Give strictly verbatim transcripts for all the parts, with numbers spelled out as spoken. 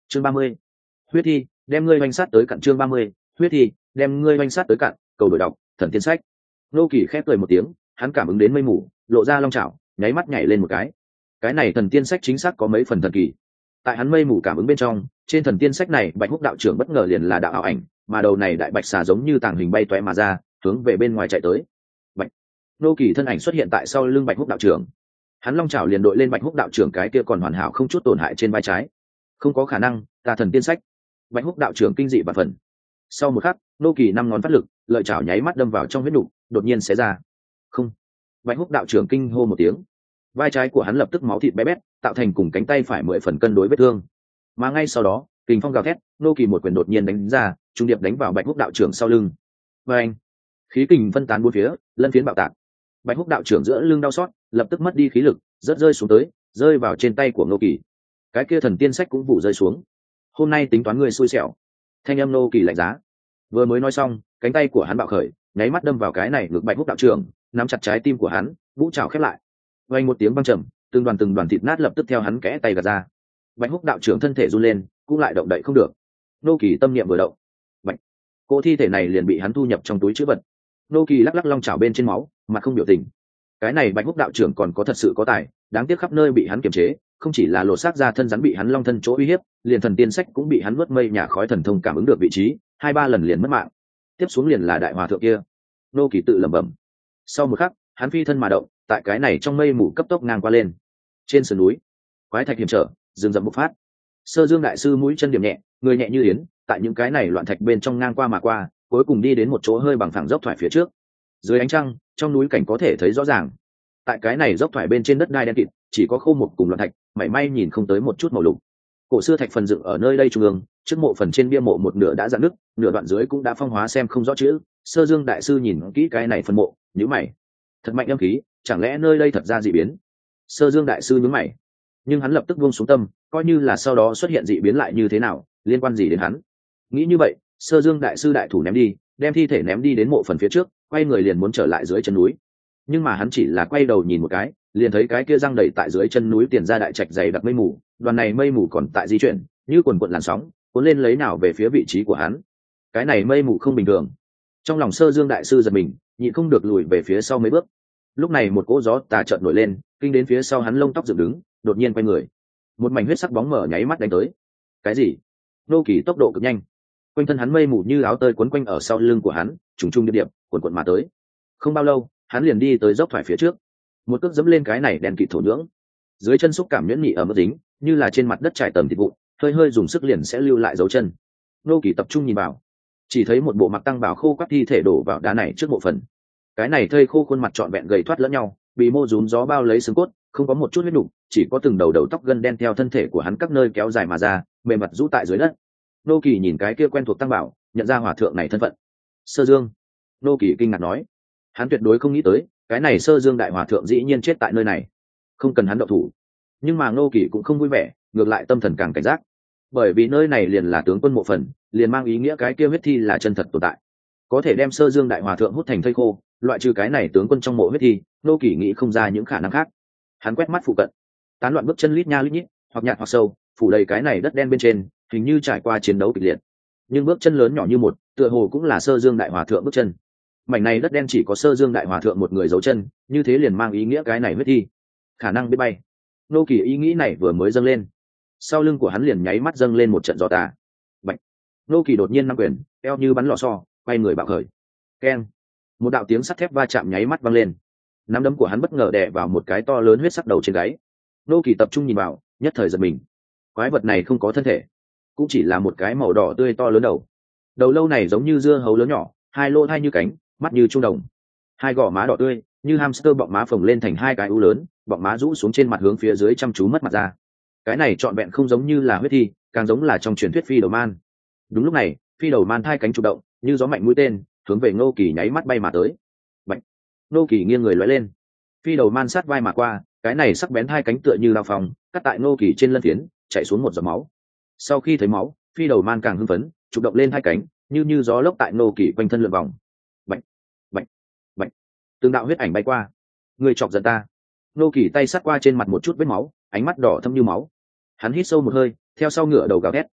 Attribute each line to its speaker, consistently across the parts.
Speaker 1: chương ba mươi, huyết thi đem ngươi oanh sát tới cặn. Chương ba mươi, huyết thi đem ngươi oanh sát tới cặn. Cầu đổi đọc thần tiên sách. Nô Kỳ khép cười một tiếng, hắn cảm ứng đến mây mù, lộ ra long chảo, nháy mắt nhảy lên một cái. Cái này thần tiên sách chính xác có mấy phần thần kỳ. Tại hắn mây mù cảm ứng bên trong, trên thần tiên sách này Bạch Húc đạo trưởng bất ngờ liền là đạo ảo ảnh, mà đầu này đại bạch xà giống như tàng hình bay toé mà ra, hướng về bên ngoài chạy tới. Bạch Nô Kỳ thân ảnh xuất hiện tại sau lưng Bạch Húc đạo trưởng. Hắn long chảo liền đội lên Bạch Húc đạo trưởng cái kia còn hoàn hảo không chút tổn hại trên vai trái. Không có khả năng, ta thần tiên sách. Bạch Húc đạo trưởng kinh dị và phần. Sau một khắc, Nô Kỳ năm ngón phát lực, lợi chảo nháy mắt đâm vào trong huyết nục, đột nhiên xé ra. Không. Bạch Húc đạo trưởng kinh hô một tiếng. Vai trái của hắn lập tức máu thịt bé bét, tạo thành cùng cánh tay phải mười phần cân đối vết thương. Mà ngay sau đó, kình phong gào thét, Nô Kỳ một quyền đột nhiên đánh ra, trung điệp đánh vào Bạch Húc đạo trưởng sau lưng. Và anh, khí kình phân tán bốn phía, lân phiến bạo tạc. Bạch Húc đạo trưởng giữa lưng đau xót, lập tức mất đi khí lực, rớt rơi xuống tới, rơi vào trên tay của Nô Kỳ. Cái kia thần tiên sách cũng vụ rơi xuống. Hôm nay tính toán ngươi xui xẻo. Thanh âm Nô Kỳ lạnh giá. Vừa mới nói xong, cánh tay của hắn bạo khởi, nháy mắt đâm vào cái này ngực Bạch Húc đạo trưởng, nắm chặt trái tim của hắn, vũ trảo khép lại. Vang một tiếng vang trầm, từng đoàn từng đoàn thịt nát lập tức theo hắn kẽ tay gạt ra. Bạch Húc đạo trưởng thân thể run lên, cũng lại động đậy không được. Nô Kỳ tâm niệm vừa động, Bạch, cô thi thể này liền bị hắn thu nhập trong túi trữ vật. Nô Kỳ lắc lắc long chảo bên trên máu, mặt không biểu tình. Cái này Bạch Húc đạo trưởng còn có thật sự có tài, đáng tiếc khắp nơi bị hắn kiềm chế, không chỉ là lột xác ra thân rắn bị hắn long thân chỗ uy hiếp, liền thần tiên sách cũng bị hắn nuốt mây nhà khói thần thông cảm ứng được vị trí, hai ba lần liền mất mạng. Tiếp xuống liền là đại hòa thượng kia. Nô Kỳ tự lẩm bẩm. Sau một khắc, hắn phi thân mà động, tại cái này trong mây mù cấp tốc ngang qua lên. Trên sườn núi, quái thạch hiểm trở, rừng rậm bộc phát. Sơ Dương đại sư mũi chân điểm nhẹ, người nhẹ như yến, tại những cái này loạn thạch bên trong ngang qua mà qua, cuối cùng đi đến một chỗ hơi bằng phẳng dốc thoải phía trước. Dưới ánh trăng, trong núi cảnh có thể thấy rõ ràng. Tại cái này dốc thoải bên trên đất đai đen kịt, chỉ có khô một cùng loạn thạch, mảy may nhìn không tới một chút màu lục. Cổ xưa thạch phần dựng ở nơi đây trung ương, trước mộ phần trên bia mộ một nửa đã rạn nứt, nửa đoạn dưới cũng đã phong hóa xem không rõ chữ. Sơ Dương đại sư nhìn kỹ cái này phần mộ, nhíu mày. Thật mạnh âm khí, chẳng lẽ nơi đây thật ra dị biến? Sơ Dương đại sư nhướng mày, nhưng hắn lập tức buông xuống tâm, coi như là sau đó xuất hiện dị biến lại như thế nào, liên quan gì đến hắn? Nghĩ như vậy, Sơ Dương đại sư đại thủ ném đi, đem thi thể ném đi đến mộ phần phía trước, quay người liền muốn trở lại dưới chân núi. Nhưng mà hắn chỉ là quay đầu nhìn một cái, liền thấy cái kia răng đầy tại dưới chân núi tiền ra đại trạch dày đặc mây mù, đoàn này mây mù còn tại di chuyển, như quần quần làn sóng, cuốn lên lấy nào về phía vị trí của hắn. Cái này mây mù không bình thường. Trong lòng Sơ Dương đại sư giật mình, nhịn không được lùi về phía sau mấy bước. Lúc này một cỗ gió tà chợt nổi lên, kinh đến phía sau hắn lông tóc dựng đứng, đột nhiên quay người, một mảnh huyết sắc bóng mở nháy mắt đánh tới. Cái gì? Nô Kỳ tốc độ cực nhanh, quanh thân hắn mây mù như áo tơi quấn quanh ở sau lưng của hắn, trùng trùng điệp điệp, cuộn cuộn mà tới. Không bao lâu, hắn liền đi tới dốc thoải phía trước, một cước dẫm lên cái này đèn kịt thổ nhưỡng, dưới chân xúc cảm nhuyễn nhị ở mức dính, như là trên mặt đất trải tầm thịt vụn, hơi hơi dùng sức liền sẽ lưu lại dấu chân. Nô Kỳ tập trung nhìn vào, chỉ thấy một bộ mặc tăng bào khô quắt thi thể đổ vào đá này trước mộ phần. Cái này thây khô khuôn mặt trọn vẹn gầy thoát lẫn nhau, bị mô rúm gió bao lấy xương cốt, không có một chút huyết đủ, chỉ có từng đầu đầu tóc gân đen theo thân thể của hắn các nơi kéo dài mà ra, mềm mặt rũ tại dưới đất. Nô Kỳ nhìn cái kia quen thuộc tăng bảo, nhận ra hòa thượng này thân phận. Sơ Dương. Nô Kỳ kinh ngạc nói, hắn tuyệt đối không nghĩ tới, cái này Sơ Dương đại hòa thượng dĩ nhiên chết tại nơi này. Không cần hắn động thủ, nhưng mà Nô Kỳ cũng không vui vẻ, ngược lại tâm thần càng cảnh giác, bởi vì nơi này liền là tướng quân mộ phần, liền mang ý nghĩa cái kia huyết thi là chân thật tồn tại, có thể đem Sơ Dương đại hòa thượng hút thành thây khô. Loại trừ cái này tướng quân trong mộ huyết thi, Nô Kỳ nghĩ không ra những khả năng khác. Hắn quét mắt phụ cận, tán loạn bước chân lít nha lít nhít, hoặc nhạt hoặc sâu, phủ đầy cái này đất đen bên trên, hình như trải qua chiến đấu kịch liệt. Nhưng bước chân lớn nhỏ như một, tựa hồ cũng là Sơ Dương đại hòa thượng bước chân. Mảnh này đất đen chỉ có Sơ Dương đại hòa thượng một người dấu chân, như thế liền mang ý nghĩa cái này huyết thi khả năng biết bay. Nô Kỳ ý nghĩ này vừa mới dâng lên, sau lưng của hắn liền nháy mắt dâng lên một trận gió tà. Bạch. Nô Kỳ đột nhiên nắm quyền, eo như bắn lò xo, quay người bạo khởi. Keng. Một đạo tiếng sắt thép va chạm nháy mắt vang lên, nắm đấm của hắn bất ngờ đè vào một cái to lớn huyết sắc đầu trên gáy. Nô Kỳ tập trung nhìn vào, nhất thời giật mình. Quái vật này không có thân thể, cũng chỉ là một cái màu đỏ tươi to lớn đầu. Đầu lâu này giống như dưa hấu lớn nhỏ, hai lỗ hai như cánh, mắt như trung đồng, hai gò má đỏ tươi như hamster bọng má phồng lên thành hai cái u lớn, bọng má rũ xuống trên mặt hướng phía dưới chăm chú mất mặt ra. Cái này trọn vẹn không giống như là huyết thi, càng giống là trong truyền thuyết phi đầu man. Đúng lúc này, phi đầu man thai cánh chủ động, như gió mạnh mũi tên, hướng về Nô Kỳ nháy mắt bay mà tới. Bạch. Nô Kỳ nghiêng người lóe lên, phi đầu man sát vai mà qua, cái này sắc bén hai cánh tựa như lao phòng, cắt tại Nô Kỳ trên lân phiến, chạy xuống một giọt máu. Sau khi thấy máu, phi đầu man càng hưng phấn, chủ động lên hai cánh, như như gió lốc tại Nô Kỳ quanh thân lượn vòng. Bạch, bạch, bạch, từng đạo huyết ảnh bay qua. Người chọc giận ta. Nô Kỳ tay sát qua trên mặt một chút vết máu, ánh mắt đỏ thâm như máu. Hắn hít sâu một hơi, theo sau ngựa đầu gào thét,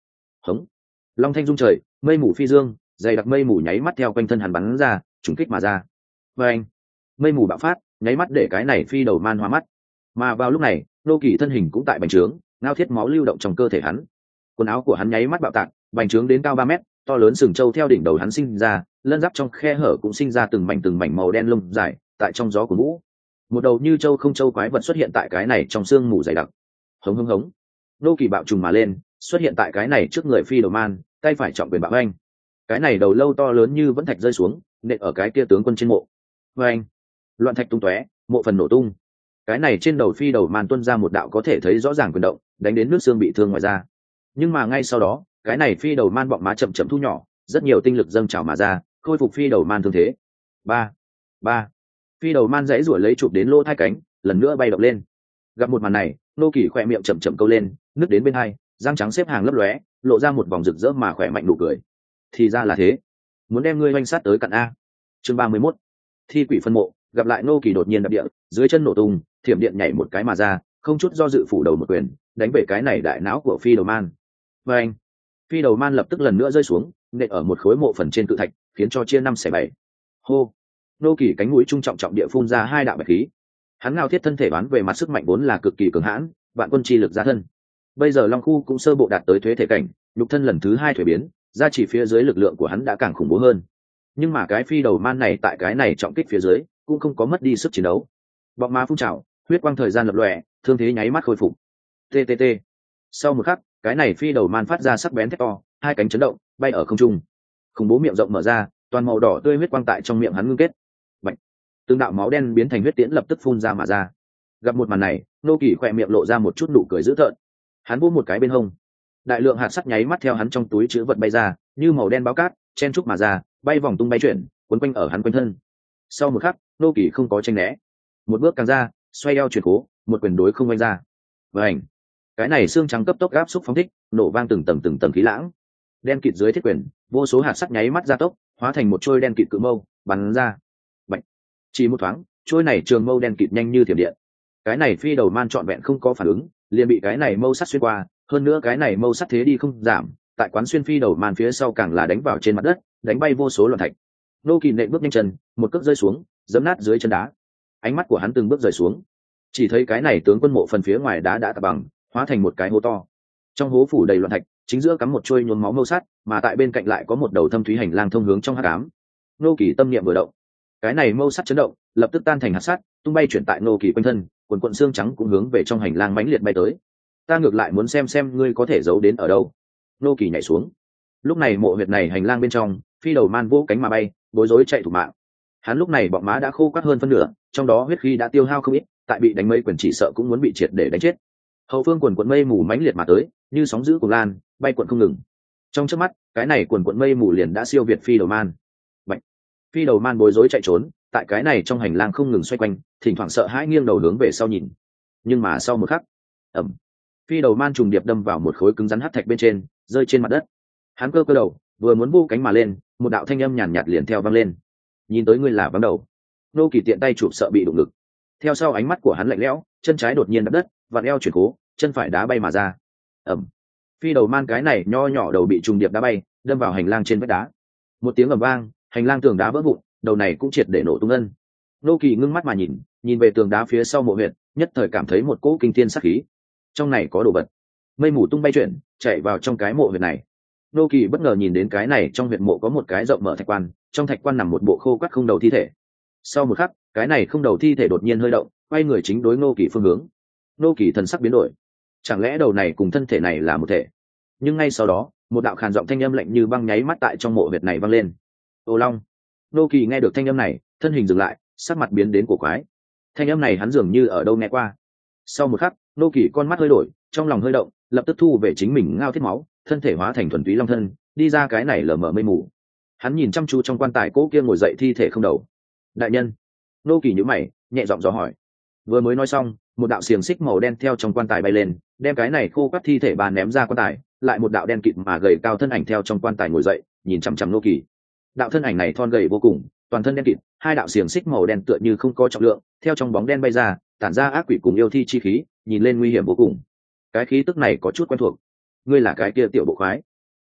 Speaker 1: hống, long thanh dung trời, mây mù phi dương, dày đặc mây mù nháy mắt theo quanh thân hắn bắn ra, trùng kích mà ra. Và anh, mây mù bạo phát, nháy mắt để cái này phi đầu man hóa mắt. Mà vào lúc này, nô kỳ thân hình cũng tại bành trướng, ngao thiết máu lưu động trong cơ thể hắn. Quần áo của hắn nháy mắt bạo tạc, bành trướng đến cao ba mét, to lớn sừng trâu theo đỉnh đầu hắn sinh ra, lân giáp trong khe hở cũng sinh ra từng mảnh từng mảnh màu đen lông dài, tại trong gió của vũ. Một đầu như trâu không trâu quái vật xuất hiện tại cái này trong sương mù dày đặc. Hống hống hống. Nô kỳ bạo trùng mà lên, xuất hiện tại cái này trước người phi đầu man, tay phải trọng quyền bạo anh. Cái này đầu lâu to lớn như vẫn thạch rơi xuống, nện ở cái kia tướng quân trên mộ. Và anh, loạn thạch tung tóe, mộ phần nổ tung. Cái này trên đầu phi đầu man tuôn ra một đạo có thể thấy rõ ràng quyền động, đánh đến nước xương bị thương ngoài ra. Nhưng mà ngay sau đó, cái này phi đầu man bọng má chậm chậm thu nhỏ, rất nhiều tinh lực dâng trào mà ra, khôi phục phi đầu man thương thế. Ba, ba. Phi đầu man dãy rủa lấy chụp đến lỗ hai cánh, lần nữa bay động lên. Gặp một màn này, nô kỳ khỏe miệng chậm chậm câu lên, nước đến bên hai, răng trắng xếp hàng lấp lóe, lộ ra một vòng rực rỡ mà khỏe mạnh nụ cười. Thì ra là thế, muốn đem ngươi oanh sát tới cận a. Chương ba mươi mốt, thi quỷ phân mộ. Gặp lại nô kỳ đột nhiên đập địa, dưới chân nổ tung, thiểm điện nhảy một cái mà ra, không chút do dự phủ đầu một quyền, đánh về cái này đại não của phi đầu man. Và anh, phi đầu man lập tức lần nữa rơi xuống, nện ở một khối mộ phần trên cự thạch, khiến cho chia năm xẻ bảy. Hô, nô kỳ cánh mũi trung trọng trọng địa phun ra hai đạo bạch khí. Hắn ngao thiết thân thể đoán về mặt sức mạnh vốn là cực kỳ cường hãn, vạn quân chi lực ra thân. Bây giờ long khu cũng sơ bộ đạt tới thuế thể cảnh, nhục thân lần thứ hai thuế biến, ra chỉ phía dưới lực lượng của hắn đã càng khủng bố hơn. Nhưng mà cái phi đầu man này tại cái này trọng kích phía dưới cũng không có mất đi sức chiến đấu. Bọng má phun trào, huyết quang thời gian lập lòe, thương thế nháy mắt khôi phục. Ttt. Sau một khắc, cái này phi đầu man phát ra sắc bén thét to, hai cánh chấn động, bay ở không trung. Khủng bố miệng rộng mở ra, toàn màu đỏ tươi huyết quang tại trong miệng hắn ngưng kết. Bạch. Từng đạo máu đen biến thành huyết tiễn lập tức phun ra mà ra. Gặp một màn này, nô kỳ khỏe miệng lộ ra một chút nụ cười dữ tợn. Hắn vỗ một cái bên hông, đại lượng hạt sắt nháy mắt theo hắn trong túi chứa vật bay ra, như màu đen báo cát, chen trúc mà ra, bay vòng tung bay chuyển, quấn quanh ở hắn quanh thân. Sau một khắc, nô kỳ không có tranh né, một bước càng ra, xoay eo chuyển cố, một quyền đối không vanh ra. Vành, cái này xương trắng cấp tốc áp xúc phóng thích, nổ vang từng tầng từng tầng khí lãng. Đen kịt dưới thiết quyền, vô số hạt sắt nháy mắt ra tốc, hóa thành một trôi đen kịt cự mâu, bắn ra. Bạch, chỉ một thoáng, trôi này trường mâu đen kịt nhanh như thiểm điện. Cái này phi đầu man trọn vẹn không có phản ứng, liền bị cái này mâu sắt xuyên qua, hơn nữa cái này mâu sắt thế đi không giảm, tại quán xuyên phi đầu man phía sau càng là đánh vào trên mặt đất, đánh bay vô số loạn thạch. Nô kỳ nện bước nhanh chân, một cước rơi xuống, giẫm nát dưới chân đá. Ánh mắt của hắn từng bước rời xuống, chỉ thấy cái này tướng quân mộ phần phía ngoài đá đã tạt bằng, hóa thành một cái hố to. Trong hố phủ đầy loạn thạch, chính giữa cắm một trôi nhuốm máu mâu sắt, mà tại bên cạnh lại có một đầu thâm thúy hành lang thông hướng trong hắc ám. Nô kỳ tâm niệm vừa động, cái này mâu sắt chấn động, lập tức tan thành hạt sắt, tung bay chuyển tại nô kỳ quanh thân, quần quần xương trắng cũng hướng về trong hành lang mãnh liệt bay tới. Ta ngược lại muốn xem xem ngươi có thể giấu đến ở đâu. Nô kỳ nhảy xuống. Lúc này mộ huyệt này hành lang bên trong, phi đầu man vỗ cánh mà bay, bối rối chạy thủ mạng. Hắn lúc này bọng má đã khô quắt hơn phân nửa, trong đó huyết khí đã tiêu hao không ít, tại bị đánh mây quyền chỉ sợ cũng muốn bị triệt để đánh chết. Hậu phương quần quần mây mù mãnh liệt mà tới, như sóng dữ cuồng lan, bay cuộn không ngừng. Trong chớp mắt, cái này quần quần mây mù liền đã siêu việt phi đầu man. Bạch. Phi đầu man bối rối chạy trốn, tại cái này trong hành lang không ngừng xoay quanh, thỉnh thoảng sợ hãi nghiêng đầu hướng về sau nhìn. Nhưng mà sau một khắc, ầm, phi đầu man trùng điệp đâm vào một khối cứng rắn hắc thạch bên trên, rơi trên mặt đất. Hắn cơ cơ đầu, vừa muốn vu cánh mà lên, một đạo thanh âm nhàn nhạt liền theo vang lên. Nhìn tới ngươi là vắng đầu. Nô kỳ tiện tay chụp sợ bị đụng ngực. Theo sau ánh mắt của hắn lạnh lẽo, chân trái đột nhiên đập đất, vặn eo chuyển cố, chân phải đá bay mà ra. Ầm. Phi đầu man cái này nho nhỏ đầu bị trùng điệp đá bay, đâm vào hành lang trên vách đá. Một tiếng ầm vang, hành lang tường đá vỡ vụn, đầu này cũng triệt để nổ tung ngân. Nô kỳ ngưng mắt mà nhìn, nhìn về tường đá phía sau mộ huyệt, nhất thời cảm thấy một cỗ kinh thiên sát khí. Trong này có đồ vật. Mây mù tung bay chuyển, chạy vào trong cái mộ huyệt này. Nô kỳ bất ngờ nhìn đến cái này trong huyệt mộ có một cái rộng mở thạch quan, trong thạch quan nằm một bộ khô quắt không đầu thi thể. Sau một khắc, cái này không đầu thi thể đột nhiên hơi động, quay người chính đối Nô kỳ phương hướng. Nô kỳ thần sắc biến đổi, chẳng lẽ đầu này cùng thân thể này là một thể? Nhưng ngay sau đó, một đạo khàn giọng thanh âm lạnh như băng nháy mắt tại trong mộ huyệt này vang lên. Ô Long. Nô kỳ nghe được thanh âm này, thân hình dừng lại, sắc mặt biến đến cổ quái. Thanh âm này hắn dường như ở đâu nghe qua. Sau một khắc, Nô kỳ con mắt hơi đổi, trong lòng hơi động, lập tức thu về chính mình ngao thiết máu, thân thể hóa thành thuần túy long thân, đi ra cái này lờ mờ mây mù. Hắn nhìn chăm chú trong quan tài cố kia ngồi dậy thi thể không đầu. Đại nhân. Nô kỳ nhíu mày, nhẹ giọng dò hỏi. Vừa mới nói xong, một đạo xiềng xích màu đen theo trong quan tài bay lên, đem cái này khô quắt thi thể bà ném ra quan tài, lại một đạo đen kịt mà gầy cao thân ảnh theo trong quan tài ngồi dậy, nhìn chằm chằm Nô kỳ. Đạo thân ảnh này thon gầy vô cùng, toàn thân đen kịt, hai đạo xiềng xích màu đen tựa như không có trọng lượng, theo trong bóng đen bay ra, tản ra ác quỷ cùng yêu thi chi khí, nhìn lên nguy hiểm vô cùng. Cái khí tức này có chút quen thuộc. Ngươi là cái kia tiểu bộ khoái.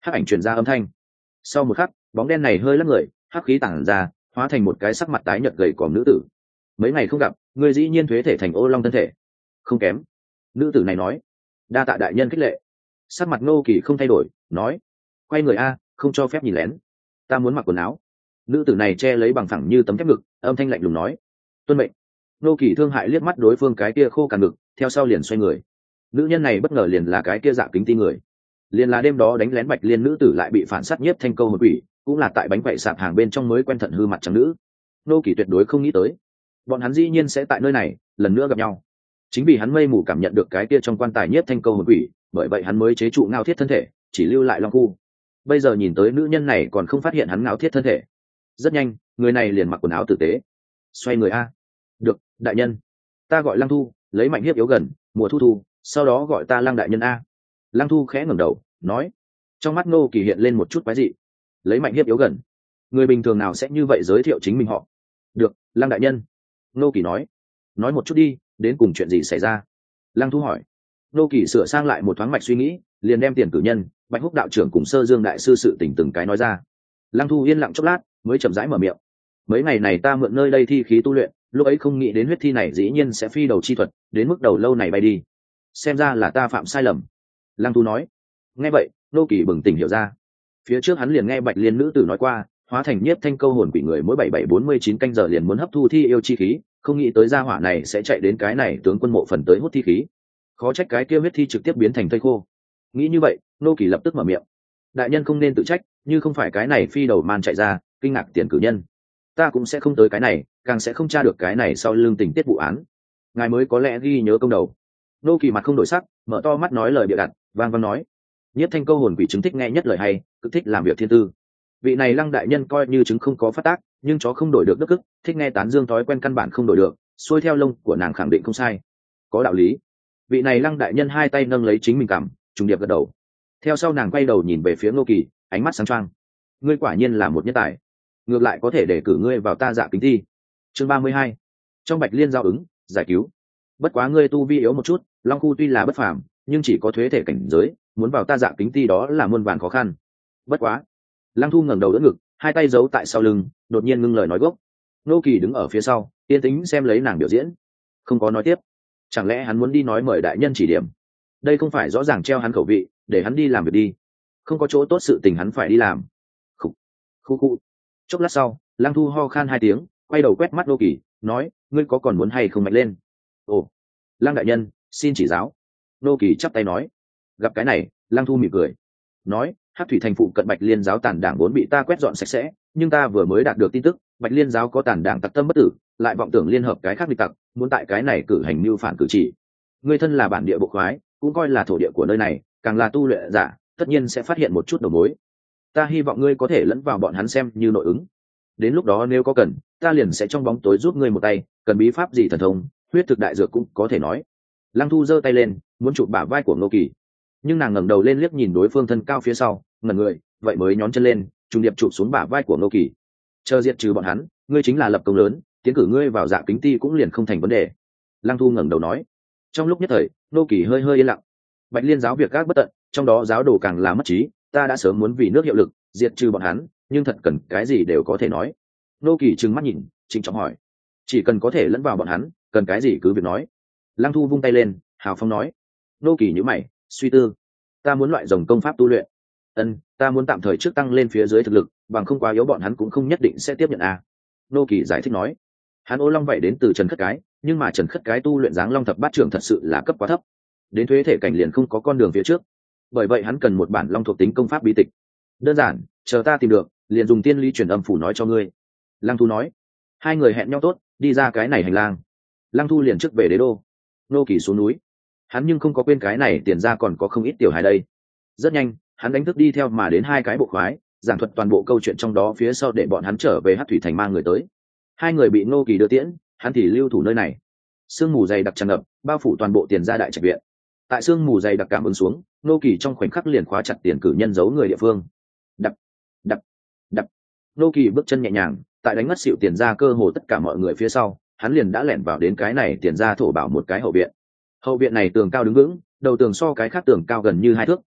Speaker 1: hắc ảnh truyền ra âm thanh. Sau một khắc, bóng đen này hơi lắc người, hắc khí tản ra, hóa thành một cái sắc mặt tái nhợt gầy còm nữ tử. Mấy ngày không gặp, người dĩ nhiên thuế thể thành ô long thân thể. Không kém. Nữ tử này nói. Đa tạ đại nhân khích lệ. Sắc mặt Ngô Kỳ không thay đổi, nói. Quay người a, không cho phép nhìn lén. Ta muốn mặc quần áo. Nữ tử này che lấy bằng phẳng như tấm thép ngực, âm thanh lạnh lùng nói. Tuân mệnh. Ngô Kỳ thương hại liếc mắt đối phương cái kia khô cằn ngực, theo sau liền xoay người. Nữ nhân này bất ngờ liền là cái kia dạ kính ti người, liền là đêm đó đánh lén Bạch Liên nữ tử lại bị phản sát nhiếp thanh câu hồn quỷ, cũng là tại bánh quậy sạp hàng bên trong mới quen thận hư mặt trắng nữ. Ngô Kỳ tuyệt đối không nghĩ tới bọn hắn dĩ nhiên sẽ tại nơi này lần nữa gặp nhau. Chính vì hắn mây mù cảm nhận được cái kia trong quan tài nhiếp thanh câu hồn quỷ, bởi vậy hắn mới chế trụ ngao thiết thân thể, chỉ lưu lại long khu. Bây giờ nhìn tới nữ nhân này còn không phát hiện hắn ngao thiết thân thể. Rất nhanh, người này liền mặc quần áo tử tế, xoay người a. Được, đại nhân. Ta gọi Lăng Thu, lấy mạnh hiếp yếu gần, mùa thu thu, sau đó gọi ta Lăng đại nhân a. Lăng Thu khẽ ngẩng đầu, nói. Trong mắt Ngô Kỳ hiện lên một chút quái dị. Lấy mạnh hiếp yếu gần, người bình thường nào sẽ như vậy giới thiệu chính mình họ? Được, Lăng đại nhân. Ngô Kỳ nói. Nói một chút đi, đến cùng chuyện gì xảy ra? Lăng Thu hỏi. Ngô Kỳ sửa sang lại một thoáng mạch suy nghĩ, liền đem Tiền cử nhân, Bạch Húc đạo trưởng cùng Sơ Dương đại sư sự tình từng cái nói ra. Lăng Thu yên lặng chốc lát, mới chậm rãi mở miệng. Mấy ngày này ta mượn nơi đây thi khí tu luyện, lúc ấy không nghĩ đến huyết thi này dĩ nhiên sẽ phi đầu chi thuật, đến mức đầu lâu này bay đi. Xem ra là ta phạm sai lầm. Lăng Thu nói. Nghe vậy, Ngô Kỳ bừng tỉnh hiểu ra. Phía trước hắn liền nghe Bạch Liên nữ tử nói qua, hóa thành nhiếp thanh câu hồn quỷ người mỗi bảy bảy bốn mươi chín canh giờ liền muốn hấp thu thi yêu chi khí, không nghĩ tới gia hỏa này sẽ chạy đến cái này tướng quân mộ phần tới hút thi khí. Khó trách cái kia huyết thi trực tiếp biến thành thây khô. Nghĩ như vậy, Ngô Kỳ lập tức mở miệng. Đại nhân không nên tự trách, như không phải cái này phi đầu man chạy ra, kinh ngạc Tiền cử nhân, ta cũng sẽ không tới cái này, càng sẽ không tra được cái này sau lưng tình tiết vụ án. Ngài mới có lẽ ghi nhớ công đầu. Ngô Kỳ mặt không đổi sắc, mở to mắt nói lời bịa đặt, vang vang nói. Nhiếp thanh câu hồn quỷ chứng thích nghe nhất lời hay, cực thích làm việc thiên tư. Vị này Lăng đại nhân coi như chứng không có phát tác, nhưng chó không đổi được đức ức, thích nghe tán dương thói quen căn bản không đổi được, xuôi theo lông của nàng khẳng định không sai. Có đạo lý. Vị này Lăng đại nhân hai tay nâng lấy chính mình cằm, trùng điệp gật đầu. Theo sau nàng quay đầu nhìn về phía Ngô Kỳ, ánh mắt sáng choang. Ngươi quả nhiên là một nhân tài, ngược lại có thể để cử ngươi vào ta dạ kính thi. Chương ba mươi hai. Trong Bạch Liên giao ứng, giải cứu. Bất quá ngươi tu vi yếu một chút, Long khu tuy là bất phàm, nhưng chỉ có thuế thể cảnh giới, muốn vào ta dạ kính thi đó là muôn vàn khó khăn. Bất quá. Lăng Thu ngẩng đầu đỡ ngực, hai tay giấu tại sau lưng, đột nhiên ngưng lời nói gốc. Ngô Kỳ đứng ở phía sau, yên tĩnh xem lấy nàng biểu diễn, không có nói tiếp. Chẳng lẽ hắn muốn đi nói mời đại nhân chỉ điểm? Đây không phải rõ ràng treo hắn khẩu vị, để hắn đi làm việc đi. Không có chỗ tốt sự tình hắn phải đi làm. Khủ, khu khu. Chốc lát sau, Lăng Thu ho khan hai tiếng, quay đầu quét mắt Ngô Kỳ, nói, ngươi có còn muốn hay không mạnh lên? Ồ, Lăng đại nhân, xin chỉ giáo. Ngô Kỳ chắp tay nói. Gặp cái này, Lăng Thu mỉm cười, nói, Hắc thủy thành phụ cận Bạch Liên giáo tàn đảng vốn bị ta quét dọn sạch sẽ, nhưng ta vừa mới đạt được tin tức, Bạch Liên giáo có tàn đảng tặc tâm bất tử, lại vọng tưởng liên hợp cái khác địch tặc, muốn tại cái này cử hành mưu phản cử chỉ. Ngươi thân là bản địa bộ khoái, cũng coi là thổ địa của nơi này, càng là tu luyện giả, tất nhiên sẽ phát hiện một chút đầu mối. Ta hy vọng ngươi có thể lẫn vào bọn hắn xem như nội ứng. Đến lúc đó nếu có cần, ta liền sẽ trong bóng tối giúp ngươi một tay, cần bí pháp gì thần thông, huyết thực đại dược cũng có thể nói. Lăng Thu giơ tay lên, muốn chụp bả vai của Ngô Kỳ, nhưng nàng ngẩng đầu lên liếc nhìn đối phương thân cao phía sau, ngẩn người, vậy mới nhón chân lên, trùng điệp chụp xuống bả vai của Ngô Kỳ. Chờ diệt trừ bọn hắn, ngươi chính là lập công lớn, tiến cử ngươi vào dạ kính ti cũng liền không thành vấn đề. Lăng Thu ngẩng đầu nói. Trong lúc nhất thời, Ngô Kỳ hơi hơi yên lặng. Bạch Liên giáo việc gác bất tận, trong đó giáo đồ càng là mất trí, ta đã sớm muốn vì nước hiệu lực, diệt trừ bọn hắn, nhưng thật cần cái gì đều có thể nói. Ngô Kỳ trừng mắt nhìn, trịnh trọng hỏi. Chỉ cần có thể lẫn vào bọn hắn, cần cái gì cứ việc nói. Lăng Thu vung tay lên, hào phóng nói. Ngô Kỳ nhíu mày, suy tư. Ta muốn loại rồng công pháp tu luyện. Ân, ta muốn tạm thời trước tăng lên phía dưới thực lực, bằng không quá yếu bọn hắn cũng không nhất định sẽ tiếp nhận a. Ngô Kỳ giải thích nói. Hắn Ô Long vậy đến từ Trần Khất Cái, nhưng mà Trần Khất Cái tu luyện dáng Long thập bát trưởng thật sự là cấp quá thấp, đến thuế thể cảnh liền không có con đường phía trước, bởi vậy hắn cần một bản long thuộc tính công pháp bí tịch. Đơn giản, chờ ta tìm được, liền dùng tiên ly truyền âm phủ nói cho ngươi. Lăng Thu nói. Hai người hẹn nhau tốt, đi ra cái này hành lang. Lăng Thu liền trước về đế đô. Ngô Kỳ xuống núi, hắn nhưng không có quên cái này tiền ra còn có không ít tiểu hài đây. Rất nhanh, hắn đánh thức đi theo mà đến hai cái bộ khoái, giảng thuật toàn bộ câu chuyện trong đó phía sau để bọn hắn trở về Hắc thủy thành mang người tới. Hai người bị Ngô Kỳ đưa tiễn, hắn thì lưu thủ nơi này. Sương mù dày đặc tràn ngập, bao phủ toàn bộ tiền gia đại trạch viện. Tại sương mù dày đặc cảm ứng xuống, Ngô Kỳ trong khoảnh khắc liền khóa chặt tiền cử nhân giấu người địa phương. Đập, đập, đập. Ngô Kỳ bước chân nhẹ nhàng, tại đánh ngất xỉu tiền gia cơ hồ tất cả mọi người phía sau, hắn liền đã lẻn vào đến cái này tiền gia thổ bảo một cái hậu viện. Hậu viện này tường cao đứng vững, đầu tường so cái khác tường cao gần như hai thước,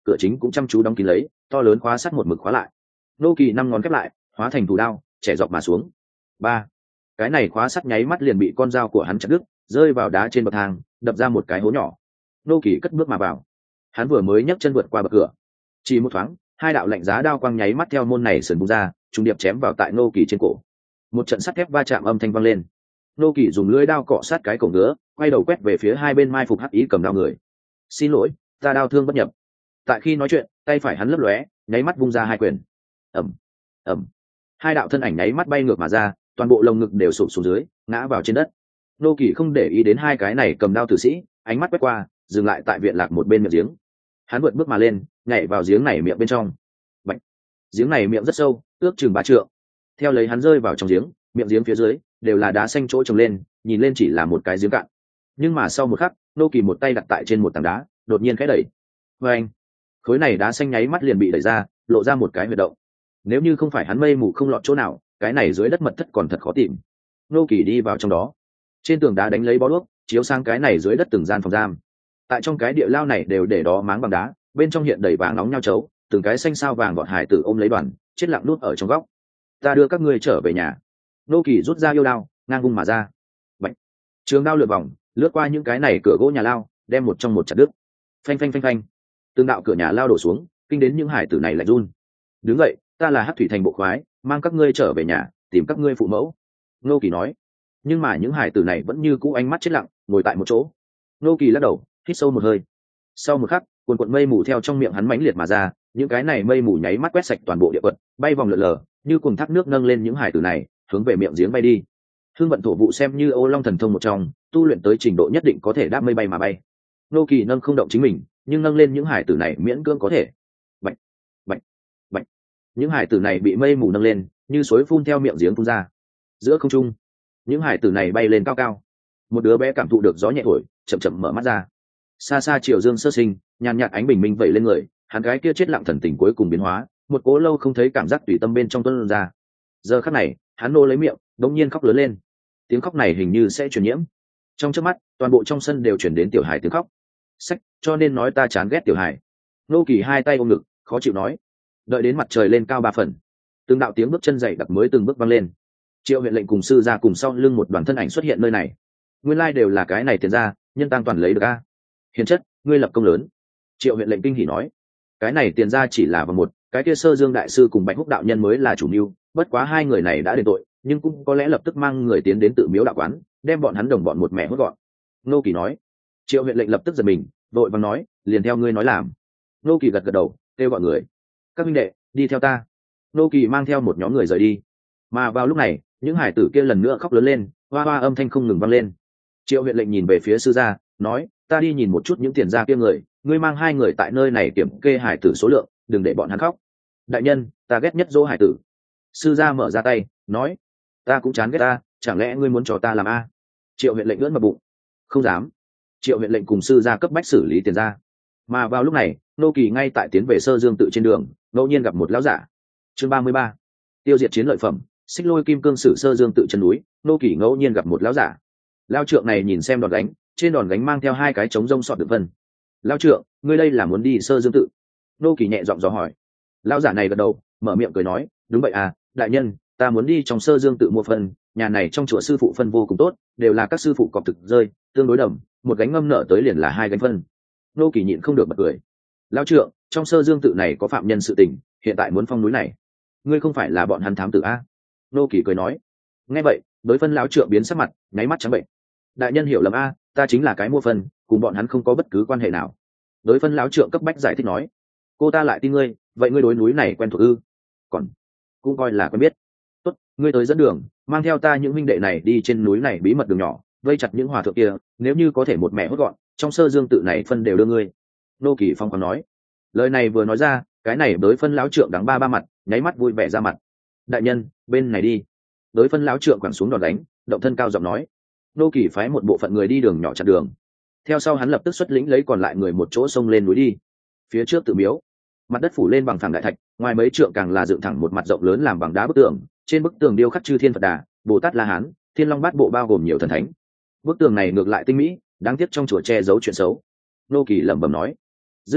Speaker 1: cửa chính cũng chăm chú đóng kín lấy, to lớn khóa sắt một mực khóa lại. Nô Kỳ năm ngón khép lại, hóa thành thủ đao, chẻ dọc mà xuống. Ba, cái này khóa sắt nháy mắt liền bị con dao của hắn chặt đứt, rơi vào đá trên bậc thang, đập ra một cái hố nhỏ. Nô Kỳ cất bước mà vào. Hắn vừa mới nhấc chân vượt qua bậc cửa, chỉ một thoáng, hai đạo lạnh giá đao quang nháy mắt theo môn này sườn bung ra, trùng điệp chém vào tại Nô Kỳ trên cổ. Một trận sắt thép va chạm âm thanh vang lên. Nô Kỳ dùng lưỡi đao cọ sát cái cổ ngứa, quay đầu quét về phía hai bên mai phục hắc ý cầm đao người. "Xin lỗi, ta đao thương bất nhập." Tại khi nói chuyện, tay phải hắn lấp lóe, nháy mắt vung ra hai quyền. Ầm, ầm. Hai đạo thân ảnh nháy mắt bay ngược mà ra, toàn bộ lồng ngực đều sụp xuống dưới, ngã vào trên đất. Nô Kỳ không để ý đến hai cái này cầm đao tử sĩ, ánh mắt quét qua, dừng lại tại viện lạc một bên miệng giếng. Hắn vượt bước mà lên, nhảy vào giếng này miệng bên trong. Bạch. Giếng này miệng rất sâu, ước chừng ba trượng. Theo lấy hắn rơi vào trong giếng, miệng giếng phía dưới đều là đá xanh chỗ trồng lên, nhìn lên chỉ là một cái giếng cạn. Nhưng mà sau một khắc, Nô Kỳ một tay đặt tại trên một tảng đá, đột nhiên khẽ đẩy. Và anh, khối này đá xanh nháy mắt liền bị đẩy ra, lộ ra một cái huyệt động. Nếu như không phải hắn mây mù không lọt chỗ nào, cái này dưới đất mật thất còn thật khó tìm. Nô Kỳ đi vào trong đó, trên tường đá đánh lấy bó đuốc, chiếu sang cái này dưới đất từng gian phòng giam. Tại trong cái địa lao này đều để đó máng bằng đá, bên trong hiện đầy vàng nóng nhau chấu, từng cái xanh sao vàng gọn hải tử ôm lấy đoàn, chết lặng nuốt ở trong góc. "Ta đưa các ngươi trở về nhà." Nô Kỳ rút ra yêu đao, ngang vung mà ra. Bạch. Trường đao lượn vòng, lướt qua những cái này cửa gỗ nhà lao, đem một trong một chặt đứt. Phanh phanh phanh phanh. Từng đạo cửa nhà lao đổ xuống, kinh đến những hải tử này lại run. "Đứng dậy, ta là Hắc Thủy Thành bộ khoái, mang các ngươi trở về nhà, tìm các ngươi phụ mẫu." Nô Kỳ nói. Nhưng mà những hải tử này vẫn như cũ ánh mắt chết lặng, ngồi tại một chỗ. Nô Kỳ lắc đầu, hít sâu một hơi. Sau một khắc, cuồn cuộn mây mù theo trong miệng hắn mãnh liệt mà ra, những cái này mây mù nháy mắt quét sạch toàn bộ địa quật, bay vòng lượn lờ, như cùng thác nước nâng lên những hải tử này, hướng về miệng giếng bay đi. Hương vận thổ vụ xem như Ô Long thần thông một trong, tu luyện tới trình độ nhất định có thể đáp mây bay mà bay. Nô Kỳ nâng không động chính mình, nhưng nâng lên những hải tử này miễn cưỡng có thể. Bạch, bạch, bạch. Những hải tử này bị mây mù nâng lên, như suối phun theo miệng giếng phun ra. Giữa không trung, những hải tử này bay lên cao cao. Một đứa bé cảm thụ được gió nhẹ thổi, chậm chậm mở mắt ra. Xa xa chiều dương sơ sinh, nhàn nhạt ánh bình minh vẩy lên người, hắn gái kia chết lặng thần tình cuối cùng biến hóa, một cố lâu không thấy cảm giác tùy tâm bên trong tuôn ra. Giờ khắc này, hắn nô lấy miệng, đống nhiên khóc lớn lên. Tiếng khóc này hình như sẽ truyền nhiễm. Trong chớp mắt, toàn bộ trong sân đều truyền đến tiểu hải tiếng khóc. Sách, cho nên nói ta chán ghét tiểu hải. Nô Kỳ hai tay ôm ngực, khó chịu nói. Đợi đến mặt trời lên cao ba phần, từng đạo tiếng bước chân dày đặc mới từng bước vang lên. Triệu huyện lệnh cùng sư ra cùng sau lưng một đoàn thân ảnh xuất hiện nơi này. Nguyên lai đều là cái này tiền ra, nhân tăng toàn lấy được a. Hiền chất, ngươi lập công lớn. Triệu huyện lệnh kinh hỉ nói. Cái này tiền ra chỉ là vào một, cái kia Sơ Dương đại sư cùng Bạch Húc đạo nhân mới là chủ mưu, bất quá hai người này đã đền tội, nhưng cũng có lẽ lập tức mang người tiến đến tự miếu đạo quán, đem bọn hắn đồng bọn một mẹ hốt gọn. Nô Kỳ nói. Triệu huyện lệnh lập tức giật mình, vội vàng nói, liền theo ngươi nói làm. Nô Kỳ gật gật đầu, kêu gọi người. Các huynh đệ, đi theo ta. Nô Kỳ mang theo một nhóm người rời đi. Mà vào lúc này, những hải tử kia lần nữa khóc lớn lên, hoa hoa âm thanh không ngừng vang lên. Triệu huyện lệnh nhìn về phía sư gia, nói, ta đi nhìn một chút những tiền gia kia người, ngươi mang hai người tại nơi này kiểm kê hải tử số lượng, đừng để bọn hắn khóc. Đại nhân, ta ghét nhất dỗ hải tử. Sư gia mở ra tay, nói, ta cũng chán ghét ta, chẳng lẽ ngươi muốn cho ta làm a? Triệu huyện lệnh ưỡn mặt bụng, không dám. Triệu huyện lệnh cùng sư gia cấp bách xử lý tiền gia. Mà vào lúc này, Nô Kỳ ngay tại tiến về Sơ Dương tự trên đường, ngẫu nhiên gặp một lão giả. Chương ba mươi ba, tiêu diệt chiến lợi phẩm. Xích Lôi Kim Cương Sử Sơ Dương tự chân núi, Nô Kỳ ngẫu nhiên gặp một lão giả. Lão trượng này nhìn xem đòn gánh, trên đòn gánh mang theo hai cái trống rông sọt đựng vân. Lão trượng, ngươi đây là muốn đi Sơ Dương tự? Nô Kỳ nhẹ giọng dò hỏi. Lão giả này gật đầu, mở miệng cười nói, đúng vậy à, đại nhân, ta muốn đi trong Sơ Dương tự mua phân, nhà này trong chùa sư phụ phân vô cùng tốt, đều là các sư phụ cọp thực rơi, tương đối đầm, một gánh ngâm nở tới liền là hai gánh phân. Nô Kỳ nhịn không được bật cười. Lão trượng, trong Sơ Dương tự này có phạm nhân sự tình, hiện tại muốn phong núi này, ngươi không phải là bọn hắn thám tử a? Nô Kỳ cười nói. Nghe vậy, đối phân lão trượng biến sắc mặt, nháy mắt trắng bệnh. Đại nhân hiểu lầm a, ta chính là cái mua phân, cùng bọn hắn không có bất cứ quan hệ nào. Đối phân lão trượng cấp bách giải thích nói. Cô ta lại tin ngươi, vậy ngươi đối núi này quen thuộc ư? Còn cũng coi là quen biết. Tốt, ngươi tới dẫn đường, mang theo ta những huynh đệ này đi trên núi này bí mật đường nhỏ, vây chặt những hòa thượng kia, nếu như có thể một mẹ hốt gọn, trong Sơ Dương tự này phân đều đưa ngươi. Nô Kỳ phong còn nói. Lời này vừa nói ra, cái này đối phân lão trượng đắng ba ba mặt, nháy mắt vui vẻ ra mặt. Đại nhân, bên này đi. Đối phân lão trượng quẳng xuống đòn đánh, động thân cao giọng nói. Nô Kỳ phái một bộ phận người đi đường nhỏ chặn đường. Theo sau hắn lập tức xuất lĩnh lấy còn lại người một chỗ xông lên núi đi. Phía trước tự miếu, mặt đất phủ lên bằng phẳng đại thạch, ngoài mấy trượng càng là dựng thẳng một mặt rộng lớn làm bằng đá bức tường, trên bức tường điêu khắc chư thiên Phật Đà, Bồ Tát La Hán, Thiên Long Bát Bộ bao gồm nhiều thần thánh. Bức tường này ngược lại tinh mỹ, đáng tiếc trong chùa che giấu chuyện xấu. Nô Kỳ lẩm bẩm nói. Dứt lời,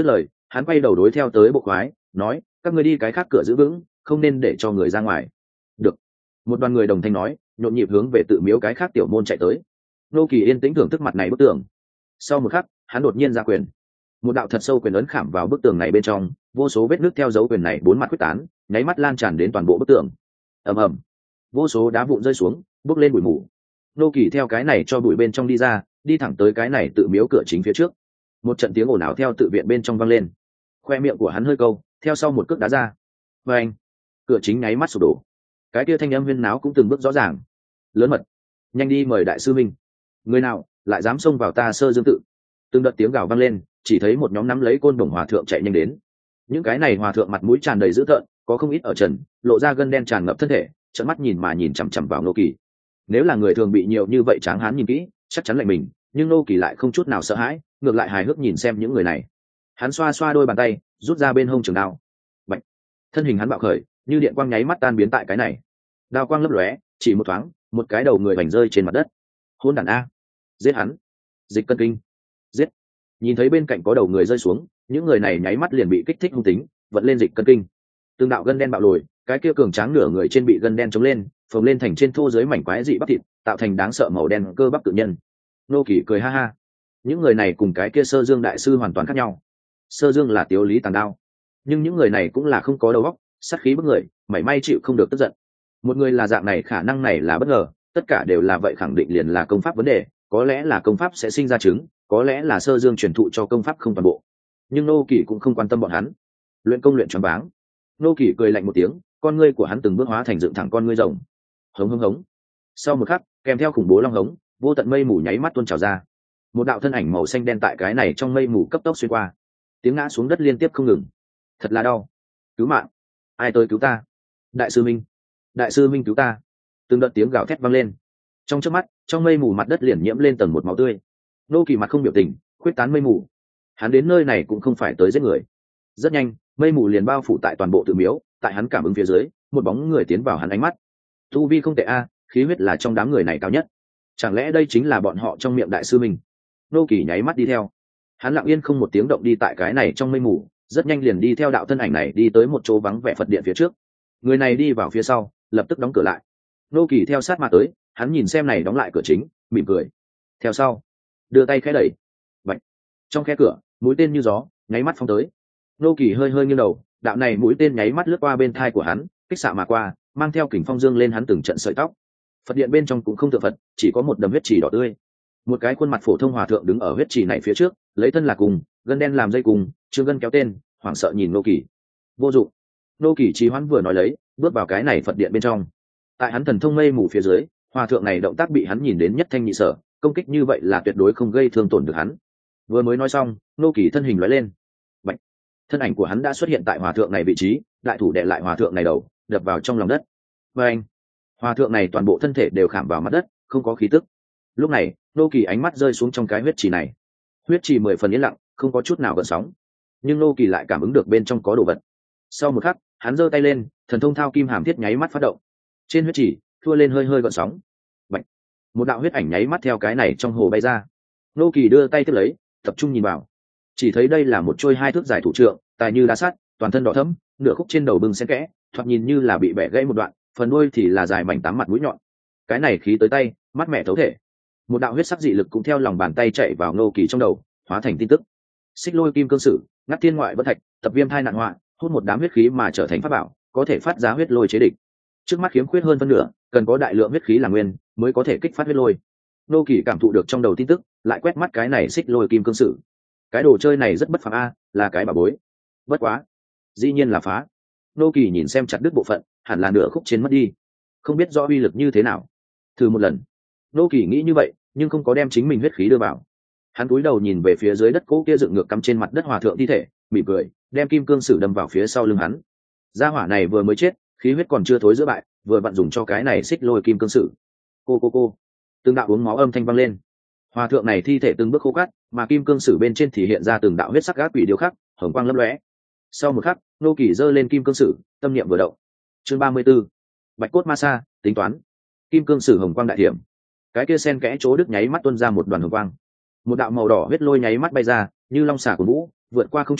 Speaker 1: hắn quay đầu đối theo tới bộ khoái nói, các người đi cái khác cửa giữ vững, không nên để cho người ra ngoài. Được. Một đoàn người đồng thanh nói, nhộn nhịp hướng về tự miếu cái khác tiểu môn chạy tới. Nô Kỳ yên tĩnh thưởng thức mặt này bức tường. Sau một khắc, hắn đột nhiên ra quyền, một đạo thật sâu quyền ấn khảm vào bức tường này bên trong, vô số vết nước theo dấu quyền này bốn mặt quyết tán, nháy mắt lan tràn đến toàn bộ bức tường. Ầm ầm, vô số đá vụn rơi xuống, bốc lên bụi mù. Nô Kỳ theo cái này cho bụi bên trong đi ra, đi thẳng tới cái này tự miếu cửa chính phía trước. Một trận tiếng ồn ào theo tự viện bên trong vang lên, khoe miệng của hắn hơi câu, theo sau một cước đá ra. Và anh, cửa chính nháy mắt sụp đổ. Cái kia thanh âm huyên náo cũng từng bước rõ ràng. Lớn mật, nhanh đi mời đại sư minh. Người nào lại dám xông vào ta Sơ Dương tự? Từng đợt tiếng gào vang lên, chỉ thấy một nhóm nắm lấy côn đồng hòa thượng chạy nhanh đến. Những cái này hòa thượng mặt mũi tràn đầy dữ tợn, có không ít ở trần, lộ ra gân đen tràn ngập thân thể, trợn mắt nhìn mà nhìn chằm chằm vào Nô Kỳ. Nếu là người thường bị nhiều như vậy tráng hán nhìn kỹ, chắc chắn lạnh mình, nhưng Nô Kỳ lại không chút nào sợ hãi, ngược lại hài hước nhìn xem những người này. Hắn xoa xoa đôi bàn tay, rút ra bên hông trường đao. Bạch. Thân hình hắn bạo khởi, như điện quang nháy mắt tan biến tại cái này. Đao quang lấp lóe, chỉ một thoáng, một cái đầu người vành rơi trên mặt đất. Hôn đản a, giết hắn! Dịch Cân Kinh, giết! Nhìn thấy bên cạnh có đầu người rơi xuống, những người này nháy mắt liền bị kích thích hung tính, vận lên Dịch Cân Kinh. Tương đạo gân đen bạo lồi, cái kia cường tráng nửa người trên bị gân đen chống lên, phồng lên thành trên thô dưới mảnh quái dị bắp thịt, tạo thành đáng sợ màu đen cơ bắp tự nhân. Nô Kỳ cười ha ha. Những người này cùng cái kia Sơ Dương đại sư hoàn toàn khác nhau. Sơ Dương là tiếu lý tàng đao, nhưng những người này cũng là không có đầu óc, sát khí bức người, mảy may chịu không được tức giận. Một người là dạng này, khả năng này là bất ngờ, tất cả đều là vậy, khẳng định liền là công pháp vấn đề, có lẽ là công pháp sẽ sinh ra chứng, có lẽ là Sơ Dương truyền thụ cho công pháp không toàn bộ. Nhưng Nô Kỳ cũng không quan tâm bọn hắn. Luyện công luyện choáng váng. Nô Kỳ cười lạnh một tiếng, con ngươi của hắn từng bước hóa thành dựng thẳng con ngươi rồng. Hống hống hống. Sau một khắc, kèm theo khủng bố long hống, vô tận mây mù nháy mắt tuôn trào ra. Một đạo thân ảnh màu xanh đen tại cái này trong mây mù cấp tốc xuyên qua, tiếng ngã xuống đất liên tiếp không ngừng. Thật là đau. Cứu mạng! Ai tới cứu ta? Đại sư Minh! Đại sư Minh cứu ta! Từng đợt tiếng gào thét vang lên. Trong chớp mắt, trong mây mù mặt đất liền nhiễm lên tầng một máu tươi. Nô Kỳ mặt không biểu tình, khuyết tán mây mù. Hắn đến nơi này cũng không phải tới giết người. Rất nhanh, mây mù liền bao phủ tại toàn bộ tự miếu, tại hắn cảm ứng phía dưới, một bóng người tiến vào hắn ánh mắt. Tu vi không tệ a, khí huyết là trong đám người này cao nhất. Chẳng lẽ đây chính là bọn họ trong miệng đại sư Minh? Nô Kỳ nháy mắt đi theo. Hắn lặng yên không một tiếng động đi tại cái này trong mây mù, rất nhanh liền đi theo đạo thân ảnh này đi tới một chỗ vắng vẻ Phật điện phía trước. Người này đi vào phía sau, lập tức đóng cửa lại. Nô Kỳ theo sát mà tới, hắn nhìn xem này đóng lại cửa chính, mỉm cười. Theo sau, đưa tay khẽ đẩy. Vậy, trong khe cửa, mũi tên như gió, nháy mắt phóng tới. Nô Kỳ hơi hơi nghiêng đầu, đạo này mũi tên nháy mắt lướt qua bên thai của hắn, kích xạ mà qua, mang theo kình phong dương lên hắn từng trận sợi tóc. Phật điện bên trong cũng không tượng Phật, chỉ có một đầm huyết chỉ đỏ tươi. Một cái khuôn mặt phổ thông hòa thượng đứng ở huyết chỉ này phía trước, lấy thân là cùng, gân đen làm dây cùng, trương gân kéo tên, hoảng sợ nhìn Nô Kỳ. Vô dụng. Nô Kỳ trì hoãn vừa nói lấy, bước vào cái này Phật điện bên trong. Tại hắn thần thông mây mù phía dưới, hòa thượng này động tác bị hắn nhìn đến nhất thanh nhị sở, công kích như vậy là tuyệt đối không gây thương tổn được hắn. Vừa mới nói xong, Nô Kỳ thân hình lóe lên. Bạch. Thân ảnh của hắn đã xuất hiện tại hòa thượng này vị trí, đại thủ đè lại hòa thượng này đầu, đập vào trong lòng đất. Và anh, hòa thượng này toàn bộ thân thể đều khảm vào mặt đất, không có khí tức. Lúc này, Nô Kỳ ánh mắt rơi xuống trong cái huyết trì này. Huyết trì mười phần yên lặng, không có chút nào gợn sóng. Nhưng Nô Kỳ lại cảm ứng được bên trong có đồ vật. Sau một khắc, hắn giơ tay lên, thần thông thao kim hàm thiết nháy mắt phát động. Trên huyết trì, thua lên hơi hơi gợn sóng. Bạch. Một đạo huyết ảnh nháy mắt theo cái này trong hồ bay ra. Nô Kỳ đưa tay tiếp lấy, tập trung nhìn vào. Chỉ thấy đây là một trôi hai thước dài thủ trượng, tài như đá sắt, toàn thân đỏ thẫm, nửa khúc trên đầu bưng xen kẽ, thoạt nhìn như là bị bẻ gãy một đoạn, phần đuôi thì là dài mảnh tám mặt mũi nhọn. Cái này khí tới tay, mắt mẹ thấu thể. Một đạo huyết sắc dị lực cũng theo lòng bàn tay chạy vào Nô Kỳ trong đầu, hóa thành tin tức. Xích Lôi Kim Cương Sử, ngắt thiên ngoại vân thạch, tập viêm thai nạn họa, hút một đám huyết khí mà trở thành pháp bảo, có thể phát ra huyết lôi chế địch. Trước mắt khiếm khuyết hơn phân nửa, cần có đại lượng huyết khí là nguyên, mới có thể kích phát huyết lôi. Nô Kỳ cảm thụ được trong đầu tin tức, lại quét mắt cái này Xích Lôi Kim Cương Sử. Cái đồ chơi này rất bất phàm a, là cái bảo bối. Bất quá, dĩ nhiên là phá. Nô Kỳ nhìn xem chặt đứt bộ phận, hẳn là nửa khúc trên mất đi, không biết rõ uy lực như thế nào. Thử một lần. Nô Kỳ nghĩ như vậy, nhưng không có đem chính mình huyết khí đưa vào. Hắn cúi đầu nhìn về phía dưới đất cỗ kia dựng ngược cắm trên mặt đất hòa thượng thi thể, mỉm cười, đem kim cương sử đâm vào phía sau lưng hắn. Gia hỏa này vừa mới chết, khí huyết còn chưa thối giữa bại, vừa vặn dùng cho cái này Xích Lôi Kim Cương Sử. Cô cô cô. Từng đạo uống máu âm thanh vang lên. Hòa thượng này thi thể từng bước khô cát, mà kim cương sử bên trên thì hiện ra từng đạo huyết sắc ác quỷ điêu khắc, hồng quang lấp lóe. Sau một khắc, Nô Kỳ giơ lên kim cương sử, tâm niệm vừa động. Chương ba mươi 34. Bạch cốt ma sa, tính toán. Kim cương sử hồng quang đại hiểm. Cái kia sen kẽ chỗ đứt nháy mắt tuôn ra một đoàn hồng quang. Một đạo màu đỏ huyết lôi nháy mắt bay ra, như long xả của vũ, vượt qua không trung,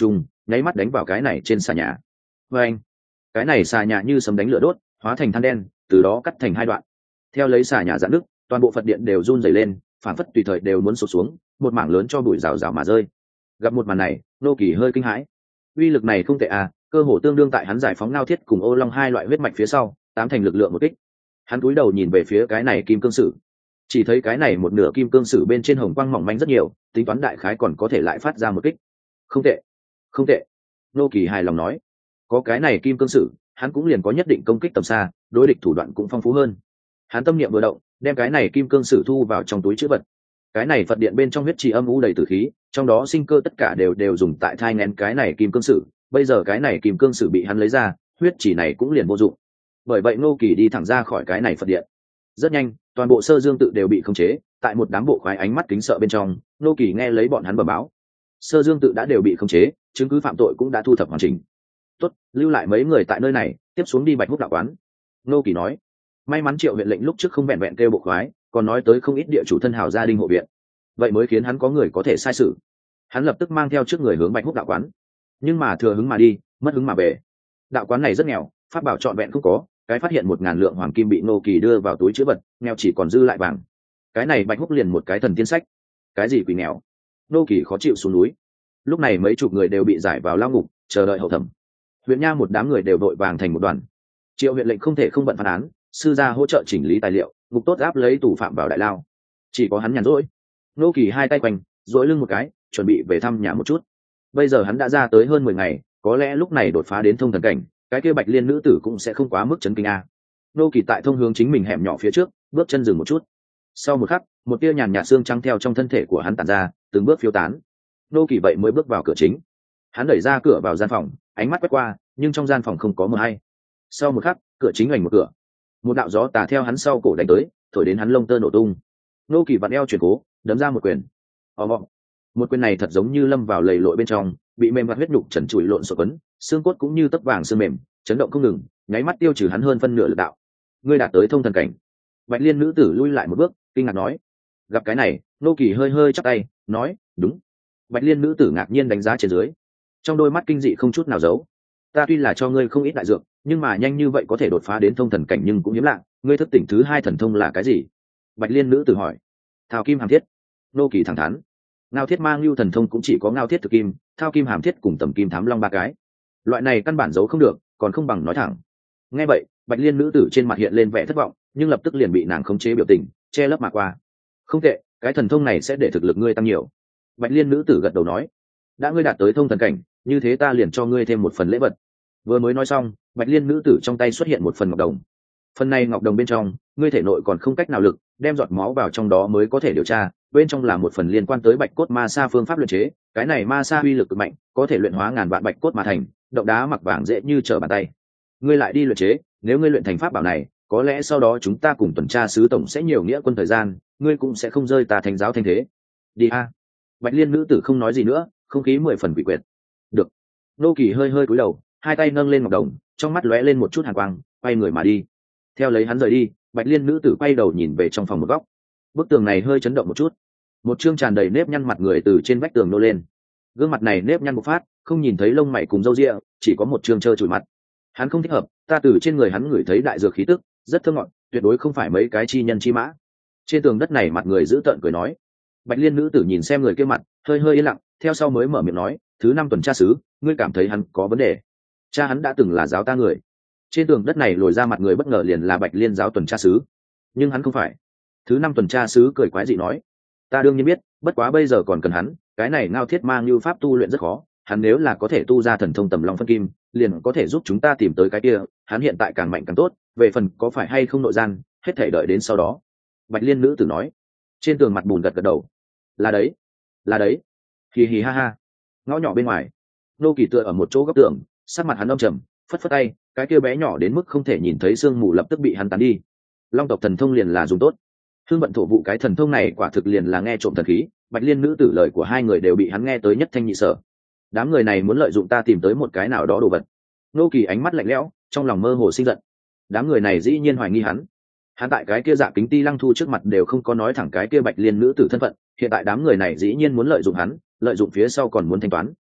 Speaker 1: nháy mắt đánh vào cái này trên xà nhà. Và anh, cái này xà nhà như sấm đánh lửa đốt, hóa thành than đen, từ đó cắt thành hai đoạn. Theo lấy xà nhà giãn nứt, toàn bộ Phật điện đều run rẩy lên, phản phất tùy thời đều muốn sụp xuống, một mảng lớn cho bụi rào rào mà rơi. Gặp một màn này, nô kỳ hơi kinh hãi. Uy lực này không tệ à, cơ hồ tương đương tại hắn giải phóng ngao thiết cùng ô long hai loại huyết mạch phía sau, tám thành lực lượng một kích. Hắn cúi đầu nhìn về phía cái này kim cương sử, chỉ thấy cái này một nửa kim cương sử bên trên hồng quang mỏng manh rất nhiều, tính toán đại khái còn có thể lại phát ra một kích. Không tệ, không tệ. Nô kỳ hài lòng nói, có cái này kim cương sử, hắn cũng liền có nhất định công kích tầm xa, đối địch thủ đoạn cũng phong phú hơn. Hắn tâm niệm vừa động, đem cái này kim cương sử thu vào trong túi trữ vật. Cái này Phật điện bên trong huyết trì âm u đầy tử khí, trong đó sinh cơ tất cả đều đều dùng tại thai nghén cái này kim cương sử. Bây giờ cái này kim cương sử bị hắn lấy ra, huyết trì này cũng liền vô dụng. Bởi vậy Ngô Kỳ đi thẳng ra khỏi cái này Phật điện. Rất nhanh, toàn bộ Sơ Dương tự đều bị khống chế, tại một đám bộ khoái ánh mắt kính sợ bên trong, Ngô Kỳ nghe lấy bọn hắn bẩm báo. Sơ Dương tự đã đều bị khống chế, chứng cứ phạm tội cũng đã thu thập hoàn chỉnh. Tốt, lưu lại mấy người tại nơi này, tiếp xuống đi Bạch Húc đạo quán. Ngô Kỳ nói. May mắn Triệu huyện lệnh lúc trước không vẹn vẹn kêu bộ khoái, còn nói tới không ít địa chủ thân hào gia đình hộ viện, vậy mới khiến hắn có người có thể sai sự. Hắn lập tức mang theo trước người hướng Bạch Húc đạo quán, nhưng mà thừa hứng mà đi, mất hứng mà về. Đạo quán này rất nghèo, pháp bảo trọn vẹn không có, cái phát hiện một ngàn lượng hoàng kim bị Ngô Kỳ đưa vào túi chữ vật, nghèo chỉ còn dư lại vàng. Cái này Bạch Húc liền một cái thần tiên sách, cái gì quỷ nghèo. Ngô Kỳ khó chịu xuống núi. Lúc này mấy chục người đều bị giải vào lao ngục, chờ đợi hậu thẩm. Huyện nha một đám người đều đội vàng thành một đoàn. Triệu huyện lệnh không thể không bận phán án, sư gia hỗ trợ chỉnh lý tài liệu, ngục tốt áp lấy tù phạm vào đại lao. Chỉ có hắn nhàn rỗi. Ngô Kỳ hai tay quanh, duỗi lưng một cái, chuẩn bị về thăm nhà một chút. Bây giờ hắn đã ra tới hơn mười ngày, có lẽ lúc này đột phá đến thông thần cảnh, cái kia Bạch Liên nữ tử cũng sẽ không quá mức chấn kinh a. Ngô Kỳ tại thông hướng chính mình hẻm nhỏ phía trước, bước chân dừng một chút. Sau một khắc, một tia nhàn nhạt xương trắng theo trong thân thể của hắn tản ra, từng bước phiêu tán. Ngô Kỳ vậy mới bước vào cửa chính. Hắn đẩy ra cửa vào gian phòng, ánh mắt quét qua, nhưng trong gian phòng không có mờ hay. Sau một khắc, cửa chính ảnh một cửa, một đạo gió tà theo hắn sau cổ đánh tới, thổi đến hắn lông tơ nổ tung. Ngô Kỳ vặn eo chuyển cố, đấm ra một quyền. ầm ầm, một quyền này thật giống như lâm vào lầy lội bên trong, bị mềm mặt huyết nhục trần trụi lộn xộn quấn, xương cốt cũng như tấc vàng xương mềm, chấn động không ngừng, nháy mắt tiêu trừ hắn hơn phân nửa lực đạo. Ngươi đạt tới thông thần cảnh. Bạch Liên nữ tử lui lại một bước, kinh ngạc nói. Gặp cái này, Ngô Kỳ hơi hơi chắp tay, nói, đúng. Bạch Liên nữ tử ngạc nhiên đánh giá trên dưới, trong đôi mắt kinh dị không chút nào giấu. Ta tuy là cho ngươi không ít đại dược, nhưng mà nhanh như vậy có thể đột phá đến thông thần cảnh nhưng cũng hiếm lạ. Ngươi thức tỉnh thứ hai thần thông là cái gì? Bạch Liên nữ tử hỏi. Thao kim hàm thiết. Ngô Kỳ thẳng thắn. Ngao thiết mang lưu thần thông cũng chỉ có ngao thiết thực kim, thao kim hàm thiết cùng tầm kim thám long ba cái. Loại này căn bản giấu không được, còn không bằng nói thẳng. Nghe vậy, Bạch Liên nữ tử trên mặt hiện lên vẻ thất vọng, nhưng lập tức liền bị nàng khống chế biểu tình, che lấp mà qua. Không tệ, cái thần thông này sẽ để thực lực ngươi tăng nhiều. Bạch Liên nữ tử gật đầu nói. Đã ngươi đạt tới thông thần cảnh, như thế ta liền cho ngươi thêm một phần lễ vật. Vừa mới nói xong, Bạch Liên nữ tử trong tay xuất hiện một phần ngọc đồng. Phần này ngọc đồng bên trong, ngươi thể nội còn không cách nào lực đem giọt máu vào trong đó mới có thể điều tra. Bên trong là một phần liên quan tới bạch cốt ma sa phương pháp luyện chế. Cái này ma sa uy lực cực mạnh, có thể luyện hóa ngàn vạn bạch cốt mà thành, động đá mặc vàng dễ như trở bàn tay. Ngươi lại đi luyện chế, nếu ngươi luyện thành pháp bảo này, có lẽ sau đó chúng ta cùng tuần tra sứ tổng sẽ nhiều nghĩa quân thời gian, ngươi cũng sẽ không rơi tà thành giáo thanh thế. Đi a. Bạch Liên nữ tử không nói gì nữa, không khí mười phần quỷ quyệt. Được. Ngô Kỳ hơi hơi cúi đầu, hai tay nâng lên ngọc đồng, trong mắt lóe lên một chút hàn quang, quay người mà đi. Theo lấy hắn rời đi, Bạch Liên nữ tử quay đầu nhìn về trong phòng một góc. Bức tường này hơi chấn động một chút, một chương tràn đầy nếp nhăn mặt người từ trên vách tường nô lên. Gương mặt này nếp nhăn bộc phát, không nhìn thấy lông mày cùng râu ria, chỉ có một chương trơ trụi mặt. Hắn không thích hợp, ta từ trên người hắn ngửi thấy đại dược khí tức, rất thơm ngọt, tuyệt đối không phải mấy cái chi nhân chi mã. Trên tường đất này mặt người giữ tợn cười nói. Bạch Liên nữ tử nhìn xem người kia mặt, hơi hơi yên lặng, theo sau mới mở miệng nói, thứ năm tuần tra sứ, ngươi cảm thấy hắn có vấn đề? Cha hắn đã từng là giáo ta người. Trên tường đất này lồi ra mặt người bất ngờ liền là Bạch Liên giáo tuần tra sứ, nhưng hắn không phải. Thứ năm tuần tra sứ cười quái dị nói, ta đương nhiên biết, bất quá bây giờ còn cần hắn, cái này ngao thiết mang như pháp tu luyện rất khó, hắn nếu là có thể tu ra thần thông tầm long phân kim, liền có thể giúp chúng ta tìm tới cái kia, hắn hiện tại càng mạnh càng tốt, về phần có phải hay không nội gian, hết thể đợi đến sau đó. Bạch Liên nữ tử nói. Trên tường mặt bùn gật gật đầu, là đấy, là đấy, hì hì ha ha. Ngõ nhỏ bên ngoài, Ngô Kỳ tựa ở một chỗ góc tường, sắc mặt hắn âm trầm, phất phất tay, cái kia bé nhỏ đến mức không thể nhìn thấy sương mù lập tức bị hắn tán đi. Long tộc thần thông liền là dùng tốt. Thương vận thổ vụ cái thần thông này quả thực liền là nghe trộm thần khí. Bạch Liên nữ tử lời của hai người đều bị hắn nghe tới nhất thanh nhị sở. Đám người này muốn lợi dụng ta tìm tới một cái nào đó đồ vật. Ngô Kỳ ánh mắt lạnh lẽo, trong lòng mơ hồ sinh giận. Đám người này dĩ nhiên hoài nghi hắn. Hắn tại cái kia Dạ Kính Ti Lăng Thu trước mặt đều không có nói thẳng cái kia Bạch Liên nữ tử thân phận, hiện tại đám người này dĩ nhiên muốn lợi dụng hắn, lợi dụng phía sau còn muốn thanh toán.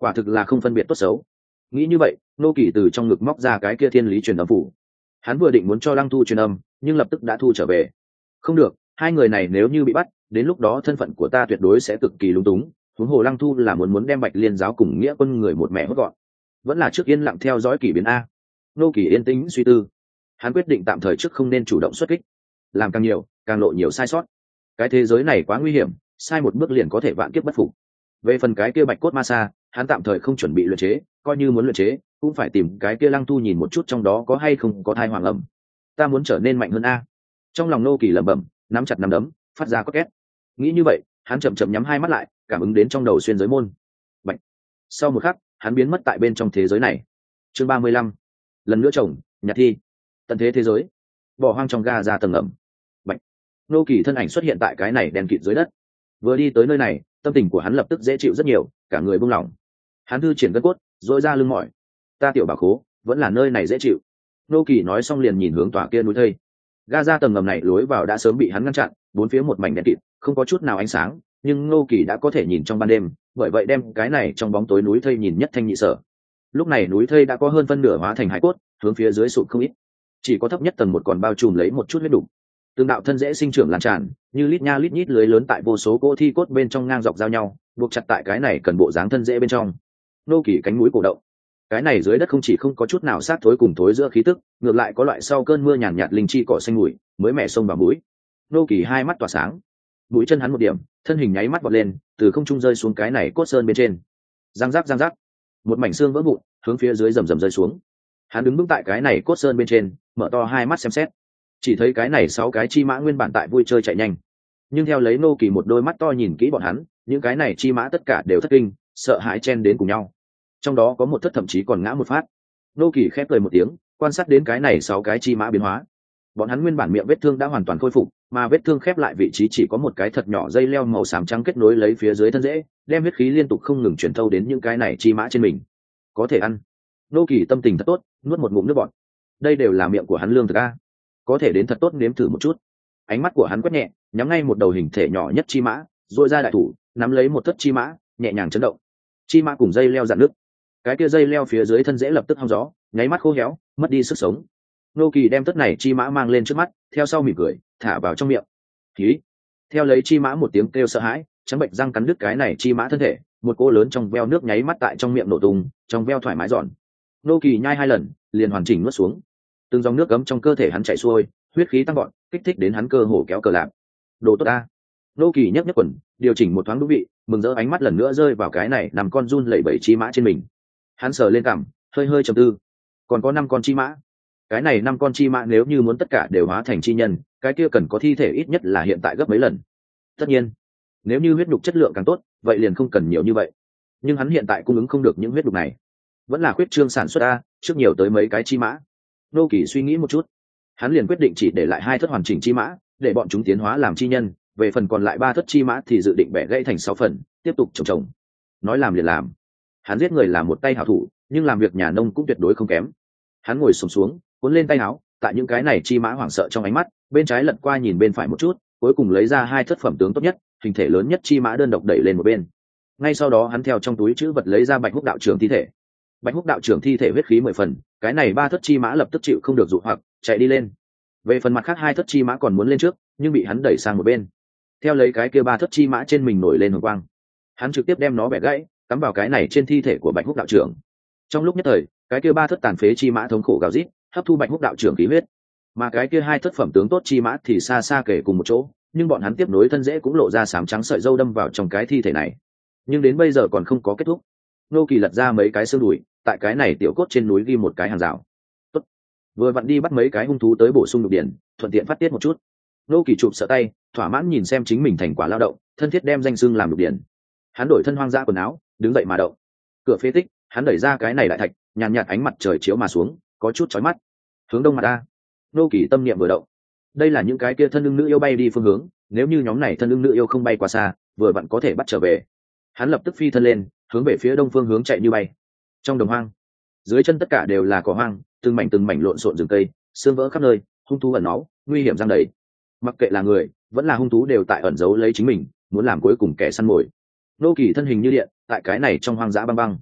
Speaker 1: quả thực là không phân biệt tốt xấu. Nghĩ như vậy, nô kỳ từ trong ngực móc ra cái kia thiên lý truyền âm phủ. Hắn vừa định muốn cho lăng thu truyền âm, nhưng lập tức đã thu trở về. Không được, hai người này nếu như bị bắt, đến lúc đó thân phận của ta tuyệt đối sẽ cực kỳ lung túng. Huống hồ lăng thu là muốn muốn đem Bạch Liên giáo cùng nghĩa quân người một mẹ hốt gọn. Vẫn là trước yên lặng theo dõi kỳ biến a. Nô kỳ yên tĩnh suy tư. Hắn quyết định tạm thời trước không nên chủ động xuất kích. Làm càng nhiều, càng lộ nhiều sai sót. Cái thế giới này quá nguy hiểm, sai một bước liền có thể vạn kiếp bất phục. Về phần cái kia bạch cốt ma sa, hắn tạm thời không chuẩn bị luyện chế, coi như muốn luyện chế cũng phải tìm cái kia lăng thu nhìn một chút trong đó có hay không có thai hoàng ẩm. Ta muốn trở nên mạnh hơn a. Trong lòng nô kỳ lẩm bẩm, nắm chặt nắm đấm, phát ra có két. Nghĩ như vậy, hắn chậm chậm nhắm hai mắt lại, cảm ứng đến trong đầu xuyên giới môn. Bạch. Sau một khắc, hắn biến mất tại bên trong thế giới này. Chương ba mươi lăm. Lần nữa chồng, nhặt thi. Tận thế thế giới. Bỏ hoang trong ga ra tầng ngầm. Bạch. Nô kỳ thân ảnh xuất hiện tại cái này đèn kịt dưới đất. Vừa đi tới nơi này, tâm tình của hắn lập tức dễ chịu rất nhiều, cả người buông lỏng. Hắn thư triển gân cốt, dội ra lưng mỏi. Ta tiểu bà khố, vẫn là nơi này dễ chịu. Nô kỳ nói xong liền nhìn hướng tòa kia núi thây. Ga ra tầng ngầm này lối vào đã sớm bị hắn ngăn chặn, bốn phía một mảnh đen kịt, không có chút nào ánh sáng, nhưng Nô kỳ đã có thể nhìn trong ban đêm, bởi vậy đem cái này trong bóng tối núi thây nhìn nhất thanh nhị sở. Lúc này núi thây đã có hơn phân nửa hóa thành hải cốt, hướng phía dưới sụp không ít, chỉ có thấp nhất tầng một còn bao trùm lấy một chút huyết đủ. Từng đạo thân dễ sinh trưởng lan tràn, như lít nha lít nhít lưới lớn tại vô số cỗ thi cốt bên trong ngang dọc giao nhau, buộc chặt tại cái này cần bộ dáng thân dễ bên trong. Nô kỳ cánh mũi cổ động. Cái này dưới đất không chỉ không có chút nào sát thối cùng thối giữa khí tức, ngược lại có loại sau cơn mưa nhàn nhạt, nhạt linh chi cỏ xanh mùi mới mẻ sông vào mũi. Nô kỳ hai mắt tỏa sáng, mũi chân hắn một điểm, thân hình nháy mắt vọt lên, từ không trung rơi xuống cái này cốt sơn bên trên. Giang giác giang giác, một mảnh xương vỡ vụn hướng phía dưới rầm rầm rơi xuống. Hắn đứng vững tại cái này cốt sơn bên trên, mở to hai mắt xem xét, chỉ thấy cái này sáu cái chi mã nguyên bản tại vui chơi chạy nhanh, nhưng theo lấy nô kỳ một đôi mắt to nhìn kỹ bọn hắn, những cái này chi mã tất cả đều thất kinh, sợ hãi chen đến cùng nhau. Trong đó có một thất thậm chí còn ngã một phát. Nô kỳ khép cười một tiếng, quan sát đến cái này sáu cái chi mã biến hóa. Bọn hắn nguyên bản miệng vết thương đã hoàn toàn khôi phục, mà vết thương khép lại vị trí chỉ có một cái thật nhỏ dây leo màu xám trắng kết nối lấy phía dưới thân rễ, đem huyết khí liên tục không ngừng chuyển thâu đến những cái này chi mã trên mình. Có thể ăn. Nô kỳ tâm tình thật tốt, nuốt một ngụm nước bọt. Đây đều là miệng của hắn lương thực a, có thể đến thật tốt nếm thử một chút. Ánh mắt của hắn quét nhẹ, nhắm ngay một đầu hình thể nhỏ nhất chi mã, duỗi ra đại thủ, nắm lấy một thất chi mã, nhẹ nhàng chấn động. Chi mã cùng dây leo dạn nước, cái kia dây leo phía dưới thân rễ lập tức hong gió, nháy mắt khô héo, mất đi sức sống. Nô kỳ đem tất này chi mã mang lên trước mắt, theo sau mỉm cười, thả vào trong miệng. Khí. Theo lấy chi mã một tiếng kêu sợ hãi, trắng bệnh răng cắn đứt cái này chi mã thân thể, một cỗ lớn trong veo nước nháy mắt tại trong miệng nổ tung, trong veo thoải mái giòn. Nô kỳ nhai hai lần, liền hoàn chỉnh nuốt xuống. Từng dòng nước cấm trong cơ thể hắn chảy xuôi, huyết khí tăng gọn, kích thích đến hắn cơ hồ kéo cờ lạc. Đồ tốt ta. Nô kỳ nhấc nhấc quần, điều chỉnh một thoáng đũ vị, mừng rỡ ánh mắt lần nữa rơi vào cái này nằm con run lẩy bẩy chi mã trên mình. Hắn sờ lên cằm, hơi hơi trầm tư. Còn có năm con chi mã. Cái này năm con chi mã nếu như muốn tất cả đều hóa thành chi nhân, cái kia cần có thi thể ít nhất là hiện tại gấp mấy lần. Tất nhiên, nếu như huyết nhục chất lượng càng tốt, vậy liền không cần nhiều như vậy. Nhưng hắn hiện tại cung ứng không được những huyết nhục này, vẫn là khuyết trương sản xuất a, trước nhiều tới mấy cái chi mã. Nô kỳ suy nghĩ một chút, hắn liền quyết định chỉ để lại hai thất hoàn chỉnh chi mã, để bọn chúng tiến hóa làm chi nhân. Về phần còn lại ba thất chi mã thì dự định bẻ gãy thành sáu phần, tiếp tục trồng trồng. Nói làm liền làm. Hắn giết người là một tay hảo thủ, nhưng làm việc nhà nông cũng tuyệt đối không kém. Hắn ngồi xổm xuống, cuốn lên tay áo, tại những cái này chi mã hoảng sợ trong ánh mắt, bên trái lật qua nhìn bên phải một chút, cuối cùng lấy ra hai thất phẩm tướng tốt nhất, hình thể lớn nhất chi mã đơn độc đẩy lên một bên. Ngay sau đó hắn theo trong túi trữ vật lấy ra Bạch Húc đạo trưởng thi thể. Bạch Húc đạo trưởng thi thể huyết khí mười phần, cái này ba thất chi mã lập tức chịu không được dụ hoặc, chạy đi lên. Về phần mặt khác hai thất chi mã còn muốn lên trước, nhưng bị hắn đẩy sang một bên. Theo lấy cái kia ba thất chi mã trên mình nổi lên hồng quang, hắn trực tiếp đem nó bẻ gãy, cắm vào cái này trên thi thể của Bạch Húc đạo trưởng. Trong lúc nhất thời, cái kia ba thất tàn phế chi mã thống khổ gào rít, hấp thu Bạch Húc đạo trưởng khí huyết, mà cái kia hai thất phẩm tướng tốt chi mã thì xa xa kể cùng một chỗ, nhưng bọn hắn tiếp nối thân dễ cũng lộ ra sám trắng sợi dâu đâm vào trong cái thi thể này. Nhưng đến bây giờ còn không có kết thúc. Nô kỳ lật ra mấy cái xương đùi, tại cái này tiểu cốt trên núi ghi một cái hàng rào. Tốt. Vừa vặn đi bắt mấy cái hung thú tới bổ sung lục điển, thuận tiện phát tiết một chút. Nô kỳ chụp sợ tay, thỏa mãn nhìn xem chính mình thành quả lao động, thân thiết đem danh xưng làm lục điển. Hắn đổi thân hoang dã quần áo, đứng dậy mà động. Cửa phế tích, hắn đẩy ra cái này đại thạch, nhàn nhạt ánh mặt trời chiếu mà xuống, có chút chói mắt. Hướng đông mặt ta. Nô kỳ tâm niệm vừa động. Đây là những cái kia thân ưng nữ yêu bay đi phương hướng, nếu như nhóm này thân ưng nữ yêu không bay quá xa, vừa vặn có thể bắt trở về. Hắn lập tức phi thân lên, hướng về phía đông phương hướng chạy như bay. Trong đồng hoang, dưới chân tất cả đều là cỏ hoang, từng mảnh từng mảnh lộn xộn rừng cây, xương vỡ khắp nơi, hung thú ẩn náu, nguy hiểm giăng đầy. Mặc kệ là người, vẫn là hung thú đều tại ẩn giấu lấy chính mình, muốn làm cuối cùng kẻ săn mồi. Nô kỳ thân hình như điện, tại cái này trong hoang dã băng băng.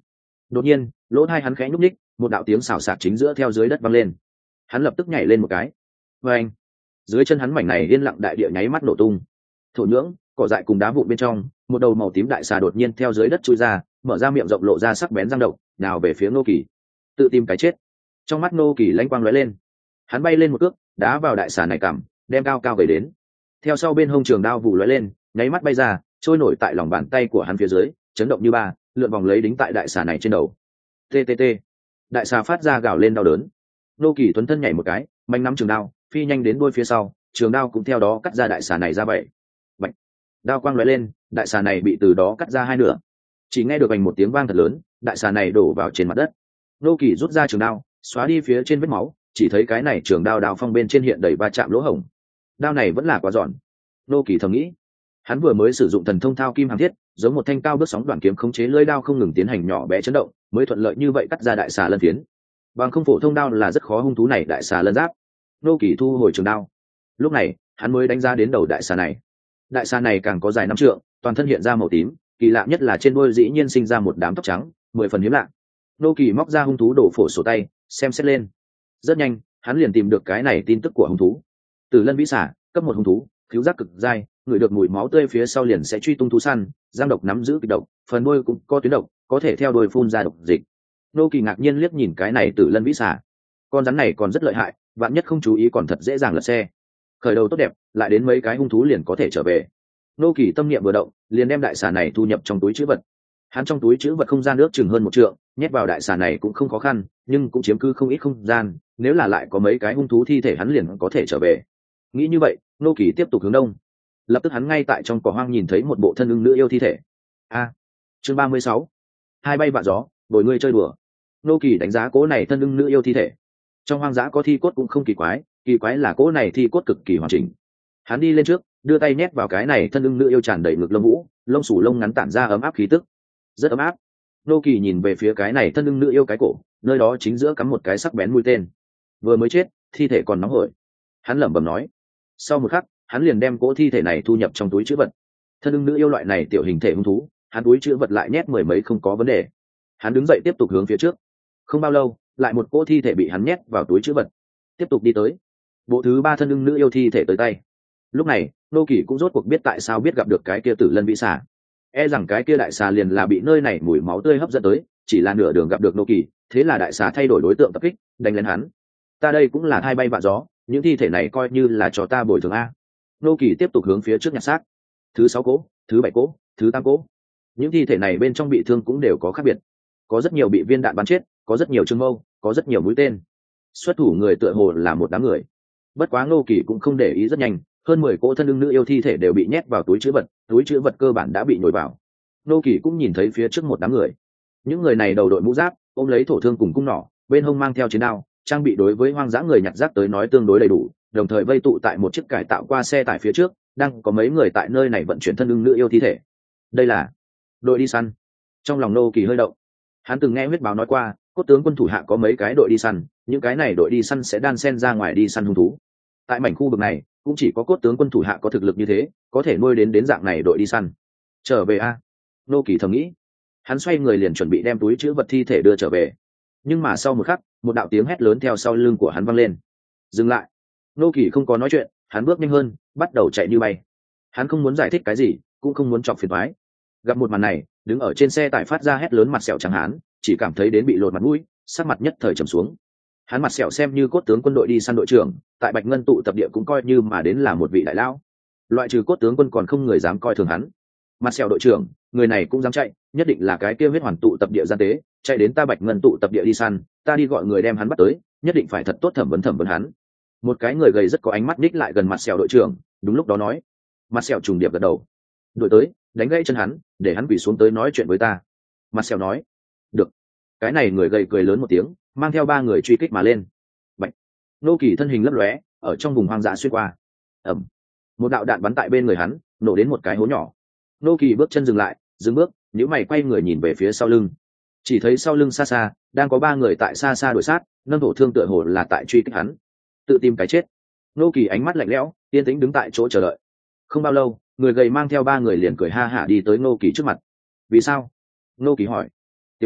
Speaker 1: Đột nhiên lỗ tai hắn khẽ nhúc ních, một đạo tiếng xào xạc chính giữa theo dưới đất vang lên. Hắn lập tức nhảy lên một cái. Và anh, dưới chân hắn mảnh này yên lặng đại địa nháy mắt nổ tung. Thổ nhưỡng, cỏ dại cùng đá vụn bên trong, một đầu màu tím đại xà đột nhiên theo dưới đất chui ra, mở ra miệng rộng lộ ra sắc bén răng độc, nào về phía Ngô Kỳ. Tự tìm cái chết. Trong mắt Ngô Kỳ lanh quang lóe lên, hắn bay lên một cước, đá vào đại xà này cằm, đem cao cao về đến. Theo sau bên hông trường đao vụ lóe lên, nháy mắt bay ra, trôi nổi tại lòng bàn tay của hắn phía dưới, chấn động như ba, lượn vòng lấy đính tại đại xà này trên đầu. Ttt. Đại xà phát ra gào lên đau đớn. Ngô Kỳ tuấn thân nhảy một cái, mạnh nắm trường đao, phi nhanh đến đuôi phía sau, trường đao cũng theo đó cắt ra đại xà này ra vậy. Bạch. Đao quang lóe lên, đại xà này bị từ đó cắt ra hai nửa. Chỉ nghe được vành một tiếng vang thật lớn, đại xà này đổ vào trên mặt đất. Ngô Kỳ rút ra trường đao, xóa đi phía trên vết máu, chỉ thấy cái này trường đao đao phong bên trên hiện đầy va chạm lỗ hổng. Đao này vẫn là quá giòn. Ngô Kỳ thầm nghĩ. Hắn vừa mới sử dụng thần thông thao kim hàm thiết, giống một thanh cao bước sóng đoạn kiếm khống chế lưỡi đao không ngừng tiến hành nhỏ bé chấn động, mới thuận lợi như vậy cắt ra đại xà lân phiến. Bằng không phổ thông đao là rất khó hung thú này đại xà lân giáp. Ngô Kỳ thu hồi trường đao. Lúc này, hắn mới đánh giá đến đầu đại xà này. Đại xà này càng có dài năm trượng, toàn thân hiện ra màu tím, kỳ lạ nhất là trên đuôi dĩ nhiên sinh ra một đám tóc trắng, mười phần hiếm lạ. Ngô Kỳ móc ra hung thú đổ phổ sổ tay, xem xét lên. Rất nhanh, hắn liền tìm được cái này tin tức của hung thú. Tử lân vĩ xà, cấp một hung thú, khiếu giác cực dai, ngửi được mùi máu tươi phía sau liền sẽ truy tung thú săn, giang độc nắm giữ kịch độc, phần đuôi cũng có tuyến độc, có thể theo đuôi phun ra độc dịch. Ngô Kỳ ngạc nhiên liếc nhìn cái này tử lân vĩ xà. Con rắn này còn rất lợi hại, vạn nhất không chú ý còn thật dễ dàng lật xe. Khởi đầu tốt đẹp, lại đến mấy cái hung thú liền có thể trở về. Ngô Kỳ tâm niệm vừa động, liền đem đại xà này thu nhập trong túi trữ vật. Hắn trong túi trữ vật không gian nước chừng hơn một trượng, nhét vào đại xà này cũng không khó khăn, nhưng cũng chiếm cứ không ít không gian, nếu là lại có mấy cái hung thú thi thể hắn liền có thể trở về. Nghĩ như vậy, Ngô Kỳ tiếp tục hướng đông. Lập tức hắn ngay tại trong cỏ hoang nhìn thấy một bộ thân ưng nữ yêu thi thể. A, chương ba mươi sáu, hai bay vạ gió, bồi ngươi chơi đùa. Ngô Kỳ đánh giá cố này thân ưng nữ yêu thi thể. Trong hoang dã có thi cốt cũng không kỳ quái, kỳ quái là cố này thi cốt cực kỳ hoàn chỉnh. Hắn đi lên trước, đưa tay nhét vào cái này thân ưng nữ yêu tràn đầy ngực lông vũ, lông xù lông ngắn tản ra ấm áp khí tức, rất ấm áp. Ngô Kỳ nhìn về phía cái này thân ưng nữ yêu cái cổ, nơi đó chính giữa cắm một cái sắc bén mũi tên. Vừa mới chết, thi thể còn nóng hổi. Hắn lẩm bẩm nói. Sau một khắc, hắn liền đem cỗ thi thể này thu nhập trong túi trữ vật. Thân ưng nữ yêu loại này tiểu hình thể hung thú, hắn túi trữ vật lại nhét mười mấy không có vấn đề. Hắn đứng dậy tiếp tục hướng phía trước. Không bao lâu, lại một cỗ thi thể bị hắn nhét vào túi trữ vật. Tiếp tục đi tới. Bộ thứ ba thân ưng nữ yêu thi thể tới tay. Lúc này, Ngô Kỳ cũng rốt cuộc biết tại sao biết gặp được cái kia tử lân vĩ xà. E rằng cái kia đại xà liền là bị nơi này mùi máu tươi hấp dẫn tới, chỉ là nửa đường gặp được Ngô Kỳ, thế là đại xà thay đổi đối tượng tập kích, đánh lên hắn. Ta đây cũng là hai bay vạ gió, những thi thể này coi như là cho ta bồi thường a. Ngô Kỳ tiếp tục hướng phía trước nhặt xác. Thứ sáu cỗ, thứ bảy cỗ, thứ tám cỗ. Những thi thể này bên trong bị thương cũng đều có khác biệt. Có rất nhiều bị viên đạn bắn chết, có rất nhiều trương mâu, có rất nhiều mũi tên. Xuất thủ người tựa hồ là một đám người. Bất quá Ngô Kỳ cũng không để ý, rất nhanh, hơn mười cỗ thân ưng nữ yêu thi thể đều bị nhét vào túi trữ vật, túi trữ vật cơ bản đã bị nhồi vào. Ngô Kỳ cũng nhìn thấy phía trước một đám người. Những người này đầu đội mũ giáp, ôm lấy thổ thương cùng cung nỏ, bên hông mang theo chiến đao, trang bị đối với hoang dã người nhặt rác tới nói tương đối đầy đủ, đồng thời vây tụ tại một chiếc cải tạo qua xe tải phía trước, đang có mấy người tại nơi này vận chuyển thân ưng nữ yêu thi thể. Đây là đội đi săn. Trong lòng Ngô Kỳ hơi động. Hắn từng nghe huyết báo nói qua, cốt tướng quân thủ hạ có mấy cái đội đi săn, những cái này đội đi săn sẽ đan xen ra ngoài đi săn hung thú. Tại mảnh khu vực này, cũng chỉ có cốt tướng quân thủ hạ có thực lực như thế, có thể nuôi đến đến dạng này đội đi săn. Trở về a. Ngô Kỳ thầm nghĩ. Hắn xoay người liền chuẩn bị đem túi trữ vật thi thể đưa trở về. Nhưng mà sau một khắc, một đạo tiếng hét lớn theo sau lưng của hắn vang lên. Dừng lại. Ngô Kỳ không có nói chuyện, hắn bước nhanh hơn, bắt đầu chạy như bay. Hắn không muốn giải thích cái gì, cũng không muốn chọc phiền toái. Gặp một màn này, đứng ở trên xe tải phát ra hét lớn mặt sẹo trắng hán, chỉ cảm thấy đến bị lột mặt mũi, sắc mặt nhất thời trầm xuống. Hắn mặt sẹo xem như cốt tướng quân đội đi săn đội trưởng, tại Bạch Ngân tụ tập địa cũng coi như mà đến là một vị đại lão. Loại trừ cốt tướng quân còn không người dám coi thường hắn. Mặt sẹo đội trưởng, người này cũng dám chạy, nhất định là cái kia huyết hoàn tụ tập địa gian tế, chạy đến ta Bạch Ngân tụ tập địa đi săn, ta đi gọi người đem hắn bắt tới, nhất định phải thật tốt thẩm vấn thẩm vấn hắn. Một cái người gầy rất có ánh mắt ních lại gần mặt sẹo đội trưởng, đúng lúc đó nói. Mặt sẹo trùng điệp gật đầu. Đội tới, đánh gãy chân hắn, để hắn quỳ xuống tới nói chuyện với ta. Mặt sẹo nói. Được. Cái này người gầy cười lớn một tiếng, mang theo ba người truy kích mà lên. Bạch. Ngô Kỳ thân hình lấp lóe, ở trong vùng hoang dã xuyên qua. Ầm. Một đạo đạn bắn tại bên người hắn, nổ đến một cái hố nhỏ. Ngô Kỳ bước chân dừng lại, dừng bước, nhíu mày quay người nhìn về phía sau lưng. Chỉ thấy sau lưng xa xa, đang có ba người tại xa xa đuổi sát, nâng thổ thương tựa hồ là tại truy kích hắn. Tự tìm cái chết. Ngô Kỳ ánh mắt lạnh lẽo, yên tĩnh đứng tại chỗ chờ đợi. Không bao lâu, người gầy mang theo ba người liền cười ha hả đi tới Ngô Kỳ trước mặt. Vì sao? Ngô Kỳ hỏi. Tiểu tử,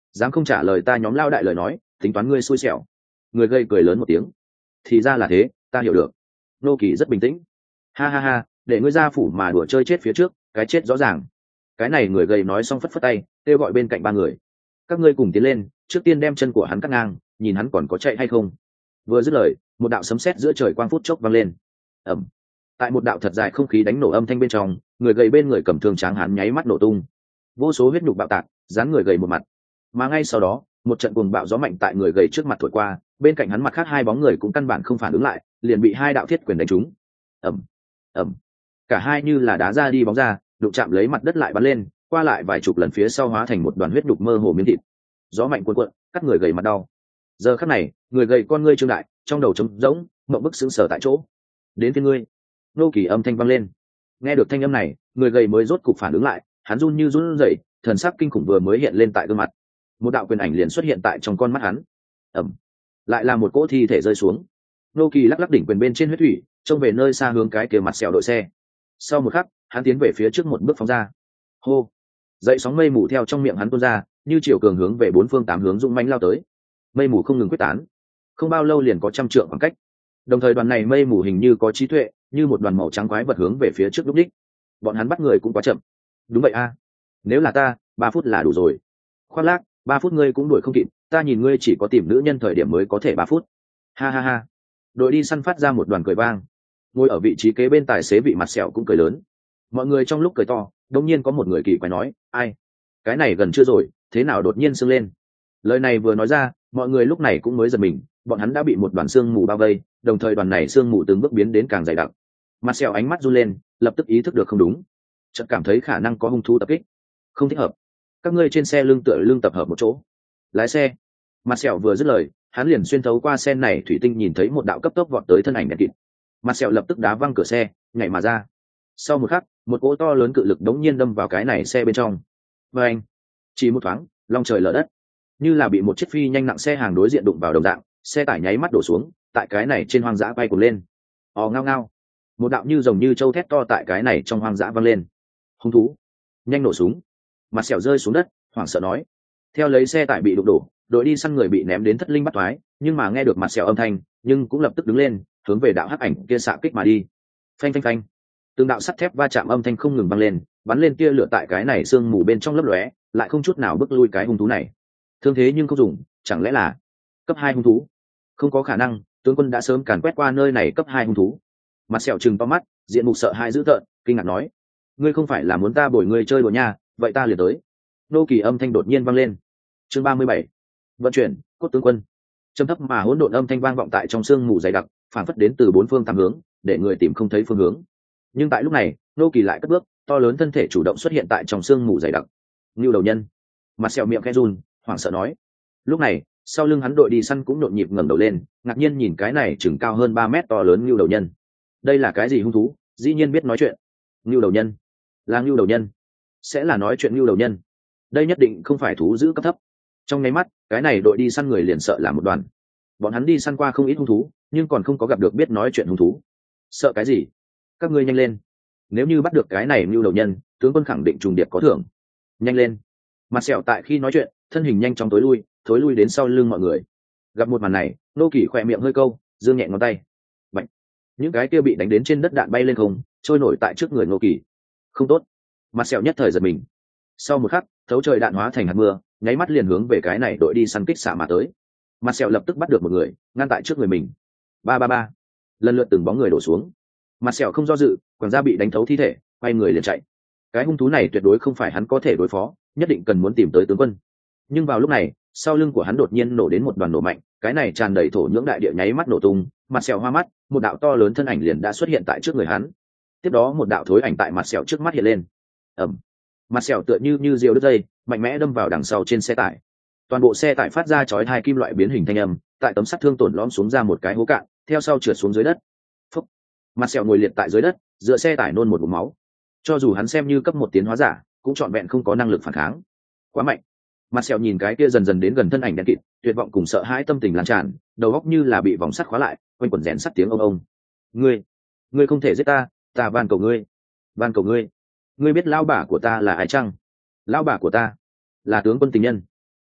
Speaker 1: dám không trả lời ta nhóm lao đại lời nói, tính toán ngươi xui xẻo. Người gây cười lớn một tiếng. Thì ra là thế, ta hiểu được. Nô Kỳ rất bình tĩnh. Ha ha ha, để ngươi ra phủ mà đùa chơi chết phía trước, cái chết rõ ràng. Cái này người gầy nói xong phất phất tay, kêu gọi bên cạnh ba người. Các ngươi cùng tiến lên, trước tiên đem chân của hắn cắt ngang, nhìn hắn còn có chạy hay không. Vừa dứt lời, một đạo sấm sét giữa trời quang phút chốc vang lên. Ầm. Tại một đạo thật dài không khí đánh nổ âm thanh bên trong, người gầy bên người cầm thương tráng hắn nháy mắt nổ tung. Vô số huyết nhục bạo tạc, dán người gầy một mặt. Mà ngay sau đó, một trận cuồng bạo gió mạnh tại người gầy trước mặt thổi qua, bên cạnh hắn mặt khác hai bóng người cũng căn bản không phản ứng lại, liền bị hai đạo thiết quyền đánh trúng. Ầm. Ầm. Cả hai như là đá ra đi bóng ra, đụng chạm lấy mặt đất lại bắn lên, qua lại vài chục lần phía sau hóa thành một đoàn huyết đục mơ hồ miếng thịt. Gió mạnh cuồn cuộn, cắt người gầy mặt đau. Giờ khắc này, người gầy con ngươi trương đại, trong đầu trống rỗng, mộng bức sững sờ tại chỗ. Đến phía ngươi. Nô Kỳ âm thanh vang lên. Nghe được thanh âm này, người gầy mới rốt cục phản ứng lại, hắn run như run rẩy, thần sắc kinh khủng vừa mới hiện lên tại gương mặt. Một đạo quyền ảnh liền xuất hiện tại trong con mắt hắn. Ầm. Lại là một cỗ thi thể rơi xuống. Nô Kỳ lắc lắc đỉnh quyền bên trên huyết thủy, trông về nơi xa hướng cái kia mặt sẹo đội xe. Sau một khắc, hắn tiến về phía trước một bước phóng ra. Hô. Dậy sóng mây mù theo trong miệng hắn tuôn ra, như chiều cường hướng về bốn phương tám hướng dũng mãnh lao tới. Mây mù không ngừng quyết tán, không bao lâu liền có trăm trượng khoảng cách. Đồng thời đoàn này mây mù hình như có trí tuệ, như một đoàn màu trắng quái vật hướng về phía trước lúc đích. Bọn hắn bắt người cũng quá chậm. Đúng vậy a, nếu là ta, ba phút là đủ rồi. Khoác lác, ba phút ngươi cũng đuổi không kịp, ta nhìn ngươi chỉ có tìm nữ nhân thời điểm mới có thể ba phút. Ha ha ha. Đội đi săn phát ra một đoàn cười vang. Ngồi ở vị trí kế bên tài xế vị mặt sẹo cũng cười lớn. Mọi người trong lúc cười to, đột nhiên có một người kỳ quái nói, ai? Cái này gần chưa rồi, thế nào đột nhiên sưng lên? Lời này vừa nói ra, mọi người lúc này cũng mới giật mình, bọn hắn đã bị một đoàn sương mù bao vây, đồng thời đoàn này sương mù từng bước biến đến càng dày đặc. Mặt sẹo ánh mắt run lên, lập tức ý thức được không đúng, chợt cảm thấy khả năng có hung thú tập kích, không thích hợp. Các ngươi trên xe lưng tựa lưng tập hợp một chỗ. Lái xe. Mặt sẹo vừa dứt lời, hắn liền xuyên thấu qua xe này thủy tinh nhìn thấy một đạo cấp tốc vọt tới thân ảnh đen kịt. Mặt sẹo lập tức đá văng cửa xe, nhảy mà ra. Sau một khắc, một cỗ to lớn cự lực đống nhiên đâm vào cái này xe bên trong. Và anh, chỉ một thoáng, long trời lở đất, như là bị một chiếc phi nhanh nặng xe hàng đối diện đụng vào đồng dạng, xe tải nháy mắt đổ xuống, tại cái này trên hoang dã bay cuồng lên. Ò ngao ngao, một đạo như rồng như trâu thét to tại cái này trong hoang dã vang lên. Hung thú, nhanh nổ súng. Mặt sẹo rơi xuống đất, hoảng sợ nói. Theo lấy xe tải bị đụng đổ, đội đi săn người bị ném đến thất linh bắt thoái, nhưng mà nghe được mặt sẹo âm thanh, nhưng cũng lập tức đứng lên, hướng về đạo hắc ảnh kia xạ kích mà đi. Phanh phanh phanh, từng đạo sắt thép va chạm âm thanh không ngừng vang lên, bắn lên tia lửa tại cái này sương mù bên trong lấp lóe, lại không chút nào bước lui cái hung thú này. Thương thế nhưng không dùng, chẳng lẽ là cấp hai hung thú? Không có khả năng, tướng quân đã sớm càn quét qua nơi này cấp hai hung thú. Mặt sẹo trừng to mắt, diện mục sợ hãi dữ tợn, kinh ngạc nói: "Ngươi không phải là muốn ta bồi ngươi chơi đùa nha, vậy ta liền tới." Nô Kỳ âm thanh đột nhiên vang lên. Chương ba mươi bảy, vận chuyển, cốt tướng quân. Trầm thấp mà hỗn độn âm thanh vang vọng tại trong sương mù dày đặc, phản phất đến từ bốn phương tám hướng, để người tìm không thấy phương hướng. Nhưng tại lúc này, Nô Kỳ lại cất bước, to lớn thân thể chủ động xuất hiện tại trong sương mù dày đặc. Ngưu đầu nhân. Mặt sẹo miệng khẽ run, hoảng sợ nói. Lúc này, sau lưng hắn đội đi săn cũng nhộn nhịp ngẩng đầu lên, ngạc nhiên nhìn cái này chừng cao hơn ba mét to lớn ngưu đầu nhân. Đây là cái gì hung thú, dĩ nhiên biết nói chuyện. Ngưu đầu nhân, là ngưu đầu nhân, sẽ là nói chuyện ngưu đầu nhân. Đây nhất định không phải thú dữ cấp thấp. Trong nháy mắt, cái này đội đi săn người liền sợ là một đoàn. Bọn hắn đi săn qua không ít hung thú, nhưng còn không có gặp được biết nói chuyện hung thú. Sợ cái gì? Các ngươi nhanh lên, nếu như bắt được cái này ngưu đầu nhân, tướng quân khẳng định trùng điệp có thưởng. Nhanh lên. Mặt sẹo tại khi nói chuyện, thân hình nhanh chóng tối lui, thối lui đến sau lưng mọi người. Gặp một màn này, Nô Kỳ khỏe miệng hơi câu, giương nhẹ ngón tay. Bạch. Những cái kia bị đánh đến trên đất đạn bay lên không, trôi nổi tại trước người Nô Kỳ. Không tốt. Mặt sẹo nhất thời giật mình. Sau một khắc, thấu trời đạn hóa thành hạt mưa, nháy mắt liền hướng về cái này đội đi săn kích xạ mà tới. Mặt sẹo lập tức bắt được một người, ngăn tại trước người mình. Ba ba ba. Lần lượt từng bóng người đổ xuống. Mặt sẹo không do dự, quẳng ra bị đánh thấu thi thể, quay người liền chạy. Cái hung thú này tuyệt đối không phải hắn có thể đối phó, nhất định cần muốn tìm tới tướng quân. Nhưng vào lúc này, sau lưng của hắn đột nhiên nổ đến một đoàn nổ mạnh, cái này tràn đầy thổ nhưỡng đại địa nháy mắt nổ tung, mặt sẹo hoa mắt, một đạo to lớn thân ảnh liền đã xuất hiện tại trước người hắn. Tiếp đó một đạo thối ảnh tại mặt sẹo trước mắt hiện lên. Ầm. Mặt sẹo tựa như như diều đứt dây, mạnh mẽ đâm vào đằng sau trên xe tải. Toàn bộ xe tải phát ra chói hai kim loại biến hình thanh âm, tại tấm sắt thương tổn lõm xuống ra một cái hố cạn, theo sau trượt xuống dưới đất. Phúc. Mặt sẹo ngồi liệt tại dưới đất, dựa xe tải nôn một ngụm máu. Cho dù hắn xem như cấp một tiến hóa giả, cũng trọn vẹn không có năng lực phản kháng. Quá mạnh. Mặt sẹo nhìn cái kia dần dần đến gần thân ảnh đen kịt, tuyệt vọng cùng sợ hãi tâm tình lan tràn, đầu óc như là bị vòng sắt khóa lại, quanh quẩn rèn sắt tiếng ông ông. Ngươi, ngươi không thể giết ta, ta van cầu ngươi, van cầu ngươi. Ngươi biết lão bà của ta là ai chăng? Lão bà của ta là tướng quân tình nhân.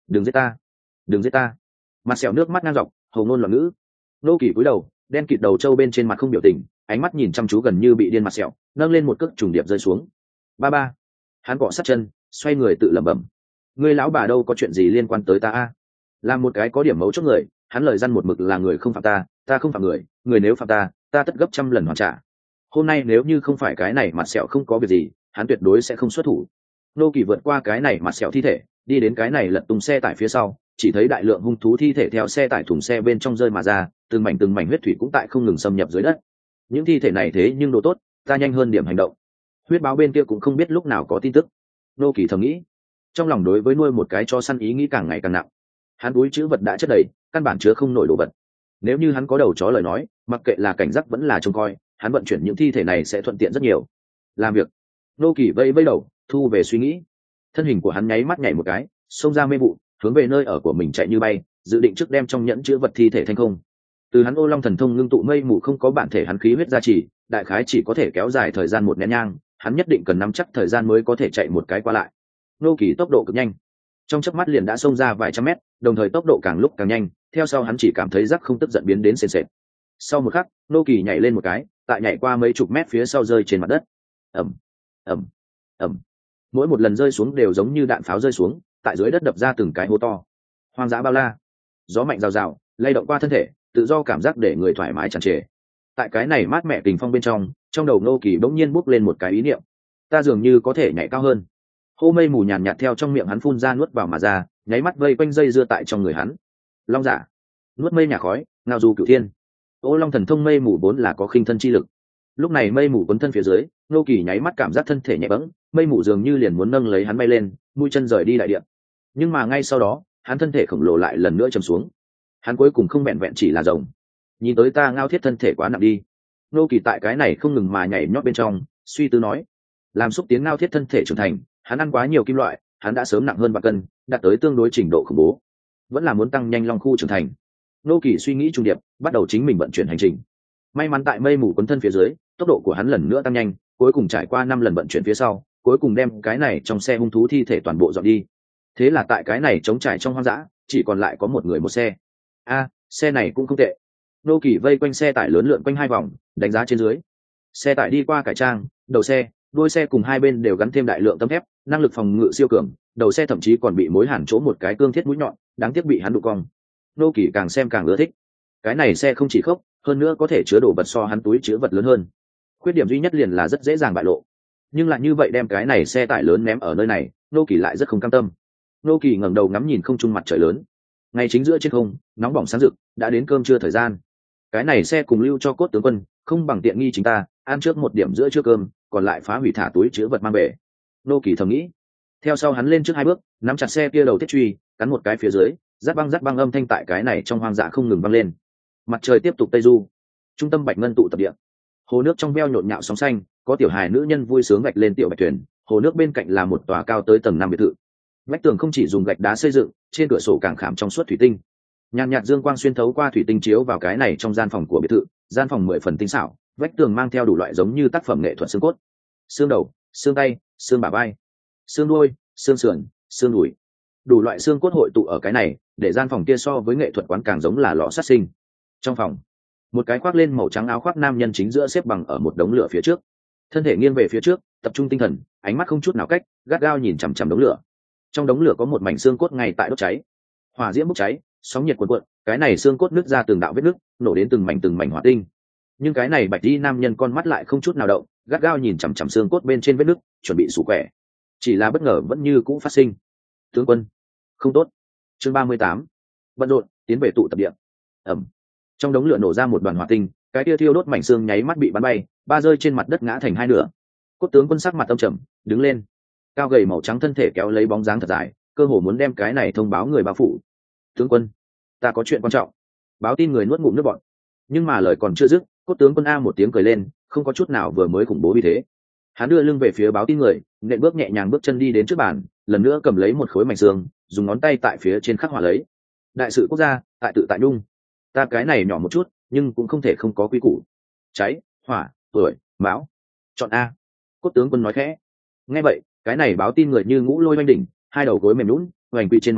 Speaker 1: đừng giết ta, đừng giết ta. Mặt sẹo nước mắt ngang dọc, hầu ngôn loạn ngữ. Nô Kỳ cúi đầu, đen kịt đầu trâu bên trên mặt không biểu tình, ánh mắt nhìn chăm chú gần như bị điên mặt sẹo, nâng lên một cước trùng điệp rơi xuống. Ba ba. Hắn cọ sát chân, xoay người tự lẩm bẩm. Ngươi lão bà đâu có chuyện gì liên quan tới ta a? Làm một cái có điểm mấu chốt người, hắn lời răn một mực là người không phạm ta, ta không phạm người, người nếu phạm ta, ta tất gấp trăm lần hoàn trả. Hôm nay nếu như không phải cái này mặt sẹo không có việc gì, hắn tuyệt đối sẽ không xuất thủ. Nô Kỳ vượt qua cái này mặt sẹo thi thể, đi đến cái này lật tung xe tải phía sau, chỉ thấy đại lượng hung thú thi thể theo xe tải thùng xe bên trong rơi mà ra, từng mảnh từng mảnh huyết thủy cũng tại không ngừng xâm nhập dưới đất. Những thi thể này thế nhưng đồ tốt, ta nhanh hơn điểm hành động. Huyết báo bên kia cũng không biết lúc nào có tin tức. Nô Kỳ thầm nghĩ, trong lòng đối với nuôi một cái chó săn ý nghĩ càng ngày càng nặng. Hắn túi chữ vật đã chất đầy, căn bản chứa không nổi đồ vật. Nếu như hắn có đầu chó lời nói, mặc kệ là cảnh giác vẫn là trông coi, hắn vận chuyển những thi thể này sẽ thuận tiện rất nhiều. Làm việc. Nô Kỳ vây vây đầu, thu về suy nghĩ. Thân hình của hắn nháy mắt nhảy một cái, xông ra mê vụ, hướng về nơi ở của mình chạy như bay, dự định trước đem trong nhẫn chứa vật thi thể thành không. Từ hắn Ô Long thần thông ngưng tụ mây mù không có bản thể hắn khí huyết gia trì, đại khái chỉ có thể kéo dài thời gian một nén nhang, hắn nhất định cần nắm chắc thời gian mới có thể chạy một cái qua lại. Nô Kỳ tốc độ cực nhanh, trong chớp mắt liền đã xông ra vài trăm mét, đồng thời tốc độ càng lúc càng nhanh, theo sau hắn chỉ cảm thấy rắc không tức giận biến đến sền sệt. Sau một khắc, Nô Kỳ nhảy lên một cái, tại nhảy qua mấy chục mét phía sau rơi trên mặt đất. Ầm, ầm, ầm. Mỗi một lần rơi xuống đều giống như đạn pháo rơi xuống, tại dưới đất đập ra từng cái hố to. Hoang dã bao la, gió mạnh rào rào, lay động qua thân thể, tự do cảm giác để người thoải mái tràn trề. Tại cái này mát mẻ tình phong bên trong, trong đầu Nô Kỳ bỗng nhiên bốc lên một cái ý niệm, ta dường như có thể nhảy cao hơn. Hô mây mù nhàn nhạt theo trong miệng hắn phun ra nuốt vào mà ra, nháy mắt vây quanh dây dưa tại trong người hắn. Long giả, nuốt mây nhà khói, ngao du cửu thiên. Ô Long thần thông mây mù vốn là có khinh thân chi lực. Lúc này mây mù quấn thân phía dưới, Nô Kỳ nháy mắt cảm giác thân thể nhẹ bẫng, mây mù dường như liền muốn nâng lấy hắn bay lên, mũi chân rời đi đại địa. Nhưng mà ngay sau đó, hắn thân thể khổng lồ lại lần nữa trầm xuống. Hắn cuối cùng không vẹn vẹn chỉ là rồng. Nhìn tới ta ngao thiết thân thể quá nặng đi. Nô Kỳ tại cái này không ngừng mà nhảy nhót bên trong, suy tư nói, làm xúc tiến ngao thiết thân thể trưởng thành, hắn ăn quá nhiều kim loại, hắn đã sớm nặng hơn vạn cân, đạt tới tương đối trình độ khủng bố, vẫn là muốn tăng nhanh long khu trưởng thành. Nô Kỳ suy nghĩ trung điệp, bắt đầu chính mình vận chuyển hành trình. May mắn tại mây mù quấn thân phía dưới, tốc độ của hắn lần nữa tăng nhanh, cuối cùng trải qua năm lần vận chuyển phía sau, cuối cùng đem cái này trong xe hung thú thi thể toàn bộ dọn đi. Thế là tại cái này trống trải trong hoang dã, chỉ còn lại có một người một xe. A, xe này cũng không tệ. Nô Kỳ vây quanh xe tải lớn lượn quanh hai vòng, đánh giá trên dưới. Xe tải đi qua cải trang, đầu xe, đuôi xe cùng hai bên đều gắn thêm đại lượng tấm thép, năng lực phòng ngự siêu cường, đầu xe thậm chí còn bị mối hàn chỗ một cái cương thiết mũi nhọn, đáng tiếc bị hắn đụng cong. Nô Kỳ càng xem càng ưa thích. Cái này xe không chỉ khốc, hơn nữa có thể chứa đồ vật so hắn túi chứa vật lớn hơn. Khuyết điểm duy nhất liền là rất dễ dàng bại lộ. Nhưng lại như vậy đem cái này xe tải lớn ném ở nơi này, Nô Kỳ lại rất không cam tâm. Nô Kỳ ngẩng đầu ngắm nhìn không trung mặt trời lớn. Ngày chính giữa trên không, nóng bỏng sáng rực, đã đến cơm trưa thời gian. Cái này xe cùng lưu cho cốt tướng quân, không bằng tiện nghi chính ta, ăn trước một điểm giữa trưa cơm, còn lại phá hủy thả túi chứa vật mang về. Nô Kỳ thầm nghĩ. Theo sau hắn lên trước hai bước, nắm chặt xe kia đầu thiết truy, cắn một cái phía dưới, rát băng rát băng âm thanh tại cái này trong hoang dã không ngừng vang lên. Mặt trời tiếp tục tây du, trung tâm bạch ngân tụ tập địa, hồ nước trong veo nhộn nhạo sóng xanh, có tiểu hài nữ nhân vui sướng vạch lên tiểu bạch thuyền. Hồ nước bên cạnh là một tòa cao tới tầng năm biệt thự. Vách tường không chỉ dùng gạch đá xây dựng, trên cửa sổ càng khảm trong suốt thủy tinh. Nhàn nhạt dương quang xuyên thấu qua thủy tinh chiếu vào cái này trong gian phòng của biệt thự. Gian phòng mười phần tinh xảo, vách tường mang theo đủ loại giống như tác phẩm nghệ thuật xương cốt, xương đầu, xương tay, xương bả vai, xương đuôi, xương sườn, xương đùi, đủ loại xương cốt hội tụ ở cái này, để gian phòng kia so với nghệ thuật quán càng giống là lò sát sinh. Trong phòng, một cái khoác lên màu trắng áo khoác nam nhân chính giữa xếp bằng ở một đống lửa phía trước, thân thể nghiêng về phía trước, tập trung tinh thần, ánh mắt không chút nào cách, gắt gao nhìn chằm chằm đống lửa. Trong đống lửa có một mảnh xương cốt ngay tại đốt cháy, hỏa diễm bốc cháy, sóng nhiệt cuộn cuộn, cái này xương cốt nứt ra từng đạo vết nứt, nổ đến từng mảnh từng mảnh hỏa tinh. Nhưng cái này bạch y nam nhân con mắt lại không chút nào động, gắt gao nhìn chằm chằm xương cốt bên trên vết nứt, chuẩn bị sủ quẻ. Chỉ là bất ngờ vẫn như cũ phát sinh. Tướng quân, không tốt. Chương ba mươi tám, bận rộn, tiến về tụ tập địa. Ầm. Trong đống lửa nổ ra một đoàn hỏa tinh, cái tia thiêu đốt mảnh xương nháy mắt bị bắn bay, ba rơi trên mặt đất ngã thành hai nửa. Cốt tướng quân sắc mặt âm trầm, đứng lên. Cao gầy màu trắng thân thể kéo lấy bóng dáng thật dài, cơ hồ muốn đem cái này thông báo người bao phủ. Tướng quân, ta có chuyện quan trọng. Báo tin người nuốt ngụm nước bọt. Nhưng mà lời còn chưa dứt, Cốt tướng quân a một tiếng cười lên, không có chút nào vừa mới khủng bố như thế. Hắn đưa lưng về phía báo tin người, nện bước nhẹ nhàng bước chân đi đến trước bàn, lần nữa cầm lấy một khối mảnh xương, dùng ngón tay tại phía trên khắc họa lấy. Đại sự quốc gia, tại tự tại nhung. Ta cái này nhỏ một chút, nhưng cũng không thể không có quy củ. Cháy, hỏa, tuổi, mão. Chọn a. Cốt tướng quân nói khẽ. Nghe vậy, cái này báo tin người như ngũ lôi oanh đỉnh, hai đầu gối mềm lún, hoành quỳ trên mặt đất,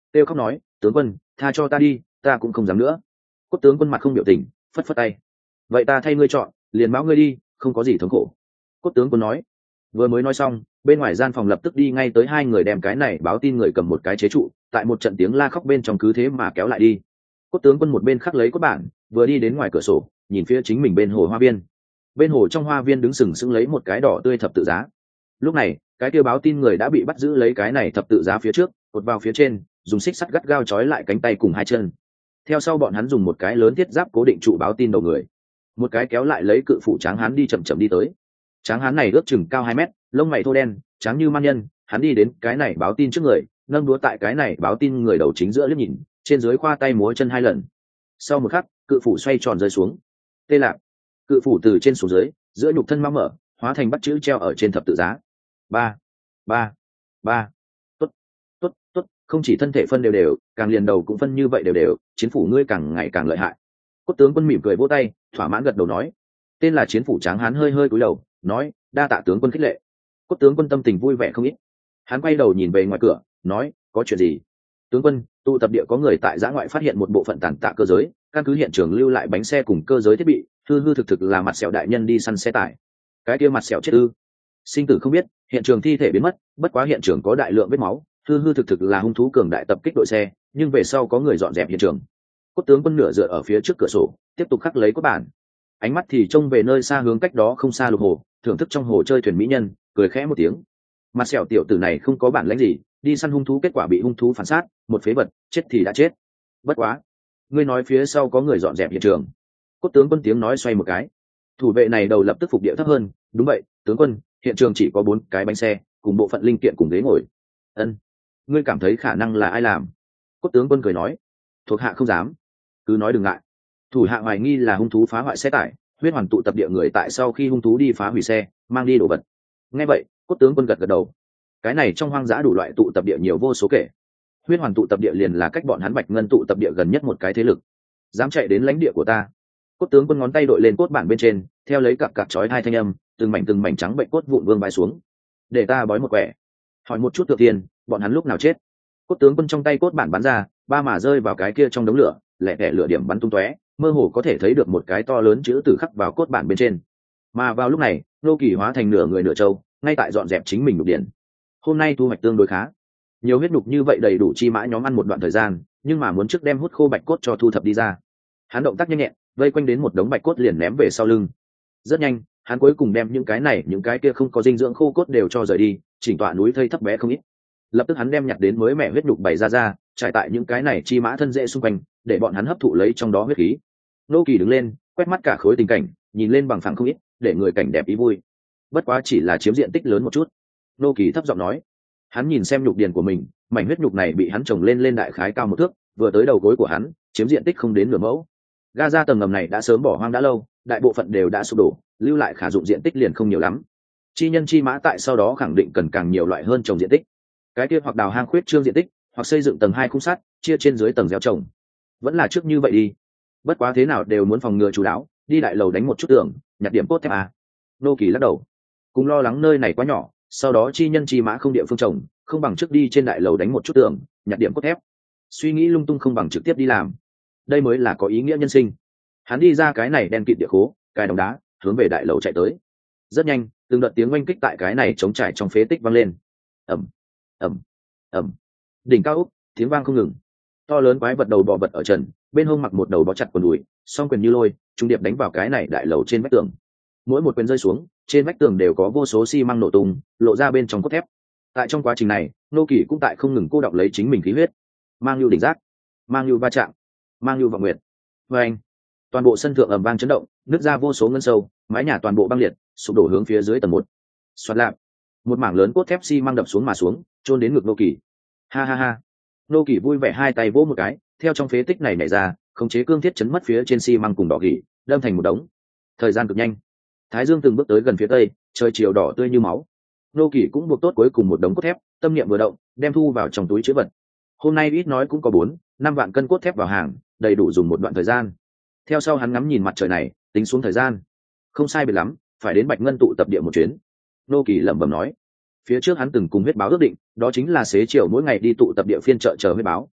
Speaker 1: kêu khóc nói tướng quân tha cho ta đi, ta cũng không dám nữa. Cốt tướng quân mặt không biểu tình, phất phất tay. Vậy ta thay ngươi chọn, liền báo ngươi đi, không có gì thống khổ. Cốt tướng quân nói. Vừa mới nói xong, bên ngoài gian phòng lập tức đi ngay tới hai người đem cái này báo tin người cầm một cái chế trụ, tại một trận tiếng la khóc bên trong cứ thế mà kéo lại đi. Cốt tướng quân một bên khắc lấy cốt bản, vừa đi đến ngoài cửa sổ, nhìn phía chính mình bên hồ hoa viên. Bên hồ trong hoa viên đứng sừng sững lấy một cái đỏ tươi thập tự giá. Lúc này, cái kia báo tin người đã bị bắt giữ lấy cái này thập tự giá phía trước, cột vào phía trên, dùng xích sắt gắt gao trói lại cánh tay cùng hai chân. Theo sau bọn hắn dùng một cái lớn thiết giáp cố định trụ báo tin đầu người, một cái kéo lại lấy cự phủ tráng hán đi chậm chậm đi tới. Tráng hán này ước chừng cao hai mét, lông mày thô đen, trắng như man nhân. Hắn đi đến cái này báo tin trước người, nâng đũa tại cái này báo tin người đầu chính giữa liếc nhìn, trên dưới khoa tay múa chân hai lần. Sau một khắc, cự phủ xoay tròn rơi xuống. Tê lạc, cự phủ từ trên xuống dưới, giữa nhục thân mang mở, hóa thành bắt chữ treo ở trên thập tự giá. Ba, ba, ba. Tốt, tốt, tốt, không chỉ thân thể phân đều đều, càng liền đầu cũng phân như vậy đều đều, chiến phủ ngươi càng ngày càng lợi hại. Cốt tướng quân mỉm cười vỗ tay, thỏa mãn gật đầu nói. Tên là chiến phủ tráng hán hơi hơi cúi đầu, nói, đa tạ tướng quân khích lệ. Cốt tướng quân tâm tình vui vẻ không ít. Hắn quay đầu nhìn về ngoài cửa, nói, có chuyện gì? Tướng quân, tụ tập địa có người tại giã ngoại phát hiện một bộ phận tàn tạ cơ giới, căn cứ hiện trường lưu lại bánh xe cùng cơ giới thiết bị, hư hư thực thực là mặt sẹo đại nhân đi săn xe tải. Cái kia mặt sẹo chết ư? Sinh tử không biết, hiện trường thi thể biến mất, bất quá hiện trường có đại lượng vết máu, hư hư thực thực là hung thú cường đại tập kích đội xe, nhưng về sau có người dọn dẹp hiện trường. Cốt tướng quân nửa dựa ở phía trước cửa sổ, tiếp tục khắc lấy cốt bản. Ánh mắt thì trông về nơi xa hướng cách đó không xa lục hồ, thưởng thức trong hồ chơi thuyền mỹ nhân, cười khẽ một tiếng. Mặt sẹo tiểu tử này không có bản lĩnh gì, đi săn hung thú kết quả bị hung thú phản sát, một phế vật, chết thì đã chết. Bất quá, ngươi nói phía sau có người dọn dẹp hiện trường. Cốt tướng quân tiếng nói xoay một cái. Thủ vệ này đầu lập tức phục địa thấp hơn, đúng vậy, tướng quân, hiện trường chỉ có bốn cái bánh xe, cùng bộ phận linh kiện cùng ghế ngồi. Ân, ngươi cảm thấy khả năng là ai làm? Cốt tướng quân cười nói, thuộc hạ không dám, cứ nói đừng ngại. Thủ hạ hoài nghi là hung thú phá hoại xe tải, huyết hoàn tụ tập địa người tại sau khi hung thú đi phá hủy xe, mang đi đồ vật. Nghe vậy, cốt tướng quân gật gật đầu. Cái này trong hoang dã đủ loại tụ tập địa nhiều vô số kể. Huyết hoàn tụ tập địa liền là cách bọn hắn Bạch Ngân tụ tập địa gần nhất một cái thế lực. Dám chạy đến lãnh địa của ta? Cốt tướng quân ngón tay đội lên cốt bản bên trên, theo lấy cặp cặp chói hai thanh âm, từng mảnh từng mảnh trắng bệnh cốt vụn vương bay xuống. Để ta bói một quẻ. Hỏi một chút tự tiền, bọn hắn lúc nào chết? Cốt tướng quân trong tay cốt bản bắn ra, ba mà rơi vào cái kia trong đống lửa, lẻ tẻ lửa điểm bắn tung tóe, mơ hồ có thể thấy được một cái to lớn chữ từ khắc vào cốt bản bên trên. Mà vào lúc này, Nô Kỳ hóa thành nửa người nửa trâu, ngay tại dọn dẹp chính mình nhục điển. Hôm nay thu hoạch tương đối khá, nhiều huyết nhục như vậy đầy đủ chi mã nhóm ăn một đoạn thời gian, nhưng mà muốn trước đem hút khô bạch cốt cho thu thập đi ra. Hắn động tác nhanh nhẹn, vây quanh đến một đống bạch cốt liền ném về sau lưng. Rất nhanh, hắn cuối cùng đem những cái này những cái kia không có dinh dưỡng khô cốt đều cho rời đi, chỉnh tọa núi thây thấp bé không ít. Lập tức hắn đem nhặt đến mới mẹ huyết nhục bày ra ra, trải tại những cái này chi mã thân dễ xung quanh, để bọn hắn hấp thụ lấy trong đó huyết khí. Nô Kỳ đứng lên, quét mắt cả khối tình cảnh, nhìn lên bằng phẳng không ít, để người cảnh đẹp ý vui. Bất quá chỉ là chiếm diện tích lớn một chút. Nô Kỳ thấp giọng nói. Hắn nhìn xem nhục điền của mình, mảnh huyết nhục này bị hắn trồng lên lên đại khái cao một thước, vừa tới đầu gối của hắn, chiếm diện tích không đến nửa mẫu. Gaza tầng ngầm này đã sớm bỏ hoang đã lâu, đại bộ phận đều đã sụp đổ, lưu lại khả dụng diện tích liền không nhiều lắm. Chi nhân chi mã tại sau đó khẳng định cần càng nhiều loại hơn trồng diện tích. Cái kia hoặc đào hang khuyết trương diện tích, hoặc xây dựng tầng hai khung sắt, chia trên dưới tầng gieo trồng. Vẫn là trước như vậy đi. Bất quá thế nào đều muốn phòng ngừa chú đáo, đi đại lầu đánh một chút tường, nhặt điểm cốt thép à. Nô Kỳ lắc đầu. Cùng lo lắng nơi này quá nhỏ, sau đó chi nhân chi mã không địa phương trồng, không bằng trước đi trên đại lầu đánh một chút tường, nhặt điểm cốt thép. Suy nghĩ lung tung không bằng trực tiếp đi làm. Đây mới là có ý nghĩa nhân sinh. Hắn đi ra cái này đen kịt địa khố, cài đồng đá, hướng về đại lầu chạy tới. Rất nhanh, từng đợt tiếng oanh kích tại cái này chống trải trong phế tích vang lên. Ầm, ầm, ầm. Đỉnh cao ốc, tiếng vang không ngừng. To lớn quái vật đầu bò vật ở trần, bên hông mặc một đầu bó chặt quần đùi, song quyền như lôi, trung điệp đánh vào cái này đại lầu trên vách tường. Mỗi một quyền rơi xuống, trên vách tường đều có vô số xi măng nổ tung, lộ ra bên trong cốt thép. Tại trong quá trình này, Nô Kỳ cũng tại không ngừng cô đọng lấy chính mình khí huyết, mang lưu đỉnh giác, mang lưu va chạm, mang lưu vọng nguyệt. Và anh, toàn bộ sân thượng ầm vang chấn động, nứt ra vô số ngân sâu, mái nhà toàn bộ băng liệt, sụp đổ hướng phía dưới tầng một. Xoạt lạp, một mảng lớn cốt thép xi măng đập xuống mà xuống, chôn đến ngực Nô Kỳ. Ha ha ha. Nô Kỳ vui vẻ hai tay vỗ một cái, theo trong phế tích này nhảy ra, khống chế cương thiết chấn mất phía trên xi măng cùng đỏ gỉ, đâm thành một đống. Thời gian cực nhanh. Thái dương từng bước tới gần phía tây, trời chiều đỏ tươi như máu. Nô Kỳ cũng buộc tốt cuối cùng một đống cốt thép, tâm niệm vừa động, đem thu vào trong túi trữ vật. Hôm nay ít nói cũng có bốn, năm vạn cân cốt thép vào hàng, đầy đủ dùng một đoạn thời gian. Theo sau hắn ngắm nhìn mặt trời này, tính xuống thời gian. Không sai biệt lắm, phải đến Bạch Ngân tụ tập địa một chuyến. Nô Kỳ lẩm bẩm nói. Phía trước hắn từng cùng huyết báo ước định, đó chính là xế chiều mỗi ngày đi tụ tập địa phiên chợ chờ huyết báo,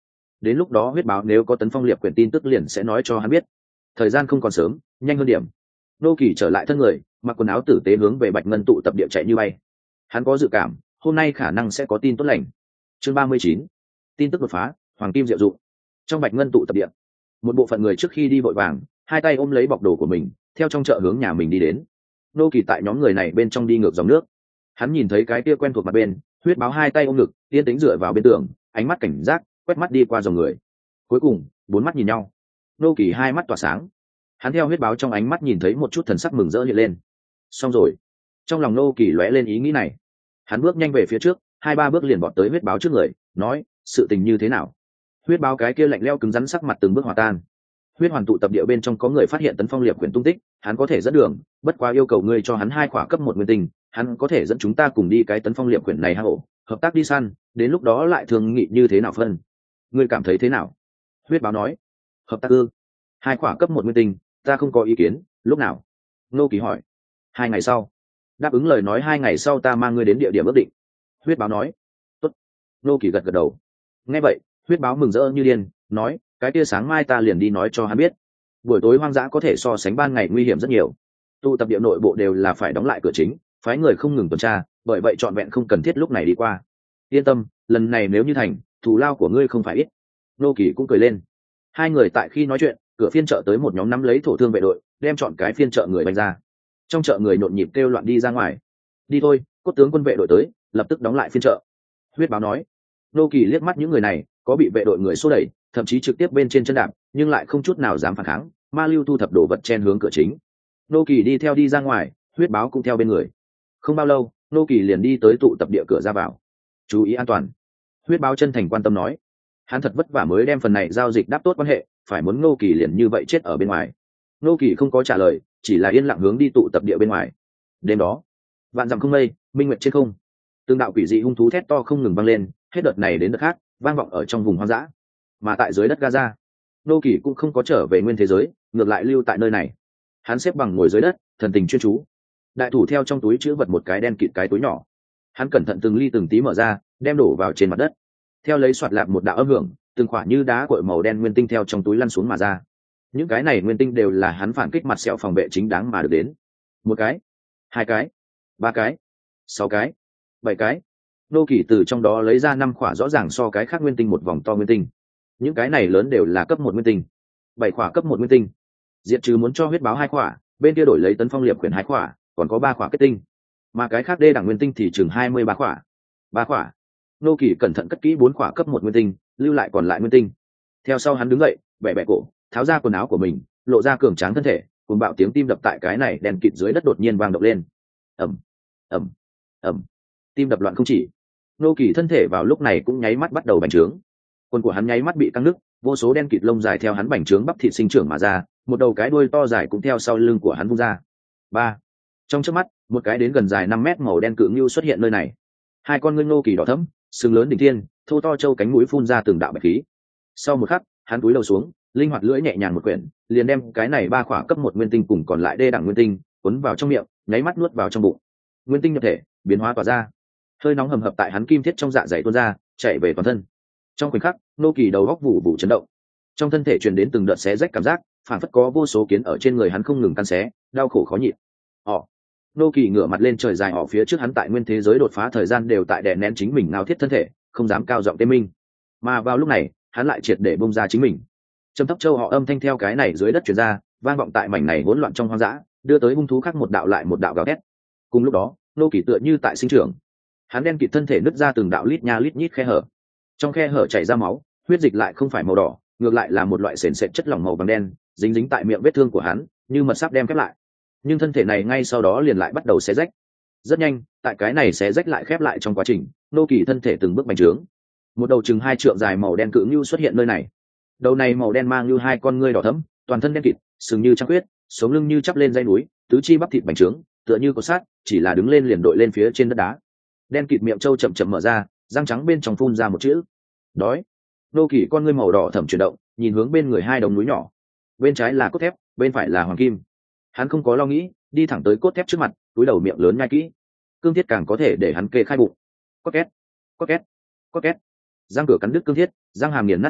Speaker 1: đến lúc đó huyết báo nếu có tấn phong liệp quyển tin tức liền sẽ nói cho hắn biết. Thời gian không còn sớm, nhanh hơn điểm. Nô Kỳ trở lại thân người, mặc quần áo tử tế hướng về Bạch Ngân tụ tập địa chạy như bay. Hắn có dự cảm hôm nay khả năng sẽ có tin tốt lành. Chương ba mươi chín, tin tức đột phá, hoàng kim diệu dụng. Trong Bạch Ngân tụ tập địa, một bộ phận người trước khi đi vội vàng, hai tay ôm lấy bọc đồ của mình, theo trong chợ hướng nhà mình đi đến. Nô Kỳ tại nhóm người này bên trong đi ngược dòng nước. Hắn nhìn thấy cái kia quen thuộc mặt bên, huyết báo hai tay ôm ngực, yên tĩnh dựa vào bên tường, ánh mắt cảnh giác quét mắt đi qua dòng người. Cuối cùng bốn mắt nhìn nhau. Nô Kỳ hai mắt tỏa sáng. Hắn theo huyết báo trong ánh mắt nhìn thấy một chút thần sắc mừng rỡ hiện lên. Xong rồi. Trong lòng Nô Kỳ lóe lên ý nghĩ này. Hắn bước nhanh về phía trước, hai ba bước liền bọt tới huyết báo trước người, nói: sự tình như thế nào? Huyết báo cái kia lạnh lẽo cứng rắn sắc mặt từng bước hòa tan. Huyết hoàn tụ tập địa bên trong có người phát hiện tấn phong liệp quyển tung tích, hắn có thể dẫn đường, bất quá yêu cầu ngươi cho hắn hai khỏa cấp một nguyên tinh, hắn có thể dẫn chúng ta cùng đi cái tấn phong liệp quyển này hang ổ, hợp tác đi săn, đến lúc đó lại thương nghị như thế nào phân. Ngươi cảm thấy thế nào? Huyết báo nói. Hợp tác ư? Hai khỏa cấp một nguyên tinh, ta không có ý kiến, lúc nào? Nô Kỳ hỏi. Hai ngày sau. Đáp ứng lời nói hai ngày sau ta mang ngươi đến địa điểm ước định. Huyết báo nói. Tốt. Nô Kỳ gật gật đầu. Nghe vậy, huyết báo mừng rỡ như điên, nói: cái kia sáng mai ta liền đi nói cho hắn biết. Buổi tối hoang dã có thể so sánh ban ngày nguy hiểm rất nhiều. Tụ tập địa nội bộ đều là phải đóng lại cửa chính, phái người không ngừng tuần tra, bởi vậy trọn vẹn không cần thiết lúc này đi qua. Yên tâm, lần này nếu như thành, thù lao của ngươi không phải ít. Nô Kỳ cũng cười lên. Hai người tại khi nói chuyện, cửa phiên chợ tới một nhóm nắm lấy thổ thương vệ đội, đem chọn cái phiên chợ người bánh ra. Trong chợ người nhộn nhịp kêu loạn đi ra ngoài. Đi thôi, cốt tướng quân vệ đội tới, lập tức đóng lại phiên chợ. Huyết báo nói. Nô Kỳ liếc mắt những người này, có bị vệ đội người xô đẩy, thậm chí trực tiếp bên trên chân đạp, nhưng lại không chút nào dám phản kháng. Ma Lưu thu thập đồ vật chen hướng cửa chính. Nô Kỳ đi theo đi ra ngoài, huyết báo cũng theo bên người. Không bao lâu, Nô Kỳ liền đi tới tụ tập địa cửa ra vào. Chú ý an toàn. Huyết báo chân thành quan tâm nói. Hắn thật vất vả mới đem phần này giao dịch đáp tốt quan hệ, phải muốn Nô Kỳ liền như vậy chết ở bên ngoài. Nô Kỳ không có trả lời, chỉ là yên lặng hướng đi tụ tập địa bên ngoài. Đêm đó, vạn dặm không mây, minh nguyệt trên không, từng đạo quỷ dị hung thú thét to không ngừng vang lên, hết đợt này đến đợt khác, vang vọng ở trong vùng hoang dã. Mà tại dưới đất Gaza, Nô Kỳ cũng không có trở về nguyên thế giới, ngược lại lưu tại nơi này. Hắn xếp bằng ngồi dưới đất, thần tình chuyên chú. Đại thủ theo trong túi chứa vật một cái đen kịt cái túi nhỏ. Hắn cẩn thận từng ly từng tí mở ra, đem đổ vào trên mặt đất. Theo lấy soạt lạp một đạo âm hưởng, từng quả như đá cội màu đen nguyên tinh theo trong túi lăn xuống mà ra. Những cái này nguyên tinh đều là hắn phản kích mặt sẹo phòng vệ chính đáng mà được đến. Một cái, hai cái, ba cái, sáu cái, bảy cái. Nô Kỳ từ trong đó lấy ra năm quả rõ ràng so cái khác nguyên tinh một vòng to nguyên tinh. Những cái này lớn đều là cấp một nguyên tinh. Bảy quả cấp một nguyên tinh. Diệt trừ muốn cho huyết báo hai quả, bên kia đổi lấy tấn phong liệp quyển hai quả, còn có ba quả kết tinh. Mà cái khác đê đẳng nguyên tinh thì chừng hai mươi ba quả. Ba quả. Nô Kỳ cẩn thận cất kỹ bốn quả cấp một nguyên tinh, lưu lại còn lại nguyên tinh. Theo sau hắn đứng dậy, bẻ bẻ cổ, tháo ra quần áo của mình, lộ ra cường tráng thân thể, cùng bạo tiếng tim đập tại cái này đèn kịt dưới đất đột nhiên vang động lên. Ầm, ầm, ầm. Tim đập loạn không chỉ. Nô Kỳ thân thể vào lúc này cũng nháy mắt bắt đầu bành trướng. Quần của hắn nháy mắt bị căng nứt, vô số đen kịt lông dài theo hắn bành trướng bắp thịt sinh trưởng mà ra, một đầu cái đuôi to dài cũng theo sau lưng của hắn vung ra. Ba. Trong chớp mắt, một cái đến gần dài năm mét màu đen cự ngưu xuất hiện nơi này. Hai con ngươi Nô Kỳ đỏ thẫm, sừng lớn đỉnh thiên, thô to châu cánh mũi phun ra từng đạo bạch khí. Sau một khắc, hắn cúi đầu xuống, linh hoạt lưỡi nhẹ nhàng một quyển, liền đem cái này ba khỏa cấp một nguyên tinh cùng còn lại đê đẳng nguyên tinh cuốn vào trong miệng, nháy mắt nuốt vào trong bụng. Nguyên tinh nhập thể, biến hóa tỏa ra. Hơi nóng hầm hập tại hắn kim thiết trong dạ dày tuôn ra, chạy về toàn thân. Trong khoảnh khắc, Nô Kỳ đầu góc vụ vụ chấn động. Trong thân thể truyền đến từng đợt xé rách cảm giác, phản phất có vô số kiến ở trên người hắn không ngừng căn xé, đau khổ khó nhịn. Họ. Nô Kỳ ngửa mặt lên trời dài họ phía trước hắn tại nguyên thế giới đột phá thời gian đều tại đè nén chính mình ngao thiết thân thể, không dám cao giọng tê minh. Mà vào lúc này, hắn lại triệt để bung ra chính mình. Trầm thấp châu họ âm thanh theo cái này dưới đất truyền ra, vang vọng tại mảnh này hỗn loạn trong hoang dã, đưa tới hung thú khác một đạo lại một đạo gào thét. Cùng lúc đó, Nô Kỳ tựa như tại sinh trưởng, hắn đen kịt thân thể nứt ra từng đạo lít nha lít nhít khe hở. Trong khe hở chảy ra máu, huyết dịch lại không phải màu đỏ, ngược lại là một loại sền sệt chất lỏng màu vàng đen, dính dính tại miệng vết thương của hắn, như mật sáp đem khép lại. Nhưng thân thể này ngay sau đó liền lại bắt đầu xé rách. Rất nhanh, tại cái này xé rách lại khép lại trong quá trình, Nô Kỳ thân thể từng bước bành trướng. Một đầu chừng hai trượng dài màu đen cự ngưu xuất hiện nơi này. Đầu này màu đen mang như hai con ngươi đỏ thẫm, toàn thân đen kịt, sừng như trăng khuyết, sống lưng như chắp lên dây núi, tứ chi bắp thịt bành trướng, tựa như cột sắt, chỉ là đứng lên liền đội lên phía trên đất đá. Đen kịt miệng trâu chậm chậm mở ra, răng trắng bên trong phun ra một chữ: đói. Nô Kỳ con ngươi màu đỏ thẫm chuyển động, nhìn hướng bên người hai đồng núi nhỏ. Bên trái là cốt thép, bên phải là hoàng kim. Hắn không có lo nghĩ, đi thẳng tới cốt thép trước mặt, túi đầu miệng lớn nhai kỹ. Cương thiết càng có thể để hắn kê khai bụng. Cốt két, cốt két, cốt két. Răng cửa cắn đứt cương thiết, răng hàm nghiền nát xỉ,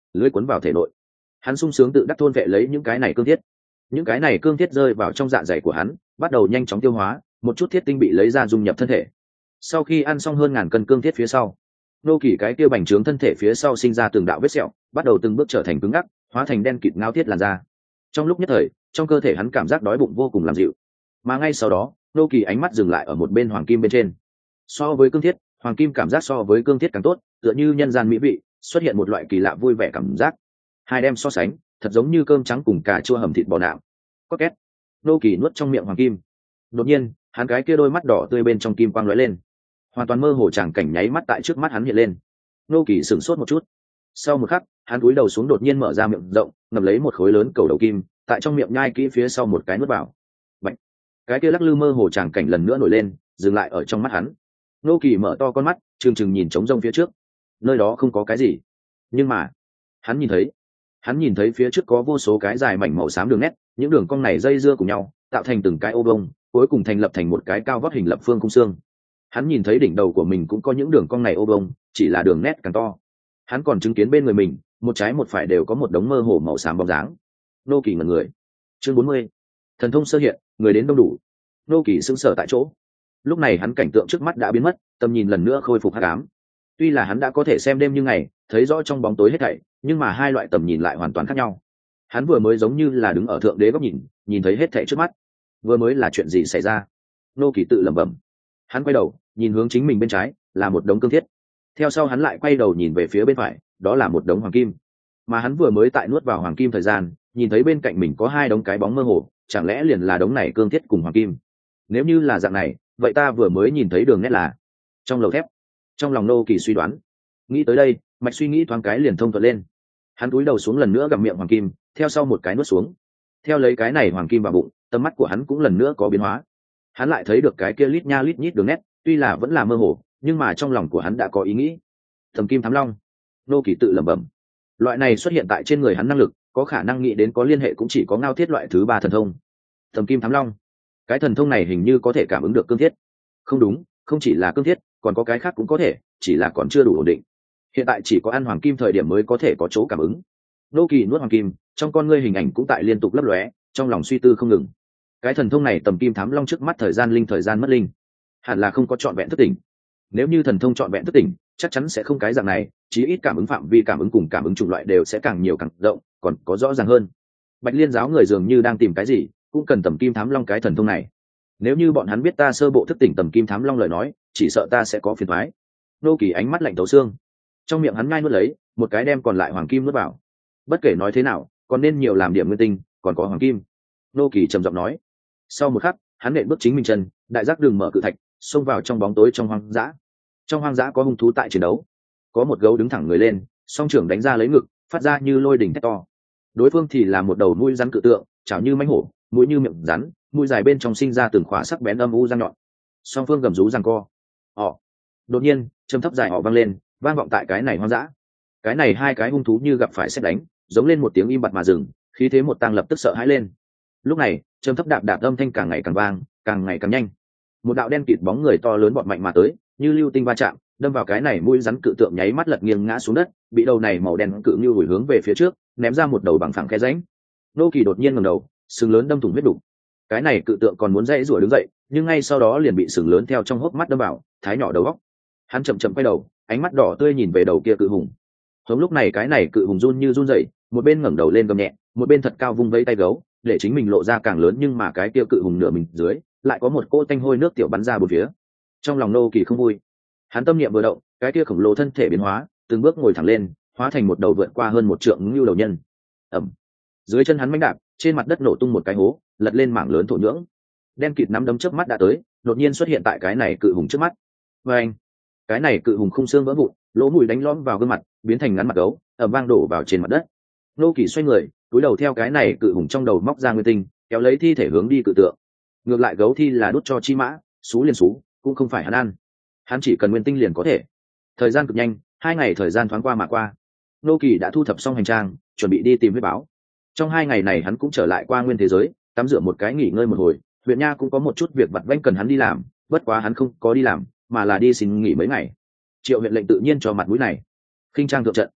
Speaker 1: lưới cuốn vào thể nội. Hắn sung sướng tự đắc thôn vệ lấy những cái này cương thiết, những cái này cương thiết rơi vào trong dạ dày của hắn, bắt đầu nhanh chóng tiêu hóa, một chút thiết tinh bị lấy ra dung nhập thân thể. Sau khi ăn xong hơn ngàn cân cương thiết phía sau, nô kỳ cái kia bành trướng thân thể phía sau sinh ra từng đạo vết sẹo, bắt đầu từng bước trở thành cứng ngắc, hóa thành đen kịt ngao thiết làn da. Trong lúc nhất thời, trong cơ thể hắn cảm giác đói bụng vô cùng làm dịu, mà ngay sau đó nô kỳ ánh mắt dừng lại ở một bên hoàng kim bên trên. So với cương thiết, hoàng kim cảm giác so với cương thiết càng tốt, tựa như nhân gian mỹ vị, xuất hiện một loại kỳ lạ vui vẻ cảm giác. Hai đem so sánh, thật giống như cơm trắng cùng cà chua hầm thịt bò nạm. Có két, nô kỳ nuốt trong miệng hoàng kim. Đột nhiên, hắn cái kia đôi mắt đỏ tươi bên trong kim quang lóe lên, hoàn toàn mơ hồ tràng cảnh nháy mắt tại trước mắt hắn hiện lên. Nô kỳ sửng sốt một chút, sau một khắc hắn cúi đầu xuống, đột nhiên mở ra miệng rộng, ngậm lấy một khối lớn cầu đầu kim, tại trong miệng nhai kỹ phía sau một cái nuốt vào. Bạch, cái kia lắc lư mơ hồ tràng cảnh lần nữa nổi lên, dừng lại ở trong mắt hắn. Nô kỳ mở to con mắt, trừng trừng nhìn trống rông phía trước, nơi đó không có cái gì, nhưng mà hắn nhìn thấy hắn nhìn thấy phía trước có vô số cái dài mảnh màu xám đường nét, những đường cong này dây dưa cùng nhau tạo thành từng cái ô vông, cuối cùng thành lập thành một cái cao vót hình lập phương khung xương. Hắn nhìn thấy đỉnh đầu của mình cũng có những đường cong này ô vông, chỉ là đường nét càng to. Hắn còn chứng kiến bên người mình, một trái một phải đều có một đống mơ hồ màu xám bóng dáng. Nô kỳ ngẩn người. Chương bốn mươi, thần thông sơ hiện, người đến đông đủ. Nô kỳ sững sờ tại chỗ. Lúc này hắn cảnh tượng trước mắt đã biến mất, tầm nhìn lần nữa khôi phục hắc ám. Tuy là hắn đã có thể xem đêm như ngày, thấy rõ trong bóng tối hết thảy, nhưng mà hai loại tầm nhìn lại hoàn toàn khác nhau. Hắn vừa mới giống như là đứng ở thượng đế góc nhìn, nhìn thấy hết thảy trước mắt. Vừa mới là chuyện gì xảy ra? Nô kỳ tự lẩm bẩm. Hắn quay đầu, nhìn hướng chính mình bên trái, là một đống cương thiết. Theo sau hắn lại quay đầu nhìn về phía bên phải, đó là một đống hoàng kim. Mà hắn vừa mới tại nuốt vào hoàng kim thời gian, nhìn thấy bên cạnh mình có hai đống cái bóng mơ hồ, chẳng lẽ liền là đống này cương thiết cùng hoàng kim? Nếu như là dạng này, vậy ta vừa mới nhìn thấy đường nét là trong lầu thép. Trong lòng nô kỳ suy đoán, nghĩ tới đây, mạch suy nghĩ thoáng cái liền thông thuận lên. Hắn cúi đầu xuống lần nữa gặm miệng hoàng kim, theo sau một cái nuốt xuống. Theo lấy cái này hoàng kim vào bụng, tầm mắt của hắn cũng lần nữa có biến hóa. Hắn lại thấy được cái kia lít nha lít nhít đường nét, tuy là vẫn là mơ hồ, nhưng mà trong lòng của hắn đã có ý nghĩ. Thẩm Kim Thám Long, nô kỳ tự lẩm bẩm. Loại này xuất hiện tại trên người hắn năng lực, có khả năng nghĩ đến có liên hệ cũng chỉ có ngao thiết loại thứ ba thần thông. Thẩm Kim Thám Long, cái thần thông này hình như có thể cảm ứng được cương thiết. Không đúng, không chỉ là cương thiết, còn có cái khác cũng có thể, chỉ là còn chưa đủ ổn định. Hiện tại chỉ có ăn hoàng kim thời điểm mới có thể có chỗ cảm ứng. Nô kỳ nuốt hoàng kim, trong con ngươi hình ảnh cũng tại liên tục lấp lóe, trong lòng suy tư không ngừng. Cái thần thông này Tầm Kim Thám Long trước mắt thời gian linh thời gian mất linh, hẳn là không có trọn vẹn thức tỉnh. Nếu như thần thông trọn vẹn thức tỉnh, chắc chắn sẽ không cái dạng này, chí ít cảm ứng phạm vi cảm ứng cùng cảm ứng chủng loại đều sẽ càng nhiều càng rộng, còn có rõ ràng hơn. Bạch Liên giáo người dường như đang tìm cái gì, cũng cần Tầm Kim Thám Long cái thần thông này. Nếu như bọn hắn biết ta sơ bộ thức tỉnh Tầm Kim Thám Long lời nói, chỉ sợ ta sẽ có phiền toái. Nô kỳ ánh mắt lạnh thấu xương, trong miệng hắn nhai nuốt lấy một cái đem còn lại hoàng kim nuốt vào. Bất kể nói thế nào, còn nên nhiều làm điểm nguyên tinh, còn có hoàng kim. Nô kỳ trầm giọng nói. Sau một khắc, hắn nện bước chính mình chân, đại giác đường mở cự thạch, xông vào trong bóng tối trong hoang dã. Trong hoang dã có hung thú tại chiến đấu, có một gấu đứng thẳng người lên, song trưởng đánh ra lấy ngực, phát ra như lôi đỉnh thét to. Đối phương thì là một đầu mũi rắn cự tượng, chảo như mãnh hổ, mũi như miệng rắn, mũi dài bên trong sinh ra từng khóa sắc bén âm u răng nhọn. Song phương gầm rú giằng co. Họ. Đột nhiên, trầm thấp dài họ vang lên, vang vọng tại cái này hoang dã. Cái này hai cái hung thú như gặp phải sét đánh, giống lên một tiếng im bặt mà dừng, khí thế một tăng lập tức sợ hãi lên. Lúc này, trầm thấp đạp đạp âm thanh càng ngày càng vang, càng ngày càng nhanh. Một đạo đen kịt bóng người to lớn bọt mạnh mà tới, như lưu tinh va chạm, đâm vào cái này mũi rắn cự tượng, nháy mắt lật nghiêng ngã xuống đất, bị đầu này màu đen cự như đuổi hướng về phía trước, ném ra một đầu bằng phẳng khe rãnh. Nô kỳ đột nhiên ngẩng đầu, sừng lớn đâm thủng huyết đục. Cái này cự tượng còn muốn dãy rủa đứng dậy, nhưng ngay sau đó liền bị sừng lớn theo trong hốc mắt đâm vào, thái nhỏ đầu góc. Hắn chậm chậm quay đầu, ánh mắt đỏ tươi nhìn về đầu kia cự hùng. Giống lúc này cái này cự hùng run như run rẩy, một bên ngẩng đầu lên gầm nhẹ, một bên thật cao vung vẫy tay gấu, để chính mình lộ ra càng lớn, nhưng mà cái kia cự hùng nửa mình dưới, lại có một cỗ tanh hôi nước tiểu bắn ra bốn phía. Trong lòng nô kỳ không vui. Hắn tâm niệm vừa động, cái kia khổng lồ thân thể biến hóa, từng bước ngồi thẳng lên, hóa thành một đầu vượt qua hơn một trượng ngưu đầu nhân. Ầm. Dưới chân hắn mãnh đạp, trên mặt đất nổ tung một cái hố, lật lên mảng lớn thổ nhưỡng. Đen kịt nắm đấm chớp mắt đã tới, đột nhiên xuất hiện tại cái này cự hùng trước mắt. Oeng. Cái này cự hùng khung xương vỡ vụn, lỗ mũi đánh lõm vào gương mặt, biến thành ngắn mặt gấu, ầm vang đổ vào trên mặt đất. Nô kỳ xoay người, cúi đầu theo cái này cự hùng trong đầu móc ra nguyên tinh, kéo lấy thi thể hướng đi cự tượng. Ngược lại gấu thi là đút cho chi mã, xú liền xú, cũng không phải hắn ăn. Hắn chỉ cần nguyên tinh liền có thể. Thời gian cực nhanh, hai ngày thời gian thoáng qua mà qua. Nô kỳ đã thu thập xong hành trang, chuẩn bị đi tìm huyết báo. Trong hai ngày này hắn cũng trở lại qua nguyên thế giới, tắm rửa một cái nghỉ ngơi một hồi. Huyện nha cũng có một chút việc vặt vãnh cần hắn đi làm, bất quá hắn không có đi làm, mà là đi xin nghỉ mấy ngày. Triệu huyện lệnh tự nhiên cho mặt mũi này. Khinh trang thượng trận.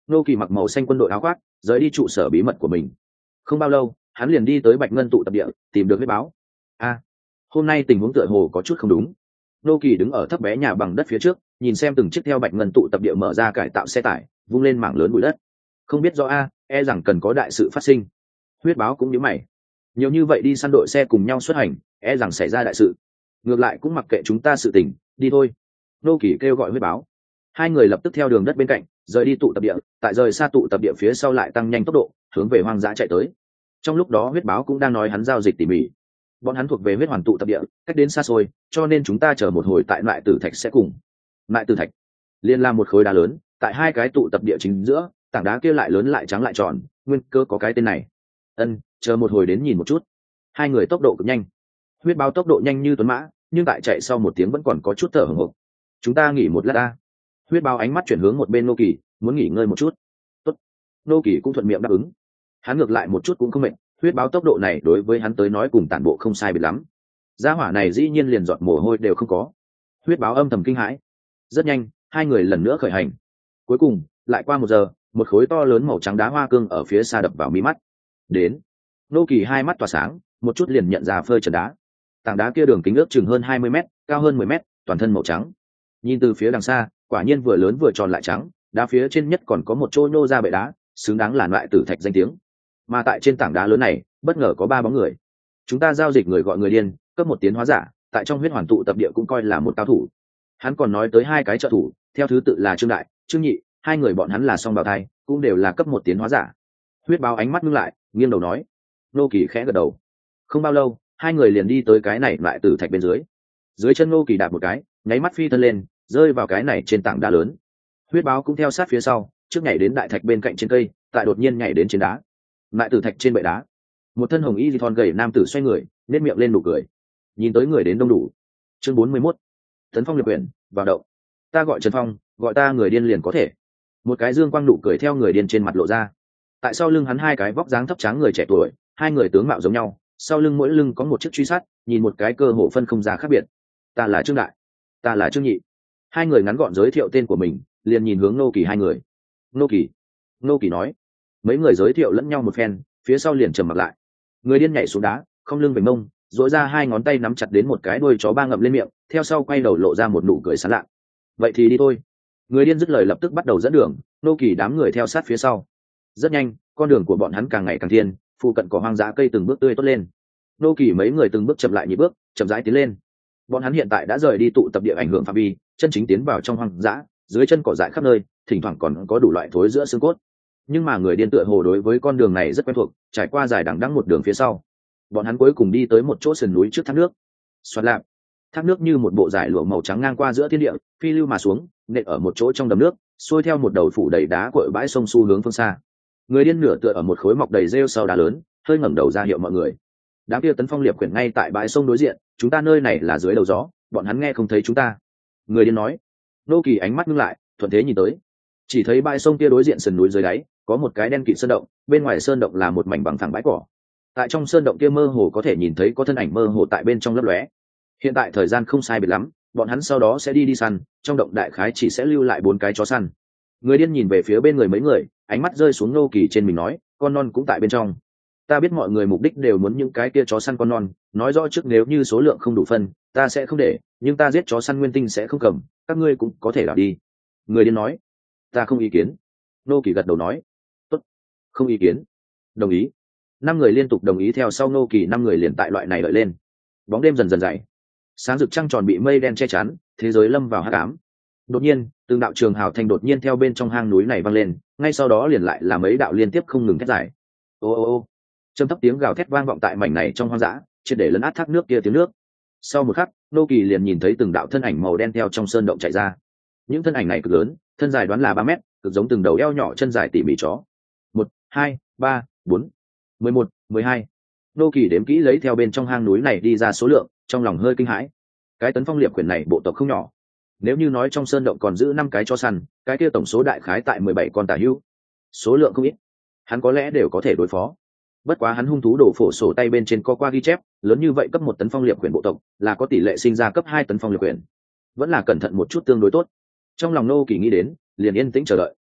Speaker 1: Nô Kỳ mặc màu xanh quân đội áo khoác rời đi trụ sở bí mật của mình. Không bao lâu hắn liền đi tới Bạch Ngân tụ tập địa, tìm được huyết báo. A, hôm nay tình huống tựa hồ có chút không đúng. Nô Kỳ đứng ở thấp bé nhà bằng đất phía trước, nhìn xem từng chiếc theo Bạch Ngân tụ tập địa mở ra cải tạo xe tải, vung lên mảng lớn bụi đất. Không biết rõ a, e rằng cần có đại sự phát sinh. Huyết báo cũng nhíu mày. Nhiều như vậy đi săn đội xe cùng nhau xuất hành, e rằng xảy ra đại sự. Ngược lại cũng mặc kệ chúng ta sự tình, đi thôi. Nô Kỳ kêu gọi huyết báo. Hai người lập tức theo đường đất bên cạnh rời đi tụ tập địa, tại rời xa tụ tập địa phía sau lại tăng nhanh tốc độ hướng về hoang dã chạy tới. Trong lúc đó huyết báo cũng đang nói hắn giao dịch tỉ mỉ. Bọn hắn thuộc về huyết hoàn tụ tập địa, cách đến xa xôi, cho nên chúng ta chờ một hồi tại loại tử thạch sẽ cùng. Loại tử thạch liên làm một khối đá lớn, tại hai cái tụ tập địa chính giữa, tảng đá kia lại lớn lại trắng lại tròn, nguyên cơ có cái tên này. Ân, chờ một hồi đến nhìn một chút. Hai người tốc độ cực nhanh. Huyết báo tốc độ nhanh như tuấn mã, nhưng tại chạy sau một tiếng vẫn còn có chút thở hổn hộc. Chúng ta nghỉ một lát ta. Huyết báo ánh mắt chuyển hướng một bên Nô Kỳ, muốn nghỉ ngơi một chút. Tốt. Nô Kỳ cũng thuận miệng đáp ứng. Hắn ngược lại một chút cũng không mệt, huyết báo tốc độ này đối với hắn tới nói cùng tản bộ không sai biệt lắm. Gia hỏa này dĩ nhiên liền giọt mồ hôi đều không có. Huyết báo âm thầm kinh hãi. Rất nhanh, hai người lần nữa khởi hành. Cuối cùng, lại qua một giờ, một khối to lớn màu trắng đá hoa cương ở phía xa đập vào mí mắt. Đến. Nô Kỳ hai mắt tỏa sáng, một chút liền nhận ra phơi trần đá. Tảng đá kia đường kính ước chừng hơn hai mươi mét, cao hơn mười mét, toàn thân màu trắng. Nhìn từ phía đằng xa, quả nhiên vừa lớn vừa tròn lại trắng, đá phía trên nhất còn có một chỗ nhô ra bệ đá, xứng đáng là loại tử thạch danh tiếng. Mà tại trên tảng đá lớn này, bất ngờ có ba bóng người. Chúng ta giao dịch người gọi người điên, cấp một tiến hóa giả, tại trong huyết hoàn tụ tập địa cũng coi là một cao thủ. Hắn còn nói tới hai cái trợ thủ, theo thứ tự là Trương Đại, Trương Nhị, hai người bọn hắn là song bào thai, cũng đều là cấp một tiến hóa giả. Huyết báo ánh mắt ngưng lại, nghiêng đầu nói. Nô Kỳ khẽ gật đầu. Không bao lâu, hai người liền đi tới cái này loại tử thạch bên dưới. Dưới chân Nô Kỳ đạp một cái, nháy mắt phi thân lên, rơi vào cái này trên tảng đá lớn. Huyết báo cũng theo sát phía sau, trước nhảy đến đại thạch bên cạnh trên cây, tại đột nhiên nhảy đến trên đá. Lại tử thạch trên bệ đá, một thân hồng y di thon gầy nam tử xoay người, nét miệng lên nụ cười, nhìn tới người đến đông đủ. Chương bốn mươi mốt, Tấn Phong liệt quyển vào đậu. Ta gọi Trần Phong, gọi ta người điên liền có thể. Một cái dương quang nụ cười theo người điên trên mặt lộ ra. Tại sau lưng hắn hai cái vóc dáng thấp tráng người trẻ tuổi, hai người tướng mạo giống nhau, sau lưng mỗi lưng có một chiếc truy sát, nhìn một cái cơ hồ phân không ra khác biệt. Ta là Trương Đại, ta là Trương Nhị. Hai người ngắn gọn giới thiệu tên của mình, liền nhìn hướng Nô Kỳ hai người. Nô Kỳ, Nô Kỳ nói. Mấy người giới thiệu lẫn nhau một phen, phía sau liền trầm mặt lại. Người điên nhảy xuống đá, không lưng về mông, duỗi ra hai ngón tay nắm chặt đến một cái đuôi chó ba ngậm lên miệng, theo sau quay đầu lộ ra một nụ cười sảng lạ. Vậy thì đi thôi. Người điên dứt lời lập tức bắt đầu dẫn đường, Nô Kỳ đám người theo sát phía sau. Rất nhanh, con đường của bọn hắn càng ngày càng thiên, phụ cận cỏ hoang dã cây từng bước tươi tốt lên. Nô Kỳ mấy người từng bước chậm lại nhịp bước, chậm rãi tiến lên. Bọn hắn hiện tại đã rời đi tụ tập địa ảnh hưởng phạm vi, chân chính tiến vào trong hoang dã, dưới chân cỏ dại khắp nơi, thỉnh thoảng còn có đủ loại thối giữa xương cốt. Nhưng mà người điên tựa hồ đối với con đường này rất quen thuộc, trải qua dài đằng đẵng một đường phía sau, bọn hắn cuối cùng đi tới một chỗ sườn núi trước thác nước. Xoạt lạp, thác nước như một bộ dải lụa màu trắng ngang qua giữa thiên địa, phi lưu mà xuống, nện ở một chỗ trong đầm nước, xuôi theo một đầu phủ đầy đá cội bãi sông xu hướng phương xa. Người điên nửa tựa ở một khối mọc đầy rêu sau đá lớn, hơi ngẩng đầu ra hiệu mọi người. Đám kia Tấn Phong liệp quyển ngay tại bãi sông đối diện, chúng ta nơi này là dưới đầu gió, bọn hắn nghe không thấy chúng ta. Người điên nói. Nô Kỳ ánh mắt ngưng lại, thuận thế nhìn tới, chỉ thấy bãi sông kia đối diện sườn núi dưới đáy có một cái đen kịt sơn động, bên ngoài sơn động là một mảnh bằng phẳng bãi cỏ. Tại trong sơn động kia mơ hồ có thể nhìn thấy có thân ảnh mơ hồ tại bên trong lấp lóe. Hiện tại thời gian không sai biệt lắm, bọn hắn sau đó sẽ đi đi săn, trong động đại khái chỉ sẽ lưu lại bốn cái chó săn. Người điên nhìn về phía bên người mấy người, ánh mắt rơi xuống Nô Kỳ trên mình nói, con non cũng tại bên trong. Ta biết mọi người mục đích đều muốn những cái kia chó săn con non, nói rõ trước nếu như số lượng không đủ phân, ta sẽ không để, nhưng ta giết chó săn nguyên tinh sẽ không cầm, các ngươi cũng có thể đảo đi. Người điên nói. Ta không ý kiến. Nô Kỳ gật đầu nói. Tốt, không ý kiến. Đồng ý. Năm người liên tục đồng ý theo sau Nô Kỳ, năm người liền tại loại này đợi lên. Bóng đêm dần dần dày, sáng rực trăng tròn bị mây đen che chắn, thế giới lâm vào hắc ám. Đột nhiên, từng đạo trường hào thành đột nhiên theo bên trong hang núi này vang lên, ngay sau đó liền lại là mấy đạo liên tiếp không ngừng thét dài. Ô ô ô, trầm thấp tiếng gào thét vang vọng tại mảnh này trong hoang dã, triệt để lấn át thác nước kia tiếng nước. Sau một khắc, Nô Kỳ liền nhìn thấy từng đạo thân ảnh màu đen theo trong sơn động chạy ra. Những thân ảnh này cực lớn, thân dài đoán là ba mét, cực giống từng đầu eo nhỏ chân dài tỉ mỉ chó. Một, hai, ba, bốn, mười một, mười hai. Nô Kỳ đếm kỹ lấy theo bên trong hang núi này đi ra số lượng, trong lòng hơi kinh hãi. Cái Tấn Phong liệp quyển này bộ tộc không nhỏ. Nếu như nói trong sơn động còn giữ năm cái chó săn, cái kia tổng số đại khái tại mười bảy con tả hữu. Số lượng không ít, hắn có lẽ đều có thể đối phó. Bất quá hắn hung thú đổ phổ sổ tay bên trên có qua ghi chép, lớn như vậy cấp một Tấn Phong liệp quyển bộ tộc, là có tỷ lệ sinh ra cấp hai Tấn Phong liệp quyển. Vẫn là cẩn thận một chút tương đối tốt. Trong lòng Nô Kỳ nghĩ đến, liền yên tĩnh chờ đợi.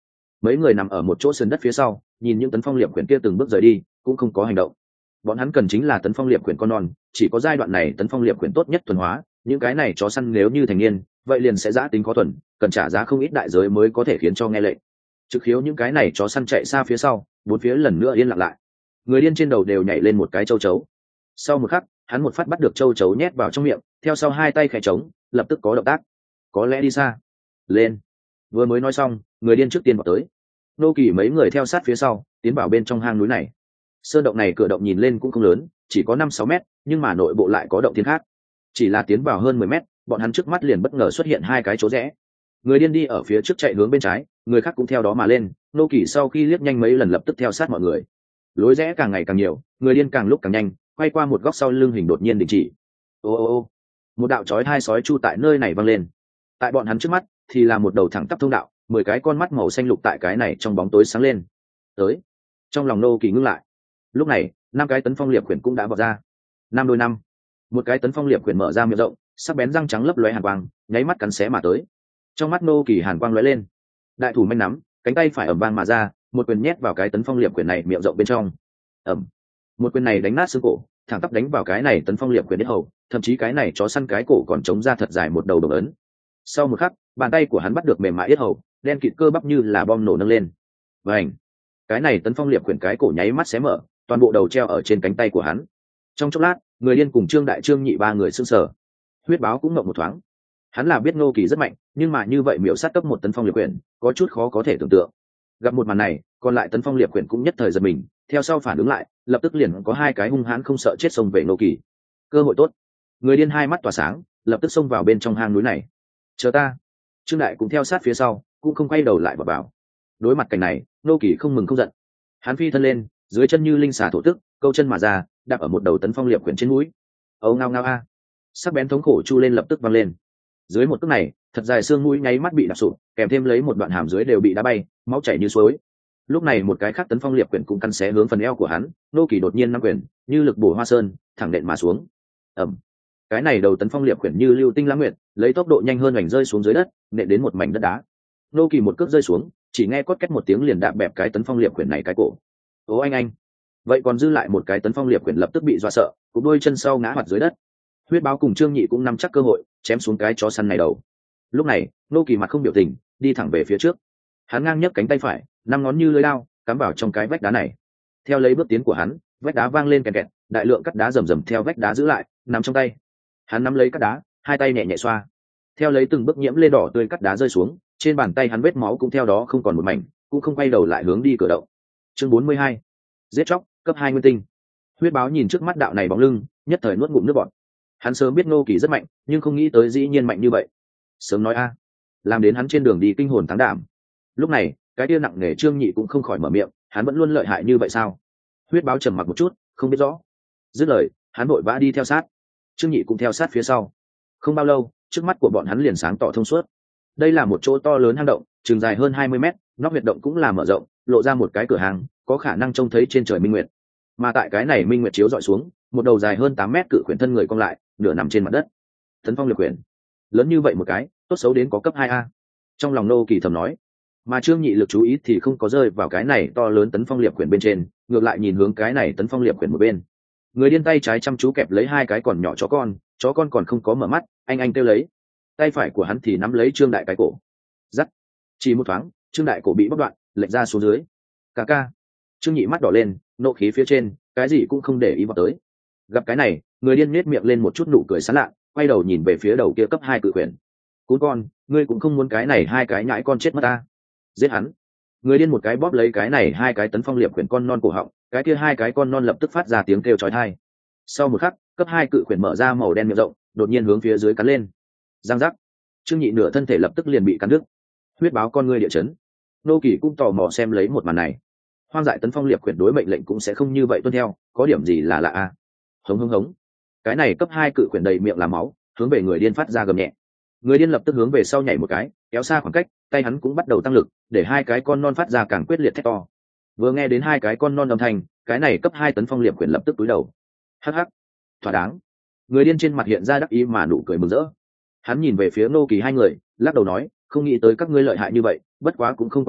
Speaker 1: mấy người nằm ở một chỗ sườn đất phía sau, nhìn những tấn phong liệp quyển kia từng bước rời đi, cũng không có hành động. Bọn hắn cần chính là tấn phong liệp quyển con non, chỉ có giai đoạn này tấn phong liệp quyển tốt nhất thuần hóa, những cái này chó săn nếu như thành niên, vậy liền sẽ giã tính khó thuần, cần trả giá không ít đại giới mới có thể khiến cho nghe lệnh. Trực khiếu những cái này chó săn chạy xa phía sau, bốn phía lần nữa yên lặng lại. Người điên trên đầu đều nhảy lên một cái châu chấu. Sau một khắc, hắn một phát bắt được châu chấu nhét vào trong miệng, theo sau hai tay khẽ trống, lập tức có động tác. Có lẽ đi xa. Lên. Vừa mới nói xong, người điên trước tiên vào tới. Nô Kỳ mấy người theo sát phía sau, tiến vào bên trong hang núi này. Sơn động này cửa động nhìn lên cũng không lớn, chỉ có năm sáu mét, nhưng mà nội bộ lại có động thiên khác. Chỉ là tiến vào hơn mười mét, bọn hắn trước mắt liền bất ngờ xuất hiện hai cái chỗ rẽ. Người điên đi ở phía trước chạy hướng bên trái, người khác cũng theo đó mà lên. Nô Kỳ sau khi liếc nhanh mấy lần lập tức theo sát mọi người. Lối rẽ càng ngày càng nhiều, người điên càng lúc càng nhanh, quay qua một góc sau lưng hình đột nhiên đình chỉ. Ô ô ô, một đạo chói hai sói chu tại nơi này vang lên. Tại bọn hắn trước mắt thì là một đầu thẳng tắp thông đạo, mười cái con mắt màu xanh lục tại cái này trong bóng tối sáng lên. Tới. Trong lòng Nô Kỳ ngưng lại. Lúc này, năm cái tấn phong liệp quyển cũng đã vọt ra. Năm đôi năm. Một cái tấn phong liệp quyển mở ra miệng rộng, sắc bén răng trắng lấp lóe hàn quang, nháy mắt cắn xé mà tới. Trong mắt Nô Kỳ hàn quang lóe lên. Đại thủ manh nắm, cánh tay phải ầm vang mà ra, một quyền nhét vào cái tấn phong liệp quyển này miệng rộng bên trong. Ầm. Một quyền này đánh nát xương cổ, thẳng tắp đánh vào cái này tấn phong liệp quyển đến hầu, thậm chí cái này chó săn cái cổ còn chống ra thật dài một đầu đồng ấn. Sau một khắc, bàn tay của hắn bắt được mềm mại yết hầu, đen kịt cơ bắp như là bom nổ nâng lên. Vành. Cái này tấn phong liệp quyển cái cổ nháy mắt xé mở, toàn bộ đầu treo ở trên cánh tay của hắn. Trong chốc lát, người điên cùng Trương Đại Trương Nhị ba người sững sờ. Huyết Báo cũng ngậm một thoáng. Hắn là biết Ngô Kỳ rất mạnh, nhưng mà như vậy miểu sát cấp một tấn phong liệp quyển, có chút khó có thể tưởng tượng. Gặp một màn này, còn lại tấn phong liệp quyển cũng nhất thời giật mình, theo sau phản ứng lại, lập tức liền có hai cái hung hãn không sợ chết xông về Ngô Kỳ. Cơ hội tốt. Người điên hai mắt tỏa sáng, lập tức xông vào bên trong hang núi này. Chờ ta. Trương Đại cũng theo sát phía sau, cũng không quay đầu lại vào vào. Đối mặt cảnh này, Ngô Kỳ không mừng không giận. Hắn phi thân lên, dưới chân như linh xà thổ tức, câu chân mà ra, đạp ở một đầu tấn phong liệp quyển trên mũi. Âu ngao ngao a. Sắc bén thống khổ chu lên lập tức vang lên. Dưới một cước này, thật dài xương mũi nháy mắt bị đạp sụp, kèm thêm lấy một đoạn hàm dưới đều bị đá bay, máu chảy như suối. Lúc này một cái khác tấn phong liệp quyển cũng căn xé hướng phần eo của hắn, Nô Kỳ đột nhiên nắm quyền, như lực bổ hoa sơn, thẳng đệm mà xuống. Ầm. Cái này đầu tấn phong liệp quyển như lưu tinh lãng nguyệt, lấy tốc độ nhanh hơn hoành rơi xuống dưới đất, nện đến một mảnh đất đá. Nô Kỳ một cước rơi xuống, chỉ nghe cốt két một tiếng liền đạp bẹp cái tấn phong liệp quyển này cái cổ. Ô anh anh. Vậy còn dư lại một cái tấn phong liệp quyển lập tức bị dọa sợ, cụp đôi chân sau ngã hoạt dưới đất. Huyết Báo cùng Trương Nhị cũng nắm chắc cơ hội, chém xuống cái chó săn này đầu. Lúc này, Nô Kỳ mặt không biểu tình, đi thẳng về phía trước. Hắn ngang nhấc cánh tay phải, năm ngón như lưỡi dao, cắm vào trong cái vách đá này. Theo lấy bước tiến của hắn, vách đá vang lên kẹt kẹt, đại lượng cắt đá rầm rầm theo vách đá giữ lại, nằm trong tay. Hắn nắm lấy cắt đá, hai tay nhẹ nhẹ xoa. Theo lấy từng bước nhiễm lên đỏ tươi cắt đá rơi xuống, trên bàn tay hắn vết máu cũng theo đó không còn một mảnh, cũng không quay đầu lại hướng đi cửa động. Chương bốn mươi hai, giết chóc, cấp hai nguyên tinh. Huyết Báo nhìn trước mắt đạo này bóng lưng, nhất thời nuốt ngụm nước bọt. Hắn sớm biết Ngô Kỳ rất mạnh, nhưng không nghĩ tới dĩ nhiên mạnh như vậy. Sớm nói a, làm đến hắn trên đường đi kinh hồn táng đảm. Lúc này, cái tia nặng nề Trương Nhị cũng không khỏi mở miệng, hắn vẫn luôn lợi hại như vậy sao? Huyết Báo trầm mặc một chút, không biết rõ. Dứt lời, hắn vội vã đi theo sát. Trương Nhị cũng theo sát phía sau. Không bao lâu, trước mắt của bọn hắn liền sáng tỏ thông suốt. Đây là một chỗ to lớn hang động, trường dài hơn hai mươi mét, nóc huyệt động cũng là mở rộng, lộ ra một cái cửa hàng, có khả năng trông thấy trên trời minh nguyệt. Mà tại cái này minh nguyệt chiếu dọi xuống, một đầu dài hơn tám mét cự khuyển thân người cong lại, nửa nằm trên mặt đất. Tấn phong liệp quyển, lớn như vậy một cái, tốt xấu đến có cấp hai a. Trong lòng Nô Kỳ thầm nói. Mà Trương Nhị lực chú ý thì không có rơi vào cái này to lớn tấn phong liệp quyển bên trên, ngược lại nhìn hướng cái này tấn phong liệp quyển một bên. Người điên tay trái chăm chú kẹp lấy hai cái còn nhỏ chó con, chó con còn không có mở mắt, anh anh kêu lấy. Tay phải của hắn thì nắm lấy Trương Đại cái cổ. Dắt. Chỉ một thoáng, Trương Đại cổ bị bóc đoạn, lệch ra xuống dưới. Ca ca. Trương Nhị mắt đỏ lên, nộ khí phía trên, cái gì cũng không để ý vào tới. Gặp cái này, người điên nết miệng lên một chút nụ cười sán lạ, quay đầu nhìn về phía đầu kia cấp hai cự quyển. Cún con, ngươi cũng không muốn cái này hai cái nhãi con chết mất ta. Giết hắn. Người điên một cái bóp lấy cái này hai cái tấn phong liệp quyển con non cổ họng, cái kia hai cái con non lập tức phát ra tiếng kêu chói tai. Sau một khắc, cấp hai cự quyển mở ra màu đen miệng rộng, đột nhiên hướng phía dưới cắn lên. Giang giác. Trương Nhị nửa thân thể lập tức liền bị cắn đứt. Huyết Báo con ngươi địa chấn. Nô Kỳ cũng tò mò xem lấy một màn này. Hoang dại tấn phong liệp quyển đối mệnh lệnh cũng sẽ không như vậy tuân theo, có điểm gì là lạ a? Hống hống hống. Cái này cấp hai cự quyển đầy miệng là máu, hướng về người điên phát ra gầm nhẹ. Người điên lập tức hướng về sau nhảy một cái, kéo xa khoảng cách, tay hắn cũng bắt đầu tăng lực, để hai cái con non phát ra càng quyết liệt thét to. Vừa nghe đến hai cái con non âm thanh, cái này cấp hai tấn phong liệp quyển lập tức cúi đầu. Hắc hắc, thỏa đáng. Người điên trên mặt hiện ra đắc ý mà nụ cười mừng rỡ. Hắn nhìn về phía Nô Kỳ hai người, lắc đầu nói, không nghĩ tới các ngươi lợi hại như vậy, bất quá cũng không quan trọng,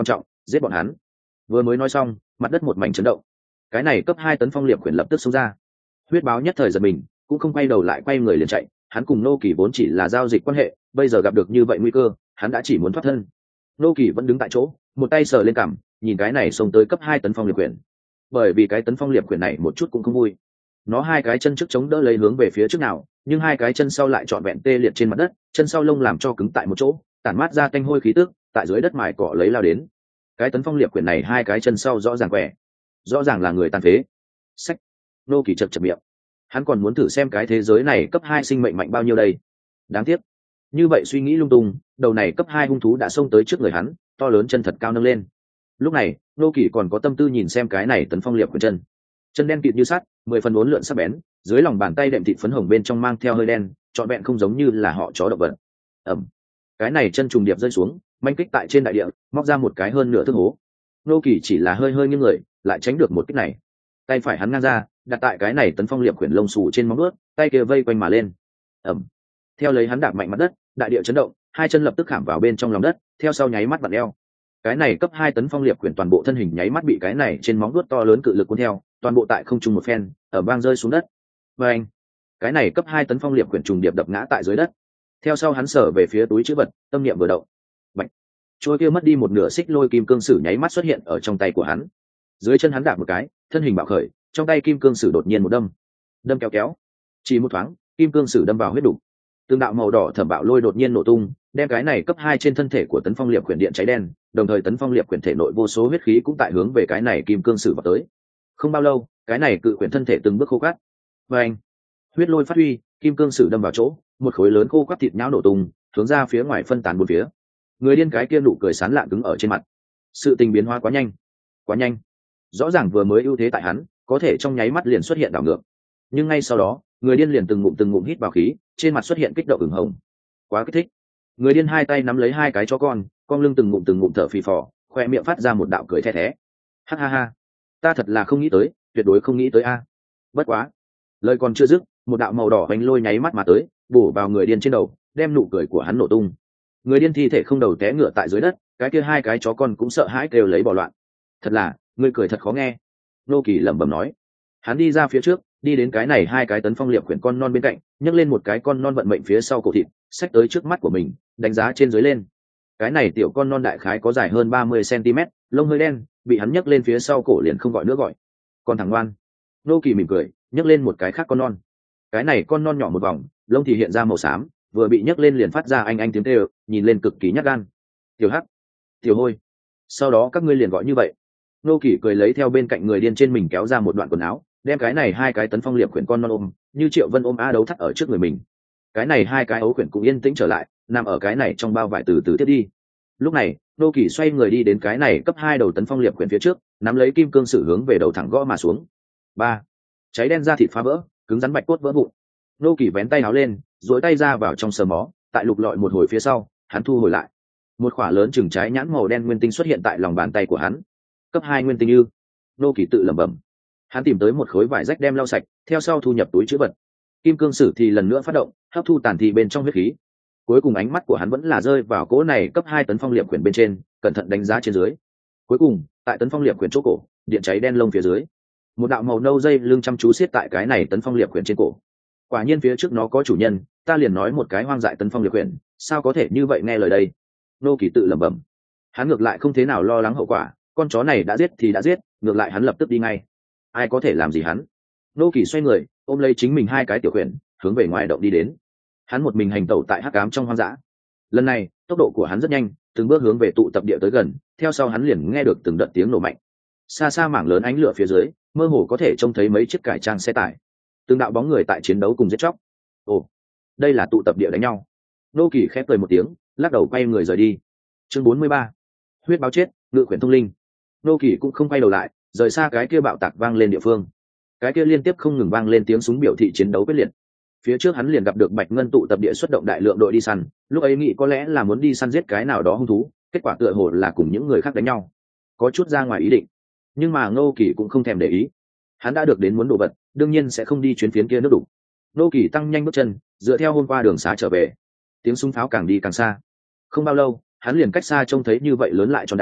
Speaker 1: giết bọn hắn. Vừa mới nói xong, mặt đất một mảnh chấn động. Cái này cấp hai tấn phong liệp quyển lập tức xông ra. Huyết báo nhất thời giật mình, cũng không quay đầu lại, quay người liền chạy. Hắn cùng Nô Kỳ vốn chỉ là giao dịch quan hệ, bây giờ gặp được như vậy nguy cơ, hắn đã chỉ muốn thoát thân. Nô Kỳ vẫn đứng tại chỗ, một tay sờ lên cằm, nhìn cái này xông tới cấp hai tấn phong liệp quyển. Bởi vì cái tấn phong liệp quyển này một chút cũng không vui. Nó hai cái chân trước chống đỡ lấy hướng về phía trước nào, nhưng hai cái chân sau lại trọn vẹn tê liệt trên mặt đất, chân sau lông làm cho cứng tại một chỗ, tản mát ra tanh hôi khí tức, tại dưới đất mài cọ lấy lao đến. Cái tấn phong liệp quyển này hai cái chân sau rõ ràng quẻ, rõ ràng là người tàn phế. Sách. Nô Kỳ chật chật miệng. Hắn còn muốn thử xem cái thế giới này cấp hai sinh mệnh mạnh bao nhiêu đây. Đáng tiếc. Như vậy suy nghĩ lung tung, đầu này cấp hai hung thú đã xông tới trước người hắn, to lớn chân thật cao nâng lên. Lúc này, Nô Kỳ còn có tâm tư nhìn xem cái này tấn phong liệp quyển chân. Chân đen kịt như sắt, mười phần uốn lượn sắc bén, dưới lòng bàn tay đệm thịt phấn hồng bên trong mang theo hơi đen, trọn vẹn không giống như là họ chó động vật. Ẩm. Cái này chân trùng điệp rơi xuống, manh kích tại trên đại địa, móc ra một cái hơn nửa thước hố. Nô Kỳ chỉ là hơi hơi nghiêng người, lại tránh được một kích này. Tay phải hắn ngang ra, đặt tại cái này tấn phong liệp quyển lông xù trên móng vuốt, tay kia vây quanh mà lên. Ẩm. Theo lấy hắn đạp mạnh mặt đất, đại địa chấn động, hai chân lập tức khảm vào bên trong lòng đất, theo sau nháy mắt vặn eo. Cái này cấp hai tấn phong liệp quyển toàn bộ thân hình nháy mắt bị cái này trên móng vuốt to lớn cự lực cuốn theo, toàn bộ tại không trung một phen, ở bang rơi xuống đất. Và anh, cái này cấp hai tấn phong liệp quyển trùng điệp đập ngã tại dưới đất. Theo sau hắn sở về phía túi trữ vật, tâm niệm vừa động. Bạch. Trôi kia mất đi một nửa xích lôi kim cương sử nháy mắt xuất hiện ở trong tay của hắn. Dưới chân hắn đạp một cái, thân hình bạo khởi, trong tay kim cương sử đột nhiên một đâm. Đâm kéo kéo. Chỉ một thoáng, kim cương sử đâm vào huyết đủ. Tương đạo màu đỏ thẩm bạo lôi đột nhiên nổ tung, đem cái này cấp hai trên thân thể của tấn phong liệp quyển điện cháy đen, đồng thời tấn phong liệp quyển thể nội vô số huyết khí cũng tại hướng về cái này kim cương sử vào tới. Không bao lâu, cái này cự quyển thân thể từng bước khô cát. Và anh, huyết lôi phát huy, kim cương sử đâm vào chỗ, một khối lớn khô quắt thịt nhão nổ tung, hướng ra phía ngoài phân tán bốn phía. Người điên cái kia nụ cười sán lạn cứng ở trên mặt. Sự tình biến hóa quá nhanh, quá nhanh. Rõ ràng vừa mới ưu thế tại hắn, có thể trong nháy mắt liền xuất hiện đảo ngược. Nhưng ngay sau đó, người điên liền từng ngụm từng ngụm hít vào khí, trên mặt xuất hiện kích động ửng hồng. Quá kích thích. Người điên hai tay nắm lấy hai cái chó con, con lưng từng ngụm từng ngụm thở phì phò, khoe miệng phát ra một đạo cười the thé. Ha ha ha, ta thật là không nghĩ tới, tuyệt đối không nghĩ tới a. Bất quá, lời còn chưa dứt, một đạo màu đỏ bánh lôi nháy mắt mà tới, bổ vào người điên trên đầu, đem nụ cười của hắn nổ tung. Người điên thi thể không đầu té ngựa tại dưới đất, cái kia hai cái chó con cũng sợ hãi kêu lấy bỏ loạn. Thật là, ngươi cười thật khó nghe. Nô Kỳ lẩm bẩm nói. Hắn đi ra phía trước, đi đến cái này hai cái tấn phong liệp quyển con non bên cạnh, nhấc lên một cái con non vận mệnh phía sau cổ thịt, xách tới trước mắt của mình, đánh giá trên dưới lên. Cái này tiểu con non đại khái có dài hơn ba mươi xăng-ti-mét, lông hơi đen, bị hắn nhấc lên phía sau cổ liền không gọi nữa gọi. Con thằng ngoan. Nô Kỳ mỉm cười, nhấc lên một cái khác con non. Cái này con non nhỏ một vòng, lông thì hiện ra màu xám, vừa bị nhấc lên liền phát ra anh anh tiếng kêu, nhìn lên cực kỳ nhát gan. Tiểu Hắc, Tiểu Hôi. Sau đó các ngươi liền gọi như vậy. Nô Kỳ cười lấy theo bên cạnh người điên trên mình kéo ra một đoạn quần áo, đem cái này hai cái tấn phong liệp quyển con non ôm, như Triệu Vân ôm a đấu thắt ở trước người mình. Cái này hai cái ấu quyển cũng yên tĩnh trở lại, nằm ở cái này trong bao vải từ từ tiếp đi. Lúc này, Nô Kỳ xoay người đi đến cái này cấp hai đầu tấn phong liệp quyển phía trước, nắm lấy kim cương sử hướng về đầu thẳng gõ mà xuống. Ba, cháy đen ra thịt phá vỡ, cứng rắn bạch cốt vỡ vụn. Nô Kỳ vén tay áo lên, duỗi tay ra vào trong sờ mó, tại lục lọi một hồi phía sau, hắn thu hồi lại. Một quả lớn chừng trái nhãn màu đen nguyên tinh xuất hiện tại lòng bàn tay của hắn. Cấp hai nguyên tinh ư? Nô Kỳ tự lẩm bẩm. Hắn tìm tới một khối vải rách đem lau sạch, theo sau thu nhập túi trữ vật. Kim cương sử thì lần nữa phát động, hấp thu tàn thi bên trong huyết khí. Cuối cùng ánh mắt của hắn vẫn là rơi vào cỗ này cấp hai tấn phong liệp quyển bên trên, cẩn thận đánh giá trên dưới. Cuối cùng, tại tấn phong liệp quyển chỗ cổ, điện cháy đen lông phía dưới, một đạo màu nâu dây lưng chăm chú siết tại cái này tấn phong liệp quyển trên cổ. Quả nhiên phía trước nó có chủ nhân, ta liền nói một cái hoang dại tấn phong liệp quyển, sao có thể như vậy nghe lời đây? Nô Kỳ tự lẩm bẩm. Hắn ngược lại không thế nào lo lắng hậu quả, con chó này đã giết thì đã giết, ngược lại hắn lập tức đi ngay. Ai có thể làm gì hắn? Nô Kỳ xoay người, ôm lấy chính mình hai cái tiểu quyển, hướng về ngoài động đi đến. Hắn một mình hành tẩu tại hắc ám trong hoang dã. Lần này, tốc độ của hắn rất nhanh, từng bước hướng về tụ tập địa tới gần, theo sau hắn liền nghe được từng đợt tiếng nổ mạnh. Xa xa mảng lớn ánh lửa phía dưới, mơ hồ có thể trông thấy mấy chiếc cải trang xe tải. Từng đạo bóng người tại chiến đấu cùng giết chóc. Ồ, đây là tụ tập địa đánh nhau. Nô Kỳ khép cười một tiếng, lắc đầu quay người rời đi. Chương bốn mươi ba, huyết báo chết, ngự quyển thông linh. Nô Kỳ cũng không quay đầu lại, rời xa cái kia bạo tạc vang lên địa phương. Cái kia liên tiếp không ngừng vang lên tiếng súng biểu thị chiến đấu quyết liệt. Phía trước hắn liền gặp được Bạch Ngân tụ tập địa xuất động đại lượng đội đi săn, lúc ấy nghĩ có lẽ là muốn đi săn giết cái nào đó hung thú, kết quả tựa hồ là cùng những người khác đánh nhau, có chút ra ngoài ý định. Nhưng mà Ngô Kỳ cũng không thèm để ý, hắn đã được đến muốn đồ vật, đương nhiên sẽ không đi chuyến phiến kia nước đủ. Ngô Kỳ tăng nhanh bước chân, dựa theo hôm qua đường xá trở về. Tiếng súng pháo càng đi càng xa. Không bao lâu, hắn liền cách xa trông thấy như vậy lớn lại tròn đá,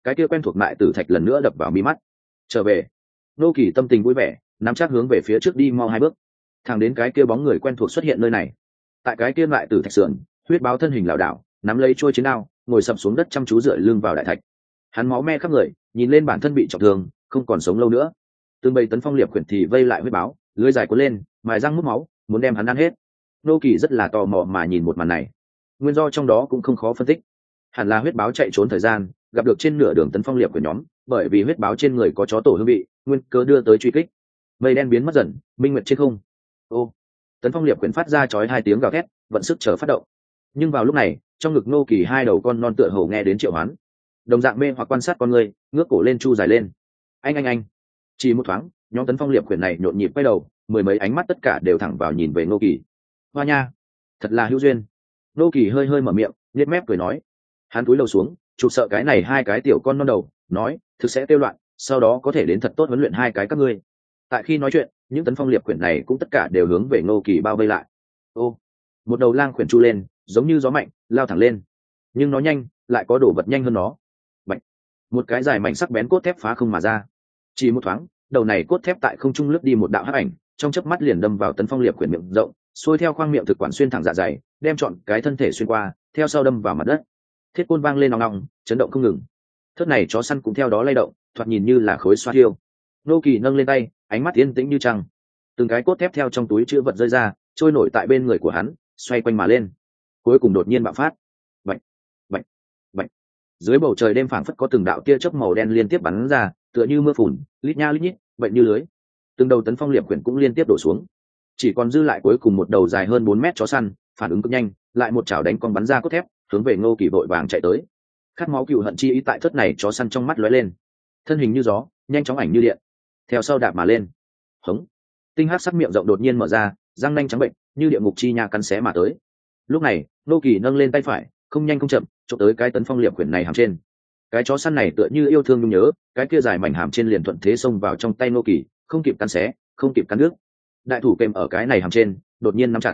Speaker 1: cái kia quen thuộc mại tử thạch lần nữa đập vào mi mắt. Trở về. Nô Kỳ tâm tình vui vẻ, nắm chắc hướng về phía trước đi mau hai bước, thẳng đến cái kia bóng người quen thuộc xuất hiện nơi này. Tại cái kia mại tử thạch sườn, huyết báo thân hình lảo đảo, nắm lấy trôi chiến đao, ngồi sập xuống đất chăm chú dựa lưng vào đại thạch. Hắn máu me khắp người, nhìn lên bản thân bị trọng thương, không còn sống lâu nữa. Từng bầy tấn phong liệp quyển thì vây lại huyết báo, lưỡi dài cuốn lên, mài răng mút máu, muốn đem hắn ăn hết. Nô Kỳ rất là tò mò mà nhìn một màn này. Nguyên do trong đó cũng không khó phân tích. Hẳn là huyết báo chạy trốn thời gian, gặp được trên nửa đường tấn phong liệp của nhóm, bởi vì huyết báo trên người có chó tổ hương vị, nguyên cớ đưa tới truy kích. Mây đen biến mất dần, minh nguyệt trên không. Ô, tấn phong liệp quyển phát ra chói hai tiếng gào thét, vận sức chờ phát động. Nhưng vào lúc này, trong ngực Nô Kỳ hai đầu con non tựa hồ nghe đến triệu hoán, đồng dạng mê hoặc quan sát con người, ngước cổ lên chu dài lên. Anh anh anh. Chỉ một thoáng, nhóm tấn phong liệp quyển này nhộn nhịp quay đầu, mười mấy ánh mắt tất cả đều thẳng vào nhìn về Nô Kỳ. Hoa nha, thật là hữu duyên. Nô Kỳ hơi hơi mở miệng, nhếch mép cười nói. Hắn cúi đầu xuống, chụp sợ cái này hai cái tiểu con non đầu, nói, thực sẽ tiêu loạn, sau đó có thể đến thật tốt huấn luyện hai cái các ngươi. Tại khi nói chuyện, những tấn phong liệp quyển này cũng tất cả đều hướng về Nô Kỳ bao vây lại. Ô, một đầu lang quyển chu lên, giống như gió mạnh, lao thẳng lên. Nhưng nó nhanh, lại có đồ vật nhanh hơn nó. Bạch, một cái dài mảnh sắc bén cốt thép phá không mà ra. Chỉ một thoáng, đầu này cốt thép tại không trung lướt đi một đạo hắc ảnh, trong chớp mắt liền đâm vào tấn phong liệp quyển miệng rộng, xuôi theo khoang miệng thực quản xuyên thẳng dạ dày, đem trọn cái thân thể xuyên qua, theo sau đâm vào mặt đất. Thiết côn vang lên ong ong, chấn động không ngừng. Thớt này chó săn cũng theo đó lay động, thoạt nhìn như là khối xoa thiêu. Nô Kỳ nâng lên tay, ánh mắt yên tĩnh như trăng. Từng cái cốt thép theo trong túi chứa vật rơi ra, trôi nổi tại bên người của hắn, xoay quanh mà lên. Cuối cùng đột nhiên bạo phát. Bạch, bạch, bạch. Dưới bầu trời đêm phảng phất có từng đạo tia chớp màu đen liên tiếp bắn ra, tựa như mưa phùn, lít nha lít nhít, vậy như lưới. Từng đầu tấn phong liệp quyển cũng liên tiếp đổ xuống. Chỉ còn dư lại cuối cùng một đầu dài hơn bốn mét chó săn, phản ứng cực nhanh, lại một chảo đánh con bắn ra cốt thép, hướng về Ngô Kỳ vội vàng chạy tới. Khát máu cừu hận chi ý tại thất này chó săn trong mắt lóe lên, thân hình như gió, nhanh chóng ảnh như điện, theo sau đạp mà lên. Hống, tinh hắc sắc miệng rộng đột nhiên mở ra, răng nanh trắng bệnh, như địa ngục chi nha cắn xé mà tới. Lúc này, Ngô Kỳ nâng lên tay phải, không nhanh không chậm, chụp tới cái tấn phong liệp quyển này hàm trên. Cái chó săn này tựa như yêu thương nhung nhớ, cái kia dài mảnh hàm trên liền thuận thế xông vào trong tay Ngô Kỳ, không kịp cắn xé, không kịp cắn nước. Đại thủ kèm ở cái này hàm trên, đột nhiên nắm chặt.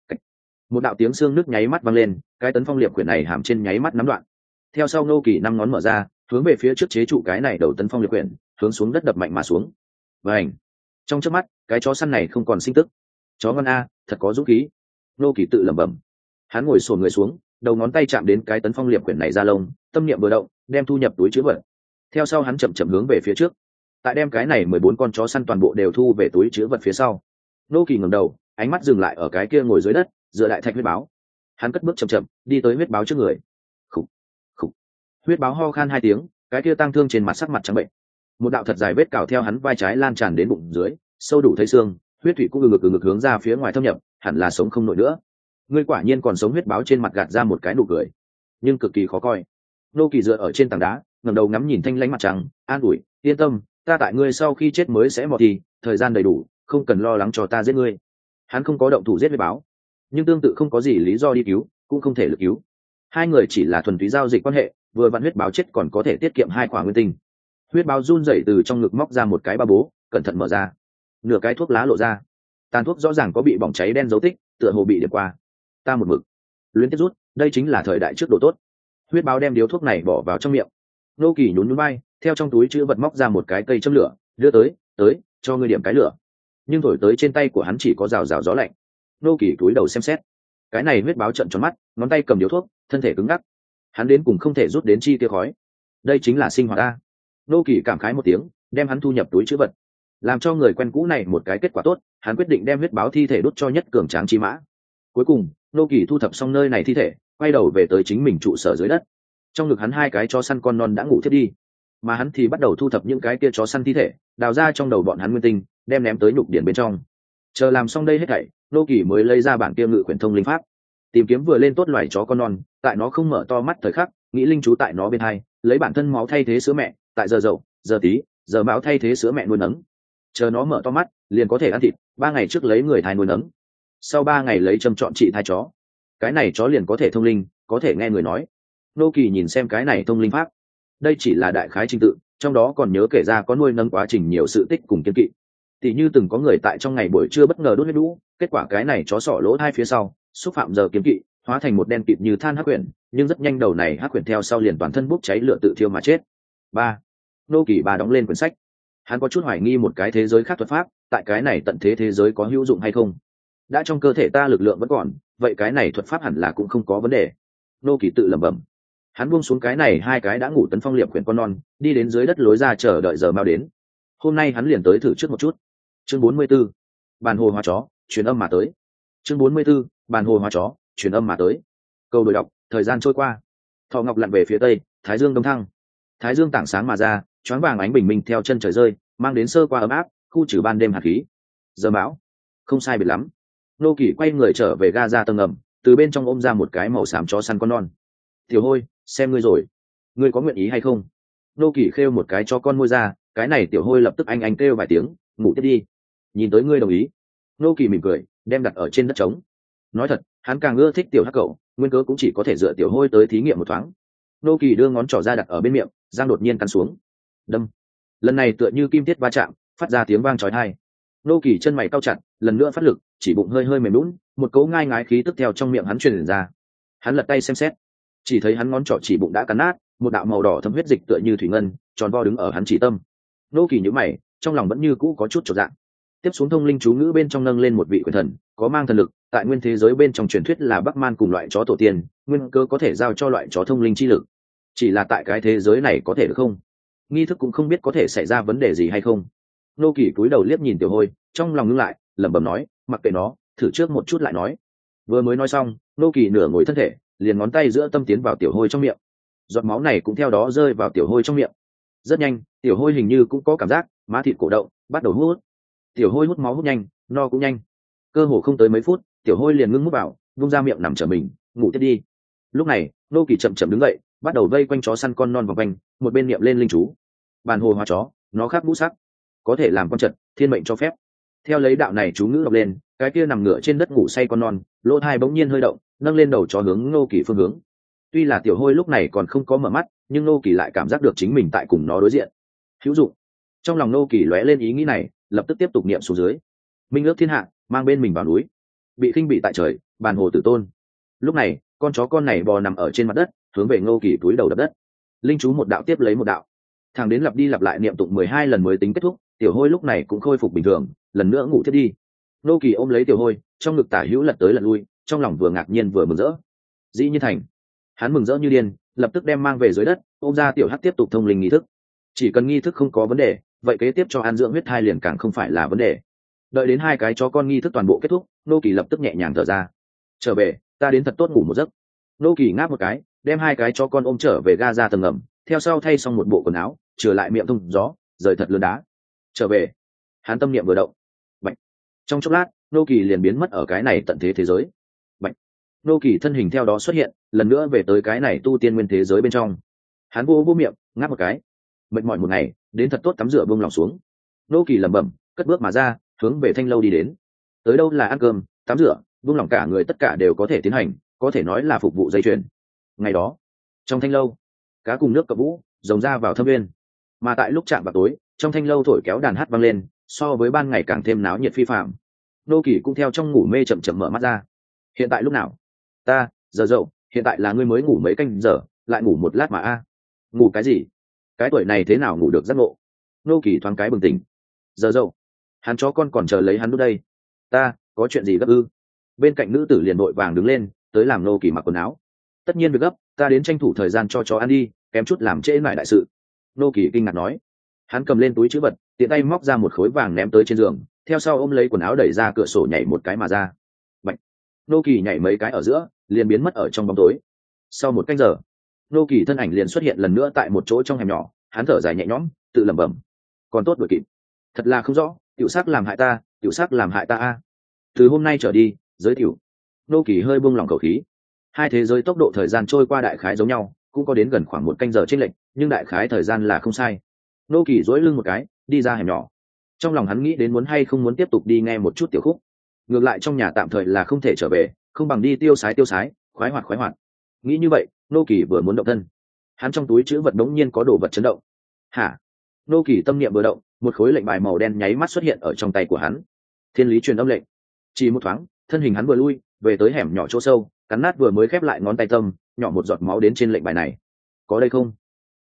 Speaker 1: Một đạo tiếng xương nước nháy mắt vang lên, cái tấn phong liệp quyển này hàm trên nháy mắt nắm đoạn. Theo sau Ngô Kỳ năm ngón mở ra, hướng về phía trước chế trụ cái này đầu tấn phong liệp quyển, hướng xuống đất đập mạnh mà xuống. Vành. Trong chớp mắt, cái chó săn này không còn sinh tức. Chó ngon a, thật có dũng khí. Ngô Kỳ tự lẩm bẩm. Hắn ngồi xổm người xuống, đầu ngón tay chạm đến cái tấn phong liệp quyển này ra lông, tâm niệm vừa động, đem thu nhập túi trữ vật. Theo sau hắn chậm chậm hướng về phía trước. Tại đem cái này mười bốn con chó săn toàn bộ đều thu về túi trữ vật phía sau. Ngô Kỳ ngẩng đầu, ánh mắt dừng lại ở cái kia ngồi dưới đất, dựa đại thạch huyết báo. Hắn cất bước chậm chậm, đi tới huyết báo trước người. Khục, khục. Huyết báo ho khan hai tiếng, cái kia tang thương trên mặt sắc mặt trắng bệnh. Một đạo thật dài vết cào theo hắn vai trái lan tràn đến bụng dưới, sâu đủ thấy xương, huyết thủy cũng ngực ngực ngực hướng ra phía ngoài thâm nhập, hẳn là sống không nổi nữa. Ngươi quả nhiên còn sống. Huyết báo trên mặt gạt ra một cái nụ cười, nhưng cực kỳ khó coi. Nô Kỳ dựa ở trên tảng đá, ngẩng đầu ngắm nhìn thanh lãnh mặt trắng, an ủi, yên tâm, ta tại ngươi sau khi chết mới sẽ mò thì, thời gian đầy đủ, không cần lo lắng cho ta giết ngươi. Hắn không có động thủ giết huyết báo, nhưng tương tự không có gì lý do đi cứu, cũng không thể lực cứu. Hai người chỉ là thuần túy giao dịch quan hệ, vừa vặn huyết báo chết còn có thể tiết kiệm hai khoản nguyên tinh. Huyết báo run rẩy từ trong ngực móc ra một cái ba bố, cẩn thận mở ra. Nửa cái thuốc lá lộ ra, tàn thuốc rõ ràng có bị bỏng cháy đen dấu tích, tựa hồ bị điểm qua. Ta một mực luyến tiếp rút, đây chính là thời đại trước đồ tốt. Huyết báo đem điếu thuốc này bỏ vào trong miệng. Nô Kỳ nhún nhún vai, theo trong túi chữ vật móc ra một cái cây châm lửa, đưa tới, tới, cho ngươi điểm cái lửa. Nhưng thổi tới trên tay của hắn chỉ có rào rào gió lạnh. Nô Kỳ cúi đầu xem xét, cái này huyết báo trợn tròn mắt, ngón tay cầm điếu thuốc, thân thể cứng ngắc. Hắn đến cùng không thể rút đến chi tia khói. Đây chính là sinh hoạt ta. Nô Kỳ cảm khái một tiếng, đem hắn thu nhập túi chữ vật. Làm cho người quen cũ này một cái kết quả tốt, hắn quyết định đem huyết báo thi thể đốt cho nhất cường tráng chi mã. Cuối cùng, Nô Kỳ thu thập xong nơi này thi thể, quay đầu về tới chính mình trụ sở dưới đất. Trong ngực hắn hai cái chó săn con non đã ngủ thiếp đi, mà hắn thì bắt đầu thu thập những cái kia chó săn thi thể, đào ra trong đầu bọn hắn nguyên tinh, đem ném tới nhục điển bên trong. Chờ làm xong đây hết thảy, Nô Kỳ mới lấy ra bản kia ngự quyển thông linh pháp, tìm kiếm vừa lên tốt loài chó con non, tại nó không mở to mắt thời khắc, nghĩ linh chú tại nó bên hai, lấy bản thân máu thay thế sữa mẹ, tại giờ dậu, giờ tí, giờ máu thay thế sữa mẹ nuôi nấng. Chờ nó mở to mắt, liền có thể ăn thịt, ba ngày trước lấy người thai nuôi nấng, sau ba ngày lấy châm chọn trị thai chó. Cái này chó liền có thể thông linh, có thể nghe người nói. Nô Kỳ nhìn xem cái này thông linh pháp, đây chỉ là đại khái trình tự, trong đó còn nhớ kể ra có nuôi nấng quá trình nhiều sự tích cùng kiên kỵ. Tỷ như từng có người tại trong ngày buổi trưa bất ngờ đốt huyết đũ, kết quả cái này chó sọ lỗ hai phía sau, xúc phạm giờ kiếm kỵ, hóa thành một đen kịt như than hắc quyển, nhưng rất nhanh đầu này hắc quyển theo sau liền toàn thân bốc cháy lửa tự thiêu mà chết. ba nô kỳ ba đóng lên quyển sách. Hắn có chút hoài nghi một cái thế giới khác thuật pháp tại cái này tận thế thế giới có hữu dụng hay không. Đã trong cơ thể ta lực lượng vẫn còn, vậy cái này thuật pháp hẳn là cũng không có vấn đề. Nô kỳ tự lẩm bẩm. Hắn buông xuống cái này hai cái đã ngủ tấn phong liệp quyển con non, đi đến dưới đất lối ra chờ đợi giờ mau đến. Hôm nay hắn liền tới thử trước một chút. Chương bốn mươi 44. Bàn hồ hóa chó, truyền âm mà tới. Chương bốn mươi 44. Bàn hồ hóa chó, truyền âm mà tới. Câu đổi đọc, thời gian trôi qua. Thọ Ngọc lặn về phía tây, thái dương đông thăng. Thái dương tảng sáng mà ra, choáng vàng ánh bình minh theo chân trời rơi, mang đến sơ qua ấm áp, khu trừ ban đêm hạt khí. Giờ bão, không sai biệt lắm. Nô Kỳ quay người trở về ga ra tầng ngầm, từ bên trong ôm ra một cái màu xám chó săn con non. Tiểu Hôi, xem ngươi rồi, ngươi có nguyện ý hay không? Nô Kỳ khêu một cái cho con môi ra, cái này Tiểu Hôi lập tức anh anh kêu vài tiếng, ngủ tiếp đi. Nhìn tới ngươi đồng ý. Nô Kỳ mỉm cười, đem đặt ở trên đất trống. Nói thật, hắn càng ưa thích tiểu hắc cậu, nguyên cớ cũng chỉ có thể dựa Tiểu Hôi tới thí nghiệm một thoáng. Nô Kỳ đưa ngón trỏ ra đặt ở bên miệng, giang đột nhiên cắn xuống. Đâm. Lần này tựa như kim tiết va chạm, phát ra tiếng vang chói tai. Nô Kỳ chân mày cau chặt, lần nữa phát lực, chỉ bụng hơi hơi mềm lún, một cấu ngai ngái khí tức theo trong miệng hắn truyền ra. Hắn lật tay xem xét, chỉ thấy hắn ngón trỏ chỉ bụng đã cắn nát, một đạo màu đỏ thâm huyết dịch tựa như thủy ngân, tròn vo đứng ở hắn chỉ tâm. Nô Kỳ nhíu mày, trong lòng vẫn như cũ có chút chột dạ. Tiếp xuống thông linh chú ngữ bên trong nâng lên một vị quyền thần, có mang thần lực, tại nguyên thế giới bên trong truyền thuyết là Bắc Man cùng loại chó tổ tiên, nguyên cơ có thể giao cho loại chó thông linh chi lực. Chỉ là tại cái thế giới này có thể được không? Nghi thức cũng không biết có thể xảy ra vấn đề gì hay không. Nô Kỳ cúi đầu liếc nhìn Tiểu Hôi, trong lòng ngưng lại, lẩm bẩm nói, mặc kệ nó, thử trước một chút lại nói. Vừa mới nói xong, Nô Kỳ nửa ngồi thân thể, liền ngón tay giữa tâm tiến vào Tiểu Hôi trong miệng. Giọt máu này cũng theo đó rơi vào Tiểu Hôi trong miệng. Rất nhanh, Tiểu Hôi hình như cũng có cảm giác, má thịt cổ động, bắt đầu hút. Tiểu Hôi hút máu hút nhanh, no cũng nhanh. Cơ hồ không tới mấy phút, Tiểu Hôi liền ngưng mút vào, vung ra miệng nằm trở mình, ngủ tiếp đi. Lúc này, Nô Kỳ chậm chậm đứng dậy, bắt đầu vây quanh chó săn con non vòng quanh, một bên niệm lên linh chú. Bàn hồ hóa chó, nó khác ngũ sắc, có thể làm con trật, thiên mệnh cho phép. Theo lấy đạo này chú ngữ đọc lên, cái kia nằm ngửa trên đất ngủ say con non, lỗ thai bỗng nhiên hơi động, nâng lên đầu chó hướng Nô Kỳ phương hướng. Tuy là Tiểu Hôi lúc này còn không có mở mắt, nhưng Nô Kỳ lại cảm giác được chính mình tại cùng nó đối diện. Hữu dụng. Trong lòng Nô Kỳ lóe lên ý nghĩ này, lập tức tiếp tục niệm xuống dưới. Minh ước thiên hạ, mang bên mình vào núi. Bị khinh bị tại trời, bàn hồ tử tôn. Lúc này, con chó con này bò nằm ở trên mặt đất, hướng về Nô Kỳ túi đầu đập đất. Linh chú một đạo tiếp lấy một đạo, thằng đến lặp đi lặp lại niệm tụng mười hai lần mới tính kết thúc. Tiểu Hôi lúc này cũng khôi phục bình thường, lần nữa ngủ thiết đi. Nô Kỳ ôm lấy Tiểu Hôi, trong ngực tả hữu lật tới lật lui, trong lòng vừa ngạc nhiên vừa mừng rỡ. Dĩ nhiên thành. Hắn mừng rỡ như điên, lập tức đem mang về dưới đất, ôm ra Tiểu Hắc tiếp tục thông linh nghi thức. Chỉ cần nghi thức không có vấn đề, vậy kế tiếp cho an dưỡng huyết thai liền càng không phải là vấn đề. Đợi đến hai cái chó con nghi thức toàn bộ kết thúc, Nô Kỳ lập tức nhẹ nhàng thở ra. Trở về, ta đến thật tốt ngủ một giấc. Nô Kỳ ngáp một cái, đem hai cái chó con ôm trở về ga ra tầng ngầm, theo sau thay xong một bộ quần áo, trở lại miệng thông gió, rời thật lớn đá. Trở về, hắn tâm niệm vừa động, Bạch. Trong chốc lát, Nô Kỳ liền biến mất ở cái này tận thế thế giới. Bạch. Nô Kỳ thân hình theo đó xuất hiện, lần nữa về tới cái này tu tiên nguyên thế giới bên trong. Hắn vô vô miệng, ngáp một cái. Mệt mỏi một ngày, đến thật tốt tắm rửa buông lòng xuống. Nô Kỳ lẩm bẩm, cất bước mà ra, hướng về thanh lâu đi đến. Tới đâu là ăn cơm, tắm rửa, buông lòng cả người tất cả đều có thể tiến hành, có thể nói là phục vụ dây chuyền. Ngày đó, trong thanh lâu, cá cùng nước cập vũ, rồng ra vào thâm viên. Mà tại lúc chạm vào tối, trong thanh lâu thổi kéo đàn hát vang lên, so với ban ngày càng thêm náo nhiệt phi phạm. Nô Kỳ cũng theo trong ngủ mê chậm chậm mở mắt ra. Hiện tại lúc nào? Ta, giờ dậu, hiện tại là ngươi mới ngủ mấy canh giờ, lại ngủ một lát mà a. Ngủ cái gì? Cái tuổi này thế nào ngủ được giấc ngộ? Nô Kỳ thoáng cái bừng tỉnh. Giờ dậu, hắn chó con còn chờ lấy hắn lúc đây. Ta, có chuyện gì gấp ư? Bên cạnh nữ tử liền vội vàng đứng lên, tới làm Nô Kỳ mặc quần áo. Tất nhiên việc gấp, ta đến tranh thủ thời gian cho chó ăn đi, kém chút làm trễ nải đại sự. Nô Kỳ kinh ngạc nói. Hắn cầm lên túi trữ vật, tiện tay móc ra một khối vàng ném tới trên giường, theo sau ôm lấy quần áo đẩy ra cửa sổ nhảy một cái mà ra. Bạch. Nô Kỳ nhảy mấy cái ở giữa, liền biến mất ở trong bóng tối. Sau một canh giờ, Nô Kỳ thân ảnh liền xuất hiện lần nữa tại một chỗ trong hẻm nhỏ, hắn thở dài nhẹ nhõm, tự lẩm bẩm, còn tốt đuổi kịp. Thật là không rõ, tiểu sắc làm hại ta, tiểu sắc làm hại ta a. Từ hôm nay trở đi, giới tiểu. Nô Kỳ hơi buông lỏng khẩu khí. Hai thế giới tốc độ thời gian trôi qua đại khái giống nhau, cũng có đến gần khoảng một canh giờ chênh lệch, nhưng đại khái thời gian là không sai. Nô Kỳ duỗi lưng một cái, đi ra hẻm nhỏ. Trong lòng hắn nghĩ đến muốn hay không muốn tiếp tục đi nghe một chút tiểu khúc. Ngược lại trong nhà tạm thời là không thể trở về, không bằng đi tiêu sái tiêu sái, khoái hoạt khoái hoạt. Nghĩ như vậy, Nô Kỳ vừa muốn động thân, hắn trong túi trữ vật đống nhiên có đồ vật chấn động. Hả? Nô Kỳ tâm niệm vừa động, một khối lệnh bài màu đen nháy mắt xuất hiện ở trong tay của hắn. Thiên lý truyền âm lệnh. Chỉ một thoáng, thân hình hắn vừa lui, về tới hẻm nhỏ chỗ sâu, cắn nát vừa mới khép lại ngón tay tâm, nhỏ một giọt máu đến trên lệnh bài này. Có đây không?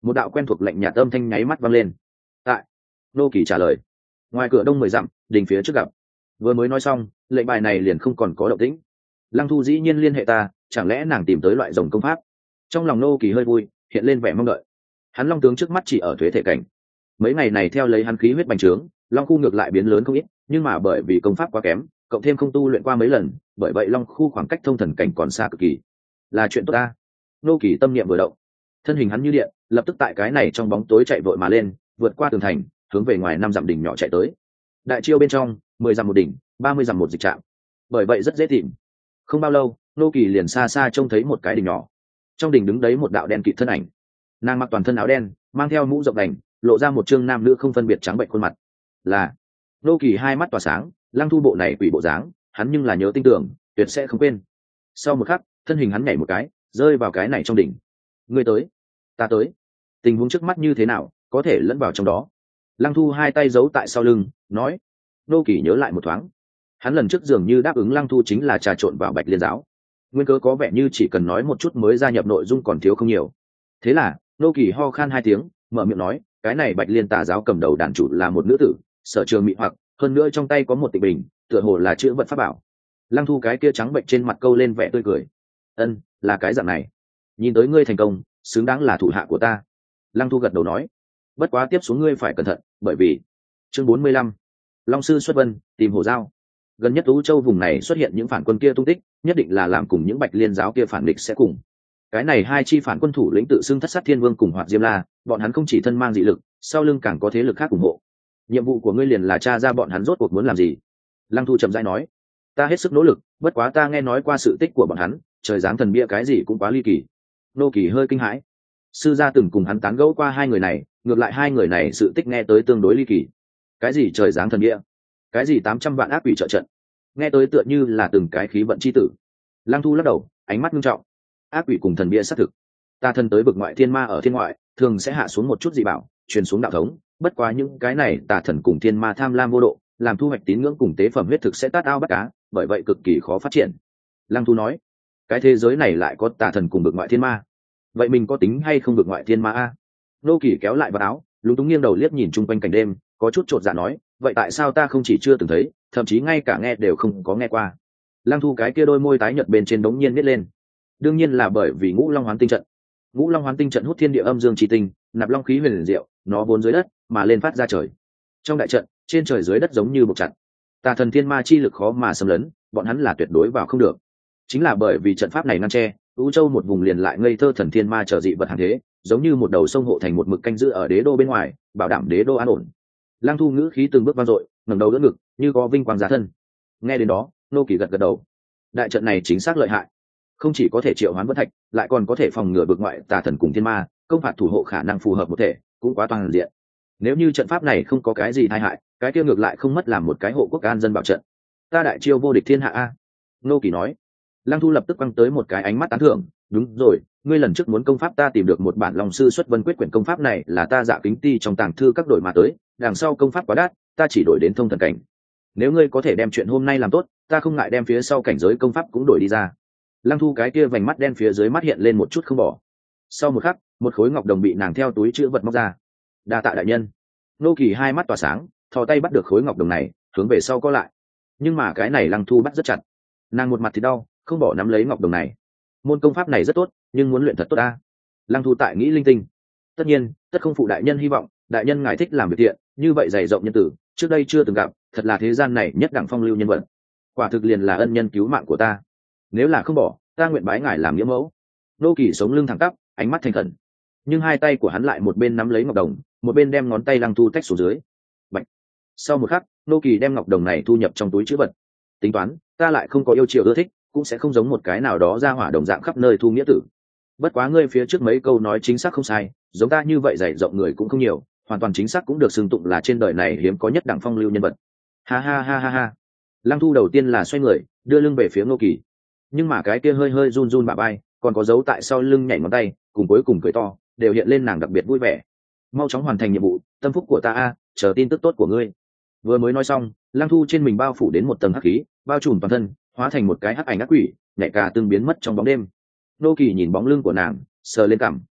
Speaker 1: một đạo quen thuộc lạnh nhạt âm thanh nháy mắt vang lên. Tại. Nô Kỳ trả lời. Ngoài cửa đông mười dặm, đình phía trước gặp. Vừa mới nói xong, lệnh bài này liền không còn có động tĩnh. Lăng Thu dĩ nhiên liên hệ ta, chẳng lẽ nàng tìm tới loại rồng công pháp? Trong lòng Nô Kỳ hơi vui, hiện lên vẻ mong đợi. Hắn long tướng trước mắt chỉ ở thuế thể cảnh. Mấy ngày này theo lấy hắn khí huyết bành trướng, long khu ngược lại biến lớn không ít, nhưng mà bởi vì công pháp quá kém, cộng thêm không tu luyện qua mấy lần, bởi vậy long khu khoảng cách thông thần cảnh còn xa cực kỳ. Là chuyện tốt ta. Nô Kỳ tâm niệm vừa động, thân hình hắn như điện, lập tức tại cái này trong bóng tối chạy vội mà lên, vượt qua tường thành, hướng về ngoài năm dặm đỉnh nhỏ chạy tới. Đại chiêu bên trong, mười dặm một đỉnh, ba mươi dặm một dịch trạm, bởi vậy rất dễ tìm. Không bao lâu, Nô Kỳ liền xa xa trông thấy một cái đỉnh nhỏ, trong đỉnh đứng đấy một đạo đen kịt thân ảnh. Nàng mặc toàn thân áo đen, mang theo mũ rộng đành, lộ ra một trương nam nữ không phân biệt trắng bệnh khuôn mặt. Là Nô Kỳ hai mắt tỏa sáng, Lăng Thu bộ này quỷ bộ dáng, hắn nhưng là nhớ tin tưởng, tuyệt sẽ không quên. Sau một khắc, thân hình hắn nhảy một cái, rơi vào cái này trong đỉnh. Ngươi tới, ta tới. Tình huống trước mắt như thế nào, có thể lẫn vào trong đó. Lăng Thu hai tay giấu tại sau lưng, nói. Nô Kỳ nhớ lại một thoáng, hắn lần trước dường như đáp ứng Lăng Thu chính là trà trộn vào Bạch Liên giáo. Nguyên cớ có vẻ như chỉ cần nói một chút mới gia nhập nội dung còn thiếu không nhiều. Thế là Nô Kỳ ho khan hai tiếng, mở miệng nói, cái này Bạch Liên tà giáo cầm đầu đàn chủ là một nữ tử, sở trường mị hoặc, hơn nữa trong tay có một tịch bình, tựa hồ là chữ vật pháp bảo. Lăng Thu cái kia trắng bệnh trên mặt câu lên vẻ tươi cười. Ân, là cái dạng này. Nhìn tới ngươi thành công, xứng đáng là thủ hạ của ta. Lăng Thu gật đầu nói. Bất quá tiếp xuống ngươi phải cẩn thận, bởi vì chương bốn mươi lăm, Long sư xuất vân, tìm Hổ Giao. Gần nhất Ú Châu vùng này xuất hiện những phản quân kia tung tích, nhất định là làm cùng những Bạch Liên giáo kia phản địch sẽ cùng. Cái này hai chi phản quân thủ lĩnh tự xưng Thất Sát Thiên Vương cùng Hoạt Diêm La, bọn hắn không chỉ thân mang dị lực, sau lưng càng có thế lực khác ủng hộ. Nhiệm vụ của ngươi liền là tra ra bọn hắn rốt cuộc muốn làm gì. Lăng Thu chậm rãi nói. Ta hết sức nỗ lực, bất quá ta nghe nói qua sự tích của bọn hắn, trời giáng thần bia cái gì cũng quá ly kỳ. Nô Kỳ hơi kinh hãi. Sư gia từng cùng hắn tán gẫu qua hai người này, ngược lại hai người này sự tích nghe tới tương đối ly kỳ. Cái gì trời giáng thần bia, cái gì tám trăm vạn ác quỷ trợ trận, nghe tới tựa như là từng cái khí vận chi tử. Lăng Thu lắc đầu, ánh mắt nghiêm trọng. Ác quỷ cùng thần bia xác thực. Ta thân tới vực ngoại thiên ma ở thiên ngoại, thường sẽ hạ xuống một chút dị bảo, truyền xuống đạo thống, bất quá những cái này tà thần cùng thiên ma tham lam vô độ, làm thu hoạch tín ngưỡng cùng tế phẩm huyết thực sẽ tát ao bắt cá, bởi vậy cực kỳ khó phát triển. Lăng Thu nói, cái thế giới này lại có tà thần cùng vực ngoại thiên ma, vậy mình có tính hay không vực ngoại thiên ma a? Nô Kỳ kéo lại vào áo, lúng túng nghiêng đầu liếc nhìn chung quanh cảnh đêm, có chút chột dạ nói, vậy tại sao ta không chỉ chưa từng thấy, thậm chí ngay cả nghe đều không có nghe qua. Lăng Thu cái kia đôi môi tái nhợt bên trên đống nhiên nít lên. Đương nhiên là bởi vì Ngũ Long Hoán Tinh trận. Ngũ Long Hoán Tinh trận hút thiên địa âm dương chi tinh, nạp long khí huyền liền diệu, nó vốn dưới đất mà lên phát ra trời. Trong đại trận, trên trời dưới đất giống như buộc chặt. Tà thần thiên ma chi lực khó mà xâm lấn, bọn hắn là tuyệt đối vào không được. Chính là bởi vì trận pháp này ngăn che, U Châu một vùng liền lại ngây thơ thần thiên ma trở dị vật hàng thế, giống như một đầu sông hộ thành một mực canh giữ ở đế đô bên ngoài, bảo đảm đế đô an ổn. Lăng Thu ngữ khí từng bước vang dội, ngẩng đầu đỡ ngực, như có vinh quang giá thân. Nghe đến đó, Nô Kỳ gật gật đầu. Đại trận này chính xác lợi hại, không chỉ có thể triệu hoán vân thạch, lại còn có thể phòng ngừa vực ngoại tà thần cùng thiên ma, công phạt thủ hộ khả năng phù hợp một thể, cũng quá toàn diện. Nếu như trận pháp này không có cái gì tai hại, cái kia ngược lại không mất làm một cái hộ quốc an dân bảo trận. Ta đại chiêu vô địch thiên hạ a. Nô Kỳ nói. Lăng Thu lập tức quăng tới một cái ánh mắt tán thưởng. Đúng rồi, ngươi lần trước muốn công pháp ta tìm được một bản Long sư xuất vân quyết, quyển công pháp này là ta Dạ Kính Ti trong tàng thư các đổi mà tới, đằng sau công pháp quá đắt, ta chỉ đổi đến thông thần cảnh. Nếu ngươi có thể đem chuyện hôm nay làm tốt, ta không ngại đem phía sau cảnh giới công pháp cũng đổi đi ra. Lăng Thu cái kia vành mắt đen phía dưới mắt hiện lên một chút không bỏ. Sau một khắc, một khối ngọc đồng bị nàng theo túi chữ vật móc ra. Đa tạ đại nhân. Nô Kỳ hai mắt tỏa sáng, thò tay bắt được khối ngọc đồng này, hướng về sau co lại. Nhưng mà cái này Lăng Thu bắt rất chặt. Nàng một mặt thì đau, không bỏ nắm lấy ngọc đồng này. Môn công pháp này rất tốt, nhưng muốn luyện thật tốt ta. Lăng Thu tại nghĩ linh tinh. Tất nhiên, tất không phụ đại nhân hy vọng, đại nhân ngài thích làm việc thiện, như vậy dày rộng nhân tử, trước đây chưa từng gặp, thật là thế gian này nhất đẳng phong lưu nhân vật. Quả thực liền là ân nhân cứu mạng của ta. Nếu là không bỏ, ta nguyện bái ngài làm nghĩa mẫu. Nô Kỳ sống lưng thẳng tắp, ánh mắt thành khẩn, nhưng hai tay của hắn lại một bên nắm lấy ngọc đồng, một bên đem ngón tay Lăng Thu tách xuống dưới. Bạch. Sau một khắc, Nô Kỳ đem ngọc đồng này thu nhập trong túi trữ vật. Tính toán, ta lại không có yêu chiều ưa thích, cũng sẽ không giống một cái nào đó ra hỏa đồng dạng khắp nơi thu nghĩa tử. Bất quá ngươi phía trước mấy câu nói chính xác không sai, giống ta như vậy dày rộng người cũng không nhiều, hoàn toàn chính xác cũng được xưng tụng là trên đời này hiếm có nhất đẳng phong lưu nhân vật. Ha ha ha ha ha. Lăng Thu đầu tiên là xoay người, đưa lưng về phía Nô Kỳ, nhưng mà cái kia hơi hơi run run bả vai, còn có dấu tại sau lưng nhảy ngón tay, cùng cuối cùng cười to, đều hiện lên nàng đặc biệt vui vẻ. Mau chóng hoàn thành nhiệm vụ, tâm phúc của ta a, chờ tin tức tốt của ngươi. Vừa mới nói xong, Lăng Thu trên mình bao phủ đến một tầng hắc khí, bao trùm toàn thân, hóa thành một cái hắc ảnh ác quỷ, nhảy cả tương biến mất trong bóng đêm. Nô Kỳ nhìn bóng lưng của nàng, sờ lên cằm.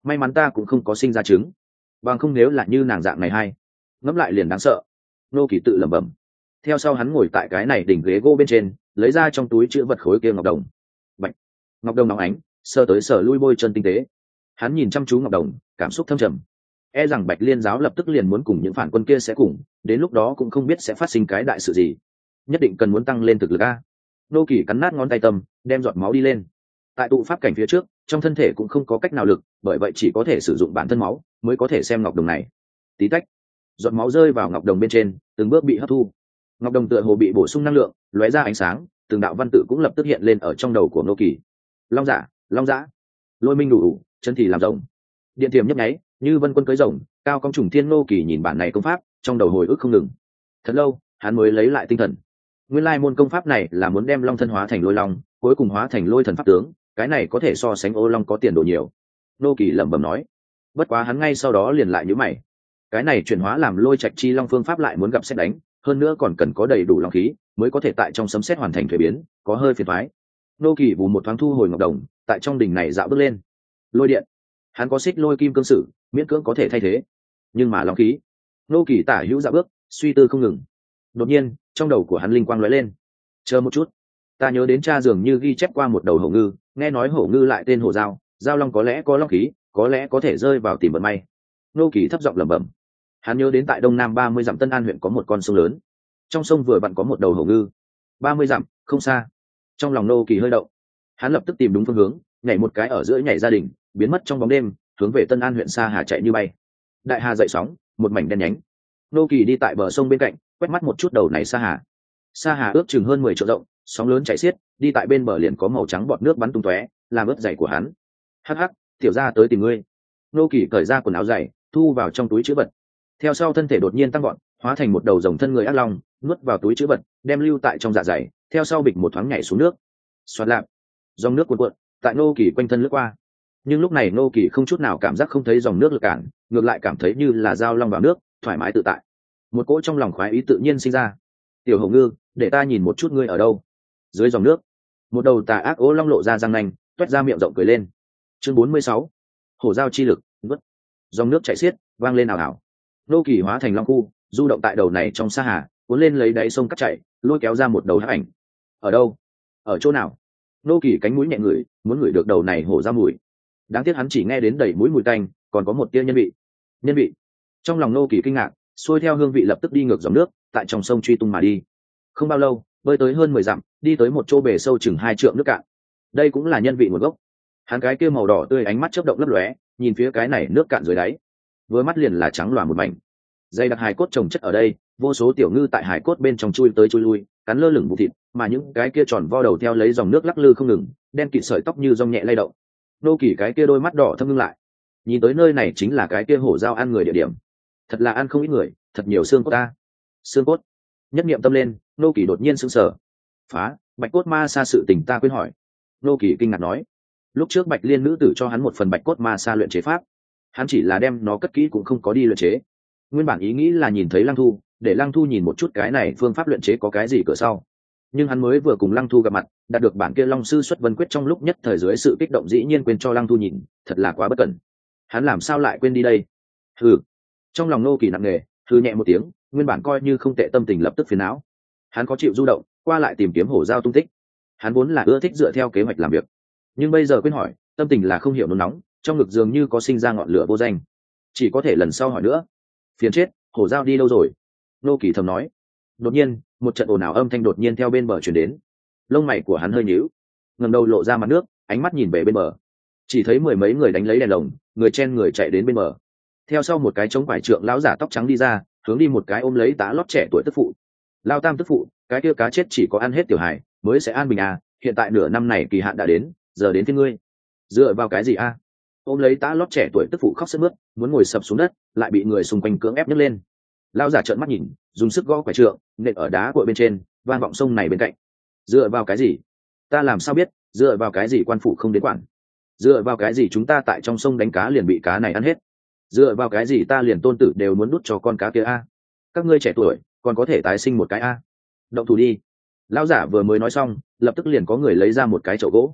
Speaker 1: may mắn ta cũng không có sinh ra trứng, bằng không nếu là như nàng dạng này hay ngẫm lại liền đáng sợ. Nô Kỳ tự lẩm bẩm. Theo sau hắn ngồi tại cái này đỉnh ghế gỗ bên trên, lấy ra trong túi chữ vật khối kia ngọc đồng. Bạch, ngọc đồng nóng ánh, sờ tới sờ lui bôi chân tinh tế. Hắn nhìn chăm chú ngọc đồng, cảm xúc thâm trầm. E rằng Bạch Liên giáo lập tức liền muốn cùng những phản quân kia sẽ cùng, đến lúc đó cũng không biết sẽ phát sinh cái đại sự gì. Nhất định cần muốn tăng lên thực lực a. Nô Kỳ cắn nát ngón tay tâm, đem giọt máu đi lên. Tại tụ pháp cảnh phía trước, trong thân thể cũng không có cách nào lực, bởi vậy chỉ có thể sử dụng bản thân máu mới có thể xem ngọc đồng này. Tí tách, giọt máu rơi vào ngọc đồng bên trên, từng bước bị hấp thu. Ngọc đồng tựa hồ bị bổ sung năng lượng, lóe ra ánh sáng, từng đạo văn tự cũng lập tức hiện lên ở trong đầu của Nô Kỳ. Long giả, long dã, lôi minh đủ đủ, chân thì làm rồng. Điện tiềm nhấp nháy, như vân quân cưới rồng, cao công trùng thiên. Nô Kỳ nhìn bản này công pháp, trong đầu hồi ức không ngừng. Thật lâu, hắn mới lấy lại tinh thần. Nguyên lai môn công pháp này là muốn đem long thân hóa thành lôi long, cuối cùng hóa thành lôi thần pháp tướng, cái này có thể so sánh ô long có tiền đồ nhiều. Nô Kỳ lẩm bẩm nói. Bất quá hắn ngay sau đó liền lại nhíu mày. Cái này chuyển hóa làm lôi trạch chi long phương pháp lại muốn gặp xét đánh, hơn nữa còn cần có đầy đủ long khí mới có thể tại trong sấm sét hoàn thành thuế biến, có hơi phiền toái. Nô Kỳ bù một thoáng thu hồi ngọc đồng, tại trong đỉnh này dạo bước lên. Lôi điện, hắn có xích lôi kim cương sử, miễn cưỡng có thể thay thế, nhưng mà long khí. Nô Kỳ tả hữu dạo bước, suy tư không ngừng. Đột nhiên, trong đầu của hắn linh quang lóe lên. Chờ một chút, ta nhớ đến cha dường như ghi chép qua một đầu hổ ngư, nghe nói hổ ngư lại tên hổ giao, giao long có lẽ có long khí, có lẽ có thể rơi vào tìm vận may. Nô Kỳ thấp giọng lẩm bẩm. Hắn nhớ đến tại đông nam ba mươi dặm Tân An huyện có một con sông lớn, trong sông vừa vặn có một đầu hổ ngư. Ba mươi dặm, không xa. Trong lòng Nô Kỳ hơi động, hắn lập tức tìm đúng phương hướng, nhảy một cái ở giữa nhảy gia đình, biến mất trong bóng đêm, hướng về Tân An huyện Sa Hà chạy như bay. Đại hà dậy sóng, một mảnh đen nhánh. Nô Kỳ đi tại bờ sông bên cạnh, quét mắt một chút đầu này Sa Hà. Sa Hà ước chừng hơn mười triệu rộng, sóng lớn chảy xiết, đi tại bên bờ liền có màu trắng bọt nước bắn tung tóe, làm ướt giày của hắn. Hắc hắc, tiểu gia tới tìm ngươi. Nô Kỳ cởi ra quần áo giày, thu vào trong túi trữ vật. Theo sau thân thể đột nhiên tăng gọn, hóa thành một đầu rồng thân người ác long, nuốt vào túi trữ vật, đem lưu tại trong dạ dày, theo sau bịch một thoáng nhảy xuống nước. Xoạt lạp, dòng nước cuồn cuộn, tại Nô Kỳ quanh thân lướt qua. Nhưng lúc này Nô Kỳ không chút nào cảm giác không thấy dòng nước lực cản, ngược lại cảm thấy như là dao long vào nước, thoải mái tự tại. Một cỗ trong lòng khoái ý tự nhiên sinh ra. Tiểu hổ ngư, để ta nhìn một chút ngươi ở đâu. Dưới dòng nước, một đầu tà ác ố long lộ ra răng nanh, toét ra miệng rộng cười lên. Chương bốn mươi sáu, hổ giao chi lực. Vứt. Dòng nước chảy xiết, vang lên ảo ảo. Nô Kỳ hóa thành long khu, du động tại đầu này trong Sa Hà, cuốn lên lấy đáy sông cắt chảy, lôi kéo ra một đầu hắc ảnh. Ở đâu? Ở chỗ nào? Nô Kỳ cánh mũi nhẹ ngửi, muốn ngửi được đầu này hổ giao mùi. Đáng tiếc hắn chỉ nghe đến đầy mũi mùi tanh, còn có một tia nhân vị. Nhân vị. Trong lòng Nô Kỳ kinh ngạc, xuôi theo hương vị lập tức đi ngược dòng nước, tại trong sông truy tung mà đi. Không bao lâu, bơi tới hơn mười dặm, đi tới một chỗ bể sâu chừng hai trượng nước cạn. Đây cũng là nhân vị nguồn gốc. Hắn cái kia màu đỏ tươi ánh mắt chớp động lấp lóe, nhìn phía cái này nước cạn dưới đáy, vừa mắt liền là trắng loà một mảnh. Dây đặc hài cốt trồng chất ở đây, vô số tiểu ngư tại hài cốt bên trong chui tới chui lui, cắn lơ lửng bụng thịt, mà những cái kia tròn vo đầu theo lấy dòng nước lắc lư không ngừng, đen kịt sợi tóc như rong nhẹ lay động. Nô Kỳ cái kia đôi mắt đỏ thâm ngưng lại, nhìn tới nơi này chính là cái kia hổ giao ăn người địa điểm. Thật là ăn không ít người, thật nhiều xương cốt ta. Xương cốt. Nhất niệm tâm lên, Nô Kỳ đột nhiên sững sờ. Phá, bạch cốt ma sa sự tình ta quên hỏi. Nô Kỳ kinh ngạc nói, lúc trước Bạch Liên nữ tử cho hắn một phần bạch cốt ma sa luyện chế pháp, hắn chỉ là đem nó cất kỹ cũng không có đi luyện chế. Nguyên bản ý nghĩ là nhìn thấy Lăng Thu, để Lăng Thu nhìn một chút cái này phương pháp luyện chế có cái gì cửa sau. Nhưng hắn mới vừa cùng Lăng Thu gặp mặt, đạt được bản kia Long sư xuất vân quyết, trong lúc nhất thời dưới sự kích động dĩ nhiên quên cho Lăng Thu nhìn, thật là quá bất cẩn. Hắn làm sao lại quên đi đây? Hừ. Trong lòng Nô Kỳ nặng nề, hừ nhẹ một tiếng, nguyên bản coi như không tệ tâm tình lập tức phiền não. Hắn có chịu du động, qua lại tìm kiếm hổ giao tung tích. Hắn vốn là ưa thích dựa theo kế hoạch làm việc, nhưng bây giờ quên hỏi, tâm tình là không hiểu nôn nóng, trong ngực dường như có sinh ra ngọn lửa vô danh. Chỉ có thể lần sau hỏi nữa. Phiền chết, hổ giao đi đâu rồi? Nô Kỳ thầm nói. Đột nhiên, một trận ồn ào âm thanh đột nhiên theo bên bờ truyền đến. Lông mày của hắn hơi nhíu, ngẩng đầu lộ ra mặt nước, ánh mắt nhìn về bên bờ. Chỉ thấy mười mấy người đánh lấy đèn lồng, người chen người chạy đến bên bờ. Theo sau một cái chống quải trượng lão giả tóc trắng đi ra, hướng đi một cái ôm lấy tá lót trẻ tuổi tức phụ. Lao tam tức phụ, cái kia cá chết chỉ có ăn hết tiểu hài mới sẽ an bình à, hiện tại nửa năm này kỳ hạn đã đến, giờ đến thiên ngươi. Dựa vào cái gì a? À? Ôm lấy tá lót trẻ tuổi tức phụ khóc sướt mướt, muốn ngồi sập xuống đất, lại bị người xung quanh cưỡng ép nhấc lên. Lão giả trợn mắt nhìn, dùng sức gõ quải trượng, nện ở đá cuội bên trên, vang vọng sông này bên cạnh. Dựa vào cái gì? Ta làm sao biết? Dựa vào cái gì quan phủ không đến quản? Dựa vào cái gì chúng ta tại trong sông đánh cá liền bị cá này ăn hết? Dựa vào cái gì ta liền tôn tử đều muốn đút cho con cá kia a? À? Các ngươi trẻ tuổi, còn có thể tái sinh một cái a? À? Động thủ đi. Lão giả vừa mới nói xong, lập tức liền có người lấy ra một cái chậu gỗ.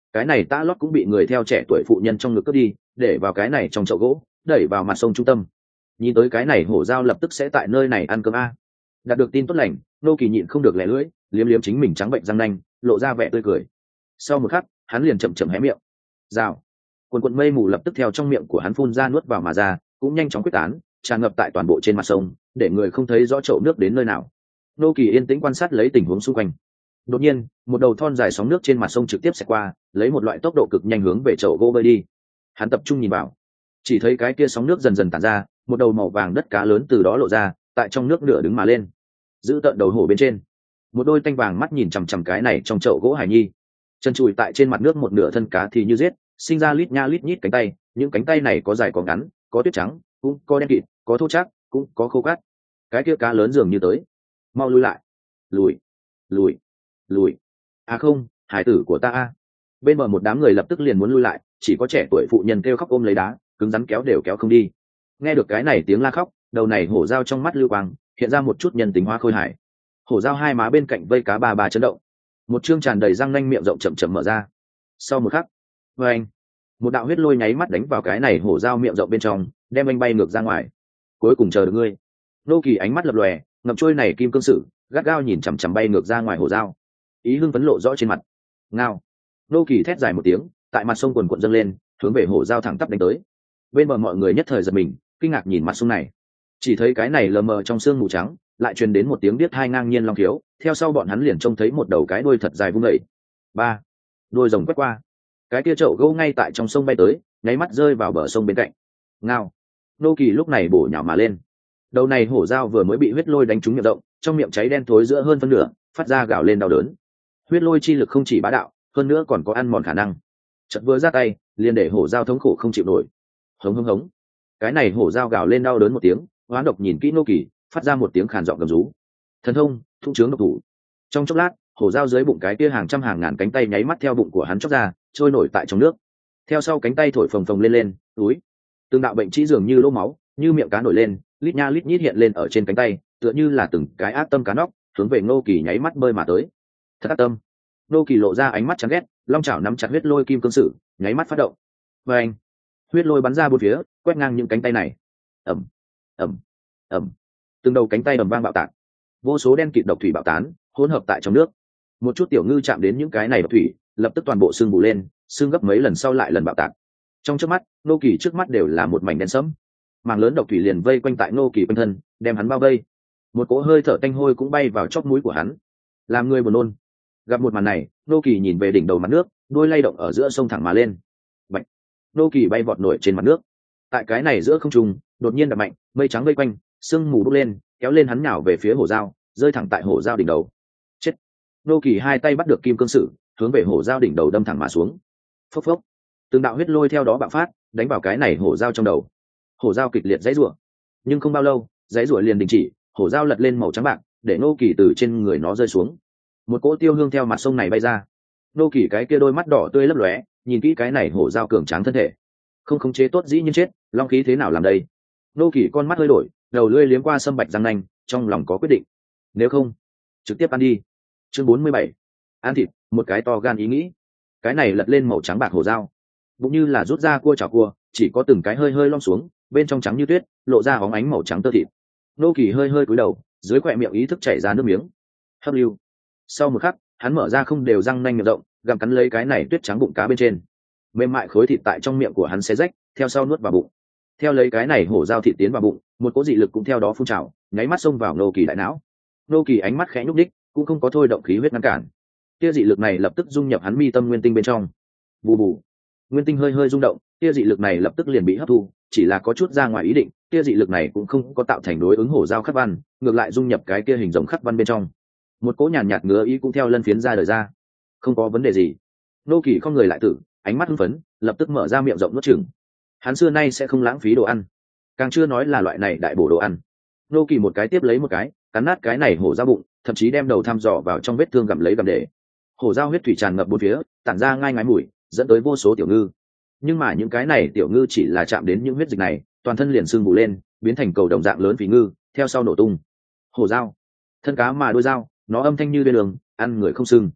Speaker 1: cái này tã lót cũng bị người theo trẻ tuổi phụ nhân trong ngực cướp đi, để vào cái này trong chậu gỗ, đẩy vào mặt sông trung tâm. Nhìn tới cái này hổ dao lập tức sẽ tại nơi này ăn cơm a. Đạt được tin tốt lành, nô kỳ nhịn không được lẻ lưỡi, liếm liếm chính mình trắng bệnh răng nanh, lộ ra vẻ tươi cười. Sau một khắc, hắn liền chậm chậm hé miệng. Rào. Quần quần mây mù lập tức theo trong miệng của hắn phun ra nuốt vào mà ra, cũng nhanh chóng quyết tán, tràn ngập tại toàn bộ trên mặt sông, để người không thấy rõ chậu nước đến nơi nào. Nô kỳ yên tĩnh quan sát lấy tình huống xung quanh. Đột nhiên, một đầu thon dài sóng nước trên mặt sông trực tiếp xẹt qua, lấy một loại tốc độ cực nhanh hướng về chậu gỗ bơi đi. Hắn tập trung nhìn vào, chỉ thấy cái kia sóng nước dần dần tản ra, một đầu màu vàng đất cá lớn từ đó lộ ra, tại trong nước nửa đứng mà lên, giữ tận đầu hổ bên trên, một đôi tanh vàng mắt nhìn chằm chằm cái này trong chậu gỗ hải nhi. Chân chùi tại trên mặt nước một nửa thân cá thì như giết, sinh ra lít nha lít nhít cánh tay, những cánh tay này có dài có ngắn, có tuyết trắng, cũng có đen kịt, có thô chắc, cũng có khô cát. Cái kia cá lớn dường như tới, mau lui lại, lùi, lùi, lùi. À không, hải tử của ta a. Bên bờ một đám người lập tức liền muốn lui lại, chỉ có trẻ tuổi phụ nhân kêu khóc ôm lấy đá, cứng rắn kéo đều kéo không đi. Nghe được cái này tiếng la khóc, đầu này hổ dao trong mắt lưu quang hiện ra một chút nhân tính hóa khôi hài. Hổ dao hai má bên cạnh vây cá bà bà chấn động, một chương tràn đầy răng nanh miệng rộng chậm chậm mở ra. Sau một khắc, vê anh, một đạo huyết lôi nháy mắt đánh vào cái này hổ dao miệng rộng bên trong, đem anh bay ngược ra ngoài. Cuối cùng chờ được ngươi. Nô kỳ ánh mắt lập lòe, ngậm trôi này kim cương sử, gắt gao nhìn chằm chằm bay ngược ra ngoài hổ dao, ý hưng phấn lộ rõ trên mặt. Ngao. Nô kỳ thét dài một tiếng, tại mặt sông quần cuộn dâng lên, hướng về hổ dao thẳng tắp đánh tới. Bên bờ mọi người nhất thời giật mình, kinh ngạc nhìn mặt sông này, chỉ thấy cái này lờ mờ trong sương mù trắng lại truyền đến một tiếng biết hai ngang nhiên long khiếu, theo sau bọn hắn liền trông thấy một đầu cái đuôi thật dài vung vẩy. Ba, đuôi rồng quét qua, cái kia chậu gỗ ngay tại trong sông bay tới, nháy mắt rơi vào bờ sông bên cạnh. Ngao. Nô kỳ lúc này bổ nhào mà lên, đầu này hổ dao vừa mới bị huyết lôi đánh trúng miệng rộng, trong miệng cháy đen thối giữa hơn phân nửa, phát ra gào lên đau đớn. Huyết lôi chi lực không chỉ bá đạo, hơn nữa còn có ăn mòn khả năng. Chợt vừa ra tay, liền để hổ dao thống khổ không chịu nổi. Hống hống hống. Cái này hổ dao gào lên đau đớn một tiếng, hoán độc nhìn kỹ nô kỳ, phát ra một tiếng khàn giọng gầm rú. Thần thông, thung chướng độc thủ. Trong chốc lát, hổ dao dưới bụng cái kia hàng trăm hàng ngàn cánh tay nháy mắt theo bụng của hắn chóc ra, trôi nổi tại trong nước. Theo sau cánh tay thổi phồng phồng lên lên, túi. Từng đạo bệnh chỉ dường như lỗ máu, như miệng cá nổi lên, lít nha lít nhít hiện lên ở trên cánh tay, tựa như là từng cái ác tâm cá nóc, hướng về nô kỳ nháy mắt bơi mà tới. Thật ác tâm. Nô kỳ lộ ra ánh mắt chán ghét, long chảo nắm chặt huyết lôi kim cương sử, nháy mắt phát động. Và anh, huyết lôi bắn ra bốn phía, quét ngang những cánh tay này. Ầm, ầm, ầm, từng đầu cánh tay ầm vang bạo tạc, vô số đen kịt độc thủy bạo tán, hỗn hợp tại trong nước. Một chút tiểu ngư chạm đến những cái này độc thủy, lập tức toàn bộ xương bù lên, xương gấp mấy lần sau lại lần bạo tạc. Trong chớp mắt, nô kỳ trước mắt đều là một mảnh đen sẫm, mảng lớn độc thủy liền vây quanh tại nô kỳ quanh thân, đem hắn bao vây. Một cỗ hơi thở tanh hôi cũng bay vào chóp mũi của hắn, làm người buồn nôn. Gặp một màn này, nô kỳ nhìn về đỉnh đầu mặt nước, đôi lay động ở giữa sông thẳng mà lên. Bạch. Nô kỳ bay vọt nổi trên mặt nước, tại cái này giữa không trung đột nhiên đập mạnh, mây trắng vây quanh, sương mù bốc lên, kéo lên hắn nhào về phía hổ dao, rơi thẳng tại hổ dao đỉnh đầu. Chết. Nô kỳ hai tay bắt được kim cương sử, hướng về hổ dao đỉnh đầu đâm thẳng mà xuống. Phốc phốc. Từng đạo huyết lôi theo đó bạo phát, đánh vào cái này hổ dao trong đầu. Hổ dao kịch liệt giãy giụa, nhưng không bao lâu, giãy giụa liền đình chỉ, hổ dao lật lên màu trắng bạc, để nô kỳ từ trên người nó rơi xuống. Một cỗ tiêu hương theo mặt sông này bay ra. Nô kỳ cái kia đôi mắt đỏ tươi lấp lóe, nhìn kỹ cái này hổ dao cường tráng thân thể, không khống chế tốt dĩ nhiên chết, long khí thế nào làm đây? Nô kỳ con mắt hơi đổi, đầu lưỡi liếm qua sâm bạch răng nanh, trong lòng có quyết định. Nếu không, trực tiếp ăn đi. Chương bốn mươi bảy, ăn thịt, một cái to gan ý nghĩ. Cái này lật lên màu trắng bạc hổ dao, bụng như là rút ra cua chảo cua, chỉ có từng cái hơi hơi lom xuống, bên trong trắng như tuyết, lộ ra bóng ánh màu trắng tơ thịt. Nô kỳ hơi hơi cúi đầu, dưới khóe miệng ý thức chảy ra nước miếng. Hấp lưu. Sau một khắc, hắn mở ra không đều răng nanh miệng rộng, gặm cắn lấy cái này tuyết trắng bụng cá bên trên. Mềm mại khối thịt tại trong miệng của hắn xé rách, theo sau nuốt vào bụng. Theo lấy cái này hổ dao thịt tiến vào bụng, một cỗ dị lực cũng theo đó phun trào, nháy mắt xông vào nô kỳ đại não. Nô kỳ ánh mắt khẽ nhúc đích, cũng không có thôi động khí huyết ngăn cản. Kia dị lực này lập tức dung nhập hắn mi tâm nguyên tinh bên trong. Bù bù. Nguyên tinh hơi hơi rung động, kia dị lực này lập tức liền bị hấp thu, chỉ là có chút ra ngoài ý định, kia dị lực này cũng không có tạo thành đối ứng hổ dao khắc văn, ngược lại dung nhập cái kia hình rồng khắc văn bên trong. Một cỗ nhàn nhạt ngứa ý cũng theo lân phiến ra đời ra. Không có vấn đề gì. Nô kỳ không người lại tử, ánh mắt hưng phấn, lập tức mở ra miệng rộng nuốt chửng. Hắn xưa nay sẽ không lãng phí đồ ăn, càng chưa nói là loại này đại bổ đồ ăn. Nô kỳ một cái tiếp lấy một cái, cắn nát cái này hổ dao bụng, thậm chí đem đầu thăm dò vào trong vết thương gặm lấy gặm để. Hổ dao huyết thủy tràn ngập bốn phía, tản ra ngai ngái mùi, dẫn tới vô số tiểu ngư. Nhưng mà những cái này tiểu ngư chỉ là chạm đến những huyết dịch này, toàn thân liền sưng bù lên, biến thành cầu đồng dạng lớn phì ngư, theo sau nổ tung. Hổ dao, thân cá mà đôi dao, nó âm thanh như đuôi đường, ăn người không sưng.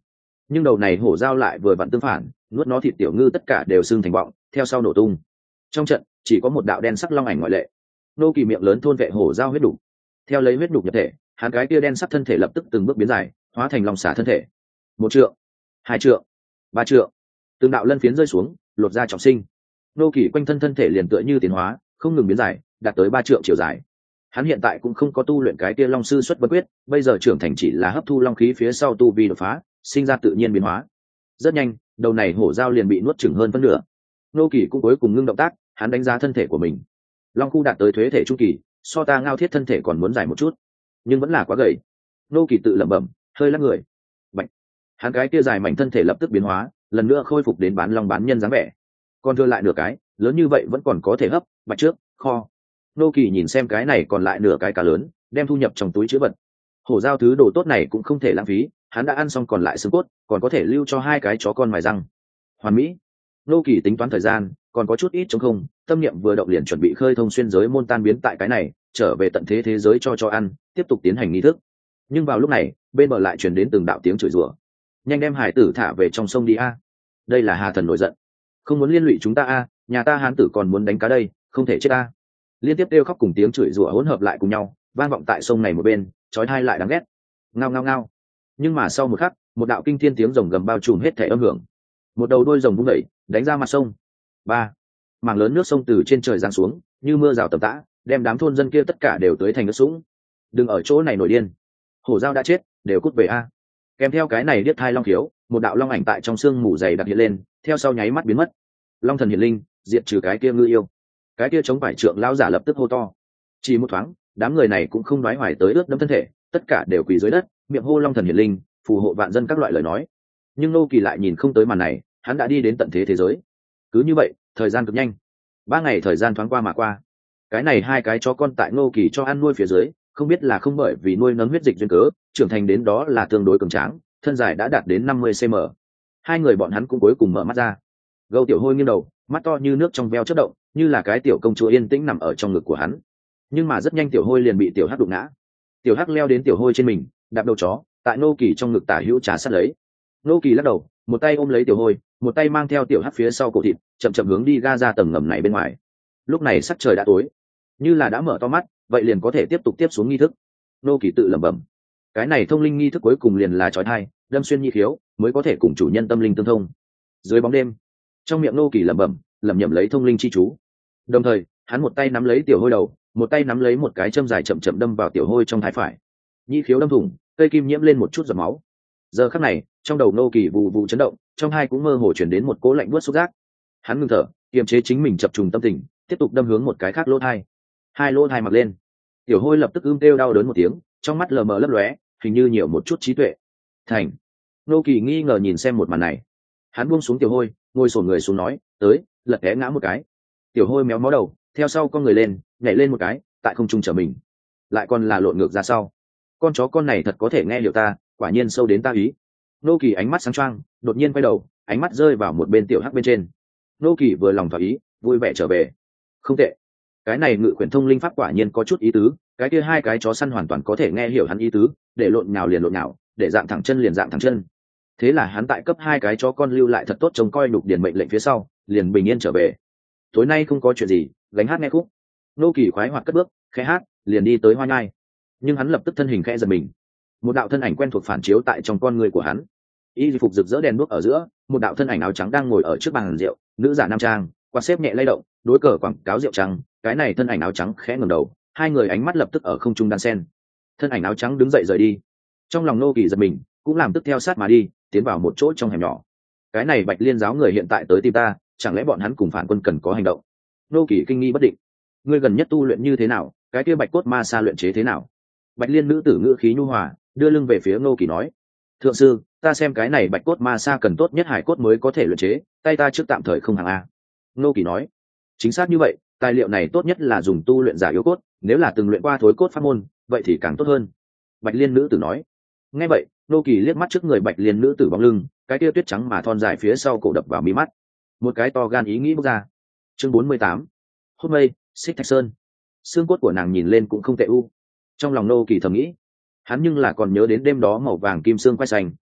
Speaker 1: nhưng đầu này hổ dao lại vừa vặn tương phản, nuốt nó thịt tiểu ngư tất cả đều sưng thành bọng, theo sau nổ tung. Trong trận chỉ có một đạo đen sắc long ảnh ngoại lệ. Nô Kỳ miệng lớn thôn vệ hổ dao huyết đủ, theo lấy huyết đục nhập thể, hắn cái kia đen sắc thân thể lập tức từng bước biến dài, hóa thành long xả thân thể. Một trượng, hai trượng, ba trượng, từng đạo lân phiến rơi xuống, lột ra trọng sinh. Nô Kỳ quanh thân thân thể liền tựa như tiến hóa, không ngừng biến dài, đạt tới ba trượng chiều dài. Hắn hiện tại cũng không có tu luyện cái kia long sư xuất bất quyết, bây giờ trưởng thành chỉ là hấp thu long khí phía sau tu vi đột phá, sinh ra tự nhiên biến hóa. Rất nhanh, đầu này hổ dao liền bị nuốt chửng hơn phân nửa. Nô Kỳ cũng cuối cùng ngưng động tác, hắn đánh giá thân thể của mình. Long khu đạt tới thuế thể trung kỳ, so ta ngao thiết thân thể còn muốn dài một chút, nhưng vẫn là quá gầy. Nô Kỳ tự lẩm bẩm, hơi lắc người. Bạch. Hắn cái kia dài mảnh thân thể lập tức biến hóa, lần nữa khôi phục đến bán long bán nhân dáng vẻ. Còn thừa lại nửa cái, lớn như vậy vẫn còn có thể hấp, bạch trước, kho. Nô Kỳ nhìn xem cái này còn lại nửa cái cá lớn, đem thu nhập trong túi chứa vật. Hổ dao thứ đồ tốt này cũng không thể lãng phí, hắn đã ăn xong còn lại xương cốt, còn có thể lưu cho hai cái chó con mài răng. Hoàn mỹ. Nô Kỳ tính toán thời gian, còn có chút ít trống không, tâm niệm vừa động liền chuẩn bị khơi thông xuyên giới môn tan biến tại cái này, trở về tận thế thế giới cho cho ăn, tiếp tục tiến hành nghi thức. Nhưng vào lúc này, bên bờ lại truyền đến từng đạo tiếng chửi rủa. Nhanh đem hải tử thả về trong sông đi a. Đây là Hà Thần nổi giận. Không muốn liên lụy chúng ta a, nhà ta hán tử còn muốn đánh cá đây, không thể chết a. Liên tiếp kêu khóc cùng tiếng chửi rủa hỗn hợp lại cùng nhau, vang vọng tại sông này một bên, chói tai lại đáng ghét. Ngao ngao ngao. Nhưng mà sau một khắc, một đạo kinh thiên tiếng rồng gầm bao trùm hết thể âm hưởng. Một đầu đuôi rồng vung đẩy, đánh ra mặt sông. Ba. Mảng lớn nước sông từ trên trời giáng xuống, như mưa rào tầm tã, đem đám thôn dân kia tất cả đều tưới thành nước sũng. Đừng ở chỗ này nổi điên. Hổ dao đã chết, đều cút về a. Kèm theo cái này điếc thai long khiếu, một đạo long ảnh tại trong sương mù dày đặc hiện lên, theo sau nháy mắt biến mất. Long thần hiển linh, diệt trừ cái kia ngư yêu. Cái kia chống phải trượng lão giả lập tức hô to. Chỉ một thoáng, đám người này cũng không nói hoài tới ướt đẫm thân thể, tất cả đều quỳ dưới đất, miệng hô long thần hiển linh, phù hộ vạn dân các loại lời nói. Nhưng Nô Kỳ lại nhìn không tới màn này, hắn đã đi đến tận thế thế giới. Cứ như vậy, thời gian cực nhanh. Ba ngày thời gian thoáng qua mà qua. Cái này hai cái chó con tại Nô Kỳ cho ăn nuôi phía dưới, không biết là không bởi vì nuôi nấng huyết dịch duyên cớ, trưởng thành đến đó là tương đối cường tráng, thân dài đã đạt đến năm mươi xăng-ti-mét. Hai người bọn hắn cũng cuối cùng mở mắt ra. Gâu Tiểu Hôi nghiêng đầu, mắt to như nước trong veo chớp động, như là cái tiểu công chúa yên tĩnh nằm ở trong ngực của hắn. Nhưng mà rất nhanh Tiểu Hôi liền bị Tiểu Hắc đụng ngã. Tiểu Hắc leo đến Tiểu Hôi trên mình, đạp đầu chó, tại Nô Kỳ trong ngực tả hữu trà sát lấy. Nô Kỳ lắc đầu, một tay ôm lấy Tiểu Hôi, một tay mang theo Tiểu Hắc phía sau cổ thịt, chậm chậm hướng đi ga ra tầng ngầm này bên ngoài. Lúc này sắc trời đã tối, như là đã mở to mắt, vậy liền có thể tiếp tục tiếp xuống nghi thức. Nô Kỳ tự lẩm bẩm, cái này thông linh nghi thức cuối cùng liền là chói tai, đâm xuyên nhi khiếu, mới có thể cùng chủ nhân tâm linh tương thông. Dưới bóng đêm, trong miệng Nô Kỳ lẩm bẩm, lẩm nhẩm lấy thông linh chi chú. Đồng thời, hắn một tay nắm lấy Tiểu Hôi đầu, một tay nắm lấy một cái châm dài chậm chậm đâm vào Tiểu Hôi trong thái phải. Nhi khiếu đâm thủng, cây kim nhiễm lên một chút giọt máu. Giờ khắc này, trong đầu Nô Kỳ vù vù chấn động, trong hai cũng mơ hồ truyền đến một cỗ lạnh buốt xúc giác. Hắn ngừng thở, kiềm chế chính mình chập trùng tâm tình, tiếp tục đâm hướng một cái khác lỗ thai. Hai lỗ thai mặc lên. Tiểu Hôi lập tức ưm kêu đau đớn một tiếng, trong mắt lờ mờ lấp lóe, hình như nhiều một chút trí tuệ. Thành. Nô Kỳ nghi ngờ nhìn xem một màn này. Hắn buông xuống Tiểu Hôi, ngồi xổm người xuống nói, tới, lật té ngã một cái. Tiểu Hôi méo mó đầu, theo sau con người lên, nhảy lên một cái, tại không trung trở mình. Lại còn là lộn ngược ra sau. Con chó con này thật có thể nghe hiểu ta, quả nhiên sâu đến ta ý. Nô Kỳ ánh mắt sáng choang, đột nhiên quay đầu, ánh mắt rơi vào một bên Tiểu Hắc bên trên. Nô Kỳ vừa lòng thỏa ý, vui vẻ trở về. Không tệ, cái này ngự quyển thông linh pháp quả nhiên có chút ý tứ, cái kia hai cái chó săn hoàn toàn có thể nghe hiểu hắn ý tứ, để lộn nhào liền lộn nhào, để dạng thẳng chân liền dạng thẳng chân. Thế là hắn tại cấp hai cái chó con lưu lại thật tốt trông coi đục điển mệnh lệnh phía sau, liền bình yên trở về. Tối nay không có chuyện gì, gánh hát nghe khúc. Nô Kỳ khoái hoạt cất bước, khẽ hát, liền đi tới hoa nhai. Nhưng hắn lập tức thân hình khẽ giật mình. Một đạo thân ảnh quen thuộc phản chiếu tại trong con người của hắn. Y phục rực rỡ đèn đuốc ở giữa, một đạo thân ảnh áo trắng đang ngồi ở trước bàn rượu, nữ giả nam trang, quạt xếp nhẹ lay động, đối cờ quảng cáo rượu trắng, cái này thân ảnh áo trắng khẽ ngẩng đầu, hai người ánh mắt lập tức ở không trung đan sen. Thân ảnh áo trắng đứng dậy rời đi. Trong lòng Nô Kỳ giật mình, cũng làm tức theo sát mà đi, tiến vào một chỗ trong hẻm nhỏ. Cái này Bạch Liên giáo người hiện tại tới tìm ta, chẳng lẽ bọn hắn cùng phản quân cần có hành động? Nô Kỳ kinh nghi bất định. Ngươi gần nhất tu luyện như thế nào? Cái kia Bạch cốt ma sa luyện chế thế nào? Bạch Liên nữ tử ngữ khí nhu hòa, đưa lưng về phía Nô Kỳ nói, thượng sư, ta xem cái này Bạch cốt ma sa cần tốt nhất hải cốt mới có thể luyện chế, tay ta trước tạm thời không hàng a. Nô Kỳ nói, chính xác như vậy, tài liệu này tốt nhất là dùng tu luyện giả yếu cốt, nếu là từng luyện qua thối cốt pháp môn, vậy thì càng tốt hơn. Bạch Liên nữ tử nói. Nghe vậy, Nô Kỳ liếc mắt trước người Bạch Liên nữ tử bóng lưng, cái kia tuyết trắng mà thon dài phía sau cổ đập vào mí mắt. Một cái to gan ý nghĩ bốc ra. Chương bốn mươi tám. Hốt mây, Xích Thạch Sơn. Xương cốt của nàng nhìn lên cũng không tệ u. Trong lòng Nô Kỳ thầm nghĩ, hắn nhưng là còn nhớ đến đêm đó màu vàng kim xương quay xanh,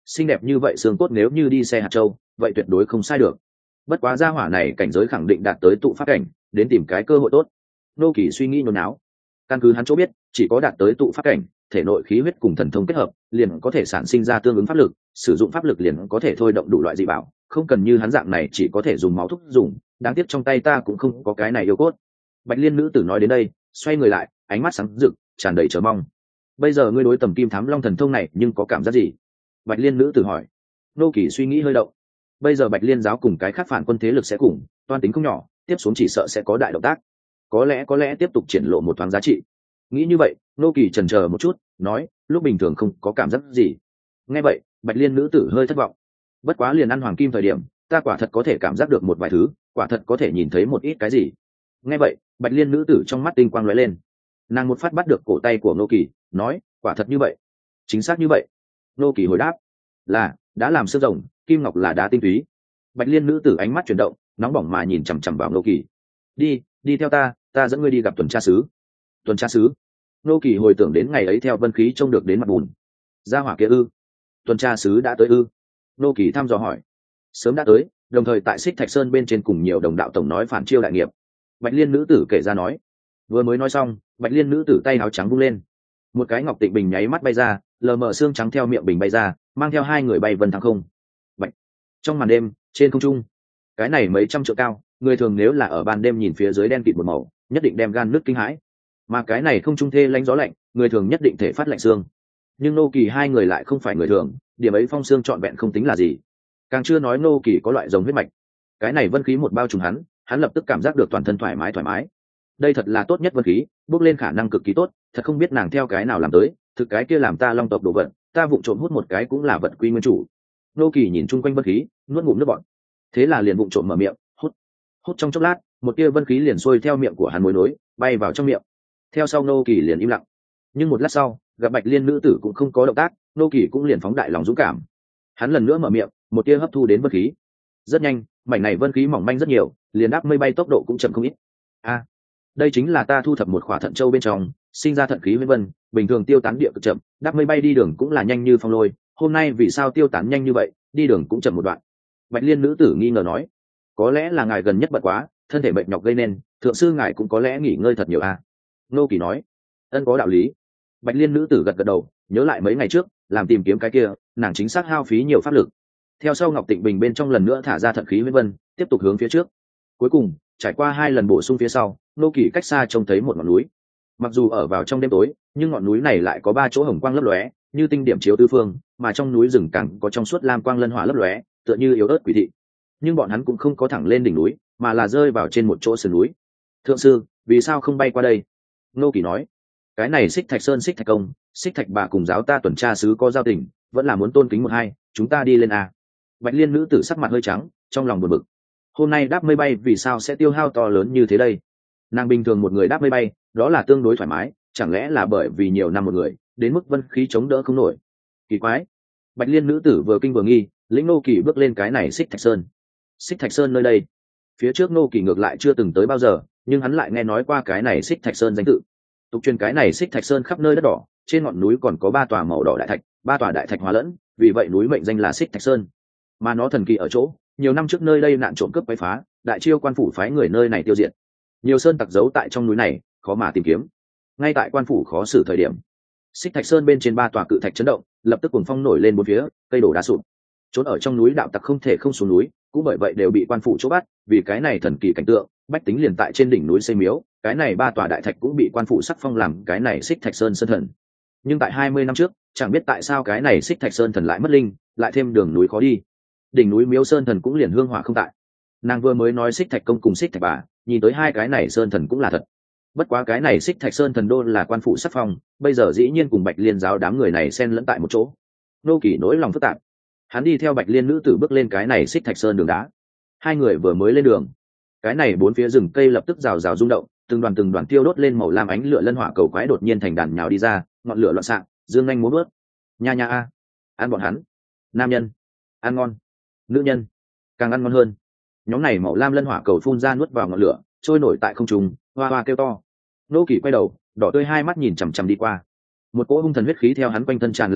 Speaker 1: xinh đẹp như vậy xương cốt nếu như đi xe hạt châu vậy tuyệt đối không sai được. Bất quá gia hỏa này cảnh giới khẳng định đạt tới tụ pháp cảnh, đến tìm cái cơ hội tốt. Nô Kỳ suy nghĩ nôn náo. Căn cứ hắn chỗ biết, chỉ có đạt tới tụ pháp cảnh, thể nội khí huyết cùng thần thông kết hợp, liền có thể sản sinh ra tương ứng pháp lực, sử dụng pháp lực liền có thể thôi động đủ loại dị bảo, không cần như hắn dạng này chỉ có thể dùng máu thúc dùng, đáng tiếc trong tay ta cũng không có cái này yêu cốt. Bạch Liên nữ tử nói đến đây, xoay người lại, ánh mắt sáng rực, tràn đầy chờ mong. Bây giờ ngươi đối tầm kim thám long thần thông này nhưng có cảm giác gì? Bạch Liên nữ tử hỏi. Nô Kỳ suy nghĩ hơi động. Bây giờ Bạch Liên giáo cùng cái khác phản quân thế lực sẽ cùng toan tính không nhỏ, tiếp xuống chỉ sợ sẽ có đại động tác, có lẽ có lẽ tiếp tục triển lộ một thoáng giá trị. Nghĩ như vậy, Nô Kỳ chần chờ một chút, nói, lúc bình thường không có cảm giác gì. Nghe vậy, Bạch Liên nữ tử hơi thất vọng. Bất quá liền ăn hoàng kim thời điểm, ta quả thật có thể cảm giác được một vài thứ, quả thật có thể nhìn thấy một ít cái gì. Nghe vậy, Bạch Liên nữ tử trong mắt tinh quang lóe lên. Nàng một phát bắt được cổ tay của Nô Kỳ, nói, quả thật như vậy. Chính xác như vậy. Nô Kỳ hồi đáp, là đã làm xương rồng, kim ngọc là đá tinh túy. Bạch Liên nữ tử ánh mắt chuyển động, nóng bỏng mà nhìn chằm chằm vào Nô Kỳ. Đi, đi theo ta, ta dẫn ngươi đi gặp tuần tra sứ. Tuần tra sứ? Nô Kỳ hồi tưởng đến ngày ấy theo vân khí trông được đến mặt bùn. Gia hỏa kia ư? Tuần tra sứ đã tới ư? Nô Kỳ thăm dò hỏi. Sớm đã tới, đồng thời tại Xích Thạch Sơn bên trên cùng nhiều đồng đạo tổng nói phản chiêu đại nghiệp. Bạch Liên nữ tử kể ra nói. Vừa mới nói xong, Bạch Liên nữ tử tay áo trắng vung lên, một cái ngọc tịnh bình nháy mắt bay ra, lờ mờ xương trắng theo miệng bình bay ra, mang theo hai người bay vần thăng không. Bạch. Trong màn đêm, trên không trung, cái này mấy trăm trượng cao, người thường nếu là ở ban đêm nhìn phía dưới đen kịt một màu, nhất định đem gan nước kinh hãi. Mà cái này không trung thê lánh gió lạnh, người thường nhất định thể phát lạnh xương. Nhưng Nô Kỳ hai người lại không phải người thường, điểm ấy phong xương trọn vẹn không tính là gì. Càng chưa nói Nô Kỳ có loại rồng huyết mạch. Cái này vân khí một bao trùm hắn, hắn lập tức cảm giác được toàn thân thoải mái thoải mái. Đây thật là tốt nhất vân khí, bước lên khả năng cực kỳ tốt, thật không biết nàng theo cái nào làm tới, thực cái kia làm ta long tộc đồ vật, ta vụng trộm hút một cái cũng là vật quy nguyên chủ. Nô Kỳ nhìn chung quanh vân khí, nuốt ngụm nước bọt. Thế là liền vụng trộm mở miệng, hút. Hút trong chốc lát, một tia vân khí liền xuôi theo miệng của hắn mối nối, bay vào trong miệng. Theo sau Nô Kỳ liền im lặng. Nhưng một lát sau, gặp Bạch Liên nữ tử cũng không có động tác, Nô Kỳ cũng liền phóng đại lòng dũng cảm. Hắn lần nữa mở miệng, một tia hấp thu đến vân khí. Rất nhanh, mảnh này vân khí mỏng manh rất nhiều, liền đáp mây bay tốc độ cũng chậm không ít. A, đây chính là ta thu thập một khỏa thận châu bên trong, sinh ra thận khí với vân, bình thường tiêu tán địa cực chậm, đáp mây bay đi đường cũng là nhanh như phong lôi, hôm nay vì sao tiêu tán nhanh như vậy, đi đường cũng chậm một đoạn. Bạch Liên nữ tử nghi ngờ nói, có lẽ là ngài gần nhất bận quá, thân thể bệnh nhọc gây nên, thượng sư ngài cũng có lẽ nghỉ ngơi thật nhiều a. Nô Kỳ nói, ân có đạo lý. Bạch Liên nữ tử gật gật đầu, nhớ lại mấy ngày trước làm tìm kiếm cái kia, nàng chính xác hao phí nhiều pháp lực. Theo sau Ngọc Tịnh Bình bên trong lần nữa thả ra thận khí với vân, tiếp tục hướng phía trước. Cuối cùng trải qua hai lần bổ sung phía sau, Nô Kỳ cách xa trông thấy một ngọn núi. Mặc dù ở vào trong đêm tối, nhưng ngọn núi này lại có ba chỗ hồng quang lấp lóe, như tinh điểm chiếu tứ phương, mà trong núi rừng càng có trong suốt lam quang lân hỏa lấp lóe, tựa như yếu ớt quỷ thị. Nhưng bọn hắn cũng không có thẳng lên đỉnh núi, mà là rơi vào trên một chỗ sườn núi. Thượng sư, vì sao không bay qua đây? Nô Kỳ nói, cái này Xích Thạch Sơn Xích Thạch Công, Xích Thạch bà cùng giáo ta tuần tra sứ có giao tình, vẫn là muốn tôn kính một hai, chúng ta đi lên a. Bạch Liên nữ tử sắc mặt hơi trắng, trong lòng buồn bực. Hôm nay đáp mây bay vì sao sẽ tiêu hao to lớn như thế đây? Nàng bình thường một người đáp mây bay, đó là tương đối thoải mái, chẳng lẽ là bởi vì nhiều năm một người, đến mức vân khí chống đỡ không nổi? Kỳ quái. Bạch Liên nữ tử vừa kinh vừa nghi, lĩnh Nô Kỳ bước lên cái này Xích Thạch Sơn. Xích Thạch Sơn nơi đây, phía trước Nô Kỳ ngược lại chưa từng tới bao giờ, nhưng hắn lại nghe nói qua cái này Xích Thạch Sơn danh tự. Tục truyền cái này Xích Thạch Sơn khắp nơi đất đỏ, trên ngọn núi còn có ba tòa màu đỏ đại thạch, ba tòa đại thạch hòa lẫn, vì vậy núi mệnh danh là Xích Thạch Sơn. Mà nó thần kỳ ở chỗ, nhiều năm trước nơi đây nạn trộm cướp quấy phá, đại chiêu quan phủ phái người nơi này tiêu diệt. Nhiều sơn tặc giấu tại trong núi này, khó mà tìm kiếm. Ngay tại quan phủ khó xử thời điểm, Xích Thạch Sơn bên trên ba tòa cự thạch chấn động, lập tức cuồng phong nổi lên bốn phía, cây đổ đá sụp. Trốn ở trong núi đạo tặc không thể không xuống núi, cũng bởi vậy đều bị quan phủ chỗ bắt, vì cái này thần kỳ cảnh tượng, bách tính liền tại trên đỉnh núi xây miếu, cái này ba tòa đại thạch cũng bị quan phủ sắc phong làm cái này Xích Thạch Sơn sơn thần. Nhưng tại hai mươi năm trước, chẳng biết tại sao cái này Xích Thạch Sơn thần lại mất linh, lại thêm đường núi khó đi. Đỉnh núi miếu sơn thần cũng liền hương hỏa không tại. Nàng vừa mới nói Xích Thạch Công cùng Xích Thạch bà, nhìn tới hai cái này sơn thần cũng là thật. Bất quá cái này Xích Thạch Sơn thần đô là quan phủ sắc phong, bây giờ dĩ nhiên cùng Bạch Liên giáo đám người này xen lẫn tại một chỗ. Nô Kỳ nỗi lòng phức tạp. Hắn đi theo Bạch Liên nữ tử bước lên cái này Xích Thạch Sơn đường đá. Hai người vừa mới lên đường, cái này bốn phía rừng cây lập tức rào rào rung động, từng đoàn từng đoàn tiêu đốt lên màu lam ánh lửa lân hỏa cầu quái đột nhiên thành đàn nhào đi ra, ngọn lửa loạn xạ, dương nhanh múa bước. Nha nha a, ăn bọn hắn. Nam nhân, ăn ngon. Nữ nhân, càng ăn ngon hơn. Nhóm này màu lam lân hỏa cầu phun ra nuốt vào ngọn lửa, trôi nổi tại không trung, hoa hoa kêu to. Nô Kỳ quay đầu, đỏ tươi hai mắt nhìn chằm chằm đi qua. Một cỗ hung thần huyết khí theo hắn quanh thân tràn lan ra,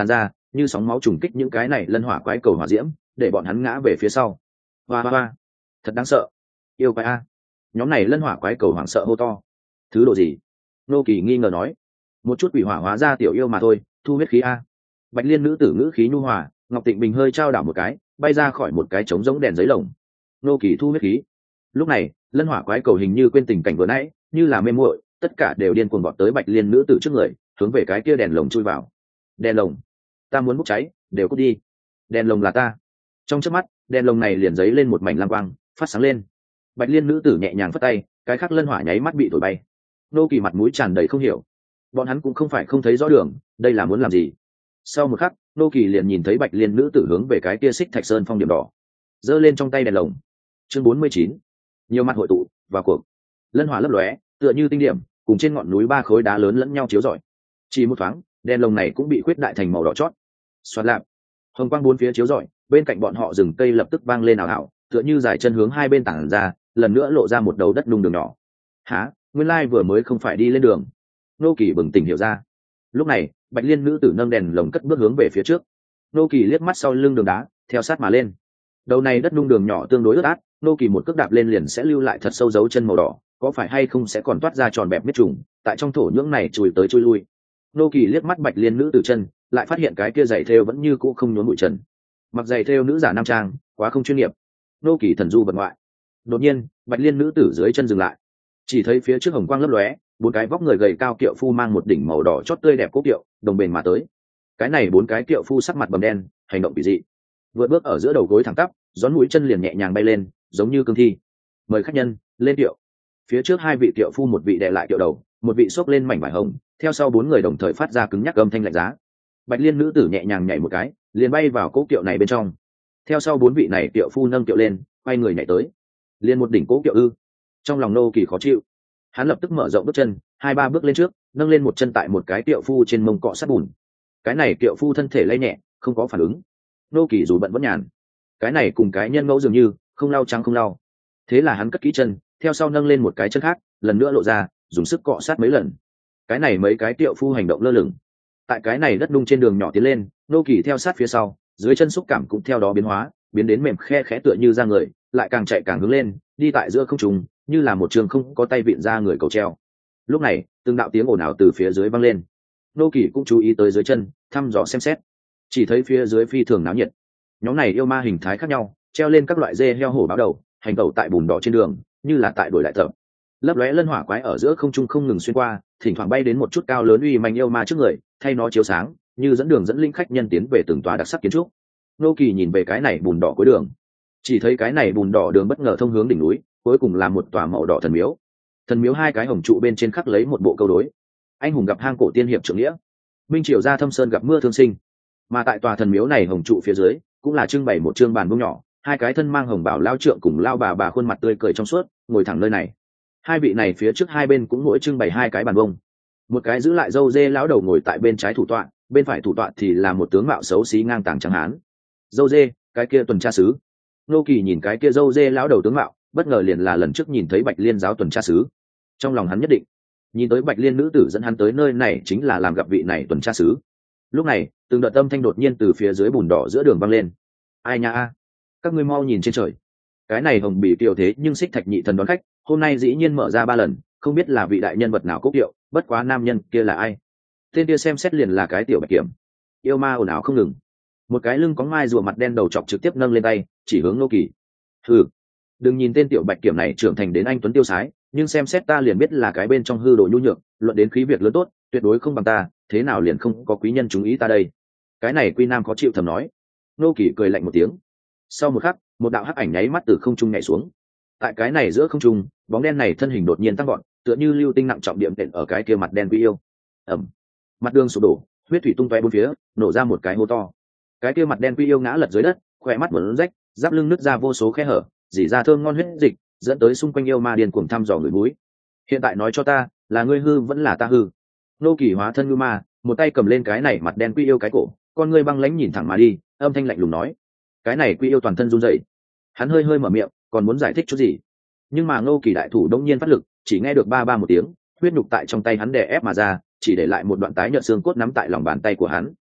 Speaker 1: như sóng máu trùng kích những cái này lân hỏa quái cầu hỏa diễm, để bọn hắn ngã về phía sau. Hoa hoa hoa, thật đáng sợ. Yêu quái a. Nhóm này lân hỏa quái cầu hoảng sợ hô to. Thứ độ gì? Nô Kỳ nghi ngờ nói. Một chút quỷ hỏa hóa ra tiểu yêu mà thôi, thu huyết khí a. Bạch Liên nữ tử ngữ khí nhu hòa, Ngọc Tịnh Bình hơi trao đảo một cái, bay ra khỏi một cái trống giống đèn giấy lồng. Nô Kỳ thu huyết khí. Lúc này, lân hỏa quái cầu hình như quên tình cảnh vừa nãy, như là mê muội, tất cả đều điên cuồng vọt tới Bạch Liên nữ tử trước người, hướng về cái kia đèn lồng chui vào. Đèn lồng, ta muốn bốc cháy, đều cút đi. Đèn lồng là ta. Trong chớp mắt, đèn lồng này liền giấy lên một mảnh lam quang, phát sáng lên. Bạch Liên nữ tử nhẹ nhàng phất tay, cái khác lân hỏa nháy mắt bị thổi bay. Nô Kỳ mặt mũi tràn đầy không hiểu, bọn hắn cũng không phải không thấy rõ đường, đây là muốn làm gì? Sau một khắc, Nô Kỳ liền nhìn thấy Bạch Liên nữ tử hướng về cái kia Xích Thạch Sơn phong điểm đỏ, giơ lên trong tay đèn lồng. Chương bốn mươi chín, nhiều mặt hội tụ vào cuộc. Lân hỏa lấp lóe, tựa như tinh điểm, cùng trên ngọn núi ba khối đá lớn lẫn nhau chiếu rọi. Chỉ một thoáng, đèn lồng này cũng bị khuyết đại thành màu đỏ chót. Xoạt lạp, hồng quang bốn phía chiếu rọi, bên cạnh bọn họ rừng cây lập tức vang lên ảo ảo, tựa như dài chân hướng hai bên tản ra, lần nữa lộ ra một đầu đất nung đường nhỏ. Hả, nguyên lai vừa mới không phải đi lên đường. Nô Kỳ bừng tỉnh hiểu ra. Lúc này, Bạch Liên nữ tử nâng đèn lồng cất bước hướng về phía trước. Nô Kỳ liếc mắt sau lưng đường đá, theo sát mà lên. Đầu này đất nung đường nhỏ tương đối ướt át, Nô Kỳ một cước đạp lên liền sẽ lưu lại thật sâu dấu chân màu đỏ, có phải hay không sẽ còn toát ra tròn bẹp miết trùng, tại trong thổ nhưỡng này chùi tới chui lui. Nô Kỳ liếc mắt Bạch Liên nữ tử chân, lại phát hiện cái kia giày thêu vẫn như cũ không nhốn bụi trần. Mặc giày thêu nữ giả nam trang, quá không chuyên nghiệp. Nô Kỳ thần du vật ngoại. Đột nhiên, Bạch Liên nữ tử dưới chân dừng lại, chỉ thấy phía trước hồng quang lấp lóe, bốn cái vóc người gầy cao kiệu phu mang một đỉnh màu đỏ chót tươi đẹp cố kiệu, đồng bền mà tới. Cái này bốn cái kiệu phu sắc mặt bầm đen, hành động kỳ dị. Vượt bước ở giữa đầu gối thẳng tắp, gión mũi chân liền nhẹ nhàng bay lên, giống như cương thi. Mời khách nhân lên kiệu. Phía trước hai vị kiệu phu, một vị đè lại kiệu đầu, một vị xốc lên mảnh vải hồng, theo sau bốn người đồng thời phát ra cứng nhắc âm thanh lạnh giá. Bạch Liên nữ tử nhẹ nhàng nhảy một cái, liền bay vào cố kiệu này bên trong. Theo sau bốn vị này kiệu phu nâng kiệu lên, quay người nhảy tới, liền một đỉnh cố kiệu ư. Trong lòng Nô Kỳ khó chịu, hắn lập tức mở rộng bước chân, hai ba bước lên trước, nâng lên một chân tại một cái kiệu phu trên mông cọ sát bùn. Cái này kiệu phu thân thể lay nhẹ, không có phản ứng. Nô Kỳ dù bận vẫn nhàn, cái này cùng cái nhân ngẫu dường như không lau trắng không lau. Thế là hắn cất kỹ chân, theo sau nâng lên một cái chân khác, lần nữa lộ ra, dùng sức cọ sát mấy lần. Cái này mấy cái kiệu phu hành động lơ lửng. Tại cái này đất nung trên đường nhỏ tiến lên, Nô Kỳ theo sát phía sau, dưới chân xúc cảm cũng theo đó biến hóa, biến đến mềm khe khẽ tựa như da người, lại càng chạy càng hướng lên, đi tại giữa không trung, như là một trường không có tay vịn ra người cầu treo. Lúc này, từng đạo tiếng ồn ào từ phía dưới vang lên. Nô Kỳ cũng chú ý tới dưới chân, thăm dò xem xét, chỉ thấy phía dưới phi thường náo nhiệt. Nhóm này yêu ma hình thái khác nhau, treo lên các loại dê heo hổ báo đầu, hành tẩu tại bùn đỏ trên đường, như là tại đuổi lại tập. Lấp lóe lân hỏa quái ở giữa không trung không ngừng xuyên qua, thỉnh thoảng bay đến một chút cao lớn uy manh yêu ma trước người, thay nó chiếu sáng, như dẫn đường dẫn linh khách nhân tiến về từng tòa đặc sắc kiến trúc. Nô Kỳ nhìn về cái này bùn đỏ cuối đường, chỉ thấy cái này bùn đỏ đường bất ngờ thông hướng đỉnh núi, cuối cùng là một tòa màu đỏ thần miếu. Thần miếu hai cái hồng trụ bên trên khắc lấy một bộ câu đối: anh hùng gặp hang cổ tiên hiệp trưởng nghĩa, minh triều ra thâm sơn gặp mưa thương sinh. Mà tại tòa thần miếu này hồng trụ phía dưới cũng là trưng bày một trương bàn vuông nhỏ, hai cái thân mang hồng bảo lao trượng cùng lao bà bà khuôn mặt tươi cười trong suốt ngồi thẳng nơi này. Hai vị này phía trước hai bên cũng mỗi trưng bày hai cái bàn vuông, một cái giữ lại râu dê lão đầu ngồi tại bên trái thủ tọa, bên phải thủ tọa thì là một tướng mạo xấu xí ngang tàng trắng hán. Râu dê, cái kia tuần tra sứ. Nô Kỳ nhìn cái kia râu dê lão đầu tướng mạo, bất ngờ liền là lần trước nhìn thấy Bạch Liên giáo tuần tra sứ. Trong lòng hắn nhất định, nhìn tới Bạch Liên nữ tử dẫn hắn tới nơi này chính là làm gặp vị này tuần tra sứ. Lúc này, từng đợt âm thanh đột nhiên từ phía dưới bùn đỏ giữa đường vang lên. Ai nha a, các ngươi mau nhìn trên trời, cái này hồng bì kiều thế nhưng Xích Thạch nhị thần đón khách, hôm nay dĩ nhiên mở ra ba lần, không biết là vị đại nhân vật nào cốc kiệu, bất quá nam nhân kia là ai? Tên kia xem xét liền là cái tiểu Bạch Kiểm. Yêu ma ồn ào không ngừng, một cái lưng có mai rùa mặt đen đầu chọc trực tiếp nâng lên tay chỉ hướng Nô Kỳ. Hừ, đừng nhìn tên tiểu Bạch Kiểm này trưởng thành đến anh tuấn tiêu sái, nhưng xem xét ta liền biết là cái bên trong hư đồ nhu nhược, luận đến khí việc lớn tốt tuyệt đối không bằng ta, thế nào liền không có quý nhân chú ý ta đây? Cái này quy nam khó chịu thầm nói. Nô Kỳ cười lạnh một tiếng, sau một khắc một đạo hắc ảnh nháy mắt từ không trung nhảy xuống. Tại cái này giữa không trung, bóng đen này thân hình đột nhiên tăng gọn, tựa như lưu tinh nặng trọng điểm đệm ở cái kia mặt đen quy yêu. Ẩm, mặt đường sụp đổ, huyết thủy tung tóe bốn phía, nổ ra một cái hố to. Cái kia mặt đen quy yêu ngã lật dưới đất, khỏe mắt vỡ rách, giáp lưng nứt ra vô số khe hở, dỉ ra thơm ngon huyết dịch, dẫn tới xung quanh yêu ma điên cuồng thăm dò người mũi. Hiện tại nói cho ta, là ngươi hư vẫn là ta hư? Nô Kỳ hóa thân ngư ma, một tay cầm lên cái này mặt đen quy yêu cái cổ, con ngươi băng lãnh nhìn thẳng mà đi, âm thanh lạnh lùng nói. Cái này quy yêu toàn thân run rẩy, hắn hơi hơi mở miệng, còn muốn giải thích chút gì, nhưng mà Nô Kỳ đại thủ đông nhiên phát lực, chỉ nghe được ba ba một tiếng, huyết nhục tại trong tay hắn đè ép mà ra, chỉ để lại một đoạn tái nhợt xương cốt nắm tại lòng bàn tay của hắn.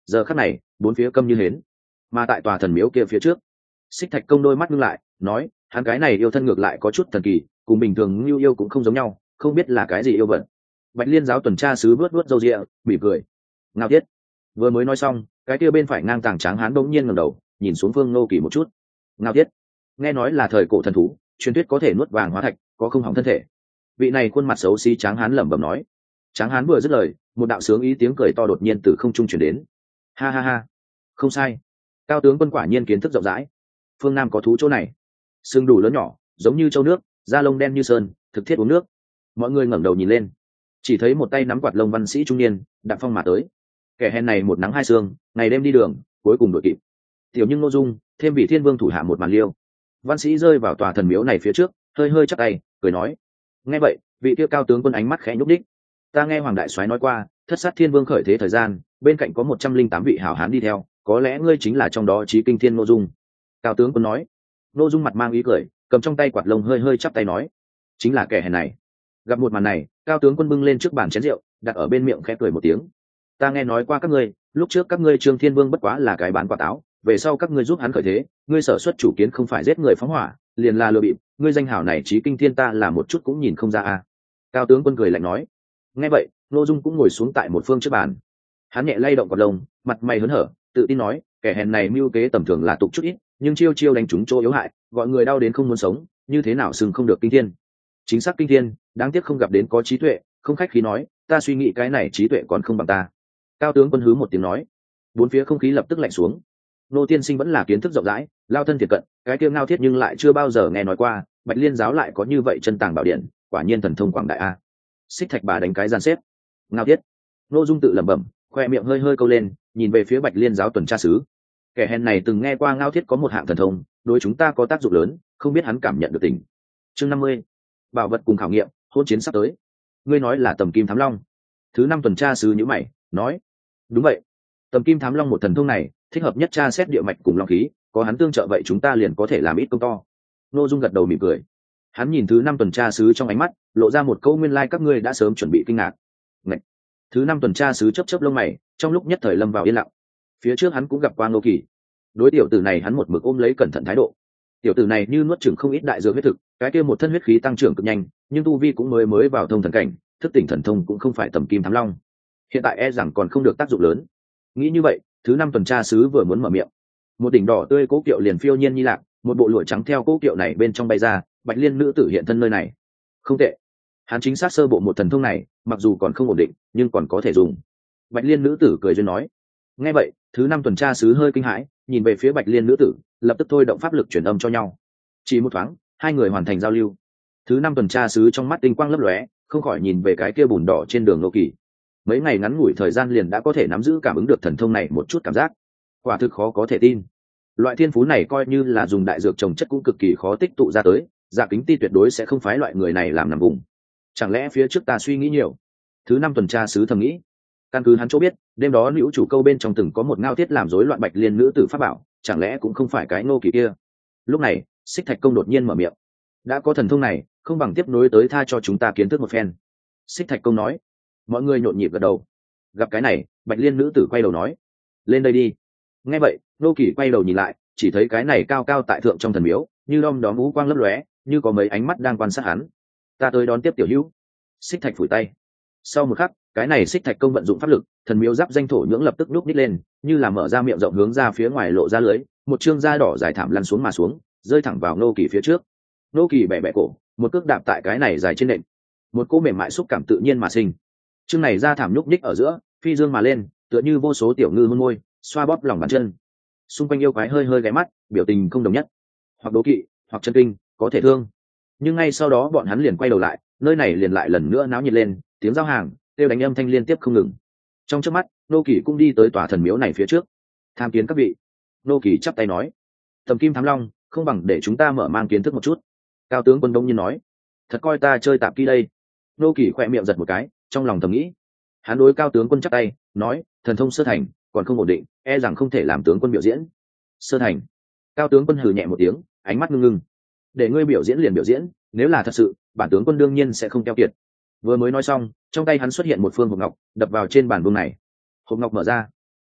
Speaker 1: giờ khắc này bốn phía câm như hến, mà tại tòa thần miếu kia phía trước, Xích Thạch Công đôi mắt ngưng lại, nói, hắn cái này yêu thân ngược lại có chút thần kỳ, cùng bình thường như yêu cũng không giống nhau, không biết là cái gì yêu vật. Bạch Liên giáo tuần tra sứ vớt vớt râu ria, mỉm cười. Ngao Thiết vừa mới nói xong, cái kia bên phải ngang tàng tráng hán bỗng nhiên ngẩng đầu, nhìn xuống Phương Ngô Kỳ một chút. Ngao Thiết, nghe nói là thời cổ thần thú, truyền thuyết có thể nuốt vàng hóa thạch, có không hỏng thân thể. Vị này khuôn mặt xấu xí tráng hán lẩm bẩm nói. Tráng hán vừa dứt lời, một đạo sướng ý tiếng cười to đột nhiên từ không trung truyền đến. Ha ha ha, không sai, cao tướng quân quả nhiên kiến thức rộng rãi. Phương Nam có thú chỗ này, xương đủ lớn nhỏ, giống như châu nước, da lông đen như sơn, thực thiết uống nước. Mọi người ngẩng đầu nhìn lên, chỉ thấy một tay nắm quạt lông văn sĩ trung niên đạp phong mà tới. Kẻ hèn này một nắng hai sương, ngày đêm đi đường, cuối cùng đội kịp. Tiểu nhưng Ngô Dung thêm vị thiên vương thủ hạ một màn liêu. Văn sĩ rơi vào tòa thần miếu này phía trước, hơi hơi chắc tay, cười nói: nghe vậy, vị tiêu cao tướng quân ánh mắt khẽ nhúc đích. Ta nghe hoàng đại soái nói qua, thất sát thiên vương khởi thế thời gian, bên cạnh có một trăm linh tám vị hảo hán đi theo, có lẽ ngươi chính là trong đó chí kinh thiên Ngô Dung. Cao tướng quân nói. Ngô Dung mặt mang ý cười, cầm trong tay quạt lông hơi hơi chắp tay nói: chính là kẻ hèn này. Gặp một màn này, cao tướng quân bưng lên trước bàn chén rượu, đặt ở bên miệng khẽ cười một tiếng. Ta nghe nói qua các ngươi, lúc trước các ngươi Trương Thiên Vương bất quá là cái bán quả táo, về sau các ngươi giúp hắn khởi thế, ngươi sở xuất chủ kiến không phải giết người phóng hỏa, liền là lừa bịp, ngươi danh hảo này chí kinh thiên ta là một chút cũng nhìn không ra à. Cao tướng quân cười lạnh nói. Nghe vậy, Ngô Dung cũng ngồi xuống tại một phương trước bàn. Hắn nhẹ lay động quạt lông, mặt mày hớn hở, tự tin nói, kẻ hèn này mưu kế tầm thường là tục chút ít, nhưng chiêu chiêu đánh trúng chỗ yếu hại, gọi người đau đến không muốn sống, như thế nào xưng không được kinh thiên. Chính xác kinh thiên, đáng tiếc không gặp đến có trí tuệ, không khách khí nói, ta suy nghĩ cái này trí tuệ còn không bằng ta. Cao tướng quân hứ một tiếng nói. Bốn phía không khí lập tức lạnh xuống. Nô tiên sinh vẫn là kiến thức rộng rãi, lao thân thiệt cận, cái kia Ngao Thiết nhưng lại chưa bao giờ nghe nói qua, Bạch Liên giáo lại có như vậy chân tàng bảo điện, quả nhiên thần thông quảng đại a. Xích Thạch bà đánh cái gian xếp. Ngao Thiết. Nô Dung tự lẩm bẩm, khoe miệng hơi hơi câu lên, nhìn về phía Bạch Liên giáo tuần tra sứ. Kẻ hèn này từng nghe qua Ngao Thiết có một hạng thần thông, đối chúng ta có tác dụng lớn, không biết hắn cảm nhận được tình. Chương năm mươi. Bảo vật cùng khảo nghiệm, hôn chiến sắp tới. Ngươi nói là Tầm Kim Thám Long. Thứ năm tuần tra sứ nhíu mày, nói: đúng vậy, Tầm Kim Thám Long một thần thông này, thích hợp nhất tra xét địa mạch cùng long khí, có hắn tương trợ vậy chúng ta liền có thể làm ít công to. Nô Dung gật đầu mỉm cười. Hắn nhìn thứ năm tuần tra sứ trong ánh mắt, lộ ra một câu nguyên lai like các ngươi đã sớm chuẩn bị kinh ngạc. Ngậy. Thứ năm tuần tra sứ chớp chớp lông mày, trong lúc nhất thời lâm vào yên lặng. Phía trước hắn cũng gặp qua Ngô Kỳ, đối tiểu tử này hắn một mực ôm lấy cẩn thận thái độ. Tiểu tử này như nuốt chửng không ít đại dược huyết thực, cái kia một thân huyết khí tăng trưởng cực nhanh, nhưng tu vi cũng mới mới vào thông thần cảnh, thức tỉnh thần thông cũng không phải Tầm Kim Thám Long. Hiện tại e rằng còn không được tác dụng lớn. Nghĩ như vậy, thứ năm tuần tra sứ vừa muốn mở miệng, một đỉnh đỏ tươi cố kiệu liền phiêu nhiên như lạc, một bộ lụa trắng theo cố kiệu này bên trong bay ra. Bạch Liên nữ tử hiện thân nơi này. Không tệ, hắn chính xác sơ bộ một thần thông này, mặc dù còn không ổn định, nhưng còn có thể dùng. Bạch Liên nữ tử cười duyên nói. Nghe vậy, thứ năm tuần tra sứ hơi kinh hãi, nhìn về phía Bạch Liên nữ tử, lập tức thôi động pháp lực truyền âm cho nhau. Chỉ một thoáng, hai người hoàn thành giao lưu. Thứ năm tuần tra sứ trong mắt tinh quang lấp lóe, không khỏi nhìn về cái kia bùn đỏ trên đường Ngô Kỳ. Mấy ngày ngắn ngủi thời gian liền đã có thể nắm giữ cảm ứng được thần thông này một chút cảm giác, quả thực khó có thể tin. Loại thiên phú này coi như là dùng đại dược trồng chất cũng cực kỳ khó tích tụ ra tới, Dạ Kính Ti tuyệt đối sẽ không phái loại người này làm nằm vùng. Chẳng lẽ phía trước ta suy nghĩ nhiều? Thứ năm tuần tra sứ thầm nghĩ. Căn cứ hắn chỗ biết, đêm đó nữ chủ câu bên trong từng có một Ngao Thiết làm rối loạn Bạch Liên nữ tử pháp bảo, chẳng lẽ cũng không phải cái Ngô Kỳ kia? Lúc này, Xích Thạch Công đột nhiên mở miệng. Đã có thần thông này, không bằng tiếp nối tới tha cho chúng ta kiến thức một phen. Xích Thạch Công nói. Mọi người nhộn nhịp gật đầu. Gặp cái này, Bạch Liên nữ tử quay đầu nói: lên đây đi. Nghe vậy, Ngô Kỳ quay đầu nhìn lại, chỉ thấy cái này cao cao tại thượng trong thần miếu, như đom đóm ngũ quang lấp lóe, như có mấy ánh mắt đang quan sát hắn. Ta tới đón tiếp tiểu hữu. Xích Thạch phủi tay. Sau một khắc, cái này Xích Thạch Công vận dụng pháp lực, thần miếu giáp danh thổ nhưỡng lập tức đúc nít lên, như là mở ra miệng rộng hướng ra phía ngoài lộ ra lưới, một chương da đỏ dài thảm lăn xuống mà xuống, rơi thẳng vào Ngô Kỳ phía trước. Ngô Kỳ bẻ bẻ cổ, một cước đạp tại cái này dài trên nền, một cỗ mềm mại xúc cảm tự nhiên mà sinh. Chương này da thảm nhúc nhích ở giữa, phi dương mà lên, tựa như vô số tiểu ngư hôn môi, xoa bóp lòng bàn chân. Xung quanh yêu quái hơi hơi ghé mắt, biểu tình không đồng nhất, hoặc đố kỵ, hoặc chân kinh, có thể thương. Nhưng ngay sau đó bọn hắn liền quay đầu lại, nơi này liền lại lần nữa náo nhiệt lên, tiếng giao hàng, kêu đánh âm thanh liên tiếp không ngừng. Trong chớp mắt, Nô Kỳ cũng đi tới tòa thần miếu này phía trước. Tham kiến các vị. Nô Kỳ chắp tay nói. Tầm Kim Thám Long, không bằng để chúng ta mở mang kiến thức một chút. Cao tướng quân đông nhiên nói. Thật coi ta chơi tạp kỹ đây. Nô Kỳ khỏe miệng giật một cái, trong lòng thầm nghĩ. Hắn đối Cao tướng quân chắp tay, nói, thần thông sơ thành, còn không ổn định, e rằng không thể làm tướng quân biểu diễn. Sơ thành. Cao tướng quân hừ nhẹ một tiếng, ánh mắt ngưng ngưng. Để ngươi biểu diễn liền biểu diễn, nếu là thật sự, bản tướng quân đương nhiên sẽ không keo kiệt. Vừa mới nói xong, trong tay hắn xuất hiện một phương hộp ngọc, đập vào trên bàn vuông này. Hộp ngọc mở ra,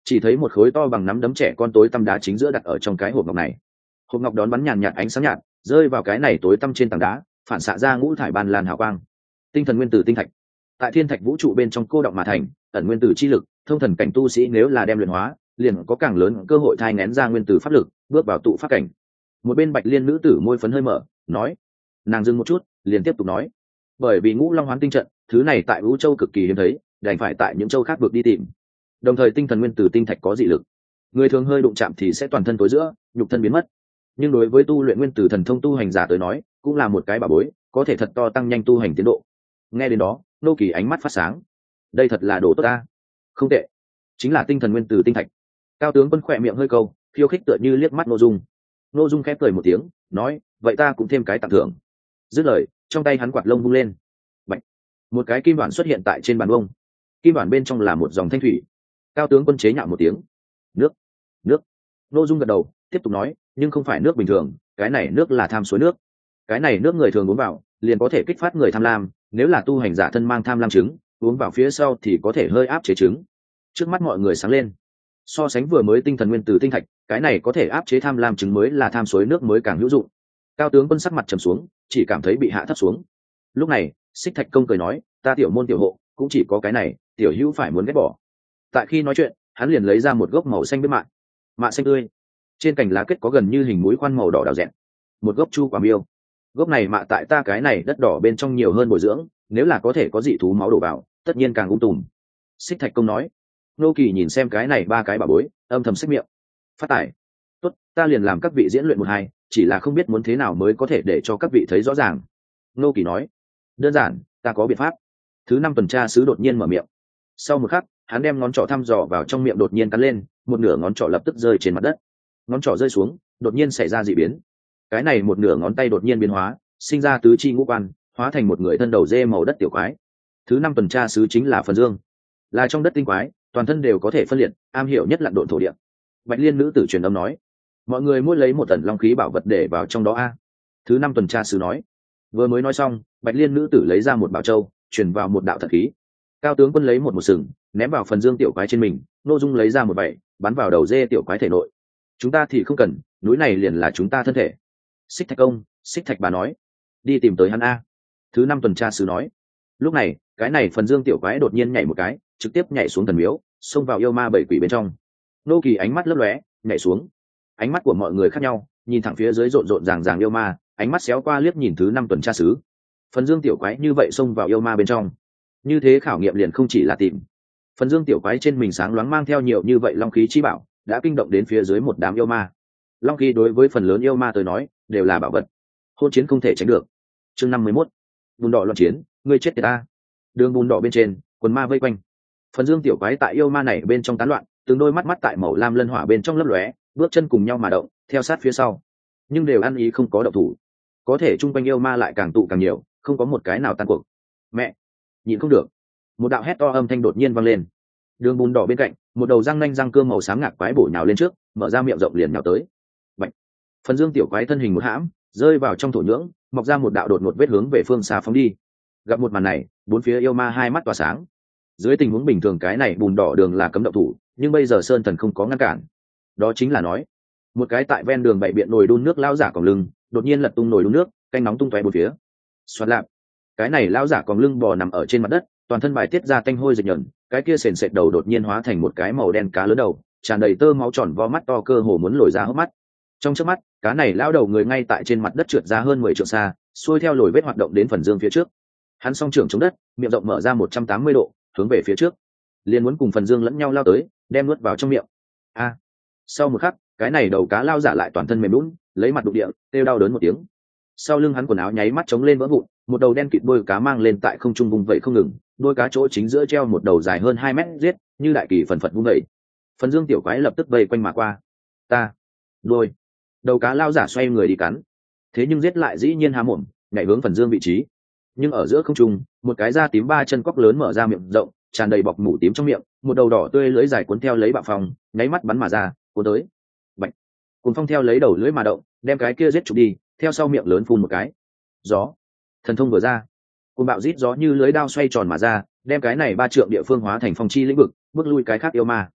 Speaker 1: chỉ thấy một khối to bằng nắm đấm trẻ con tối tăm đá chính giữa đặt ở trong cái hộp ngọc này. Hộp ngọc đón bắn nhàn nhạt ánh sáng nhạt rơi vào cái này tối tăm trên tảng đá, phản xạ ra ngũ thải ban lan hào quang. Tinh thần nguyên tử tinh thạch, tại thiên thạch vũ trụ bên trong cô động mà thành, ẩn nguyên tử chi lực, thông thần cảnh tu sĩ nếu là đem luyện hóa, liền có càng lớn cơ hội thai ngén ra nguyên tử pháp lực, bước vào tụ pháp cảnh. Một bên Bạch Liên nữ tử môi phấn hơi mở, nói, nàng dừng một chút, liền tiếp tục nói, bởi vì ngũ long hoán tinh trận, thứ này tại vũ châu cực kỳ hiếm thấy, đành phải tại những châu khác vực đi tìm. Đồng thời tinh thần nguyên tử tinh thạch có dị lực, người thường hơi đụng chạm thì sẽ toàn thân tối giữa, nhục thân biến mất. Nhưng đối với tu luyện nguyên tử thần thông tu hành giả tới nói, cũng là một cái bảo bối, có thể thật to tăng nhanh tu hành tiến độ. Nghe đến đó, nô kỳ ánh mắt phát sáng, đây thật là đồ tốt ta. Không tệ, chính là tinh thần nguyên tử tinh thạch. Cao tướng Quân khỏe miệng hơi câu, khiêu khích tựa như liếc mắt Ngô Dung. Ngô Dung khép cười một tiếng, nói, vậy ta cũng thêm cái tặng thưởng. Dứt lời, trong tay hắn quạt lông vung lên, Bạch. Một cái kim bản xuất hiện tại trên bàn bông. Kim bản bên trong là một dòng thanh thủy. Cao tướng Quân chế nhạo một tiếng, nước, nước. Ngô Dung gật đầu, tiếp tục nói, nhưng không phải nước bình thường, cái này nước là tham suối nước. Cái này nước người thường uống vào, liền có thể kích phát người tham lam, nếu là tu hành giả thân mang tham lam chứng, uống vào phía sau thì có thể hơi áp chế chứng. Trước mắt mọi người sáng lên. So sánh vừa mới tinh thần nguyên tử tinh thạch, cái này có thể áp chế tham lam chứng mới là tham suối nước mới càng hữu dụng. Cao tướng Quân sắc mặt trầm xuống, chỉ cảm thấy bị hạ thấp xuống. Lúc này, Xích Thạch Công cười nói, ta tiểu môn tiểu hộ, cũng chỉ có cái này, tiểu hữu phải muốn ghét bỏ. Tại khi nói chuyện, hắn liền lấy ra một gốc màu xanh biết mạ, mạ xanh tươi, trên cành lá kết có gần như hình mũi khoan màu đỏ đào rẹn, một gốc chu quả miêu. Gốc này mạ tại ta cái này đất đỏ bên trong nhiều hơn bồi dưỡng, nếu là có thể có dị thú máu đổ vào, tất nhiên càng ung tùm. Xích Thạch Công nói. Nô Kỳ nhìn xem cái này ba cái bà bối, âm thầm xích miệng. Phát tài. Tốt, ta liền làm các vị diễn luyện một hai, chỉ là không biết muốn thế nào mới có thể để cho các vị thấy rõ ràng. Nô Kỳ nói. Đơn giản, ta có biện pháp. Thứ năm tuần tra sứ đột nhiên mở miệng. Sau một khắc, hắn đem ngón trỏ thăm dò vào trong miệng đột nhiên cắn lên, một nửa ngón trỏ lập tức rơi trên mặt đất. Ngón trỏ rơi xuống, đột nhiên xảy ra dị biến. Cái này một nửa ngón tay đột nhiên biến hóa, sinh ra tứ chi ngũ quan, hóa thành một người thân đầu dê màu đất tiểu quái. Thứ năm tuần tra sứ chính là Phần Dương, là trong đất tinh quái, toàn thân đều có thể phân liệt, am hiểu nhất lặn độn thổ địa. Bạch Liên nữ tử truyền âm nói, mọi người muốn lấy một tần long khí bảo vật để vào trong đó a. Thứ năm tuần tra sứ nói. Vừa mới nói xong, Bạch Liên nữ tử lấy ra một bảo châu, truyền vào một đạo thật khí. Cao tướng Quân lấy một một sừng, ném vào Phần Dương tiểu quái trên mình, Ngô Dung lấy ra một vảy, bắn vào đầu dê tiểu quái thể nội. Chúng ta thì không cần, núi này liền là chúng ta thân thể. Xích Thạch Công, Xích Thạch bà nói, đi tìm tới hắn a. Thứ năm tuần tra sứ nói. Lúc này, cái này Phần Dương tiểu quái đột nhiên nhảy một cái, trực tiếp nhảy xuống thần miếu, xông vào yêu ma bảy quỷ bên trong. Nô Kỳ ánh mắt lấp lóe, nhảy xuống. Ánh mắt của mọi người khác nhau, nhìn thẳng phía dưới rộn rộn ràng ràng yêu ma, ánh mắt xéo qua liếc nhìn thứ năm tuần tra sứ. Phần Dương tiểu quái như vậy xông vào yêu ma bên trong, như thế khảo nghiệm liền không chỉ là tìm. Phần Dương tiểu quái trên mình sáng loáng mang theo nhiều như vậy long khí chi bảo, đã kinh động đến phía dưới một đám yêu ma. Long khí đối với phần lớn yêu ma tới nói đều là bảo vật, hôn chiến không thể tránh được. Chương năm mươi mốt, bùn đỏ loạn chiến, ngươi chết tiệt ta. Đường bùn đỏ bên trên, quần ma vây quanh. Phần Dương tiểu quái tại yêu ma này bên trong tán loạn, từng đôi mắt mắt tại màu lam lân hỏa bên trong lấp lóe, bước chân cùng nhau mà động, theo sát phía sau, nhưng đều ăn ý không có động thủ. Có thể chung quanh yêu ma lại càng tụ càng nhiều, không có một cái nào tan cuộc. Mẹ, nhịn không được, một đạo hét to âm thanh đột nhiên vang lên. Đường bùn đỏ bên cạnh, một đầu răng nanh răng cưa màu xám ngạc quái bổ nhào lên trước, mở ra miệng rộng liền nhào tới. Bạch. Phần Dương tiểu quái thân hình một hãm, rơi vào trong thổ nhưỡng, mọc ra một đạo đột ngột vết hướng về phương xa phóng đi. Gặp một màn này, bốn phía yêu ma hai mắt tỏa sáng. Dưới tình huống bình thường cái này bùn đỏ đường là cấm động thủ, nhưng bây giờ Sơn Thần không có ngăn cản. Đó chính là nói, một cái tại ven đường bày biện nồi đun nước lão giả còng lưng, đột nhiên lật tung nồi đun nước, canh nóng tung tóe bốn phía. Xoạt lạp. Cái này lão giả còng lưng bò nằm ở trên mặt đất, toàn thân bài tiết ra tanh hôi dịch nhẫn, cái kia sền sệt đầu đột nhiên hóa thành một cái màu đen cá lớn đầu, tràn đầy tơ máu tròn vo mắt to cơ hồ muốn lồi ra hốc mắt. Trong chớp mắt, cá này lão đầu người ngay tại trên mặt đất trượt ra hơn mười trượng xa, xuôi theo lồi vết hoạt động đến Phần Dương phía trước. Hắn song trưởng chống đất, miệng rộng mở ra một trăm tám mươi độ, hướng về phía trước, liền muốn cùng Phần Dương lẫn nhau lao tới, đem nuốt vào trong miệng. A! Sau một khắc, cái này đầu cá lao giả lại toàn thân mềm nhũn, lấy mặt đụng địa, kêu đau đớn một tiếng. Sau lưng hắn quần áo nháy mắt chống lên vỡ vụn, một đầu đen kịt đuôi cá mang lên tại không trung vung vẩy không ngừng, đuôi cá chỗ chính giữa treo một đầu dài hơn hai mét giết, như đại kỳ phần phật vung vẩy. Phần Dương tiểu quái lập tức vây quanh mà qua. Ta, đuôi. Đầu cá lao giả xoay người đi cắn. Thế nhưng giết lại dĩ nhiên há mồm, nhảy hướng Phần Dương vị trí. Nhưng ở giữa không trung, một cái da tím ba chân cóc lớn mở ra miệng rộng, tràn đầy bọc mủ tím trong miệng, một đầu đỏ tươi lưỡi dài cuốn theo lấy bạo phong, nháy mắt bắn mà ra, cuốn tới. Bạch. Cuốn phong theo lấy đầu lưỡi mà động, đem cái kia giết chụp đi, theo sau miệng lớn phun một cái. Gió. Thần thông vừa ra, cuồng bạo rít gió như lưới đao xoay tròn mà ra, đem cái này ba trượng địa phương hóa thành phong chi lĩnh vực, bước lui cái khác yêu ma.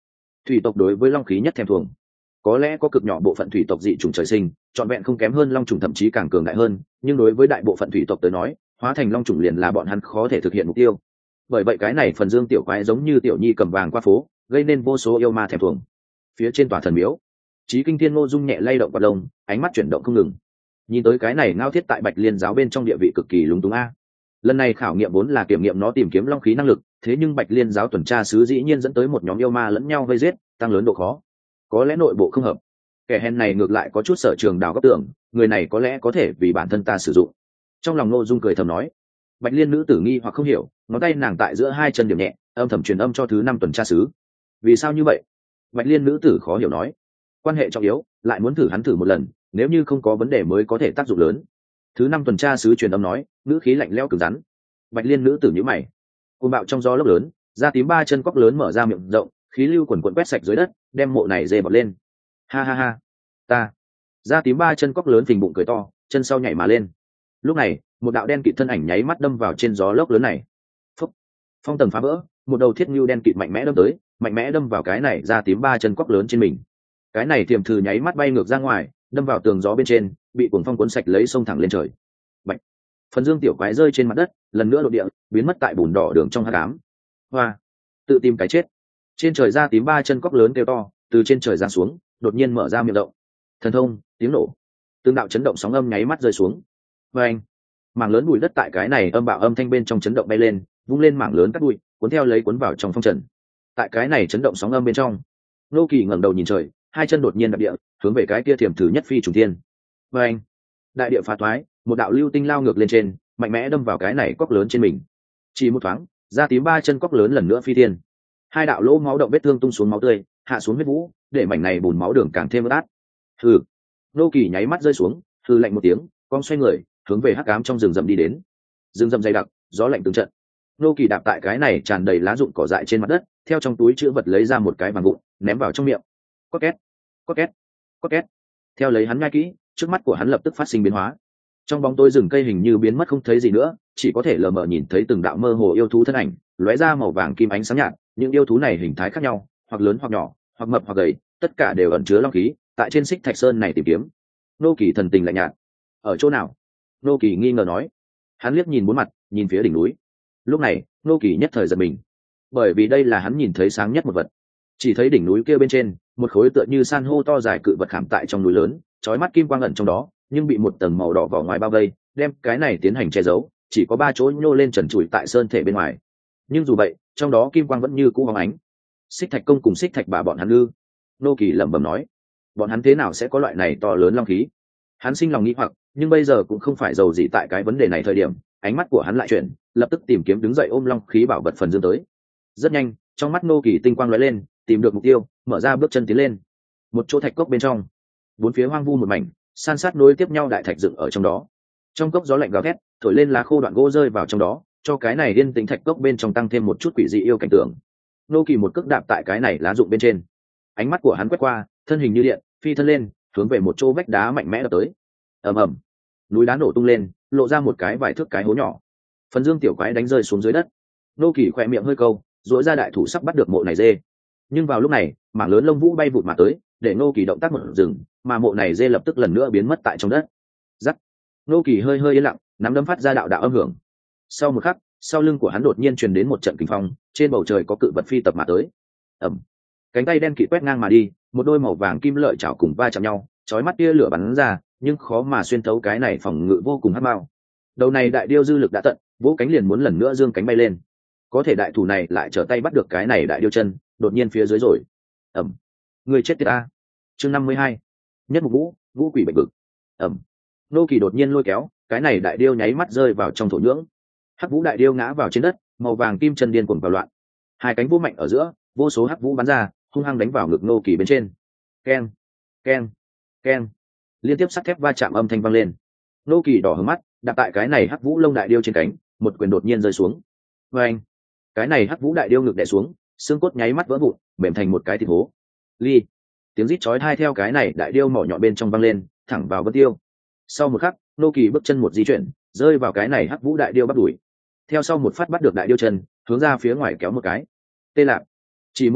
Speaker 1: Thủy tộc đối với long khí nhất thèm thuồng, có lẽ có cực nhỏ bộ phận thủy tộc dị chủng trời sinh trọn vẹn không kém hơn long trùng, thậm chí càng cường đại hơn, nhưng đối với đại bộ phận thủy tộc tới nói, hóa thành long trùng liền là bọn hắn khó thể thực hiện mục tiêu. Bởi vậy cái này phần dương tiểu quái giống như tiểu nhi cầm vàng qua phố, gây nên vô số yêu ma thèm thuồng. Phía trên tòa thần miếu, Chí Kinh Thiên Ngô Dung nhẹ lay động quạt lông, ánh mắt chuyển động không ngừng. Nhìn tới cái này ngao thiết tại Bạch Liên giáo bên trong địa vị cực kỳ lúng túng a. Lần này khảo nghiệm vốn là kiểm nghiệm nó tìm kiếm long khí năng lực, thế nhưng Bạch Liên giáo tuần tra sứ dĩ nhiên dẫn tới một nhóm yêu ma lẫn nhau vây giết, tăng lớn độ khó. Có lẽ nội bộ không hợp. Kẻ hèn này ngược lại có chút sở trường đào góc tưởng, người này có lẽ có thể vì bản thân ta sử dụng. Trong lòng Ngô Dung cười thầm nói. Bạch Liên nữ tử nghi hoặc không hiểu, ngón tay nàng tại giữa hai chân điểm nhẹ, âm thầm truyền âm cho thứ năm tuần tra sứ. Vì sao như vậy? Bạch Liên nữ tử khó hiểu nói. Quan hệ trọng yếu, lại muốn thử hắn thử một lần, nếu như không có vấn đề mới có thể tác dụng lớn. Thứ năm tuần tra sứ truyền âm nói, ngữ khí lạnh lẽo cứng rắn. Bạch Liên nữ tử nhíu mày. Cuồng bạo trong gió lốc lớn, da tím ba chân cóc lớn mở ra miệng rộng, khí lưu quần quần quét sạch dưới đất, đem mộ này dê bọt lên. Ha ha ha, ta. Da tím ba chân cóc lớn phình bụng cười to, chân sau nhảy mà lên. Lúc này, một đạo đen kịt thân ảnh nháy mắt đâm vào trên gió lốc lớn này. Phúc. Phong tầng phá vỡ, một đầu thiết ngưu đen kịt mạnh mẽ đâm tới, mạnh mẽ đâm vào cái này da tím ba chân cóc lớn trên mình. Cái này tiềm thử nháy mắt bay ngược ra ngoài, đâm vào tường gió bên trên, bị cuồng phong cuốn sạch lấy sông thẳng lên trời. Bạch. Phần dương tiểu quái rơi trên mặt đất, lần nữa lộ địa, biến mất tại bùn đỏ đường trong hắc ám. Hoa. Tự tìm cái chết. Trên trời da tím ba chân cóc lớn kêu to, từ trên trời giáng xuống, đột nhiên mở ra miệng rộng. Thần thông, tiếng nổ. Tương đạo chấn động sóng âm nháy mắt rơi xuống. Và anh. Mảng lớn bụi đất tại cái này âm bạo âm thanh bên trong chấn động bay lên, vung lên mảng lớn cát bụi, cuốn theo lấy cuốn vào trong phong trần. Tại cái này chấn động sóng âm bên trong, Nô Kỳ ngẩng đầu nhìn trời, hai chân đột nhiên đạp địa, hướng về cái kia thiểm thử nhất phi trùng thiên. Và anh. Đại địa phá thoái, một đạo lưu tinh lao ngược lên trên, mạnh mẽ đâm vào cái này cóc lớn trên mình. Chỉ một thoáng, da tím ba chân cóc lớn lần nữa phi thiên. Hai đạo lỗ máu động vết thương tung xuống máu tươi, hạ xuống huyết vũ, để mảnh này bùn máu đường càng thêm ướt át. Hừ. Nô Kỳ nháy mắt rơi xuống, hừ lạnh một tiếng, con xoay người, hướng về hắc ám trong rừng rậm đi đến. Rừng rậm dày đặc, gió lạnh từng trận. Nô Kỳ đạp tại cái này tràn đầy lá rụng cỏ dại trên mặt đất, theo trong túi chữ vật lấy ra một cái vàng vụn, ném vào trong miệng. Có két, có két, có két. Theo lấy hắn nhai kỹ, trước mắt của hắn lập tức phát sinh biến hóa. Trong bóng tối rừng cây hình như biến mất không thấy gì nữa, chỉ có thể lờ mờ nhìn thấy từng đạo mơ hồ yêu thú thân ảnh, lóe ra màu vàng kim ánh sáng nhạt. Những yêu thú này hình thái khác nhau, hoặc lớn hoặc nhỏ, hoặc mập hoặc gầy, tất cả đều ẩn chứa long khí. Tại trên xích thạch sơn này tìm kiếm. Nô Kỳ thần tình lạnh nhạt. Ở chỗ nào? Nô Kỳ nghi ngờ nói. Hắn liếc nhìn bốn mặt, nhìn phía đỉnh núi. Lúc này, Nô Kỳ nhất thời giật mình, bởi vì đây là hắn nhìn thấy sáng nhất một vật. Chỉ thấy đỉnh núi kia bên trên, một khối tựa như san hô to dài cự vật khảm tại trong núi lớn, chói mắt kim quang ẩn trong đó, nhưng bị một tầng màu đỏ vỏ ngoài bao vây, đem cái này tiến hành che giấu, chỉ có ba chỗ nhô lên trần trụi tại sơn thể bên ngoài. Nhưng dù vậy, trong đó kim quang vẫn như cũ bóng ánh. Xích thạch công cùng xích thạch bà bọn hắn ư? Nô Kỳ lẩm bẩm nói. Bọn hắn thế nào sẽ có loại này to lớn long khí? Hắn sinh lòng nghĩ hoặc, nhưng bây giờ cũng không phải giàu gì tại cái vấn đề này thời điểm. Ánh mắt của hắn lại chuyển, lập tức tìm kiếm đứng dậy ôm long khí bảo vật phần dương tới. Rất nhanh, trong mắt Nô Kỳ tinh quang lóe lên, tìm được mục tiêu, mở ra bước chân tiến lên. Một chỗ thạch cốc bên trong, bốn phía hoang vu một mảnh, san sát nối tiếp nhau đại thạch dựng ở trong đó. Trong cốc gió lạnh gào thét, thổi lên lá khô đoạn gỗ rơi vào trong đó, cho cái này yên tĩnh thạch cốc bên trong tăng thêm một chút quỷ dị yêu cảnh tượng. Nô Kỳ một cước đạp tại cái này lá rụng bên trên, ánh mắt của hắn quét qua, thân hình như điện, phi thân lên, hướng về một chỗ vách đá mạnh mẽ đập tới. Ầm ầm, núi đá nổ tung lên, lộ ra một cái vài thước cái hố nhỏ. Phần dương tiểu quái đánh rơi xuống dưới đất. Nô Kỳ khỏe miệng hơi câu, duỗi ra đại thủ sắp bắt được mộ này dê. Nhưng vào lúc này, mảng lớn lông vũ bay vụt mà tới, để Nô Kỳ động tác một dừng, mà mộ này dê lập tức lần nữa biến mất tại trong đất. Rắc. Nô Kỳ hơi hơi yên lặng, nắm đấm phát ra đạo đạo âm hưởng. Sau một khắc, sau lưng của hắn đột nhiên truyền đến một trận kinh phong, trên bầu trời có cự vật phi tập mà tới. Ầm. Cánh tay đen kịt quét ngang mà đi, một đôi màu vàng kim lợi chảo cùng va chạm nhau, chói mắt tia lửa bắn ra, nhưng khó mà xuyên thấu cái này phòng ngự vô cùng hắc mao. Đầu này đại điêu dư lực đã tận, vỗ cánh liền muốn lần nữa dương cánh bay lên. Có thể đại thủ này lại trở tay bắt được cái này đại điêu chân, đột nhiên phía dưới rồi. Ầm. Người chết tiệt a. Chương năm mươi hai. Nhất mục vũ, vũ quỷ bệnh vực. Ầm. Nô Kỳ đột nhiên lôi kéo, cái này đại điêu nháy mắt rơi vào trong thổ nhưỡng. Hắc vũ đại điêu ngã vào trên đất, màu vàng kim chân điên cuồng vào loạn. Hai cánh vũ mạnh ở giữa, vô số hắc vũ bắn ra, hung hăng đánh vào ngực Nô Kỳ bên trên. Keng, keng, keng. Liên tiếp sắt thép va chạm âm thanh vang lên. Nô Kỳ đỏ hứng mắt, đặt tại cái này hắc vũ lông đại điêu trên cánh, một quyền đột nhiên rơi xuống. Và anh, cái này hắc vũ đại điêu ngực đè xuống, xương cốt nháy mắt vỡ vụn, mềm thành một cái thịt hố. Ly, tiếng rít chói tai theo cái này đại điêu mỏ nhọn bên trong vang lên, thẳng vào vân tiêu. Sau một khắc, Nô Kỳ bước chân một di chuyển, rơi vào cái này hắc vũ đại điêu bắt đuổi. Theo sau một phát bắt được đại điêu chân, hướng ra phía ngoài kéo một cái. Tê lạc. Chỉ một thoáng,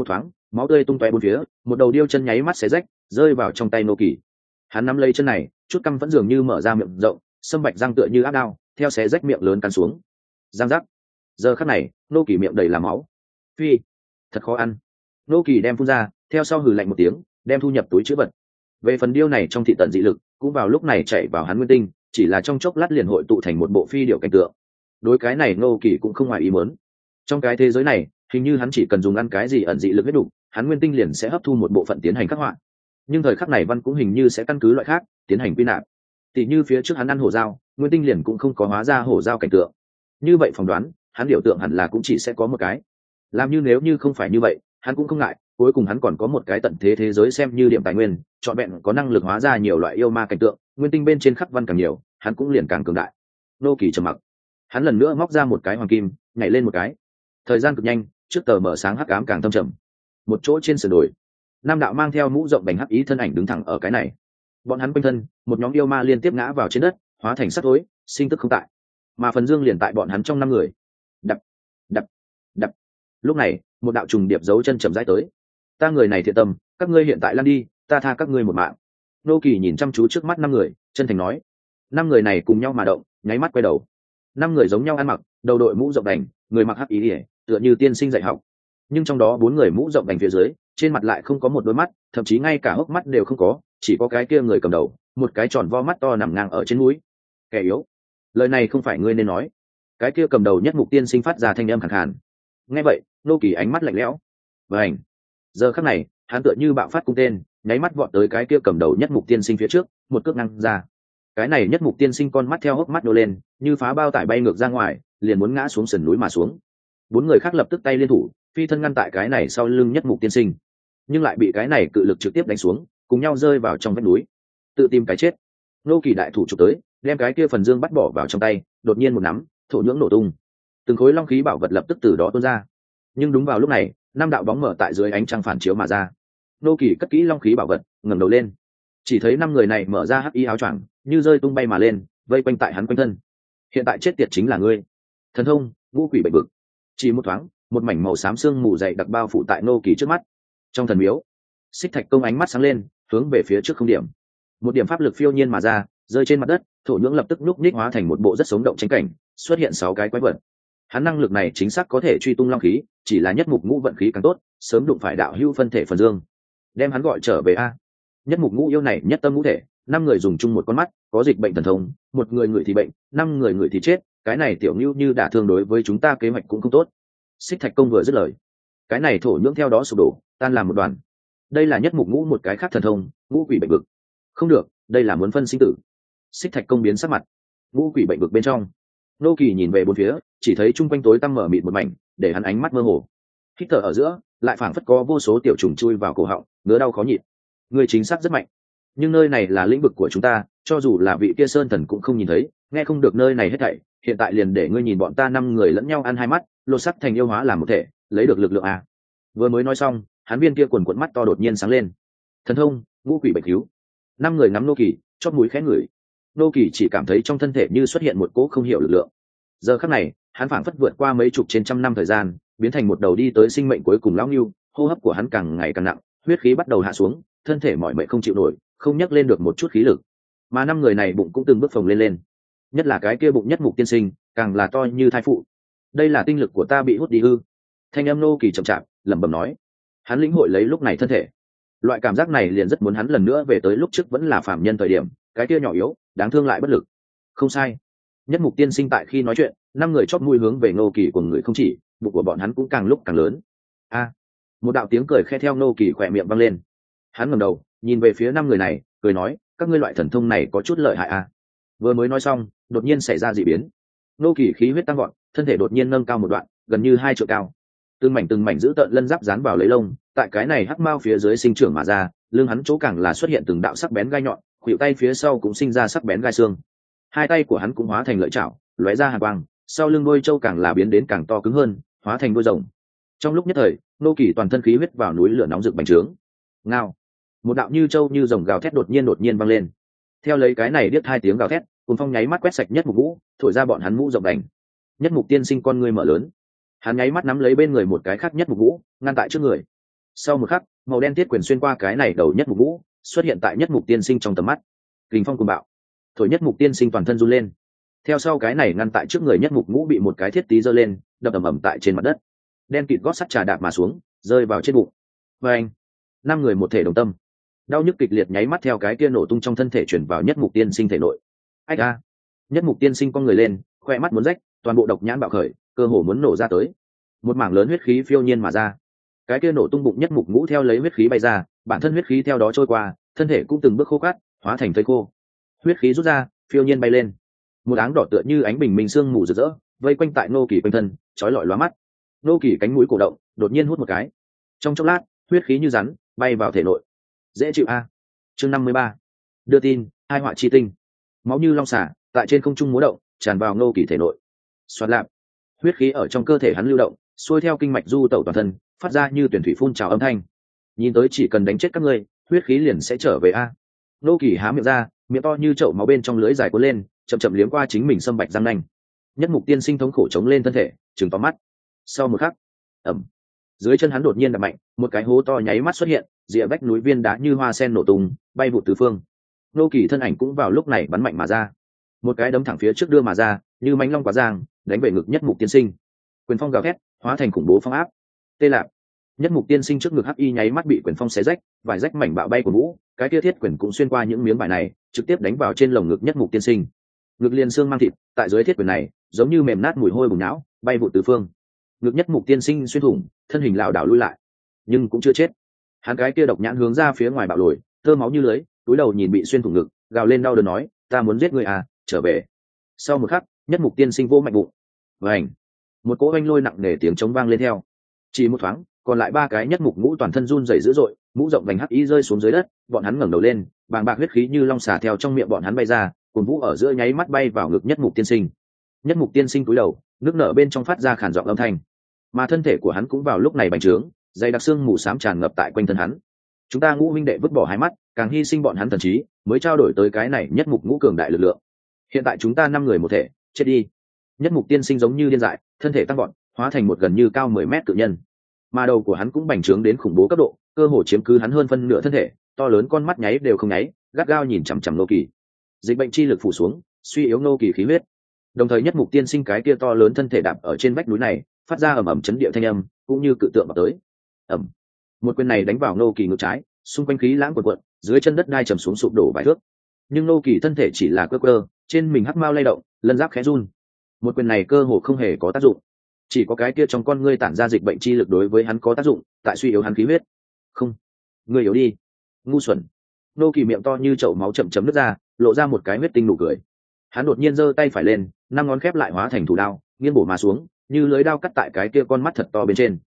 Speaker 1: máu tươi tung tóe bốn phía, một đầu điêu chân nháy mắt xé rách rơi vào trong tay nô kỳ. Hắn nắm lấy chân này, chút căm vẫn dường như mở ra miệng rộng, sâm bạch răng tựa như áp đao theo xé rách miệng lớn cắn xuống. Giang giác. Giờ khắc này nô kỳ miệng đầy là máu. Phi, thật khó ăn. Nô kỳ đem phun ra, theo sau hừ lạnh một tiếng, đem thu nhập túi chữ vật. Về phần điêu này trong thị tận dị lực cũng vào lúc này chạy vào hắn nguyên tinh, chỉ là trong chốc lát liền hội tụ thành một bộ phi điệu cảnh tượng. Đối cái này nô kỳ cũng không ngoài ý muốn. Trong cái thế giới này hình như hắn chỉ cần dùng ăn cái gì ẩn dị lực huyết đủ, hắn nguyên tinh liền sẽ hấp thu một bộ phận tiến hành khắc họa. Nhưng thời khắc này văn cũng hình như sẽ căn cứ loại khác tiến hành quy nạp. Tỷ như phía trước hắn ăn hổ dao, nguyên tinh liền cũng không có hóa ra hổ dao cảnh tượng. Như vậy phỏng đoán hắn biểu tượng hẳn là cũng chỉ sẽ có một cái. Làm như nếu như không phải như vậy hắn cũng không ngại, cuối cùng hắn còn có một cái tận thế thế giới xem như điểm tài nguyên, trọn vẹn có năng lực hóa ra nhiều loại yêu ma cảnh tượng, nguyên tinh bên trên khắc văn càng nhiều hắn cũng liền càng cường đại. Nô kỳ trầm mặc, hắn lần nữa móc ra một cái hoàng kim, nhảy lên một cái. Thời gian cực nhanh, trước tờ mở sáng hắc ám càng thâm trầm. Một chỗ trên sườn đồi, nam đạo mang theo mũ rộng bành hắc ý thân ảnh đứng thẳng ở cái này. Bọn hắn quanh thân một nhóm yêu ma liên tiếp ngã vào trên đất, hóa thành sắt thối, sinh tức không tại. Mà phần dương liền tại bọn hắn trong năm người. Đập, đập, đập. Lúc này một đạo trùng điệp dấu chân chậm rãi tới. Ta người này thiện tâm, các ngươi hiện tại lăn đi, ta tha các ngươi một mạng. Nô kỳ nhìn chăm chú trước mắt năm người, chân thành nói. Năm người này cùng nhau mà động, nháy mắt quay đầu. Năm người giống nhau ăn mặc, đầu đội mũ rộng đành, người mặc hắc ý ỉa, tựa như tiên sinh dạy học. Nhưng trong đó bốn người mũ rộng đành phía dưới, trên mặt lại không có một đôi mắt, thậm chí ngay cả hốc mắt đều không có, chỉ có cái kia người cầm đầu, một cái tròn vo mắt to nằm ngang ở trên mũi. Kẻ yếu, lời này không phải ngươi nên nói. Cái kia cầm đầu nhất mục tiên sinh phát ra thanh âm khàn khàn. Nghe vậy nô kỳ ánh mắt lạnh lẽo. Vảnh. Giờ khắc này hắn tựa như bạo phát cung tên, nháy mắt vọt tới cái kia cầm đầu nhất mục tiên sinh phía trước, một cước năng ra. Cái này nhất mục tiên sinh con mắt theo hốc mắt nô lên, như phá bao tải bay ngược ra ngoài, liền muốn ngã xuống sườn núi mà xuống. Bốn người khác lập tức tay liên thủ, phi thân ngăn tại cái này sau lưng nhất mục tiên sinh, nhưng lại bị cái này cự lực trực tiếp đánh xuống, cùng nhau rơi vào trong vách núi, tự tìm cái chết. Nô kỳ đại thủ chụp tới, đem cái kia phần dương bắt bỏ vào trong tay, đột nhiên một nắm, thổ nhưỡng nổ tung, từng khối long khí bảo vật lập tức từ đó tuôn ra. Nhưng đúng vào lúc này năm đạo bóng mở tại dưới ánh trăng phản chiếu mà ra. Nô kỳ cất kỹ long khí bảo vật, ngẩng đầu lên, chỉ thấy năm người này mở ra hắc y áo choàng, như rơi tung bay mà lên, vây quanh tại hắn quanh thân. Hiện tại chết tiệt chính là ngươi. Thần thông ngũ quỷ bệnh vực. Chỉ một thoáng, một mảnh màu xám xương mù dày đặc bao phủ tại nô kỳ trước mắt. Trong thần miếu, Xích Thạch Công ánh mắt sáng lên, hướng về phía trước không điểm. Một điểm pháp lực phiêu nhiên mà ra, rơi trên mặt đất, thổ nhưỡng lập tức nhúc nhích hóa thành một bộ rất sống động tranh cảnh, xuất hiện sáu cái quái vật. Hắn năng lực này chính xác có thể truy tung long khí, chỉ là nhất mục ngũ vận khí càng tốt, sớm đụng phải đạo hữu phân thể phần dương. Đem hắn gọi trở về a. Nhất mục ngũ yêu này nhất tâm ngũ thể, năm người dùng chung một con mắt, có dịch bệnh thần thông, một người người thì bệnh, năm người người thì chết, cái này tiểu nưu như đả thương đối với chúng ta kế hoạch cũng không tốt. Xích Thạch Công vừa dứt lời, cái này thổ nhưỡng theo đó sụp đổ, tan làm một đoàn. Đây là nhất mục ngũ một cái khác thần thông, ngũ quỷ bệnh vực. Không được, đây là muốn phân sinh tử. Xích Thạch Công biến sắc mặt. Ngũ quỷ bệnh vực bên trong, nô kỳ nhìn về bốn phía, chỉ thấy chung quanh tối tăm mở mịt một mảnh, để hắn ánh mắt mơ hồ. Hít thở ở giữa, lại phảng phất có vô số tiểu trùng chui vào cổ họng, ngứa đau khó nhịn. Người chính xác rất mạnh, nhưng nơi này là lĩnh vực của chúng ta, cho dù là vị kia sơn thần cũng không nhìn thấy, nghe không được nơi này hết thảy. Hiện tại liền để ngươi nhìn bọn ta năm người lẫn nhau ăn hai mắt, lột sắc thành yêu hóa làm một thể, lấy được lực lượng à. Vừa mới nói xong, hắn viên kia quần quần mắt to đột nhiên sáng lên. Thần thông ngũ quỷ bệnh cứu. Năm người ngắm nô kỳ, chót mũi khẽ ngửi. Nô kỳ chỉ cảm thấy trong thân thể như xuất hiện một cỗ không hiểu lực lượng. Giờ khắc này hắn phảng phất vượt qua mấy chục trên trăm năm thời gian, biến thành một đầu đi tới sinh mệnh cuối cùng lão nhưu. Hô hấp của hắn càng ngày càng nặng, huyết khí bắt đầu hạ xuống, thân thể mỏi mệt không chịu nổi, không nhấc lên được một chút khí lực. Mà năm người này bụng cũng từng bước phồng lên lên, nhất là cái kia bụng nhất mục tiên sinh, càng là to như thai phụ. Đây là tinh lực của ta bị hút đi ư? Thanh âm nô kỳ chậm chạp lẩm bẩm nói. Hắn lĩnh hội lấy lúc này thân thể, loại cảm giác này liền rất muốn hắn lần nữa về tới lúc trước vẫn là phạm nhân thời điểm, cái kia nhỏ yếu đáng thương lại bất lực. Không sai, nhất mục tiên sinh tại khi nói chuyện, năm người chót mũi hướng về nô kỳ của người không chỉ, bụng của bọn hắn cũng càng lúc càng lớn. A, một đạo tiếng cười khe theo nô kỳ khỏe miệng vang lên. Hắn ngẩng đầu nhìn về phía năm người này, cười nói, các ngươi loại thần thông này có chút lợi hại à? Vừa mới nói xong, đột nhiên xảy ra dị biến. Nô kỳ khí huyết tăng gọn, thân thể đột nhiên nâng cao một đoạn, gần như hai trượng cao. Từng mảnh từng mảnh giữ tợn lân giáp dán vào lấy lông, tại cái này hắc mao phía dưới sinh trưởng mà ra, lưng hắn chỗ càng là xuất hiện từng đạo sắc bén gai nhọn, khuỷu tay phía sau cũng sinh ra sắc bén gai xương. Hai tay của hắn cũng hóa thành lợi chảo, lóe ra hàn quang, sau lưng đuôi trâu càng là biến đến càng to cứng hơn, hóa thành đuôi rồng. Trong lúc nhất thời, nô kỳ toàn thân khí huyết vào núi lửa nóng rực bành trướng. Ngao, một đạo như trâu như rồng gào thét đột nhiên đột nhiên vang lên. Theo lấy cái này biết hai tiếng gào thét, cùng phong nháy mắt quét sạch nhất mục vũ, thổi ra bọn hắn mũ rộng đành. Nhất mục tiên sinh con ngươi mở lớn, hắn nháy mắt nắm lấy bên người một cái khác nhất mục vũ, ngăn tại trước người. Sau một khắc, màu đen thiết quyền xuyên qua cái này đầu nhất mục ngũ, xuất hiện tại nhất mục tiên sinh trong tầm mắt. Kình phong cuồng bạo, thổi nhất mục tiên sinh toàn thân run lên. Theo sau cái này ngăn tại trước người nhất mục ngũ bị một cái thiết tí giơ lên, đập ầm ầm tại trên mặt đất. Đen kịt gót sắt trà đạp mà xuống, rơi vào trên bụng. Và anh, năm người một thể đồng tâm. Đau nhức kịch liệt nháy mắt theo cái kia nổ tung trong thân thể chuyển vào nhất mục tiên sinh thể nội. Ách a! Nhất mục tiên sinh con người lên, khoe mắt muốn rách, toàn bộ độc nhãn bạo khởi, cơ hồ muốn nổ ra tới. Một mảng lớn huyết khí phiêu nhiên mà ra. Cái kia nổ tung bụng nhất mục ngũ theo lấy huyết khí bay ra, bản thân huyết khí theo đó trôi qua, thân thể cũng từng bước khô cát, hóa thành thây khô. Huyết khí rút ra, phiêu nhiên bay lên. Một áng đỏ tựa như ánh bình minh sương mù rực rỡ, vây quanh tại nô kỳ quanh thân, chói lọi lóa mắt. Nô kỳ cánh mũi cổ động, đột nhiên hút một cái. Trong chốc lát, huyết khí như rắn bay vào thể nội. Dễ chịu a. Chương năm mươi ba. Đưa tin, hai họa chi tinh. Máu như long xả, tại trên không trung múa động, tràn vào nô kỳ thể nội. Xoạt lạp. Huyết khí ở trong cơ thể hắn lưu động, xuôi theo kinh mạch du tẩu toàn thân, phát ra như tuyển thủy phun trào âm thanh. Nhìn tới chỉ cần đánh chết các ngươi, huyết khí liền sẽ trở về a. Nô kỳ há miệng ra, miệng to như chậu máu bên trong lưỡi dài cuốn lên, chậm chậm liếm qua chính mình xâm bạch răng nanh. Nhất mục tiên sinh thống khổ chống lên thân thể, trừng to mắt. Sau một khắc, ẩm, dưới chân hắn đột nhiên đập mạnh, một cái hố to nháy mắt xuất hiện, rìa vách núi viên đá như hoa sen nổ tung, bay vụt tứ phương. Nô kỳ thân ảnh cũng vào lúc này bắn mạnh mà ra, một cái đấm thẳng phía trước đưa mà ra, như mánh long quá giang, đánh về ngực nhất mục tiên sinh. Quyền phong gào thét, hóa thành khủng bố phong áp. Tê lạc. Nhất mục tiên sinh trước ngực hắc y nháy mắt bị quyền phong xé rách, vải rách mảnh bạo bay của vũ, cái kia thiết quyền cũng xuyên qua những miếng vải này, trực tiếp đánh vào trên lồng ngực nhất mục tiên sinh. Ngực liền xương mang thịt, tại dưới thiết quyền này, giống như mềm nát mùi hôi bùng não, bay vụt tứ phương. Ngực nhất mục tiên sinh xuyên thủng, thân hình lảo đảo lui lại, nhưng cũng chưa chết. Hắn cái kia độc nhãn hướng ra phía ngoài bạo lồi, thơ máu như lưới, túi đầu nhìn bị xuyên thủng ngực, gào lên đau đớn nói, ta muốn giết ngươi à, trở về. Sau một khắc, nhất mục tiên sinh vô mạnh bụng. Vành, một cỗ oanh lôi nặng nề tiếng trống vang lên theo. Chỉ một thoáng, còn lại ba cái nhất mục ngũ toàn thân run rẩy dữ dội, mũ rộng vành hắc ý rơi xuống dưới đất, bọn hắn ngẩng đầu lên, bàng bạc huyết khí như long xà theo trong miệng bọn hắn bay ra, cuồn vũ ở giữa nháy mắt bay vào ngực nhất mục tiên sinh. Nhất mục tiên sinh cúi đầu, nước nở bên trong phát ra khản giọng âm thanh, mà thân thể của hắn cũng vào lúc này bành trướng, dày đặc xương mù xám tràn ngập tại quanh thân hắn. Chúng ta ngũ huynh đệ vứt bỏ hai mắt, càng hy sinh bọn hắn thần trí, mới trao đổi tới cái này nhất mục ngũ cường đại lực lượng. Hiện tại chúng ta năm người một thể, chết đi. Nhất mục tiên sinh giống như điên dại, thân thể tăng gọn, hóa thành một gần như cao mười mét cự nhân, mà đầu của hắn cũng bành trướng đến khủng bố cấp độ, cơ hồ chiếm cứ hắn hơn phân nửa thân thể, to lớn con mắt nháy đều không nháy, gắt gao nhìn chằm chằm nô kỳ. Dịch bệnh chi lực phủ xuống, suy yếu nô kỳ khí huyết. Đồng thời nhất mục tiên sinh cái kia to lớn thân thể đạp ở trên vách núi này, phát ra ầm ầm chấn địa thanh âm, cũng như cự tượng vào tới. Ầm. Một quyền này đánh vào nô kỳ ngực trái, xung quanh khí lãng cuộn cuộn, dưới chân đất đai trầm xuống sụp đổ vài thước. Nhưng nô kỳ thân thể chỉ là cơ cơ, trên mình hắc mao lay động, lân giáp khẽ run. Một quyền này cơ hồ không hề có tác dụng, chỉ có cái kia trong con ngươi tản ra dịch bệnh chi lực đối với hắn có tác dụng, tại suy yếu hắn khí huyết. Không, ngươi yếu đi, ngu xuẩn. Nô kỳ miệng to như chậu máu chậm chấm nước ra, lộ ra một cái huyết tinh nụ cười. Hắn đột nhiên giơ tay phải lên, năm ngón khép lại hóa thành thủ đao, nghiêng bổ mà xuống, như lưới đao cắt tại cái kia con mắt thật to bên trên.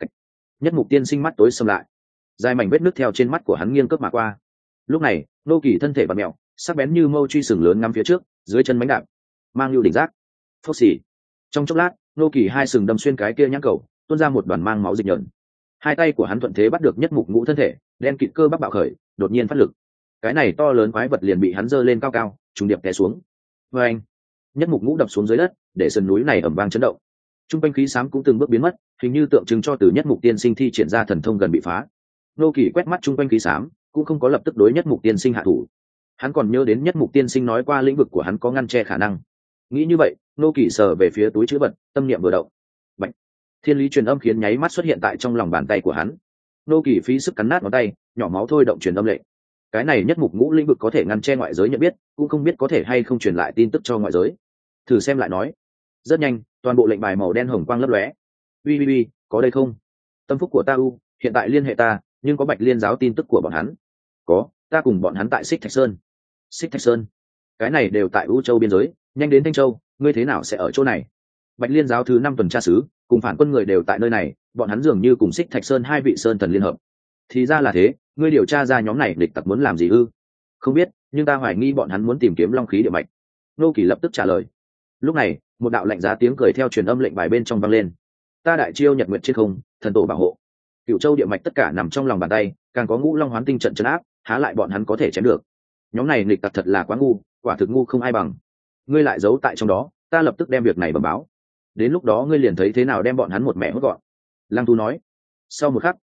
Speaker 1: Nhất mục tiên sinh mắt tối sầm lại, dài mảnh vết nước theo trên mắt của hắn nghiêng cướp mà qua. Lúc này, nô kỳ thân thể bật mèo, sắc bén như mâu truy sừng lớn ngắm phía trước, dưới chân mánh đạp, mang lưu đỉnh giác. Phốc xì. Trong chốc lát, nô kỳ hai sừng đâm xuyên cái kia nhãn cầu, tuôn ra một đoàn mang máu dịch nhợn. Hai tay của hắn thuận thế bắt được nhất mục ngũ thân thể, đen kịt cơ bắp bạo khởi, đột nhiên phát lực. Cái này to lớn quái vật liền bị hắn giơ lên cao cao, trùng điệp té xuống. Và anh, nhất mục ngũ đập xuống dưới đất, để sườn núi này ầm vang chấn động. Trung quanh khí xám cũng từng bước biến mất, hình như tượng trưng cho từ nhất mục tiên sinh thi triển ra thần thông gần bị phá. Nô kỳ quét mắt trung quanh khí xám, cũng không có lập tức đối nhất mục tiên sinh hạ thủ. Hắn còn nhớ đến nhất mục tiên sinh nói qua lĩnh vực của hắn có ngăn che khả năng. Nghĩ như vậy, nô kỳ sờ về phía túi chữ vật, tâm niệm vừa động. Bạch. Thiên lý truyền âm khiến nháy mắt xuất hiện tại trong lòng bàn tay của hắn. Nô kỳ phí sức cắn nát ngón tay, nhỏ máu thôi động truyền âm lệnh. Cái này nhất mục ngũ lĩnh vực có thể ngăn che ngoại giới nhận biết, cũng không biết có thể hay không truyền lại tin tức cho ngoại giới. Thử xem lại nói. Rất nhanh, toàn bộ lệnh bài màu đen hồng quang lấp lóe. Ui ui ui, có đây không? Tâm phúc của ta u, hiện tại liên hệ ta, nhưng có Bạch Liên giáo tin tức của bọn hắn. Có, ta cùng bọn hắn tại Xích Thạch Sơn. Xích Thạch Sơn? Cái này đều tại U Châu biên giới, nhanh đến Thanh Châu, ngươi thế nào sẽ ở chỗ này? Bạch Liên giáo thứ năm tuần tra sứ, cùng phản quân người đều tại nơi này, bọn hắn dường như cùng Xích Thạch Sơn hai vị sơn thần liên hợp. Thì ra là thế, ngươi điều tra ra nhóm này địch tặc muốn làm gì ư? Không biết, nhưng ta hoài nghi bọn hắn muốn tìm kiếm long khí địa mạch. Nô Kỳ lập tức trả lời. Lúc này, một đạo lạnh giá tiếng cười theo truyền âm lệnh bài bên trong vang lên. Ta đại chiêu nhật nguyệt trên không, thần tổ bảo hộ. Cửu Châu địa mạch tất cả nằm trong lòng bàn tay, càng có Ngũ Long Hoán Tinh trận trấn áp, há lại bọn hắn có thể chém được. Nhóm này nghịch tặc thật là quá ngu, quả thực ngu không ai bằng. Ngươi lại giấu tại trong đó, ta lập tức đem việc này bẩm báo. Đến lúc đó ngươi liền thấy thế nào đem bọn hắn một mẹ hốt gọn. Lăng Tu nói. Sau một khắc,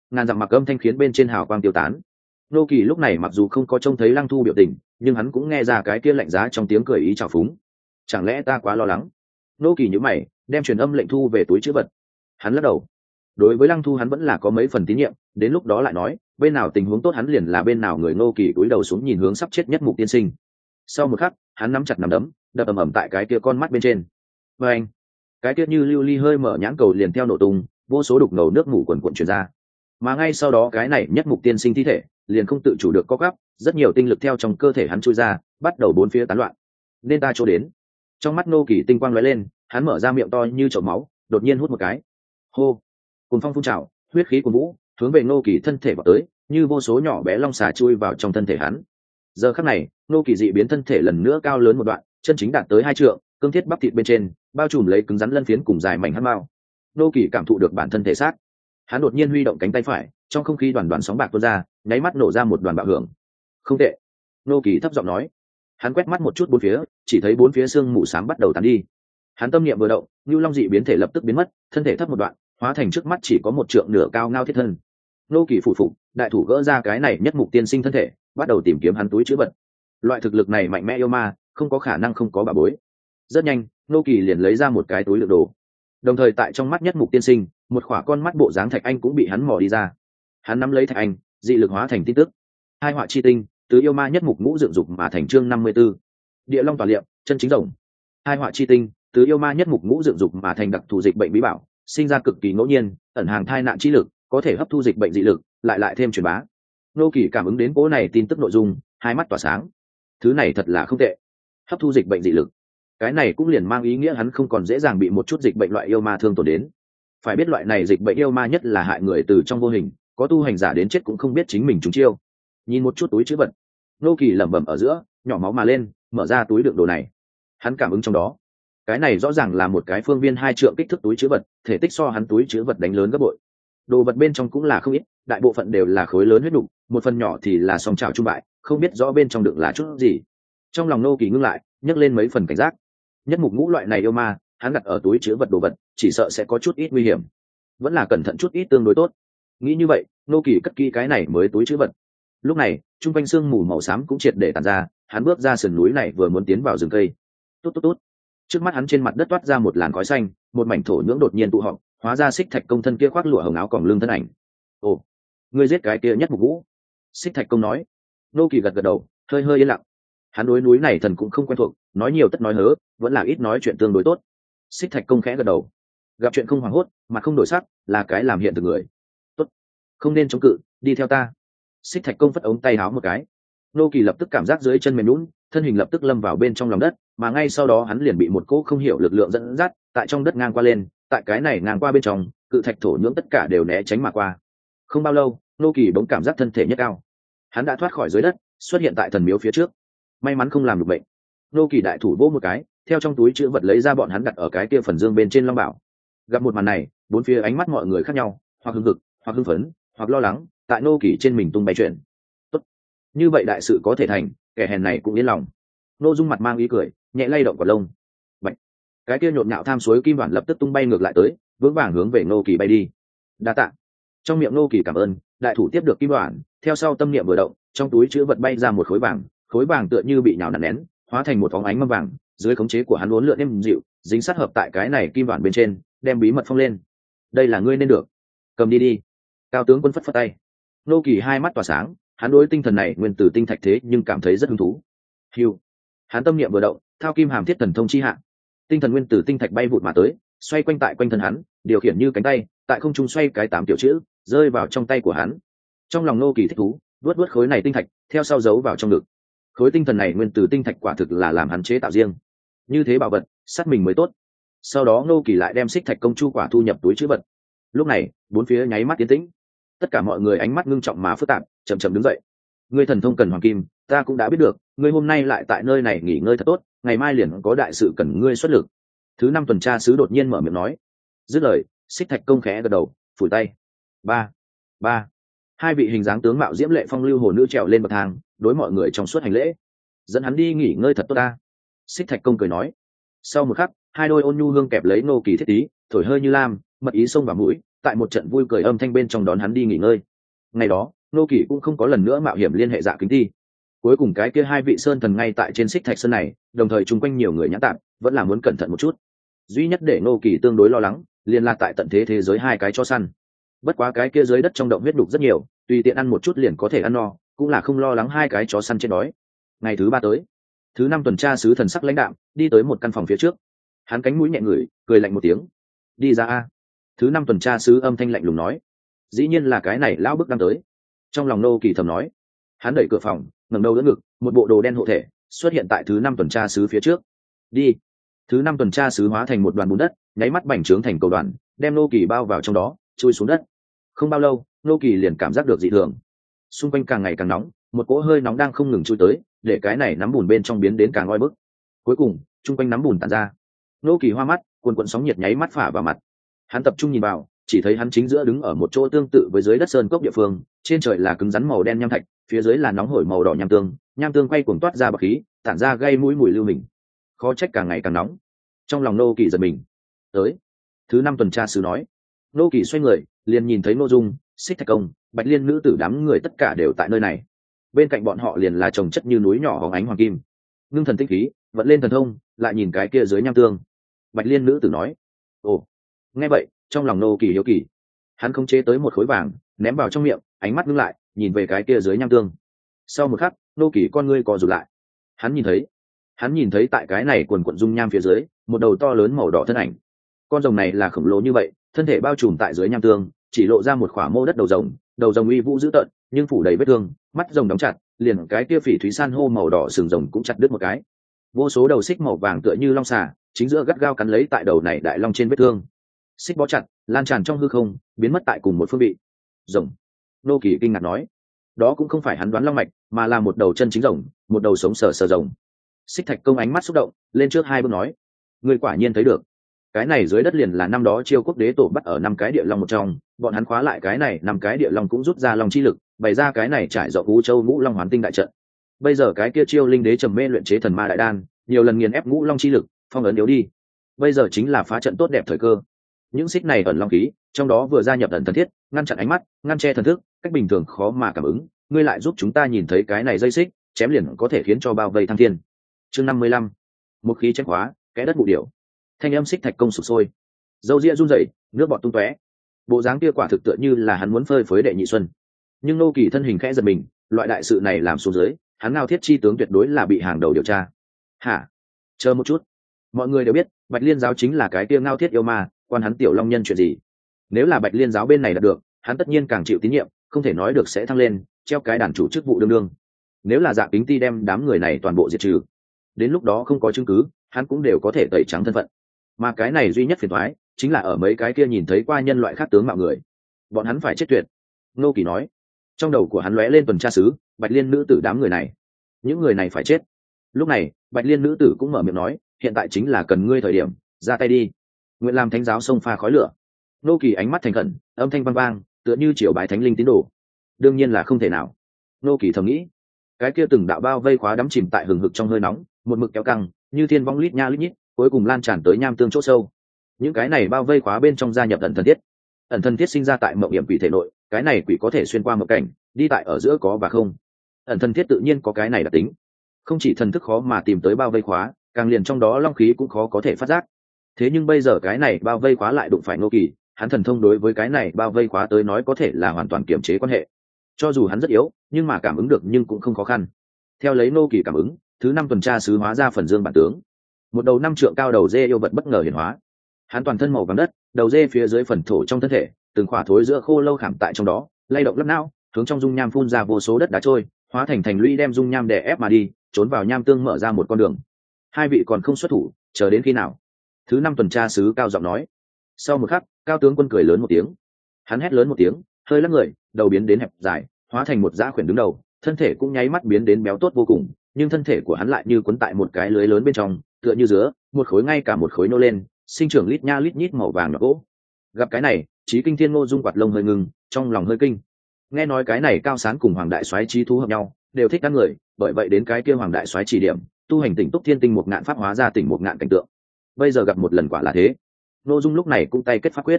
Speaker 1: ngàn dặm mặc âm thanh khiến bên trên hào quang tiêu tán. Nô Kỳ lúc này mặc dù không có trông thấy Lăng Thu biểu tình, nhưng hắn cũng nghe ra cái kia lạnh giá trong tiếng cười ý trào phúng. Chẳng lẽ ta quá lo lắng? Nô Kỳ nhíu mày, đem truyền âm lệnh thu về túi trữ vật. Hắn lắc đầu. Đối với Lăng Thu hắn vẫn là có mấy phần tín nhiệm, đến lúc đó lại nói, bên nào tình huống tốt hắn liền là bên nào người. Nô Kỳ cúi đầu xuống nhìn hướng sắp chết Nhất Mục Tiên Sinh. Sau một khắc, hắn nắm chặt nắm đấm, đập ầm ầm tại cái kia con mắt bên trên. Và anh, cái kia như lưu ly hơi mở nhãn cầu liền theo nổ tung, vô số đục ngầu nước ngủ quần cuộn truyền ra. Mà ngay sau đó cái này Nhất Mục Tiên Sinh thi thể liền không tự chủ được co gắp, rất nhiều tinh lực theo trong cơ thể hắn trôi ra, bắt đầu bốn phía tán loạn. Nên ta chỗ đến. Trong mắt Nô Kỳ tinh quang lóe lên, hắn mở ra miệng to như chậu máu, đột nhiên hút một cái. Hô, cuồng phong phun trào, huyết khí cuồn vũ, hướng về Nô Kỳ thân thể vào tới, như vô số nhỏ bé long xà chui vào trong thân thể hắn. Giờ khắc này, Nô Kỳ dị biến thân thể lần nữa cao lớn một đoạn, chân chính đạt tới hai trượng, cương thiết bắp thịt bên trên bao trùm lấy cứng rắn lân phiến cùng dài mảnh hắc mao. Nô Kỳ cảm thụ được bản thân thể xác, hắn đột nhiên huy động cánh tay phải, trong không khí đoàn đoàn sóng bạc tuôn ra, nháy mắt nổ ra một đoàn bạo hưởng. Không tệ, Nô Kỳ thấp giọng nói. Hắn quét mắt một chút bốn phía, chỉ thấy bốn phía xương mù xám bắt đầu tán đi. Hắn tâm niệm vừa động, Nưu Long dị biến thể lập tức biến mất, thân thể thấp một đoạn, hóa thành trước mắt chỉ có một trượng nửa cao ngao thiết thân. Nô Kỳ phủ phục, đại thủ gỡ ra cái này Nhất Mục Tiên Sinh thân thể, bắt đầu tìm kiếm hắn túi trữ vật. Loại thực lực này mạnh mẽ yêu ma, không có khả năng không có bà bối. Rất nhanh, Nô Kỳ liền lấy ra một cái túi đựng đồ. Đồng thời tại trong mắt Nhất Mục Tiên Sinh, một khỏa con mắt bộ dáng thạch anh cũng bị hắn mò đi ra. Hắn nắm lấy thạch anh, dị lực hóa thành tin tức. Hai họa chi tinh, tứ yêu ma nhất mục ngũ dựng dục mà thành chương năm mươi 54. Địa long tỏa liệm, chân chính rồng. Hai họa chi tinh, tứ yêu ma nhất mục ngũ dựng dục mà thành đặc thù dịch bệnh bí bảo, sinh ra cực kỳ ngẫu nhiên, ẩn hàng thai nạn chi lực, có thể hấp thu dịch bệnh dị lực, lại lại thêm truyền bá. Nô Kỳ cảm ứng đến cố này tin tức nội dung, hai mắt tỏa sáng. Thứ này thật là không tệ. Hấp thu dịch bệnh dị lực, cái này cũng liền mang ý nghĩa hắn không còn dễ dàng bị một chút dịch bệnh loại yêu ma thương tổn đến. Phải biết loại này dịch bệnh yêu ma nhất là hại người từ trong vô hình, có tu hành giả đến chết cũng không biết chính mình trúng chiêu. Nhìn một chút túi trữ vật, Nô Kỳ lẩm bẩm ở giữa, nhỏ máu mà lên, mở ra túi đựng đồ này. Hắn cảm ứng trong đó, cái này rõ ràng là một cái phương viên hai trượng kích thước túi trữ vật, thể tích so hắn túi trữ vật đánh lớn gấp bội. Đồ vật bên trong cũng là không ít, đại bộ phận đều là khối lớn huyết nục, một phần nhỏ thì là song trào trung bại, không biết rõ bên trong đựng là chút gì. Trong lòng Nô Kỳ ngưng lại, nhấc lên mấy phần cảnh giác. Nhất mục ngũ loại này yêu ma, hắn đặt ở túi trữ vật đồ vật, chỉ sợ sẽ có chút ít nguy hiểm. Vẫn là cẩn thận chút ít tương đối tốt. Nghĩ như vậy, Nô Kỳ cất kỹ cái này mới túi trữ vật. Lúc này, trung quanh sương mù màu xám cũng triệt để tàn ra, hắn bước ra sườn núi này vừa muốn tiến vào rừng cây. Tốt tốt tốt. Trước mắt hắn trên mặt đất toát ra một làn khói xanh, một mảnh thổ nhưỡng đột nhiên tụ họp, hóa ra Xích Thạch Công thân kia khoác lụa hồng áo còng lưng thân ảnh. Ồ, ngươi giết cái kia Nhất Mục Ngũ? Xích Thạch Công nói. Nô Kỳ gật gật đầu, hơi hơi yên lặng. Hắn đối núi này thần cũng không quen thuộc, nói nhiều tất nói hớ, vẫn là ít nói chuyện tương đối tốt. Xích Thạch Công khẽ gật đầu. Gặp chuyện không hoảng hốt, mà không đổi sắc, là cái làm hiện từ người. Tốt, không nên chống cự, đi theo ta. Xích Thạch Công phất ống tay háo một cái. Nô Kỳ lập tức cảm giác dưới chân mềm nhũn, thân hình lập tức lâm vào bên trong lòng đất, mà ngay sau đó hắn liền bị một cỗ không hiểu lực lượng dẫn dắt, tại trong đất ngang qua lên, tại cái này ngang qua bên trong, cự thạch thổ nhưỡng tất cả đều né tránh mà qua. Không bao lâu, Nô Kỳ bỗng cảm giác thân thể nhất cao. Hắn đã thoát khỏi dưới đất, xuất hiện tại thần miếu phía trước. May mắn không làm được bệnh. Nô Kỳ đại thủ vỗ một cái, theo trong túi chứa vật lấy ra bọn hắn đặt ở cái kia phần dương bên trên long bảo. Gặp một màn này, bốn phía ánh mắt mọi người khác nhau, hoặc hưng hực, hoặc hưng phấn, hoặc lo lắng, tại Nô Kỳ trên mình tung bay chuyện. Tốt, như vậy đại sự có thể thành, kẻ hèn này cũng yên lòng. Nô Dung mặt mang ý cười, nhẹ lay động quả lông. Bạch, cái kia nhộn nhạo tham suối kim đoàn lập tức tung bay ngược lại tới, vững vàng hướng về Nô Kỳ bay đi. Đa tạ. Trong miệng Nô Kỳ cảm ơn, đại thủ tiếp được kim đoàn, theo sau tâm niệm vừa động, trong túi chứa vật bay ra một khối vàng, khối vàng tựa như bị nhào nặn nén, hóa thành một phóng ánh mâm vàng, dưới khống chế của hắn uốn lượn êm dịu, dính sát hợp tại cái này kim đoàn bên trên, đem bí mật phong lên. Đây là ngươi nên được, cầm đi đi. Cao tướng quân phất phất tay. Nô Kỳ hai mắt tỏa sáng, hắn đối tinh thần này nguyên tử tinh thạch thế nhưng cảm thấy rất hứng thú. Hưu, hắn tâm niệm vừa động, thao kim hàm thiết thần thông chi hạ, tinh thần nguyên tử tinh thạch bay vụt mà tới, xoay quanh tại quanh thân hắn, điều khiển như cánh tay, tại không trung xoay cái tám tiểu chữ, rơi vào trong tay của hắn. Trong lòng Nô Kỳ thích thú, vuốt vuốt khối này tinh thạch, theo sau giấu vào trong ngực. Khối tinh thần này nguyên tử tinh thạch quả thực là làm hắn chế tạo riêng, như thế bảo vật, sát mình mới tốt. Sau đó Nô Kỳ lại đem Xích Thạch Công chu quả thu nhập túi trữ vật. Lúc này, bốn phía nháy mắt tiến tĩnh, tất cả mọi người ánh mắt ngưng trọng mà phức tạp, chậm chậm đứng dậy. Ngươi thần thông cần hoàng kim, ta cũng đã biết được, ngươi hôm nay lại tại nơi này nghỉ ngơi thật tốt, ngày mai liền có đại sự cần ngươi xuất lực. Thứ năm tuần tra sứ đột nhiên mở miệng nói. Dứt lời, Xích Thạch Công khẽ gật đầu, phủi tay. Ba, ba. Hai vị hình dáng tướng mạo diễm lệ phong lưu hồ nữ trèo lên bậc thang, đối mọi người trong suốt hành lễ. Dẫn hắn đi nghỉ ngơi thật tốt ta. Xích Thạch Công cười nói. Sau một khắc, hai đôi ôn nhu hương kẹp lấy Nô Kỳ thiết tí, thổi hơi như lam, mật ý xông vào mũi, tại một trận vui cười âm thanh bên trong đón hắn đi nghỉ ngơi. Ngày đó nô kỳ cũng không có lần nữa mạo hiểm liên hệ Dạ Kính Ti. Cuối cùng cái kia hai vị sơn thần ngay tại trên xích thạch sơn này, đồng thời chung quanh nhiều người nhãn tạm, vẫn là muốn cẩn thận một chút. Duy nhất để nô kỳ tương đối lo lắng liền là tại tận thế thế giới hai cái chó săn. Bất quá cái kia dưới đất trong động huyết đục rất nhiều, tùy tiện ăn một chút liền có thể ăn no, cũng là không lo lắng hai cái chó săn chết đói. Ngày thứ ba tới, thứ năm tuần tra sứ thần sắc lãnh đạm đi tới một căn phòng phía trước. Hắn cánh mũi nhẹ ngửi, cười lạnh một tiếng. Đi ra a. Thứ năm tuần tra sứ âm thanh lạnh lùng nói. Dĩ nhiên là cái này lão bức đang tới. Trong lòng nô kỳ thầm nói. Hắn đẩy cửa phòng, ngẩng đầu đỡ ngực, một bộ đồ đen hộ thể xuất hiện tại thứ năm tuần tra sứ phía trước. Đi. Thứ năm tuần tra sứ hóa thành một đoàn bùn đất, nháy mắt bành trướng thành cầu đoàn, đem nô kỳ bao vào trong đó, chui xuống đất. Không bao lâu, nô kỳ liền cảm giác được dị thường. Xung quanh càng ngày càng nóng, một cỗ hơi nóng đang không ngừng chui tới, để cái này nắm bùn bên trong biến đến càng oi bức. Cuối cùng, chung quanh nắm bùn tản ra. Nô kỳ hoa mắt, cuồn cuộn sóng nhiệt nháy mắt phả vào mặt. Hắn tập trung nhìn vào, chỉ thấy hắn chính giữa đứng ở một chỗ tương tự với dưới đất sơn cốc địa phương, trên trời là cứng rắn màu đen nham thạch, phía dưới là nóng hổi màu đỏ nham tương, nham tương quay cuồng toát ra bọt khí, tản ra gây mũi mùi lưu mình. Khó trách càng ngày càng nóng. Trong lòng nô kỳ giật mình. Tới. Thứ năm tuần tra sứ nói. Nô kỳ xoay người, liền nhìn thấy Ngô Dung, Xích Thạch Công, Bạch Liên nữ tử đám người tất cả đều tại nơi này. Bên cạnh bọn họ liền là chồng chất như núi nhỏ hóng ánh hoàng kim. Ngưng thần tinh khí, vận lên thần thông, lại nhìn cái kia dưới nham tương. Bạch Liên nữ tử nói. Ồ. Nghe vậy, trong lòng nô kỳ hiếu kỳ. Hắn khống chế tới một khối vàng, ném vào trong miệng, ánh mắt ngưng lại, nhìn về cái kia dưới nham tương. Sau một khắc, nô kỳ con ngươi co rụt lại. Hắn nhìn thấy, hắn nhìn thấy tại cái này quần quận dung nham phía dưới, một đầu to lớn màu đỏ thân ảnh. Con rồng này là khổng lồ như vậy, thân thể bao trùm tại dưới nham tương, chỉ lộ ra một khỏa mô đất đầu rồng, đầu rồng uy vũ dữ tợn, nhưng phủ đầy vết thương, mắt rồng đóng chặt, liền cái kia phỉ thúy san hô màu đỏ sừng rồng cũng chặt đứt một cái. Vô số đầu xích màu vàng tựa như long xà, chính giữa gắt gao cắn lấy tại đầu này đại long trên vết thương. Xích bó chặt, lan tràn trong hư không, biến mất tại cùng một phương vị. Rồng. Nô kỳ kinh ngạc nói, đó cũng không phải hắn đoán long mạch, mà là một đầu chân chính rồng, một đầu sống sờ sờ rồng. Xích Thạch Công ánh mắt xúc động, lên trước hai bước nói, người quả nhiên thấy được. Cái này dưới đất liền là năm đó Chiêu Quốc đế tổ bắt ở năm cái địa long một trong, bọn hắn khóa lại cái này năm cái địa long cũng rút ra long chi lực, bày ra cái này trải rộng Ngũ Châu Ngũ Long Hoán Tinh đại trận. Bây giờ cái kia Chiêu Linh đế trầm mê luyện chế thần ma đại đan, nhiều lần nghiền ép Ngũ Long chi lực, phong ấn yếu đi. Bây giờ chính là phá trận tốt đẹp thời cơ. Những xích này ẩn long khí, trong đó vừa gia nhập ẩn thần thiết, ngăn chặn ánh mắt, ngăn che thần thức, cách bình thường khó mà cảm ứng, ngươi lại giúp chúng ta nhìn thấy cái này dây xích, chém liền có thể khiến cho bao vây thăng thiên. Chương năm mươi lăm, một khí chém hóa, cái đất bụ điểu. Thanh âm Xích Thạch Công sụp sôi, dâu ria run rẩy, nước bọt tung tóe. Bộ dáng kia quả thực tựa như là hắn muốn phơi phới đệ nhị xuân. Nhưng nô kỳ thân hình khẽ giật mình, loại đại sự này làm xuống dưới, hắn Ngao Thiết chi tướng tuyệt đối là bị hàng đầu điều tra. Hả? Chờ một chút, mọi người đều biết, Bạch Liên giáo chính là cái kia Ngao Thiết yêu ma, quan hắn tiểu long nhân chuyện gì? Nếu là Bạch Liên giáo bên này đạt được, hắn tất nhiên càng chịu tín nhiệm, không thể nói được sẽ thăng lên, treo cái đàn chủ chức vụ đương đương. Nếu là Dạ Kính Ti đem đám người này toàn bộ diệt trừ, đến lúc đó không có chứng cứ, hắn cũng đều có thể tẩy trắng thân phận. Mà cái này duy nhất phiền toái chính là ở mấy cái kia nhìn thấy qua nhân loại khác tướng mạo người, bọn hắn phải chết tuyệt. Ngô Kỳ nói. Trong đầu của hắn lóe lên tuần tra sứ, Bạch Liên nữ tử đám người này, những người này phải chết. Lúc này Bạch Liên nữ tử cũng mở miệng nói, hiện tại chính là cần ngươi thời điểm, ra tay đi, nguyện làm thánh giáo xông pha khói lửa. Ngô Kỳ ánh mắt thành khẩn, âm thanh vang vang, tựa như triều bái thánh linh tín đồ. Đương nhiên là không thể nào. Ngô Kỳ thầm nghĩ. Cái kia từng đạo bao vây khóa đắm chìm tại hừng hực trong hơi nóng, một mực kéo căng, như thiên vong lít nha lít nhít, cuối cùng lan tràn tới nham tương chỗ sâu. Những cái này bao vây khóa bên trong gia nhập ẩn thần thiết. Ẩn thần thiết sinh ra tại mộng hiểm quỷ thể nội, cái này quỷ có thể xuyên qua mộng cảnh, đi tại ở giữa có và không. Ẩn thần thiết tự nhiên có cái này đặc tính, không chỉ thần thức khó mà tìm tới bao vây khóa, càng liền trong đó long khí cũng khó có thể phát giác. Thế nhưng bây giờ cái này bao vây khóa lại đụng phải Ngô Kỳ, hắn thần thông đối với cái này bao vây khóa tới nói có thể là hoàn toàn kiềm chế quan hệ. Cho dù hắn rất yếu, nhưng mà cảm ứng được nhưng cũng không khó khăn. Theo lấy Ngô Kỳ cảm ứng, thứ năm tuần tra sứ hóa ra phần dương bản tướng, một đầu năm trượng cao đầu dê yêu vật bất ngờ hiển hóa. Hắn toàn thân màu vàng đất, đầu dê phía dưới phần thổ trong thân thể, từng khỏa thối giữa khô lâu khảm tại trong đó, lay động lắc não, hướng trong dung nham phun ra vô số đất đá trôi, hóa thành thành lũy đem dung nham đè ép mà đi, trốn vào nham tương mở ra một con đường. Hai vị còn không xuất thủ, chờ đến khi nào? Thứ năm tuần tra sứ cao giọng nói. Sau một khắc, cao tướng quân cười lớn một tiếng. Hắn hét lớn một tiếng, hơi lắc người, đầu biến đến hẹp dài, hóa thành một dã khuyển đứng đầu, thân thể cũng nháy mắt biến đến béo tốt vô cùng, nhưng thân thể của hắn lại như cuốn tại một cái lưới lớn bên trong, tựa như dứa, một khối ngay cả một khối nô lên, sinh trưởng lít nha lít nhít màu vàng gỗ. Gặp cái này, Chí Kinh Thiên Ngô Dung quạt lông hơi ngừng, trong lòng hơi kinh. Nghe nói cái này Cao Sán cùng Hoàng Đại Soái chí thú hợp nhau, đều thích ăn người, bởi vậy đến cái kia Hoàng Đại Soái chỉ điểm, tu hành tỉnh túc thiên tinh một ngạn pháp hóa ra tỉnh một ngạn cảnh tượng. Bây giờ gặp một lần quả là thế. Ngô Dung lúc này cũng tay kết pháp quyết,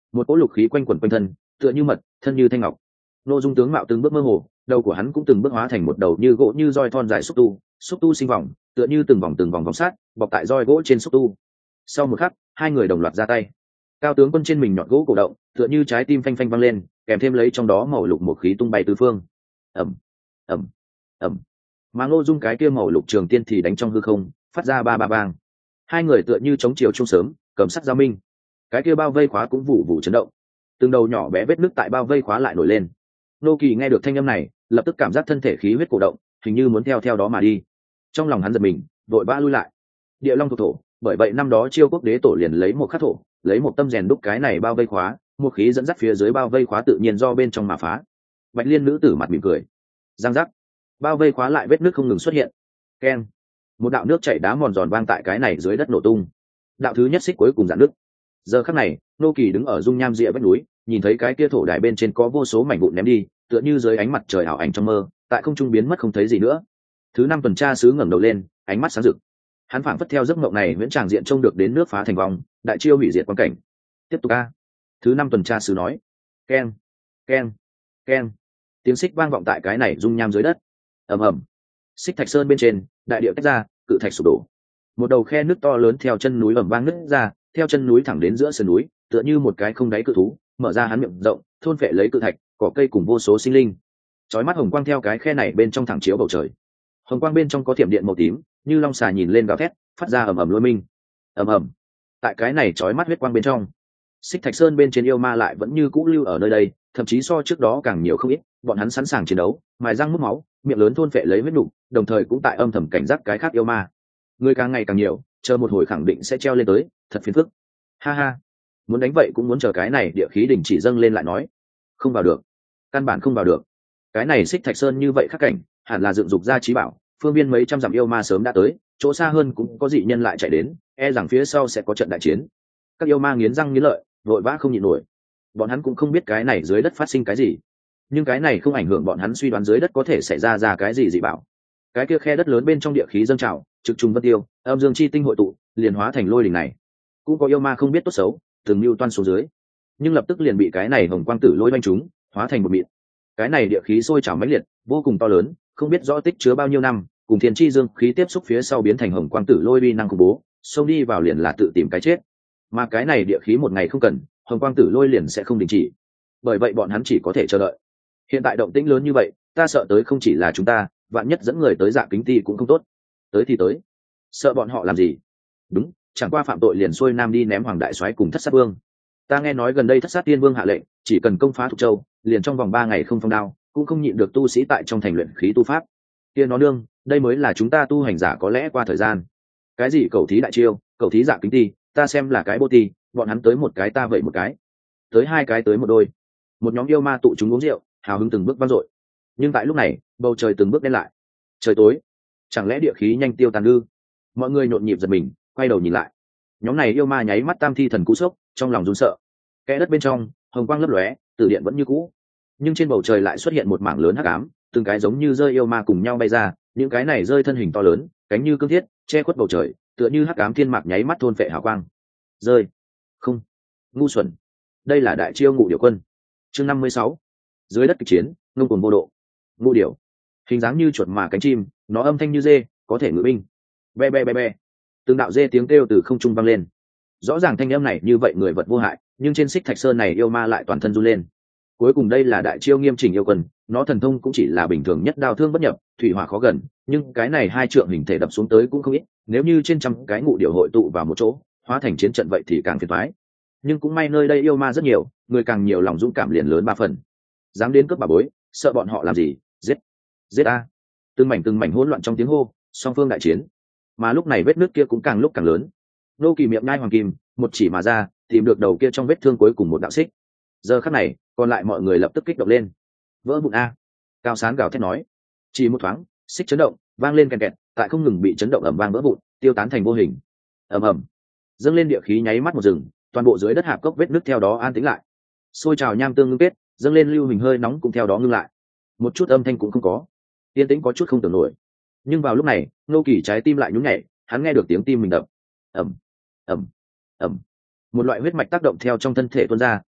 Speaker 1: một cỗ lục khí quanh quẩn quanh thân, tựa như mật, thân như thanh ngọc. Ngô Dung tướng mạo từng bước mơ hồ, đầu của hắn cũng từng bước hóa thành một đầu như gỗ như roi thon dài xúc tu, xúc tu sinh vòng, tựa như từng vòng từng vòng vòng sát, bọc tại roi gỗ trên xúc tu. Sau một khắc, hai người đồng loạt ra tay. Cao tướng quân trên mình nhọn gỗ cổ động, tựa như trái tim phanh phanh vang lên, kèm thêm lấy trong đó màu lục một khí tung bay tứ phương. Ầm, ầm, ầm. Mà Ngô Dung cái kia màu lục trường tiên thì đánh trong hư không, phát ra ba ba bang. Hai người tựa như chống chiều trung sớm, cầm sắt giao minh. Cái kia bao vây khóa cũng vụ vụ chấn động. Từng đầu nhỏ bé vết nứt tại bao vây khóa lại nổi lên. Nô Kỳ nghe được thanh âm này, lập tức cảm giác thân thể khí huyết cổ động, hình như muốn theo theo đó mà đi. Trong lòng hắn giật mình, vội vã lui lại. Địa Long thuộc thổ, bởi vậy năm đó Chiêu Quốc đế tổ liền lấy một khắc thổ, lấy một tâm rèn đúc cái này bao vây khóa, một khí dẫn dắt phía dưới bao vây khóa tự nhiên do bên trong mà phá. Bạch Liên nữ tử mặt mỉm cười, giang giác, bao vây khóa lại vết nước không ngừng xuất hiện. Keng, một đạo nước chảy đá mòn giòn vang tại cái này dưới đất nổ tung. Đạo thứ nhất xích cuối cùng giãn nước. Giờ khắc này, Nô Kỳ đứng ở dung nham rìa vách núi, nhìn thấy cái kia thổ đài bên trên có vô số mảnh vụn ném đi, tựa như dưới ánh mặt trời ảo ảnh trong mơ, tại không trung biến mất không thấy gì nữa. Thứ năm tuần tra sứ ngẩng đầu lên, ánh mắt sáng rực. Hắn phảng phất theo giấc mộng này viễn tràng diện trông được đến nước phá thành vòng, đại chiêu hủy diệt quan cảnh. Tiếp tục a. Thứ năm tuần tra sứ nói. Keng, keng, keng. Tiếng xích vang vọng tại cái này dung nham dưới đất. Ầm ầm. Xích thạch sơn bên trên, đại địa tách ra, cự thạch sụp đổ. Một đầu khe nước to lớn theo chân núi ầm vang nứt ra, theo chân núi thẳng đến giữa sườn núi, tựa như một cái không đáy cự thú, mở ra hắn miệng rộng, thôn phệ lấy cự thạch, cỏ cây cùng vô số sinh linh. Chói mắt hồng quang theo cái khe này bên trong thẳng chiếu bầu trời. Hồng quang bên trong có thiểm điện màu tím, như long xà nhìn lên gào thét, phát ra ầm ầm lôi minh. Ầm ầm. Tại cái này chói mắt huyết quang bên trong, Xích Thạch Sơn bên trên yêu ma lại vẫn như cũ lưu ở nơi đây, thậm chí so trước đó càng nhiều không ít, bọn hắn sẵn sàng chiến đấu, mài răng mút máu, miệng lớn thôn phệ lấy huyết nục, đồng thời cũng tại âm thầm cảnh giác cái khác yêu ma. Người càng ngày càng nhiều, chờ một hồi khẳng định sẽ treo lên tới, thật phiền phức. Ha ha, muốn đánh vậy cũng muốn chờ cái này địa khí đỉnh chỉ dâng lên lại nói. Không vào được, căn bản không vào được. Cái này Xích Thạch Sơn như vậy khắc cảnh, hẳn là dựng dục ra trí bảo, phương viên mấy trăm dặm yêu ma sớm đã tới, chỗ xa hơn cũng có dị nhân lại chạy đến, e rằng phía sau sẽ có trận đại chiến. Các yêu ma nghiến răng nghiến lợi, vội vã không nhịn nổi. Bọn hắn cũng không biết cái này dưới đất phát sinh cái gì, nhưng cái này không ảnh hưởng bọn hắn suy đoán dưới đất có thể xảy ra ra cái gì dị bảo. Cái kia khe đất lớn bên trong địa khí dâng trào, trực trùng vân tiêu, âm dương chi tinh hội tụ, liền hóa thành lôi đỉnh này. Cũng có yêu ma không biết tốt xấu, từng mưu toan xuống dưới, nhưng lập tức liền bị cái này hồng quang tử lôi đánh trúng, hóa thành một mịn. Cái này địa khí sôi trào mãnh liệt, vô cùng to lớn, không biết rõ tích chứa bao nhiêu năm, cùng thiên chi dương khí tiếp xúc phía sau biến thành hồng quang tử lôi uy năng khủng bố, xông đi vào liền là tự tìm cái chết. Mà cái này địa khí một ngày không cần, hồng quang tử lôi liền sẽ không đình chỉ, bởi vậy bọn hắn chỉ có thể chờ đợi. Hiện tại động tĩnh lớn như vậy, ta sợ tới không chỉ là chúng ta, vạn nhất dẫn người tới Dạ Kính Ti cũng không tốt. Tới thì tới, sợ bọn họ làm gì? Đúng, chẳng qua phạm tội liền xuôi nam đi ném hoàng đại soái cùng thất sát vương. Ta nghe nói gần đây thất sát tiên vương hạ lệnh, chỉ cần công phá Thục Châu, liền trong vòng ba ngày không phong đao, cũng không nhịn được tu sĩ tại trong thành luyện khí tu pháp. Tiên nó nương, đây mới là chúng ta tu hành giả có lẽ qua thời gian. Cái gì cầu thí đại chiêu, cầu thí Dạ Kính Ti, ta xem là cái bô ti, bọn hắn tới một cái ta vậy một cái, tới hai cái tới một đôi. Một nhóm yêu ma tụ chúng uống rượu, hào hứng từng bước vang dội. Nhưng tại lúc này, bầu trời từng bước đen lại. Trời tối, chẳng lẽ địa khí nhanh tiêu tàn ư? Mọi người nhộn nhịp giật mình, quay đầu nhìn lại. Nhóm này yêu ma nháy mắt tam thi thần cú sốc, trong lòng run sợ. Kẽ đất bên trong, hồng quang lấp lóe, tử điện vẫn như cũ, nhưng trên bầu trời lại xuất hiện một mảng lớn hắc ám, từng cái giống như rơi yêu ma cùng nhau bay ra, những cái này rơi thân hình to lớn, cánh như cương thiết, che khuất bầu trời, tựa như hắc ám thiên mạc nháy mắt thôn phệ hào quang. Rơi, không, ngu xuẩn. Đây là đại chiêu Ngụ Điểu Quân. Chương năm mươi sáu. Dưới đất kịch chiến, ngông cuồng vô độ. Ngụ điểu, hình dáng như chuột mà cánh chim, nó âm thanh như dê, có thể ngự binh. Be be be be. Từng đạo dê tiếng kêu từ không trung vang lên. Rõ ràng thanh âm này như vậy người vật vô hại, nhưng trên Xích Thạch Sơn này yêu ma lại toàn thân run lên. Cuối cùng đây là đại chiêu Nghiêm Chỉnh Yêu Quân, nó thần thông cũng chỉ là bình thường nhất đao thương bất nhập, thủy hỏa khó gần, nhưng cái này hai trượng hình thể đập xuống tới cũng không ít, nếu như trên trăm cái ngụ điểu hội tụ vào một chỗ, hóa thành chiến trận vậy thì càng phiền toái. Nhưng cũng may nơi đây yêu ma rất nhiều, người càng nhiều lòng dũng cảm liền lớn ba phần. Dám đến cướp bà bối, sợ bọn họ làm gì? Giết, giết a! Từng mảnh từng mảnh hỗn loạn trong tiếng hô, song phương đại chiến. Mà lúc này vết nước kia cũng càng lúc càng lớn. Nô Kỳ miệng nhai hoàng kim, một chỉ mà ra, tìm được đầu kia trong vết thương cuối cùng một đạo xích. Giờ khắc này, còn lại mọi người lập tức kích động lên. Vỡ vụn a! Cao Sán gào thét nói. Chỉ một thoáng, xích chấn động, vang lên kèn kẹt, tại không ngừng bị chấn động ầm vang vỡ vụn, tiêu tán thành vô hình. Ầm ầm. Dâng lên địa khí nháy mắt một rừng, toàn bộ dưới đất hạp cốc vết nước theo đó an tĩnh lại. Xôi trào nham tương ngưng kết, dâng lên lưu hình hơi nóng cũng theo đó ngưng lại. Một chút âm thanh cũng không có. Yên tĩnh có chút không tưởng nổi. Nhưng vào lúc này, Nô Kỳ trái tim lại nhún nhảy, hắn nghe được tiếng tim mình đập. Ầm, ầm, ầm. Một loại huyết mạch tác động theo trong thân thể tuôn ra,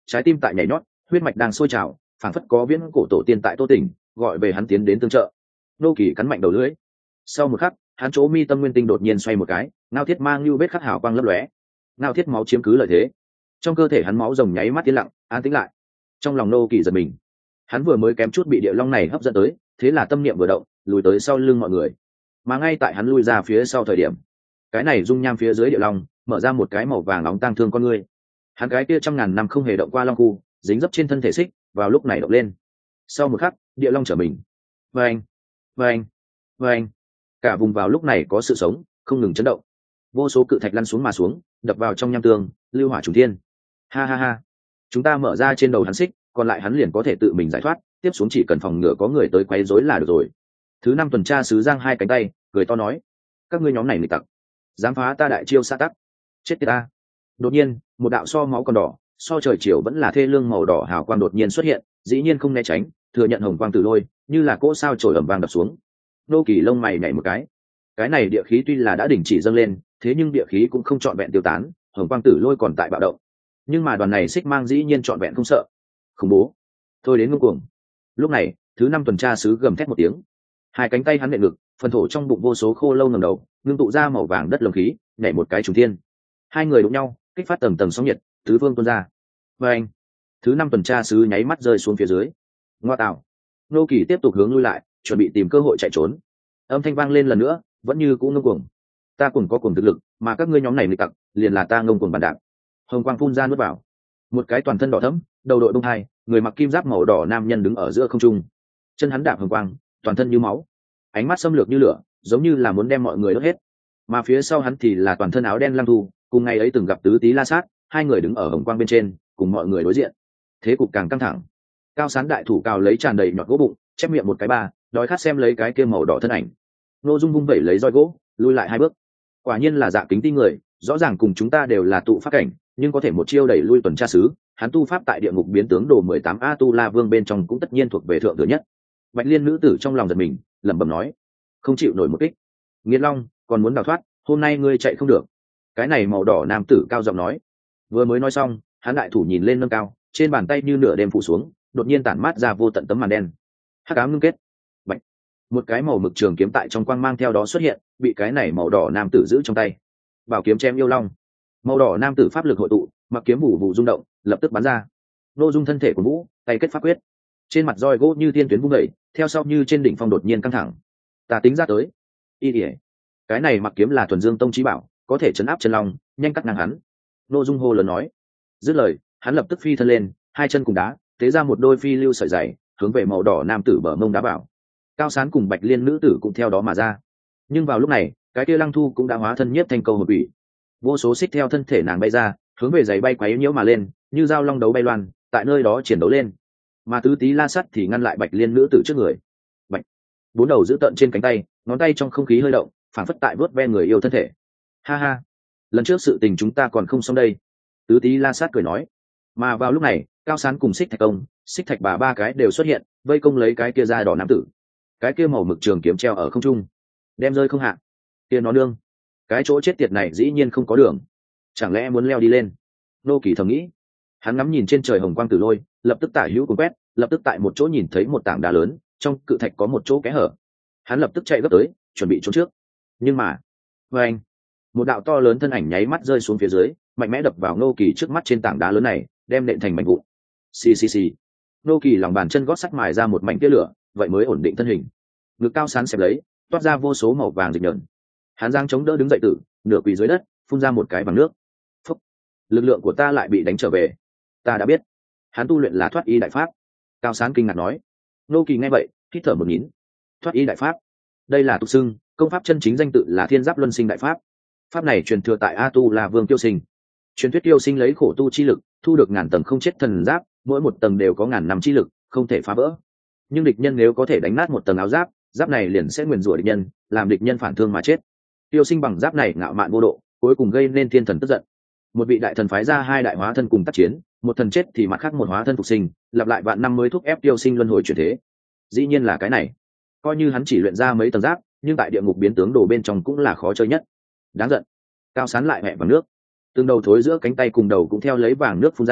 Speaker 1: trái tim tại nhảy nhót, huyết mạch đang sôi trào, phảng phất có viễn cổ tổ tiên tại Tô Tỉnh gọi về hắn tiến đến tương trợ. Nô Kỳ cắn mạnh đầu lưỡi. Sau một khắc, hắn chỗ mi tâm nguyên tinh đột nhiên xoay một cái, ngao thiết mang lưu vết khắc hào quang lấp lóe. Ngao thiết máu chiếm cứ lợi thế. Trong cơ thể hắn máu rồng nháy mắt tiến lặng, an tĩnh lại. Trong lòng Nô Kỳ giật mình. Hắn vừa mới kém chút bị địa long này hấp dẫn tới, thế là tâm niệm vừa động, lùi tới sau lưng mọi người. Mà ngay tại hắn lui ra phía sau thời điểm, cái này dung nham phía dưới địa long mở ra một cái màu vàng nóng tang thương con ngươi. Hắn cái kia trăm ngàn năm không hề động qua long khu, dính dấp trên thân thể xích, vào lúc này động lên. Sau một khắc, địa long trở mình. Vâng, vâng, vâng. Cả vùng vào lúc này có sự sống, không ngừng chấn động. Vô số cự thạch lăn xuống mà xuống, đập vào trong nham tương, lưu hỏa trùng thiên. Ha ha ha. Chúng ta mở ra trên đầu hắn xích, còn lại hắn liền có thể tự mình giải thoát, tiếp xuống chỉ cần phòng ngừa có người tới quấy rối là được rồi. Thứ năm tuần tra sứ giang hai cánh tay, cười to nói: các ngươi nhóm này nghịch tặc, dám phá ta đại chiêu sa tắc, chết tiệt ta. Đột nhiên, một đạo so máu còn đỏ, so trời chiều vẫn là thê lương màu đỏ hào quang đột nhiên xuất hiện, dĩ nhiên không né tránh, thừa nhận hồng quang từ lôi, như là cỗ sao trổi ầm vang đập xuống. Nô Kỳ lông mày nhảy một cái. Cái này địa khí tuy là đã đình chỉ dâng lên, thế nhưng địa khí cũng không trọn vẹn tiêu tán, hồng quang tử lôi còn tại bạo động. Nhưng mà đoàn này xích mang dĩ nhiên trọn vẹn không sợ. Khủng bố. Thôi đến ngông cuồng. Lúc này, thứ năm tuần tra sứ gầm thét một tiếng. Hai cánh tay hắn nện ngực, phần thổ trong bụng vô số khô lâu ngẩng đầu, ngưng tụ ra màu vàng đất lồng khí, nhảy một cái trùng thiên. Hai người đụng nhau, kích phát tầng tầng sóng nhiệt, tứ phương tuôn ra. Và anh, thứ năm tuần tra sứ nháy mắt rơi xuống phía dưới. Ngoa tạo. Nô Kỳ tiếp tục hướng lui lại, chuẩn bị tìm cơ hội chạy trốn. Âm thanh vang lên lần nữa, vẫn như cũ ngông cuồng. Ta cùng có cùng thực lực, mà các ngươi nhóm này nghịch tặc, liền là ta ngông cuồng bản đạn. Hồng quang phun ra nuốt vào. Một cái toàn thân đỏ thẫm, đầu đội bông hai, người mặc kim giáp màu đỏ nam nhân đứng ở giữa không trung. Chân hắn đạp hồng quang, toàn thân như máu, ánh mắt xâm lược như lửa, giống như là muốn đem mọi người đốt hết. Mà phía sau hắn thì là toàn thân áo đen Lăng Thu, cùng ngày ấy từng gặp tứ tí La Sát, hai người đứng ở hồng quang bên trên, cùng mọi người đối diện. Thế cục càng căng thẳng. Cao Sán đại thủ cào lấy tràn đầy nhọt gỗ bụng, chép miệng một cái ba, đói khát xem lấy cái kia màu đỏ thân ảnh. Nô Dung vung vẩy lấy roi gỗ, lui lại hai bước. Quả nhiên là dạ kính ti người, rõ ràng cùng chúng ta đều là tụ pháp cảnh, nhưng có thể một chiêu đẩy lui tuần tra sứ. Hắn tu pháp tại địa ngục biến tướng đồ mười tám A Tu La Vương bên trong cũng tất nhiên thuộc về thượng thừa nhất. Bạch Liên nữ tử trong lòng giật mình, lẩm bẩm nói: không chịu nổi một kích. Nghiệt Long, còn muốn đào thoát, hôm nay ngươi chạy không được. Cái này màu đỏ nam tử cao giọng nói. Vừa mới nói xong, hắn đại thủ nhìn lên nâng cao, trên bàn tay như nửa đêm phủ xuống, đột nhiên tản mát ra vô tận tấm màn đen. Hắc ám ngưng kết. Bạch. Một cái màu mực trường kiếm tại trong quang mang theo đó xuất hiện, bị cái này màu đỏ nam tử giữ trong tay. Bảo kiếm chém yêu long. Màu đỏ nam tử pháp lực hội tụ, mặc kiếm vụ vụ rung động, lập tức bắn ra. Nô Dung thân thể của Vũ, tay kết pháp quyết. Trên mặt roi gỗ như tiên tuyến vung dậy, theo sau như trên đỉnh phong đột nhiên căng thẳng. Ta tính ra tới. Y ỉa. Cái này mặc kiếm là thuần dương tông chí bảo, có thể chấn áp chân long, nhanh cắt ngang hắn. Nô Dung hô lớn nói. Dứt lời, hắn lập tức phi thân lên, hai chân cùng đá, tế ra một đôi phi lưu sợi dày, hướng về màu đỏ nam tử bờ mông đá vào. Cao Sán cùng Bạch Liên nữ tử cũng theo đó mà ra. Nhưng vào lúc này, cái kia Lăng Thu cũng đã hóa thân nhiếp thành câu hồn ủy. Vô số xích theo thân thể nàng bay ra, hướng về giày bay quấy nhiễu mà lên, như dao long đấu bay loan, tại nơi đó chiến đấu lên. Mà tứ tí La Sắt thì ngăn lại Bạch Liên nữ tử trước người. Bạch. Bốn đầu giữ tận trên cánh tay, ngón tay trong không khí hơi động, phản phất tại vớt ve người yêu thân thể. Ha ha, lần trước sự tình chúng ta còn không xong đây. Tứ tí La Sát cười nói. Mà vào lúc này, Cao Sán cùng Xích Thạch Công, Xích Thạch bà ba cái đều xuất hiện, vây công lấy cái kia da đỏ nam tử. Cái kia màu mực trường kiếm treo ở không trung, đem rơi không hạ. Kia nó nương, cái chỗ chết tiệt này dĩ nhiên không có đường, chẳng lẽ muốn leo đi lên? Nô Kỳ thầm nghĩ. Hắn ngắm nhìn trên trời hồng quang tử lôi, lập tức tả hữu cuốn quét, lập tức tại một chỗ nhìn thấy một tảng đá lớn, trong cự thạch có một chỗ kẽ hở. Hắn lập tức chạy gấp tới, chuẩn bị trốn trước. Nhưng mà, với anh, một đạo to lớn thân ảnh nháy mắt rơi xuống phía dưới, mạnh mẽ đập vào Nô Kỳ trước mắt trên tảng đá lớn này, đem nện thành mảnh vụn. Xì xì xì. Nô Kỳ lòng bàn chân gót sắt mài ra một mảnh tia lửa, vậy mới ổn định thân hình. Ngực Cao Sán xẹp lấy, toát ra vô số màu vàng dịch nhợn. Hắn giang chống đỡ đứng dậy tử, nửa quỳ dưới đất, phun ra một cái bằng nước. Phúc. Lực lượng của ta lại bị đánh trở về. Ta đã biết, hắn tu luyện là thoát y đại pháp. Cao Sán kinh ngạc nói. Nô Kỳ nghe vậy, hít thở một nín. Thoát y đại pháp, đây là tục xưng, công pháp chân chính danh tự là Thiên Giáp Luân Sinh đại pháp. Pháp này truyền thừa tại A Tu La Vương Tiêu Sinh. Truyền thuyết Tiêu Sinh lấy khổ tu chi lực, thu được ngàn tầng không chết thần giáp, mỗi một tầng đều có ngàn năm chi lực, không thể phá vỡ. Nhưng địch nhân nếu có thể đánh nát một tầng áo giáp, giáp này liền sẽ nguyền rủa địch nhân, làm địch nhân phản thương mà chết. Tiêu Sinh bằng giáp này ngạo mạn vô độ, cuối cùng gây nên thiên thần tức giận. Một vị đại thần phái ra hai đại hóa thân cùng tác chiến, một thần chết thì mặt khác một hóa thân phục sinh, lặp lại vạn năm mới thúc ép Tiêu Sinh luân hồi chuyển thế. Dĩ nhiên là cái này. Coi như hắn chỉ luyện ra mấy tầng giáp, nhưng tại địa ngục biến tướng đồ bên trong cũng là khó chơi nhất. Đáng giận. Cao Sán lại mẹ bằng nước, từng đầu thối giữa cánh tay cùng đầu cũng theo lấy vàng nước phun ra,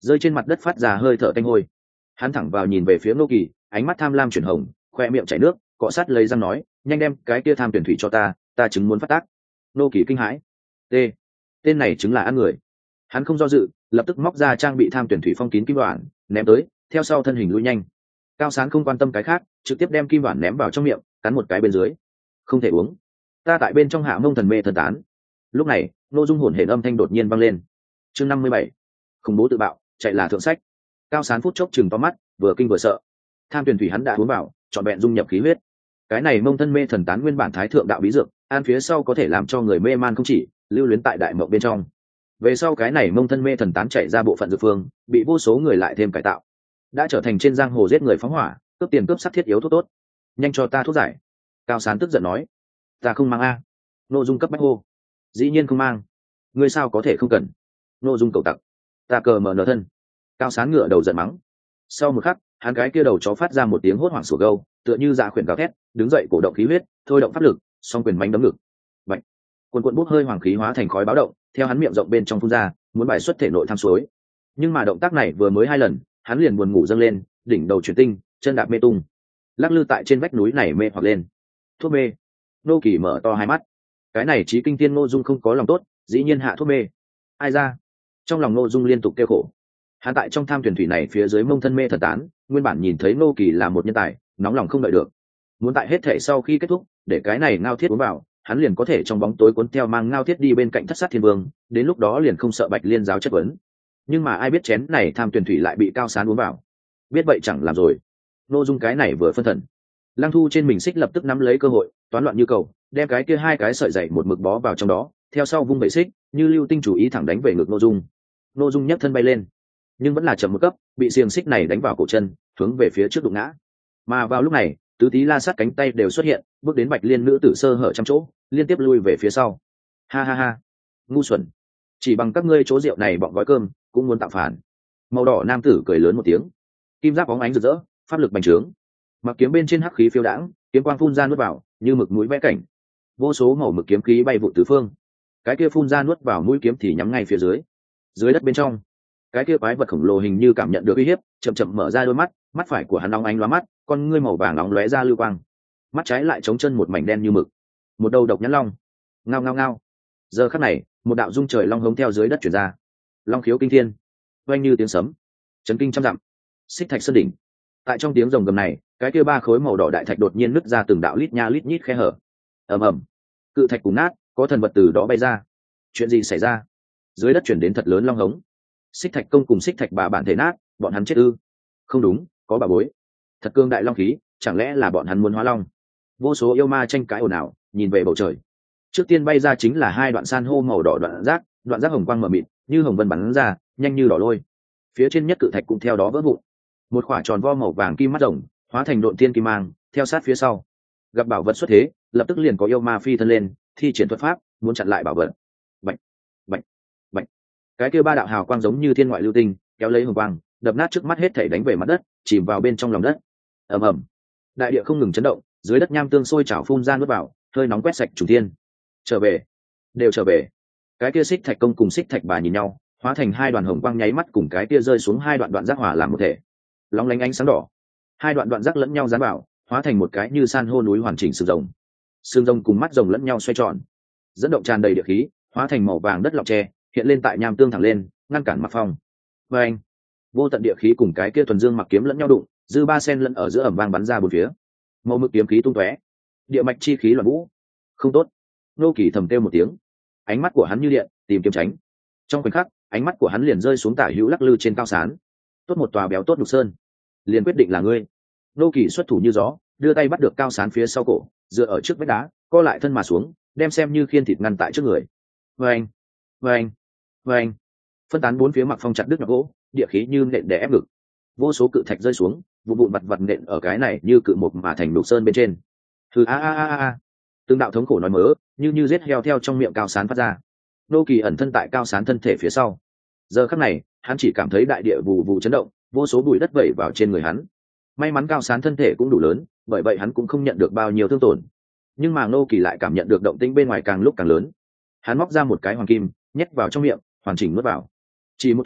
Speaker 1: rơi trên mặt đất phát ra hơi thở tanh hôi. Hắn thẳng vào nhìn về phía Ngô Kỳ, ánh mắt tham lam chuyển hồng, khoe miệng chảy nước, cọ sát lấy răng nói, nhanh đem cái kia tham tuyển thủy cho ta, ta chứng muốn phát tác. Ngô Kỳ kinh hãi, t tên này chứng là ăn người. Hắn không do dự, lập tức móc ra trang bị tham tuyển thủy phong kín kim đoạn ném tới, theo sau thân hình lui nhanh. Cao Sán không quan tâm cái khác, trực tiếp đem kim đoạn ném vào trong miệng, cắn một cái bên dưới. Không thể uống, ta tại bên trong hạ mông thần mê thần tán. Lúc này Ngô Dung hồn hển âm thanh đột nhiên vang lên. Chương năm mươi bảy, khủng bố tự bạo, chạy là thượng sách. Cao Sán phút chốc chừng to mắt, vừa kinh vừa sợ. Tham tuyển thủy hắn đã uống vào, trọn vẹn dung nhập khí huyết. Cái này mông thân mê thần tán nguyên bản thái thượng đạo bí dược, ăn phía sau có thể làm cho người mê man không chỉ, lưu luyến tại đại mộng bên trong. Về sau cái này mông thân mê thần tán chạy ra bộ phận dược phương, bị vô số người lại thêm cải tạo, đã trở thành trên giang hồ giết người phóng hỏa, cướp tiền cướp sắc thiết yếu thuốc tốt. Nhanh cho ta thuốc giải. Cao Sán tức giận nói. Ta không mang a. Nội Dung cấp bách hô. Dĩ nhiên không mang. Ngươi sao có thể không cần? Nội Dung cầu tặc. Ta cờ mở nở thân. Cao Sán ngựa đầu giận mắng. Sau một khắc, hắn cái kia đầu chó phát ra một tiếng hốt hoảng sủa gâu, tựa như dạ khuyển gào thét, đứng dậy cổ động khí huyết, thôi động pháp lực, song quyền mánh đấm ngực. Bạch. Cuồn cuộn bốc hơi hoàng khí hóa thành khói báo động, theo hắn miệng rộng bên trong phun ra, muốn bài xuất thể nội tham suối. Nhưng mà động tác này vừa mới hai lần, hắn liền buồn ngủ dâng lên, đỉnh đầu chuyển tinh, chân đạp mê tung, lắc lư tại trên vách núi này mê hoặc lên. Thuốc mê. Nô Kỳ mở to hai mắt. Cái này Chí Kinh Tiên Ngô Dung không có lòng tốt, dĩ nhiên hạ thuốc mê. Ai ra? Trong lòng Ngô Dung liên tục kêu khổ. Hắn tại trong tham tuyển thủy này phía dưới mông thân mê thần tán, nguyên bản nhìn thấy Ngô Kỳ là một nhân tài, nóng lòng không đợi được, muốn tại hết thể sau khi kết thúc, để cái này Ngao Thiết uống vào, hắn liền có thể trong bóng tối cuốn theo mang Ngao Thiết đi bên cạnh Thất Sát Thiên Vương, đến lúc đó liền không sợ Bạch Liên giáo chất vấn. Nhưng mà ai biết chén này tham tuyển thủy lại bị Cao Sán uống vào. Biết vậy chẳng làm rồi. Ngô Dung cái này vừa phân thần, Lăng Thu trên mình xích lập tức nắm lấy cơ hội, toán loạn như cầu, đem cái kia hai cái sợi dày một mực bó vào trong đó, theo sau vung bậy xích, như lưu tinh chủ ý thẳng đánh về ngực Ngô Dung. Ngô Dung nhấc thân bay lên, nhưng vẫn là chậm một cấp, bị xiềng xích này đánh vào cổ chân, hướng về phía trước đụng ngã. Mà vào lúc này, tứ tí la sát cánh tay đều xuất hiện, bước đến Bạch Liên nữ tử sơ hở trăm chỗ, liên tiếp lui về phía sau. Ha ha ha, ngu xuẩn, chỉ bằng các ngươi chỗ rượu này bọn gói cơm cũng muốn tạo phản. Màu đỏ nam tử cười lớn một tiếng, kim giáp bóng ánh rực rỡ, pháp lực bành trướng, mặc kiếm bên trên hắc khí phiêu đãng, kiếm quang phun ra nuốt vào, như mực mũi vẽ cảnh, vô số màu mực kiếm khí bay vụ tứ phương. Cái kia phun ra nuốt vào mũi kiếm thì nhắm ngay phía dưới. Dưới đất bên trong, cái kia quái vật khổng lồ hình như cảm nhận được uy hiếp, chậm chậm mở ra đôi mắt, mắt phải của hắn nóng ánh lóa mắt, con ngươi màu vàng nóng lóe ra lưu quang, mắt trái lại chống chân một mảnh đen như mực, một đầu độc nhãn long. Ngao ngao ngao. Giờ khắc này, một đạo dung trời long hống theo dưới đất truyền ra, long khiếu kinh thiên, oanh như tiếng sấm, chấn kinh trăm dặm. Xích thạch sơn đỉnh, tại trong tiếng rồng gầm này, cái kia ba khối màu đỏ đại thạch đột nhiên nứt ra từng đạo lít nha lít nhít khe hở. Ầm ầm, cự thạch cùng nát, có thần vật từ đó bay ra. Chuyện gì xảy ra? Dưới đất chuyển đến thật lớn long hống. Xích thạch công cùng xích thạch bà bản thể nát, bọn hắn chết ư? Không đúng, có bà bối. Thật cương đại long khí, chẳng lẽ là bọn hắn muốn hóa long? Vô số yêu ma tranh cãi ồn ào, nhìn về bầu trời. Trước tiên bay ra chính là hai đoạn san hô màu đỏ đoạn rác, đoạn rác hồng quang mờ mịt, như hồng vân bắn ra, nhanh như đỏ lôi. Phía trên nhất cự thạch cũng theo đó vỡ vụn. Một quả tròn vo màu vàng kim mắt rồng, hóa thành độn tiên kim mang, theo sát phía sau. Gặp bảo vật xuất thế, lập tức liền có yêu ma phi thân lên, thi triển thuật pháp, muốn chặn lại bảo vật. Bạch, bạch, bạch. Cái kia ba đạo hào quang giống như thiên ngoại lưu tinh, kéo lấy hồng quang, đập nát trước mắt hết thảy đánh về mặt đất, chìm vào bên trong lòng đất. Ầm ầm. Đại địa không ngừng chấn động, dưới đất nham tương sôi trào phun ra nuốt vào, hơi nóng quét sạch trùng thiên. Trở về, đều trở về. Cái kia xích thạch công cùng xích thạch bà nhìn nhau, hóa thành hai đoàn hồng quang nháy mắt cùng cái kia rơi xuống hai đoạn đoạn giác hỏa làm một thể, lóng lánh ánh sáng đỏ. Hai đoạn đoạn giác lẫn nhau dán vào, hóa thành một cái như san hô núi hoàn chỉnh xương rồng. Xương rồng cùng mắt rồng lẫn nhau xoay tròn, dẫn động tràn đầy địa khí, hóa thành màu vàng đất lọc tre, hiện lên tại nham tương thẳng lên, ngăn cản mặt phong. Và anh, vô tận địa khí cùng cái kia thuần dương mặc kiếm lẫn nhau đụng, dư ba sen lẫn ở giữa ẩm vang bắn ra bốn phía. Màu mực kiếm khí tung tóe, địa mạch chi khí loạn vũ. Không tốt. Nô Kỳ thầm kêu một tiếng, ánh mắt của hắn như điện, tìm kiếm tránh. Trong khoảnh khắc, ánh mắt của hắn liền rơi xuống tả hữu lắc lư trên Cao Sán. Tốt một tòa béo tốt đục sơn, liền quyết định là ngươi. Nô Kỳ xuất thủ như gió, đưa tay bắt được Cao Sán phía sau cổ, dựa ở trước vách đá, co lại thân mà xuống, đem xem như khiên thịt ngăn tại trước người. Vâng, vâng, vâng. Phân tán bốn phía mặc phong chặt đứt nhọn gỗ, địa khí như nện đè ép ngực. Vô số cự thạch rơi xuống, vụ vụn vặt vặt nện ở cái này như cự mục mà thành đục sơn bên trên. Hừ a a a a. Từng đạo thống khổ nói mớ, như như giết heo theo trong miệng Cao Sán phát ra. Nô Kỳ ẩn thân tại Cao Sán thân thể phía sau. Giờ khắc này, hắn chỉ cảm thấy đại địa vù vù chấn động, vô số bụi đất vẩy vào trên người hắn. May mắn Cao Sán thân thể cũng đủ lớn, bởi vậy hắn cũng không nhận được bao nhiêu thương tổn. Nhưng mà Nô Kỳ lại cảm nhận được động tĩnh bên ngoài càng lúc càng lớn. Hắn móc ra một cái hoàng kim, nhét vào trong miệng, hoàn chỉnh nuốt vào. Chỉ một thoáng,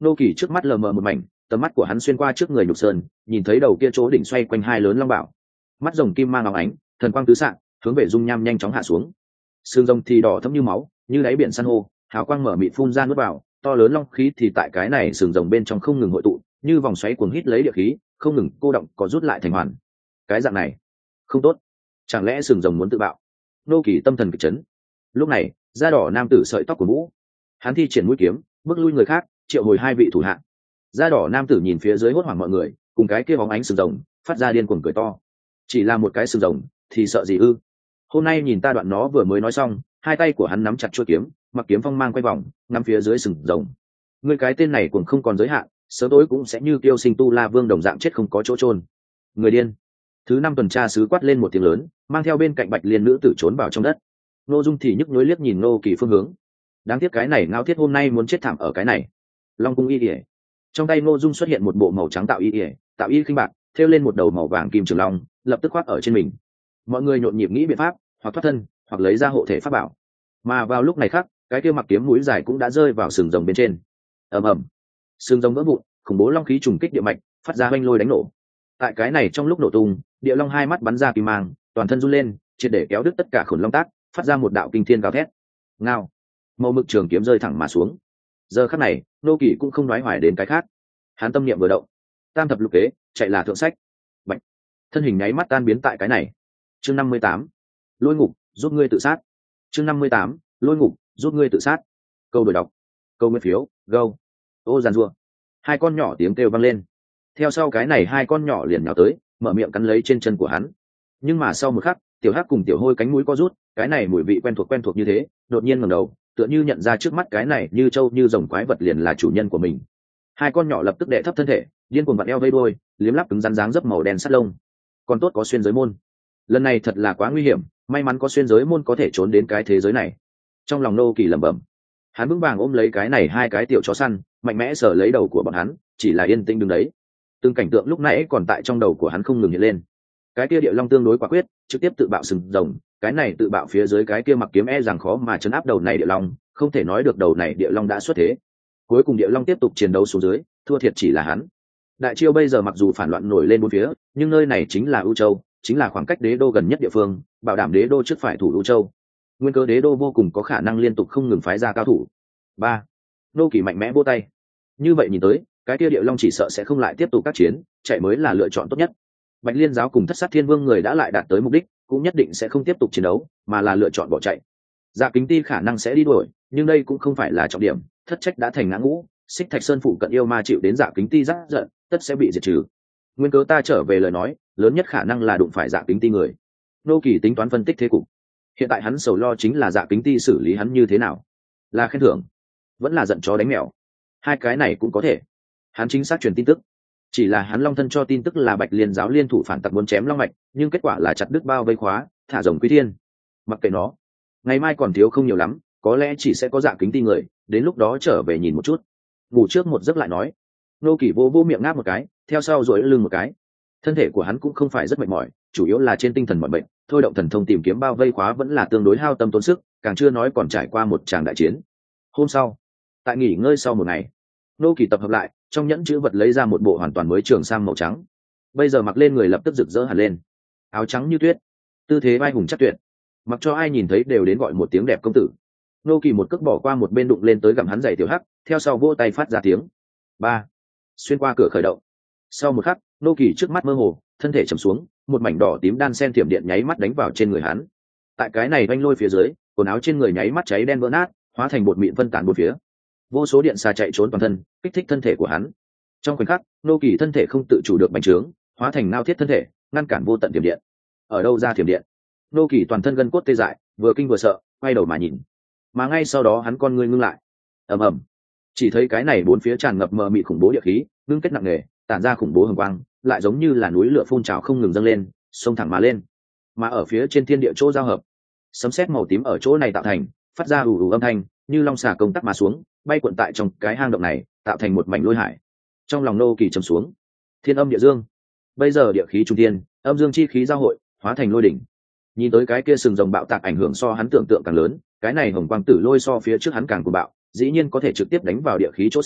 Speaker 1: nô kỳ trước mắt lờ mờ một mảnh, tầm mắt của hắn xuyên qua trước người nhục sơn, nhìn thấy đầu kia chỗ đỉnh xoay quanh hai lớn long bảo, mắt rồng kim mang óng ánh, thần quang tứ xạ, hướng về dung nham nhanh chóng hạ xuống. Sương rồng thì đỏ thẫm như máu, như đáy biển san hô, hào quang mở mịt phun ra nuốt vào, to lớn long khí thì tại cái này sừng rồng bên trong không ngừng hội tụ, như vòng xoáy cuồng hít lấy địa khí, không ngừng cô động có rút lại thành hoàn. Cái dạng này không tốt, chẳng lẽ sừng rồng muốn tự bạo? Nô kỳ tâm thần kịch chấn. Lúc này, da đỏ nam tử sợi tóc của mũ, hắn thi triển mũi kiếm, bước lui người khác, triệu hồi hai vị thủ hạ. Da đỏ nam tử nhìn phía dưới hốt hoảng mọi người, cùng cái kia bóng ánh sừng rồng, phát ra điên cuồng cười to. Chỉ là một cái sừng rồng, thì sợ gì ư? Hôm nay nhìn ta đoạn nó vừa mới nói xong, hai tay của hắn nắm chặt chuôi kiếm, mặc kiếm phong mang quay vòng, ngắm phía dưới sừng rồng. Người cái tên này cũng không còn giới hạn, sớm tối cũng sẽ như Kiêu Sinh Tu La Vương đồng dạng chết không có chỗ chôn. Người điên. Thứ năm tuần tra sứ quát lên một tiếng lớn, mang theo bên cạnh Bạch Liên nữ tử trốn vào trong đất. Nô Dung thì nhức nhối liếc nhìn Nô Kỳ phương hướng. Đáng tiếc cái này ngao thiết hôm nay muốn chết thảm ở cái này. Long cung y ỉa. Trong tay Nô Dung xuất hiện một bộ màu trắng tạo y ỉa, tạo y khinh bạc, thêu lên một đầu màu vàng kim trường long, lập tức khoác ở trên mình. Mọi người nhộn nhịp nghĩ biện pháp, hoặc thoát thân, hoặc lấy ra hộ thể pháp bảo. Mà vào lúc này khác, cái kia mặc kiếm mũi dài cũng đã rơi vào sừng rồng bên trên. Ầm ầm, sừng rồng vỡ vụn, khủng bố long khí trùng kích địa mạch, phát ra oanh lôi đánh nổ. Tại cái này trong lúc nổ tung, địa long hai mắt bắn ra kim mang, toàn thân run lên, triệt để kéo đứt tất cả khổn long tác, phát ra một đạo kinh thiên gào thét. Ngao, màu mực trường kiếm rơi thẳng mà xuống. Giờ khắc này, Nô Kỳ cũng không nói hoài đến cái khác. Hắn tâm niệm vừa động, tam thập lục kế, chạy là thượng sách. Bạch, thân hình nháy mắt tan biến tại cái này. Chương năm mươi tám, lôi ngục, giúp ngươi tự sát. Chương năm mươi tám, lôi ngục, giúp ngươi tự sát. Câu đổi đọc, câu nguyên phiếu, go. Ô giàn rua. Hai con nhỏ tiếng kêu vang lên. Theo sau cái này hai con nhỏ liền nhào tới, mở miệng cắn lấy trên chân của hắn. Nhưng mà sau một khắc, tiểu hắc cùng tiểu hôi cánh mũi co rút, cái này mùi vị quen thuộc quen thuộc như thế, đột nhiên ngẩng đầu, tựa như nhận ra trước mắt cái này như trâu như rồng quái vật liền là chủ nhân của mình. Hai con nhỏ lập tức đệ thấp thân thể, điên cuồng vặn eo vây đuôi, liếm lắp cứng rắn dáng dấp màu đen sắt lông. Còn tốt có xuyên giới môn. Lần này thật là quá nguy hiểm, may mắn có xuyên giới môn có thể trốn đến cái thế giới này. Trong lòng Nô Kỳ lẩm bẩm. Hắn vững vàng ôm lấy cái này hai cái tiểu chó săn, mạnh mẽ sờ lấy đầu của bọn hắn, chỉ là yên tĩnh đứng đấy. Từng cảnh tượng lúc nãy còn tại trong đầu của hắn không ngừng hiện lên. Cái kia địa long tương đối quả quyết, trực tiếp tự bạo sừng rồng, cái này tự bạo phía dưới cái kia mặc kiếm e rằng khó mà chấn áp đầu này địa long, không thể nói được đầu này địa long đã xuất thế. Cuối cùng địa long tiếp tục chiến đấu xuống dưới, thua thiệt chỉ là hắn. Đại Chiêu bây giờ mặc dù phản loạn nổi lên bốn phía, nhưng nơi này chính là U Châu, chính là khoảng cách đế đô gần nhất địa phương, bảo đảm đế đô trước phải thủ U Châu. Nguyên cơ đế đô vô cùng có khả năng liên tục không ngừng phái ra cao thủ. Ba, Nô Kỳ mạnh mẽ vỗ tay. Như vậy nhìn tới, cái kia địa long chỉ sợ sẽ không lại tiếp tục các chiến, chạy mới là lựa chọn tốt nhất. Bạch Liên giáo cùng Thất Sát Thiên Vương người đã lại đạt tới mục đích, cũng nhất định sẽ không tiếp tục chiến đấu, mà là lựa chọn bỏ chạy. Dạ Kính Ti khả năng sẽ đi đuổi, nhưng đây cũng không phải là trọng điểm, thất trách đã thành ngã ngũ, Xích Thạch Sơn phụ cận yêu ma chịu đến Dạ Kính Ti rất giận, tất sẽ bị diệt trừ. Nguyên cớ ta trở về lời nói, lớn nhất khả năng là đụng phải Dạ Kính Ti người. Nô Kỳ tính toán phân tích thế cục. Hiện tại hắn sầu lo chính là Dạ Kính Ti xử lý hắn như thế nào, là khen thưởng, vẫn là giận chó đánh mèo. Hai cái này cũng có thể. Hắn chính xác truyền tin tức, chỉ là hắn long thân cho tin tức là Bạch Liên giáo liên thủ phản tặc muốn chém long mạch, nhưng kết quả là chặt đứt bao vây khóa, thả rồng quy thiên. Mặc kệ nó, ngày mai còn thiếu không nhiều lắm, có lẽ chỉ sẽ có Dạ Kính Ti người, đến lúc đó trở về nhìn một chút. Ngủ trước một giấc lại nói. Nô Kỳ vô vô miệng ngáp một cái, theo sau rồi lưng một cái. Thân thể của hắn cũng không phải rất mệt mỏi, chủ yếu là trên tinh thần mỏi mệt, thôi động thần thông tìm kiếm bao vây khóa vẫn là tương đối hao tâm tốn sức, càng chưa nói còn trải qua một tràng đại chiến. Hôm sau, tại nghỉ ngơi sau một ngày, Nô Kỳ tập hợp lại, trong nhẫn chữ vật lấy ra một bộ hoàn toàn mới trường sam màu trắng. Bây giờ mặc lên người lập tức rực rỡ hẳn lên, áo trắng như tuyết, tư thế vai hùng chắc tuyệt, mặc cho ai nhìn thấy đều đến gọi một tiếng đẹp công tử. Nô Kỳ một cước bỏ qua một bên đụng lên tới gặm hắn giày tiểu hắc, theo sau vỗ tay phát ra tiếng. Ba, xuyên qua cửa khởi động. Sau một khắc, Nô Kỳ trước mắt mơ hồ, thân thể trầm xuống, một mảnh đỏ tím đan sen thiểm điện nháy mắt đánh vào trên người hắn. Tại cái này vanh lôi phía dưới, quần áo trên người nháy mắt cháy đen vỡ nát, hóa thành bột mịn phân tán bốn phía. Vô số điện xà chạy trốn toàn thân, kích thích thân thể của hắn. Trong khoảnh khắc, Nô Kỳ thân thể không tự chủ được bành trướng, hóa thành nao thiết thân thể, ngăn cản vô tận thiểm điện. Ở đâu ra thiểm điện? Nô Kỳ toàn thân gân cốt tê dại, vừa kinh vừa sợ, quay đầu mà nhìn. Mà ngay sau đó hắn con ngươi ngưng lại. Ầm ầm. Chỉ thấy cái này bốn phía tràn ngập mờ mịt khủng bố địa khí, ngưng kết nặng nề, tản ra khủng bố hồng quang, lại giống như là núi lửa phun trào không ngừng dâng lên, xông thẳng mà lên. Mà ở phía trên thiên địa chỗ giao hợp, sấm sét màu tím ở chỗ này tạo thành, phát ra ù ù âm thanh, như long xà công tắc mà xuống, bay cuộn tại trong cái hang động này, tạo thành một mảnh lôi hải. Trong lòng Nô Kỳ trầm xuống. Thiên âm địa dương. Bây giờ địa khí trung thiên, âm dương chi khí giao hội, hóa thành lôi đỉnh. Nhìn tới cái kia sừng rồng bạo tạc ảnh hưởng so hắn tưởng tượng càng lớn, cái này hồng quang tử lôi so phía trước hắn càng cuồng bạo, dĩ nhiên có thể trực tiếp đánh vào địa khí chỗ sâu,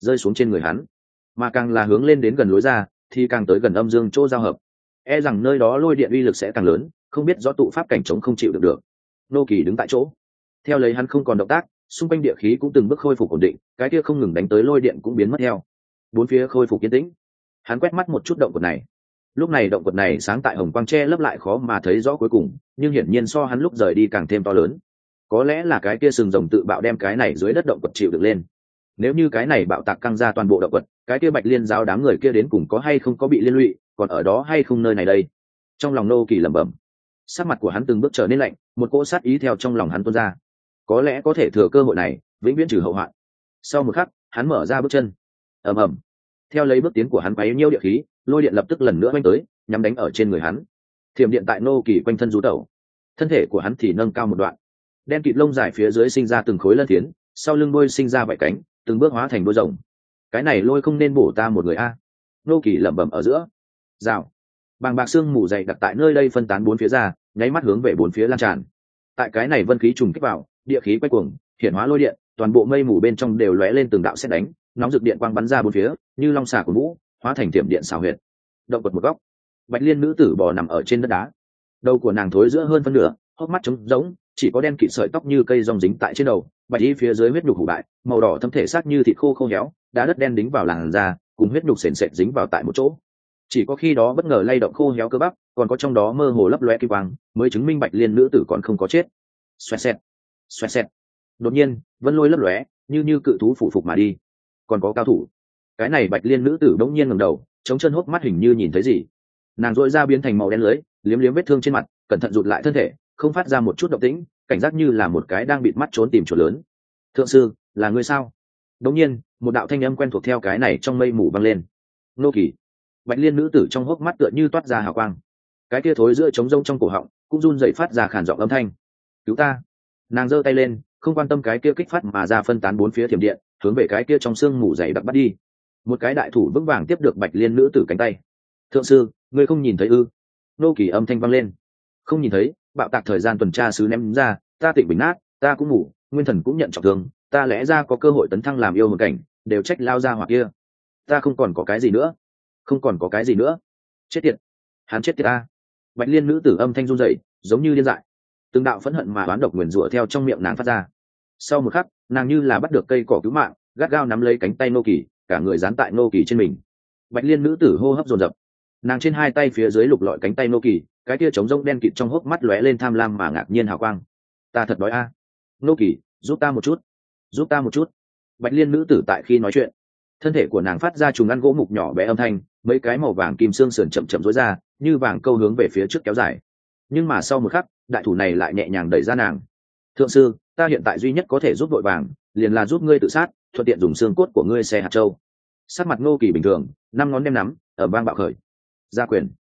Speaker 1: rơi xuống trên người hắn, mà càng là hướng lên đến gần lối ra thì càng tới gần âm dương chỗ giao hợp, e rằng nơi đó lôi điện uy lực sẽ càng lớn, không biết rõ tụ pháp cảnh chống không chịu được được. Nô Kỳ đứng tại chỗ, theo lấy hắn không còn động tác, xung quanh địa khí cũng từng bước khôi phục ổn định, cái kia không ngừng đánh tới lôi điện cũng biến mất theo, bốn phía khôi phục yên tĩnh. Hắn quét mắt một chút động quật này, lúc này động quật này sáng tại hồng quang che lấp lại khó mà thấy rõ cuối cùng, nhưng hiển nhiên so hắn lúc rời đi càng thêm to lớn. Có lẽ là cái kia sừng rồng tự bạo đem cái này dưới đất động quật chịu được lên. Nếu như cái này bạo tạc căng ra toàn bộ động quật, cái kia Bạch Liên giáo đám người kia đến cùng có hay không có bị liên lụy, còn ở đó hay không nơi này đây. Trong lòng Nô Kỳ lẩm bẩm, sắc mặt của hắn từng bước trở nên lạnh, một cỗ sát ý theo trong lòng hắn tuôn ra. Có lẽ có thể thừa cơ hội này vĩnh viễn trừ hậu hoạn. Sau một khắc, hắn mở ra bước chân, ầm ầm, theo lấy bước tiến của hắn quấy nhiêu địa khí, lôi điện lập tức lần nữa quanh tới, nhắm đánh ở trên người hắn. Thiểm điện tại Nô Kỳ quanh thân rú tẩu, thân thể của hắn thì nâng cao một đoạn, đen kịt lông dài phía dưới sinh ra từng khối lân phiến, sau lưng đuôi sinh ra vảy cánh, từng bước hóa thành đuôi rồng. Cái này lôi không nên bổ ta một người a. Nô Kỳ lẩm bẩm ở giữa. Rào. Bàng bạc xương mù dày đặc tại nơi đây phân tán bốn phía ra, nháy mắt hướng về bốn phía lan tràn. Tại cái này vân khí trùng kích vào, địa khí quay cuồng, hiển hóa lôi điện, toàn bộ mây mù bên trong đều lóe lên từng đạo sét đánh, nóng rực điện quang bắn ra bốn phía, như long xà của vũ, hóa thành tiệm điện xảo huyệt. Động quật một góc, Bạch Liên nữ tử bò nằm ở trên đất đá, đầu của nàng thối giữa hơn phân nửa, hốc mắt trống rỗng, chỉ có đen kịt sợi tóc như cây rong dính tại trên đầu, bạch y phía dưới huyết nhục hủ bại, màu đỏ thâm thể xác như thịt khô khô héo, đá đất đen đính vào làn da, cùng huyết nhục sền sệt dính vào tại một chỗ. Chỉ có khi đó bất ngờ lay động khô héo cơ bắp, còn có trong đó mơ hồ lấp loe kim quang, mới chứng minh Bạch Liên nữ tử còn không có chết. Xoẹt xẹt, xoẹt xẹt. Đột nhiên, vân lôi lấp lóe, như như cự thú phụ phục mà đi. Còn có cao thủ. Cái này Bạch Liên nữ tử đống nhiên ngẩng đầu, chống chân hốc mắt hình như nhìn thấy gì. Nàng rũa ra biến thành màu đen lưới, liếm liếm vết thương trên mặt, cẩn thận rụt lại thân thể, không phát ra một chút động tĩnh, cảnh giác như là một cái đang bịt mắt trốn tìm chuột lớn. Thượng sư, là ngươi sao? Đống nhiên, một đạo thanh âm quen thuộc theo cái này trong mây mù vang lên. Nô Kỳ. Bạch Liên nữ tử trong hốc mắt tựa như toát ra hào quang, cái kia thối giữa trống rông trong cổ họng cũng run dậy phát ra khàn giọng âm thanh. Cứu ta! Nàng giơ tay lên, không quan tâm cái kia kích phát mà ra phân tán bốn phía thiểm điện, hướng về cái kia trong xương mù dày đặc bắt đi. Một cái đại thủ vững vàng tiếp được Bạch Liên nữ tử cánh tay. Thượng sư, ngươi không nhìn thấy ư? Nô Kỳ âm thanh vang lên. Không nhìn thấy, bạo tạc thời gian tuần tra sứ ném ra, ta tịnh bình nát, ta cũng ngủ, nguyên thần cũng nhận trọng thương, ta lẽ ra có cơ hội tấn thăng làm yêu hồn cảnh, đều trách lao ra hoặc kia. Ta không còn có cái gì nữa, không còn có cái gì nữa. Chết tiệt, hắn chết tiệt ta. Bạch Liên nữ tử âm thanh run rẩy, giống như điên dại. Từng đạo phẫn hận mà oán độc nguyền rủa theo trong miệng nàng phát ra. Sau một khắc, nàng như là bắt được cây cỏ cứu mạng, gắt gao nắm lấy cánh tay Nô Kỳ, cả người dán tại Nô Kỳ trên mình. Bạch Liên nữ tử hô hấp dồn dập, nàng trên hai tay phía dưới lục lọi cánh tay Nô Kỳ, cái kia trống rỗng đen kịt trong hốc mắt lóe lên tham lam mà ngạc nhiên hào quang. Ta thật đói a. À. Nô Kỳ, giúp ta một chút, giúp ta một chút. Bạch Liên nữ tử tại khi nói chuyện, thân thể của nàng phát ra trùng ăn gỗ mục nhỏ bé âm thanh, mấy cái màu vàng kim xương sườn chậm chậm rối ra, như vàng câu hướng về phía trước kéo dài. Nhưng mà sau một khắc, đại thủ này lại nhẹ nhàng đẩy ra nàng. Thượng sư, ta hiện tại duy nhất có thể giúp đội vàng, liền là giúp ngươi tự sát, thuận tiện dùng xương cốt của ngươi xe hạt châu. Sắc mặt Ngô Kỳ bình thường, năm ngón đem nắm, ở bang bạo khởi. Gia quyền.